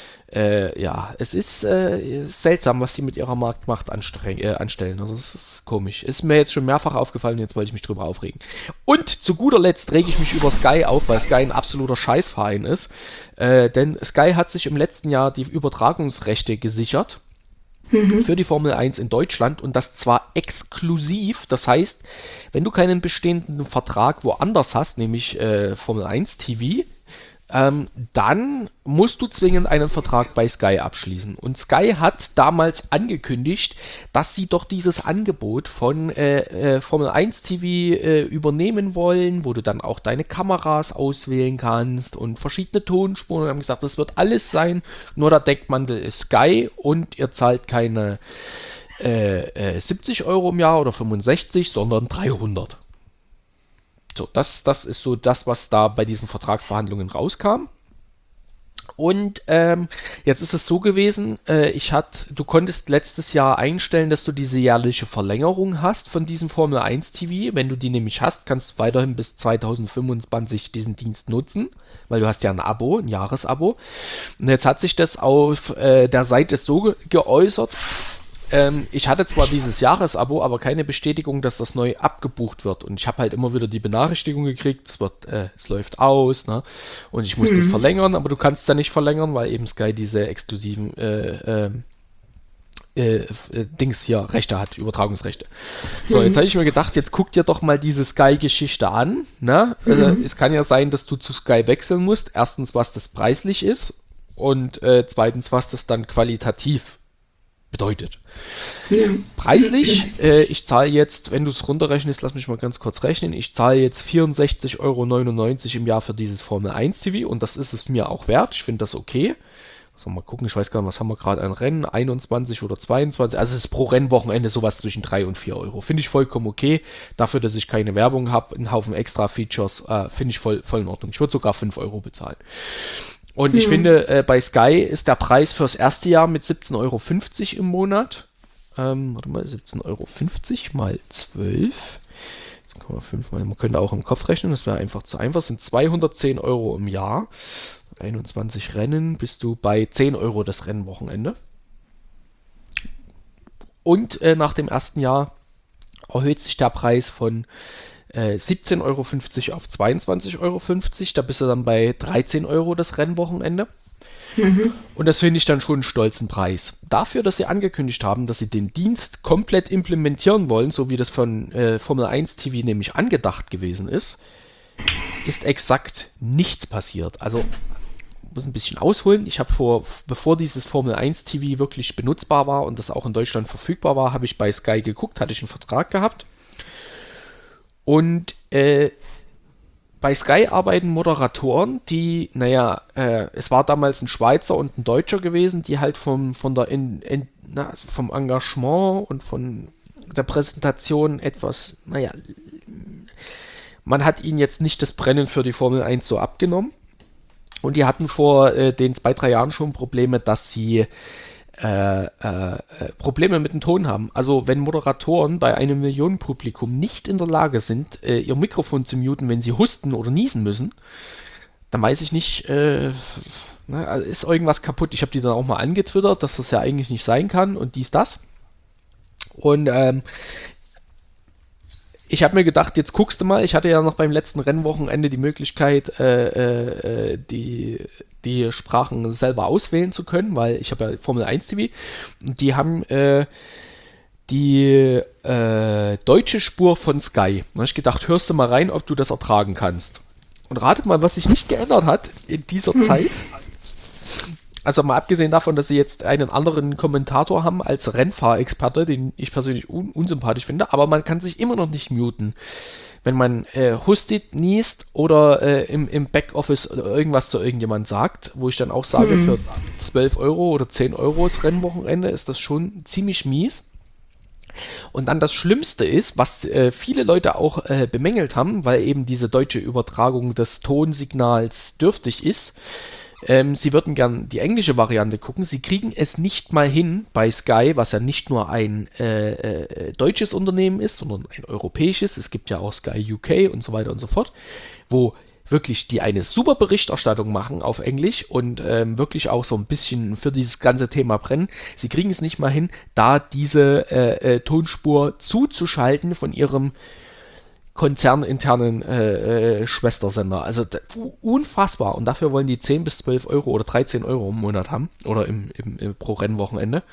ja, es ist seltsam, was die mit ihrer Marktmacht anstellen. Also es ist komisch. Ist mir jetzt schon mehrfach aufgefallen, jetzt wollte ich mich drüber aufregen. Und zu guter Letzt rege ich mich über Sky auf, weil Sky ein absoluter Scheißverein ist. Denn Sky hat sich im letzten Jahr die Übertragungsrechte gesichert für die Formel 1 in Deutschland und das zwar exklusiv. Das heißt, wenn du keinen bestehenden Vertrag woanders hast, nämlich Formel 1 TV, dann musst du zwingend einen Vertrag bei Sky abschließen. Und Sky hat damals angekündigt, dass sie doch dieses Angebot von Formel 1 TV übernehmen wollen, wo du dann auch deine Kameras auswählen kannst und verschiedene Tonspuren. Und haben gesagt, das wird alles sein, nur der Deckmantel ist Sky und ihr zahlt keine 70 Euro im Jahr oder 65, sondern 300. So, das ist so das, was da bei diesen Vertragsverhandlungen rauskam. Und jetzt ist es so gewesen, du konntest letztes Jahr einstellen, dass du diese jährliche Verlängerung hast von diesem Formel 1 TV. Wenn du die nämlich hast, kannst du weiterhin bis 2025 diesen Dienst nutzen, weil du hast ja ein Jahresabo. Und jetzt hat sich das auf der Seite so geäußert, ich hatte zwar dieses Jahresabo, aber keine Bestätigung, dass das neu abgebucht wird. Und ich habe halt immer wieder die Benachrichtigung gekriegt, es läuft aus, ne? Und ich muss das verlängern, aber du kannst es ja nicht verlängern, weil eben Sky diese exklusiven Dings hier, Rechte hat, Übertragungsrechte. So, jetzt habe ich mir gedacht, jetzt guck dir doch mal diese Sky-Geschichte an, ne? Es kann ja sein, dass du zu Sky wechseln musst. Erstens, was das preislich ist und zweitens, was das dann qualitativ bedeutet. Ja. Preislich, ich zahle jetzt, wenn du es runterrechnest, lass mich mal ganz kurz rechnen, ich zahle jetzt 64,99 € im Jahr für dieses Formel 1 TV und das ist es mir auch wert, ich finde das okay, So, mal gucken, ich weiß gar nicht, was haben wir gerade an Rennen, 21 oder 22, also es ist pro Rennwochenende sowas zwischen 3 und 4 Euro. Finde ich vollkommen okay, dafür, dass ich keine Werbung habe, einen Haufen extra Features, finde ich voll in Ordnung. Ich würde sogar 5 Euro bezahlen. Und ich finde, bei Sky ist der Preis fürs erste Jahr mit 17,50 Euro im Monat. Warte mal, 17,50 Euro mal 12. 5 mal, man könnte auch im Kopf rechnen, das wäre einfach zu einfach. Das sind 210 Euro im Jahr. 21 Rennen, bist du bei 10 Euro das Rennwochenende. Und nach dem ersten Jahr erhöht sich der Preis von 17,50 Euro auf 22,50 Euro. Da bist du dann bei 13 Euro das Rennwochenende. Und das finde ich dann schon einen stolzen Preis. Dafür, dass sie angekündigt haben, dass sie den Dienst komplett implementieren wollen, so wie das von Formel 1 TV nämlich angedacht gewesen ist exakt nichts passiert. Also, muss ein bisschen ausholen. Ich habe bevor dieses Formel 1 TV wirklich benutzbar war und das auch in Deutschland verfügbar war, habe ich bei Sky geguckt, hatte ich einen Vertrag gehabt. Und bei Sky arbeiten Moderatoren, die, es war damals ein Schweizer und ein Deutscher gewesen, die halt vom Engagement und von der Präsentation etwas, man hat ihnen jetzt nicht das Brennen für die Formel 1 so abgenommen. Und die hatten vor den 2-3 Jahren schon Probleme, dass sie Probleme mit dem Ton haben. Also wenn Moderatoren bei einem Millionenpublikum nicht in der Lage sind, ihr Mikrofon zu muten, wenn sie husten oder niesen müssen, dann weiß ich nicht, ist irgendwas kaputt. Ich habe die dann auch mal angetwittert, dass das ja eigentlich nicht sein kann und dies, das. Und ich habe mir gedacht, jetzt guckst du mal, ich hatte ja noch beim letzten Rennwochenende die Möglichkeit, die Sprachen selber auswählen zu können, weil ich habe ja Formel 1 TV und die haben die deutsche Spur von Sky. Da habe ich gedacht, hörst du mal rein, ob du das ertragen kannst. Und ratet mal, was sich nicht geändert hat in dieser Zeit. Also mal abgesehen davon, dass sie jetzt einen anderen Kommentator haben als Rennfahrexperte, den ich persönlich unsympathisch finde, aber man kann sich immer noch nicht muten. Wenn man hustet, niest oder im Backoffice irgendwas zu irgendjemand sagt, wo ich dann auch sage, für 12 Euro oder 10 Euro das Rennwochenende ist das schon ziemlich mies. Und dann das Schlimmste ist, was viele Leute auch bemängelt haben, weil eben diese deutsche Übertragung des Tonsignals dürftig ist, sie würden gern die englische Variante gucken. Sie kriegen es nicht mal hin bei Sky, was ja nicht nur ein deutsches Unternehmen ist, sondern ein europäisches. Es gibt ja auch Sky UK und so weiter und so fort, wo wirklich die eine super Berichterstattung machen auf Englisch und wirklich auch so ein bisschen für dieses ganze Thema brennen. Sie kriegen es nicht mal hin, da diese Tonspur zuzuschalten von ihrem konzerninternen Schwestersender. Also unfassbar. Und dafür wollen die 10 bis 12 Euro oder 13 Euro im Monat haben. Oder im pro Rennwochenende.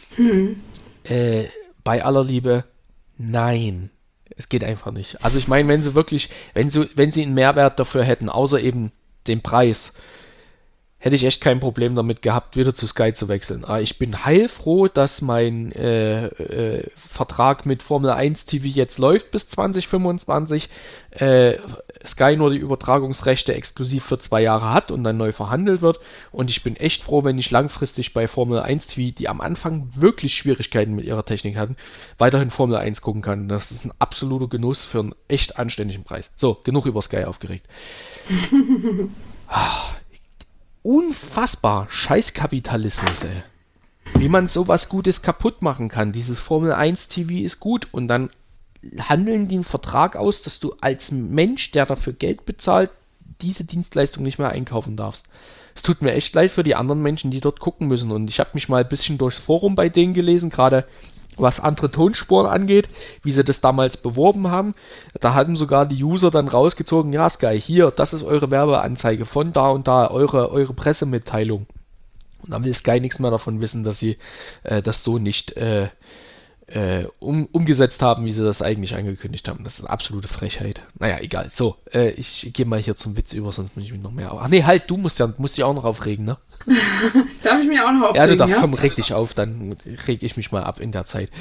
Bei aller Liebe, nein. Es geht einfach nicht. Also ich meine, wenn sie wirklich, wenn sie einen Mehrwert dafür hätten, außer eben den Preis, hätte ich echt kein Problem damit gehabt, wieder zu Sky zu wechseln. Aber ich bin heilfroh, dass mein Vertrag mit Formel 1 TV jetzt läuft bis 2025. Sky nur die Übertragungsrechte exklusiv für 2 Jahre hat und dann neu verhandelt wird. Und ich bin echt froh, wenn ich langfristig bei Formel 1 TV, die am Anfang wirklich Schwierigkeiten mit ihrer Technik hatten, weiterhin Formel 1 gucken kann. Das ist ein absoluter Genuss für einen echt anständigen Preis. So, genug über Sky aufgeregt. Unfassbar. Scheißkapitalismus, ey. Wie man sowas Gutes kaputt machen kann. Dieses Formel 1 TV ist gut und dann handeln die einen Vertrag aus, dass du als Mensch, der dafür Geld bezahlt, diese Dienstleistung nicht mehr einkaufen darfst. Es tut mir echt leid für die anderen Menschen, die dort gucken müssen. Und ich habe mich mal ein bisschen durchs Forum bei denen gelesen, gerade was andere Tonspuren angeht, wie sie das damals beworben haben. Da hatten sogar die User dann rausgezogen, ja Sky, hier, das ist eure Werbeanzeige von da und da, eure Pressemitteilung. Und dann will Sky nichts mehr davon wissen, dass sie das so nicht umgesetzt haben, wie sie das eigentlich angekündigt haben. Das ist eine absolute Frechheit. Naja, egal. So, ich gehe mal hier zum Witz über, sonst muss ich mich noch mehr... Ach nee, halt, du musst dich auch noch aufregen, ne? Darf ich mich auch noch aufregen? Ja, du darfst, komm, reg dich auf, dann reg ich mich mal ab in der Zeit.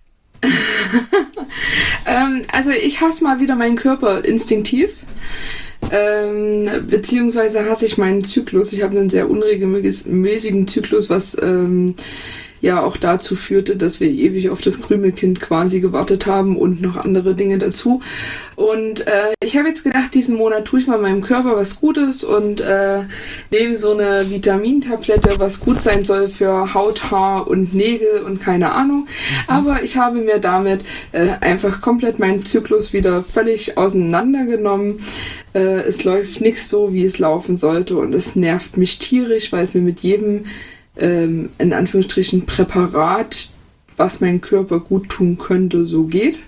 Also ich hasse mal wieder meinen Körper instinktiv. Beziehungsweise hasse ich meinen Zyklus. Ich habe einen sehr unregelmäßigen Zyklus, was ja auch dazu führte, dass wir ewig auf das Krümelkind quasi gewartet haben und noch andere Dinge dazu. Und ich habe jetzt gedacht, diesen Monat tue ich mal meinem Körper was Gutes und nehme so eine Vitamintablette, was gut sein soll für Haut, Haar und Nägel und keine Ahnung. Aber ich habe mir damit einfach komplett meinen Zyklus wieder völlig auseinandergenommen. Es läuft nichts so, wie es laufen sollte und es nervt mich tierisch, weil es mir mit jedem in Anführungsstrichen Präparat, was mein Körper gut tun könnte, so geht.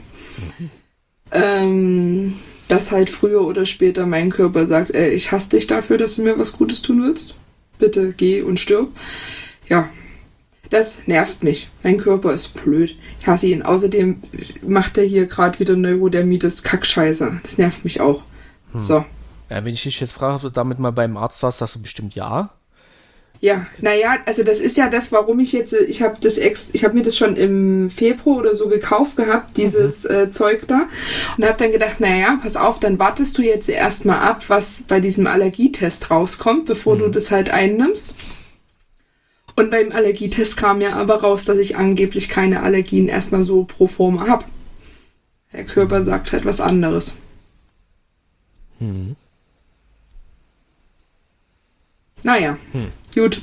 Dass halt früher oder später mein Körper sagt, ich hasse dich dafür, dass du mir was Gutes tun willst. Bitte geh und stirb. Ja, das nervt mich. Mein Körper ist blöd. Ich hasse ihn. Außerdem macht er hier gerade wieder Neurodermitis Kackscheiße. Das nervt mich auch. So. Ja, wenn ich dich jetzt frage, ob du damit mal beim Arzt warst, sagst du bestimmt ja. Ja, naja, also das ist ja das, warum ich jetzt, ich habe mir das schon im Februar oder so gekauft gehabt, dieses Zeug da, und habe dann gedacht, naja, pass auf, dann wartest du jetzt erstmal ab, was bei diesem Allergietest rauskommt, bevor du das halt einnimmst. Und beim Allergietest kam ja aber raus, dass ich angeblich keine Allergien erstmal so pro forma habe. Der Körper sagt halt was anderes. Naja, gut.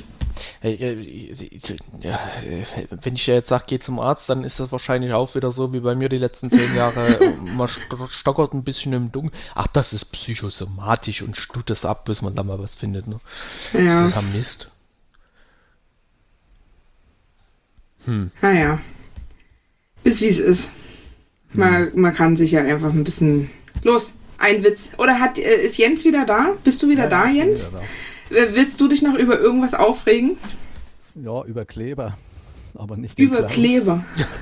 Ja, wenn ich ja jetzt sage, geh zum Arzt, dann ist das wahrscheinlich auch wieder so wie bei mir die letzten 10 Jahre. Man stockert ein bisschen im Dunkeln. Ach, das ist psychosomatisch und stut es ab, bis man da mal was findet. Ne? Ja. Das ist ja Mist. Naja. Ist wie es ist. Man kann sich ja einfach ein bisschen... Los, ein Witz. Oder ist Jens wieder da? Bist du wieder da, Jens? Wieder da. Willst du dich noch über irgendwas aufregen? Ja, über Kleber, aber nicht den Über Klaus. Kleber.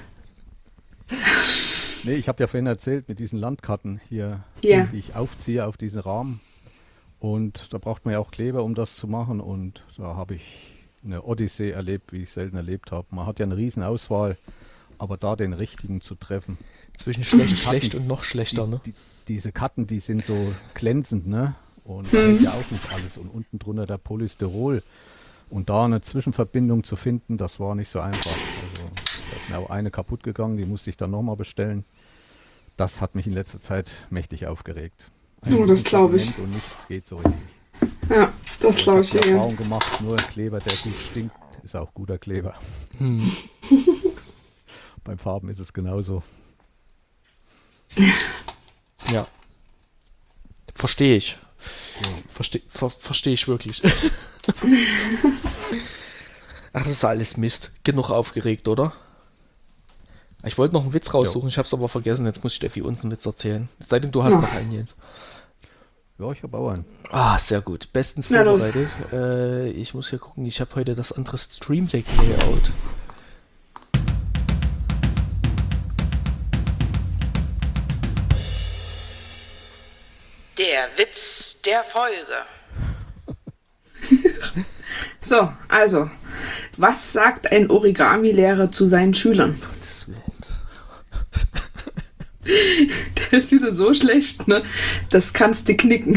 Nee, ich habe ja vorhin erzählt mit diesen Landkarten hier, Ja. die ich aufziehe auf diesen Rahmen. Und da braucht man ja auch Kleber, um das zu machen. Und da habe ich eine Odyssee erlebt, wie ich selten erlebt habe. Man hat ja eine riesen Auswahl, aber da den richtigen zu treffen. Zwischen schlecht und noch schlechter, ne? Diese Karten, die sind so glänzend, ne? Und da hält ja auch nicht alles. Und unten drunter der Polystyrol. Und da eine Zwischenverbindung zu finden, das war nicht so einfach. Also da ist mir auch eine kaputt gegangen, die musste ich dann nochmal bestellen. Das hat mich in letzter Zeit mächtig aufgeregt. Oh, das glaube ich. Und nichts geht so richtig. Ja, das glaube ich Ich habe die ja. Erfahrung gemacht, nur ein Kleber, der gut stinkt, ist auch guter Kleber. Beim Farben ist es genauso. Ja. Verstehe ich. Verstehe ich wirklich. Ach, das ist alles Mist. Genug aufgeregt, oder? Ich wollte noch einen Witz raussuchen, ich habe es aber vergessen. Jetzt muss Steffi uns einen Witz erzählen. Es sei denn, du hast noch einen, Jens. Ja, ich habe auch einen. Ah, sehr gut. Bestens Na los. vorbereitet. Ich muss hier gucken, ich habe heute das andere Stream Deck Layout. Der Witz der Folge. So, also, was sagt ein Origami-Lehrer zu seinen Schülern? Gottes Willen. Der ist wieder so schlecht, ne? Das kannst du knicken.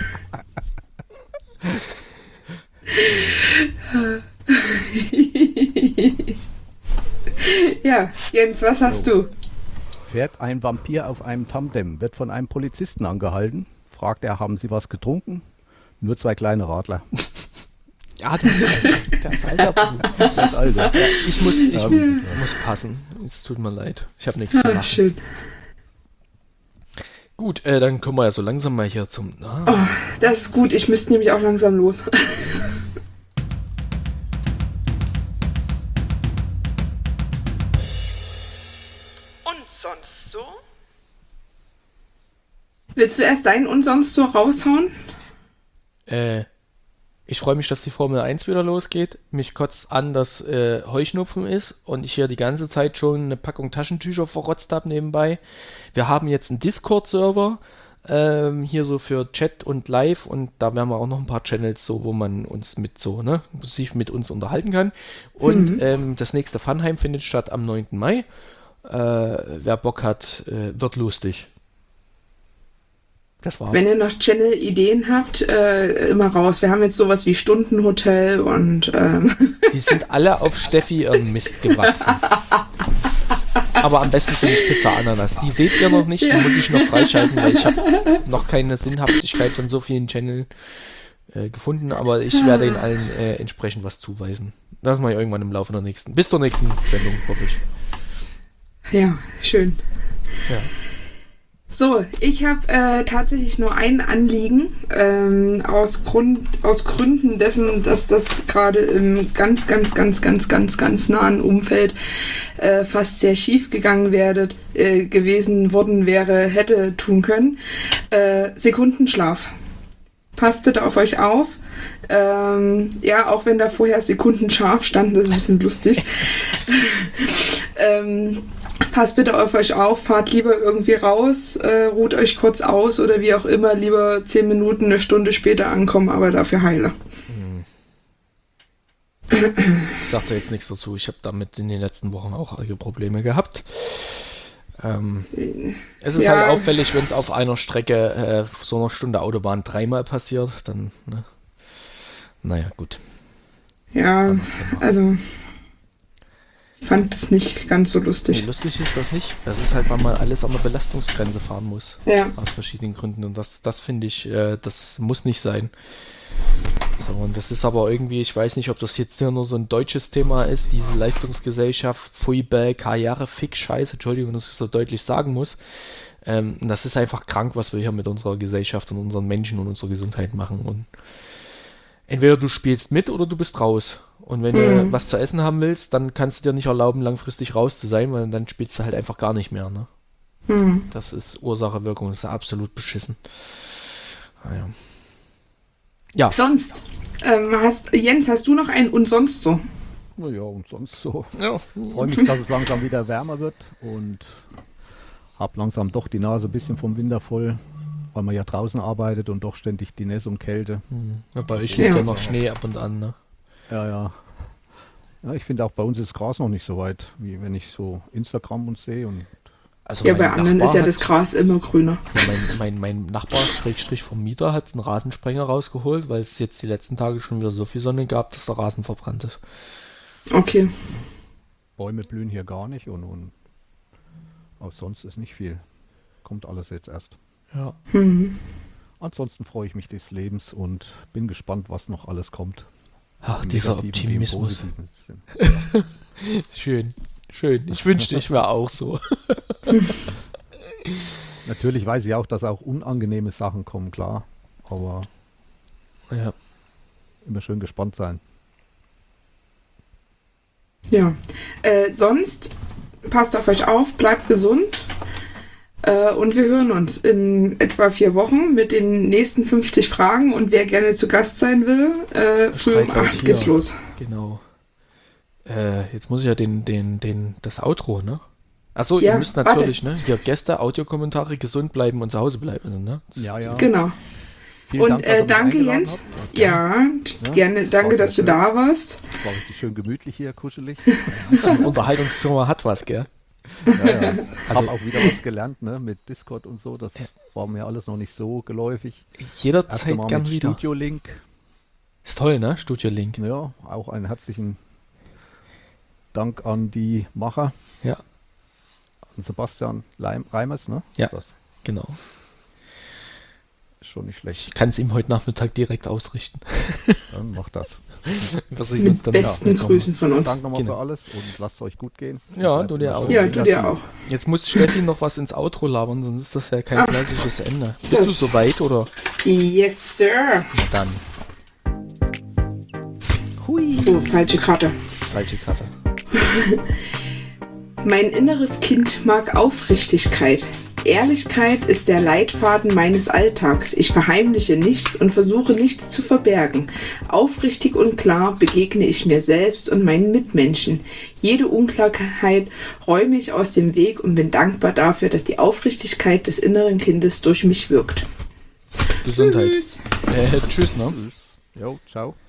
Ja, Jens, was hast du? Fährt ein Vampir auf einem Tandem, wird von einem Polizisten angehalten. Fragt er, haben Sie was getrunken? Nur 2 kleine Radler. Ja, das ist alter Punkt. Das Alter. Ich muss passen. Es tut mir leid. Ich habe nichts zu Ah, machen. schön. Gut, dann kommen wir ja so langsam mal hier zum... Oh, das ist gut, ich müsste nämlich auch langsam los. Und sonst so? Willst du erst deinen und sonst so raushauen? Ich freue mich, dass die Formel 1 wieder losgeht. Mich kotzt an, dass Heuschnupfen ist und ich hier die ganze Zeit schon eine Packung Taschentücher verrotzt habe nebenbei. Wir haben jetzt einen Discord-Server, hier so für Chat und Live, und da werden wir auch noch ein paar Channels, so wo man uns mit so, ne, sich mit uns unterhalten kann. Und das nächste Funheim findet statt am 9. Mai. Wer Bock hat, wird lustig. Das war's. Wenn ihr noch Channel-Ideen habt, immer raus. Wir haben jetzt sowas wie Stundenhotel und Die sind alle auf Steffi ihren Mist gewachsen. Aber am besten finde ich Pizza Ananas. Die seht ihr noch nicht, die muss ich noch freischalten, weil ich habe noch keine Sinnhaftigkeit von so vielen Channeln gefunden, aber ich werde ihnen allen entsprechend was zuweisen. Das mache ich irgendwann im Laufe der nächsten, bis zur nächsten Sendung, hoffe ich. ja, schön. Ja. So, ich habe tatsächlich nur ein Anliegen, aus Gründen dessen, dass das gerade im ganz nahen Umfeld fast sehr schief gegangen gewesen hätte tun können. Sekundenschlaf. Passt bitte auf euch auf. Ja, auch wenn da vorher Sekundenscharf stand, das ist ein bisschen lustig. Passt bitte auf euch auf, fahrt lieber irgendwie raus, ruht euch kurz aus oder wie auch immer, lieber 10 Minuten, eine Stunde später ankommen, aber dafür heile. Ich sag da jetzt nichts dazu, ich habe damit in den letzten Wochen auch einige Probleme gehabt. Es ist halt auffällig, wenn es auf einer Strecke so einer Stunde Autobahn 3-mal passiert, dann, ne? Naja, gut. Ja, also ich fand das nicht ganz so lustig. Nee, lustig ist das nicht. Das ist halt, weil man alles an der Belastungsgrenze fahren muss. Ja. Aus verschiedenen Gründen. Und das finde ich, das muss nicht sein. So, und das ist aber irgendwie, ich weiß nicht, ob das jetzt hier nur so ein deutsches Thema ist, diese Leistungsgesellschaft, Pfui-Bäh, Karriere, Fick, Scheiße, Entschuldigung, dass ich so deutlich sagen muss. Das ist einfach krank, was wir hier mit unserer Gesellschaft und unseren Menschen und unserer Gesundheit machen. Und entweder du spielst mit oder du bist raus. Und wenn du was zu essen haben willst, dann kannst du dir nicht erlauben, langfristig raus zu sein, weil dann spielst du halt einfach gar nicht mehr. Ne? Das ist Ursache-Wirkung, das ist absolut beschissen. Naja. Ja. Sonst, Jens, hast du noch einen und sonst so? Naja, und sonst so. Ja. Freue mich, dass es langsam wieder wärmer wird und habe langsam doch die Nase ein bisschen vom Winter voll, weil man ja draußen arbeitet und doch ständig die Nässe und Kälte. Ja, bei euch liegt ja noch Schnee ab und an, ne? Ja. Ja, ich finde auch bei uns ist das Gras noch nicht so weit, wie wenn ich so Instagram und sehe. Und Also Ja, mein bei anderen Nachbar ist ja hat- das Gras immer grüner. Ja, mein Nachbar, Schrägstrich vom Mieter, hat einen Rasensprenger rausgeholt, weil es jetzt die letzten Tage schon wieder so viel Sonne gab, dass der Rasen verbrannt ist. Okay. Bäume blühen hier gar nicht und auch sonst ist nicht viel. Kommt alles jetzt erst. Ja. Ansonsten freue ich mich des Lebens und bin gespannt, was noch alles kommt. Ach, Im dieser negativen wie im Optimismus. positiven Sinn. Schön. Ich wünschte, ich wäre auch so. Natürlich weiß ich auch, dass auch unangenehme Sachen kommen, klar. Aber Ja. immer schön gespannt sein. Ja. Sonst passt auf euch auf, bleibt gesund. Und wir hören uns in etwa 4 Wochen mit den nächsten 50 Fragen. Und wer gerne zu Gast sein will, früh um Schreit laut 8 geht's hier. los. Genau. Jetzt muss ich ja das Outro, ne? Achso, Ja, ihr müsst natürlich, ne? Hier Gäste, Audiokommentare, gesund bleiben und zu Hause bleiben, ne? Ja. Genau. Vielen Und Dank, dass ihr mich danke, eingeladen Jens. habt. Ja, gerne. Danke, War dass du sehr da warst. Es war richtig schön gemütlich hier, kuschelig. Ein Unterhaltungszimmer hat was, gell? Ja. Also- Hab auch wieder was gelernt, ne? Mit Discord und so. Das war mir alles noch nicht so geläufig. Das erste Jederzeit Mal gern mit wieder. Studio Link. Ist toll, ne? Studio Link. Ja, auch einen herzlichen Dank an die Macher. Ja. An Sebastian Reimers, ne? Ja. Ist das Genau. ist schon nicht schlecht. Ich kann es ihm heute Nachmittag direkt ausrichten. Dann macht das. Was ich uns Mit dann besten jetzt Grüßen von uns. Danke nochmal Genau. für alles und lasst es euch gut gehen. Ja, Bleibt du dir immer auch. schön Ja, du dir negativ. auch. Jetzt muss Steffi noch was ins Outro labern, sonst ist das ja kein Ach. klassisches Ende. Bist du Das- soweit oder? Yes, Sir. Na dann. Hui. Oh, falsche Karte. Falsche Karte. Mein inneres Kind mag Aufrichtigkeit. Ehrlichkeit ist der Leitfaden meines Alltags. Ich verheimliche nichts und versuche nichts zu verbergen. Aufrichtig und klar begegne ich mir selbst und meinen Mitmenschen. Jede Unklarheit räume ich aus dem Weg und bin dankbar dafür, dass die Aufrichtigkeit des inneren Kindes durch mich wirkt. Gesundheit. Tschüss. Tschüss, ne? Tschüss. Jo, ciao.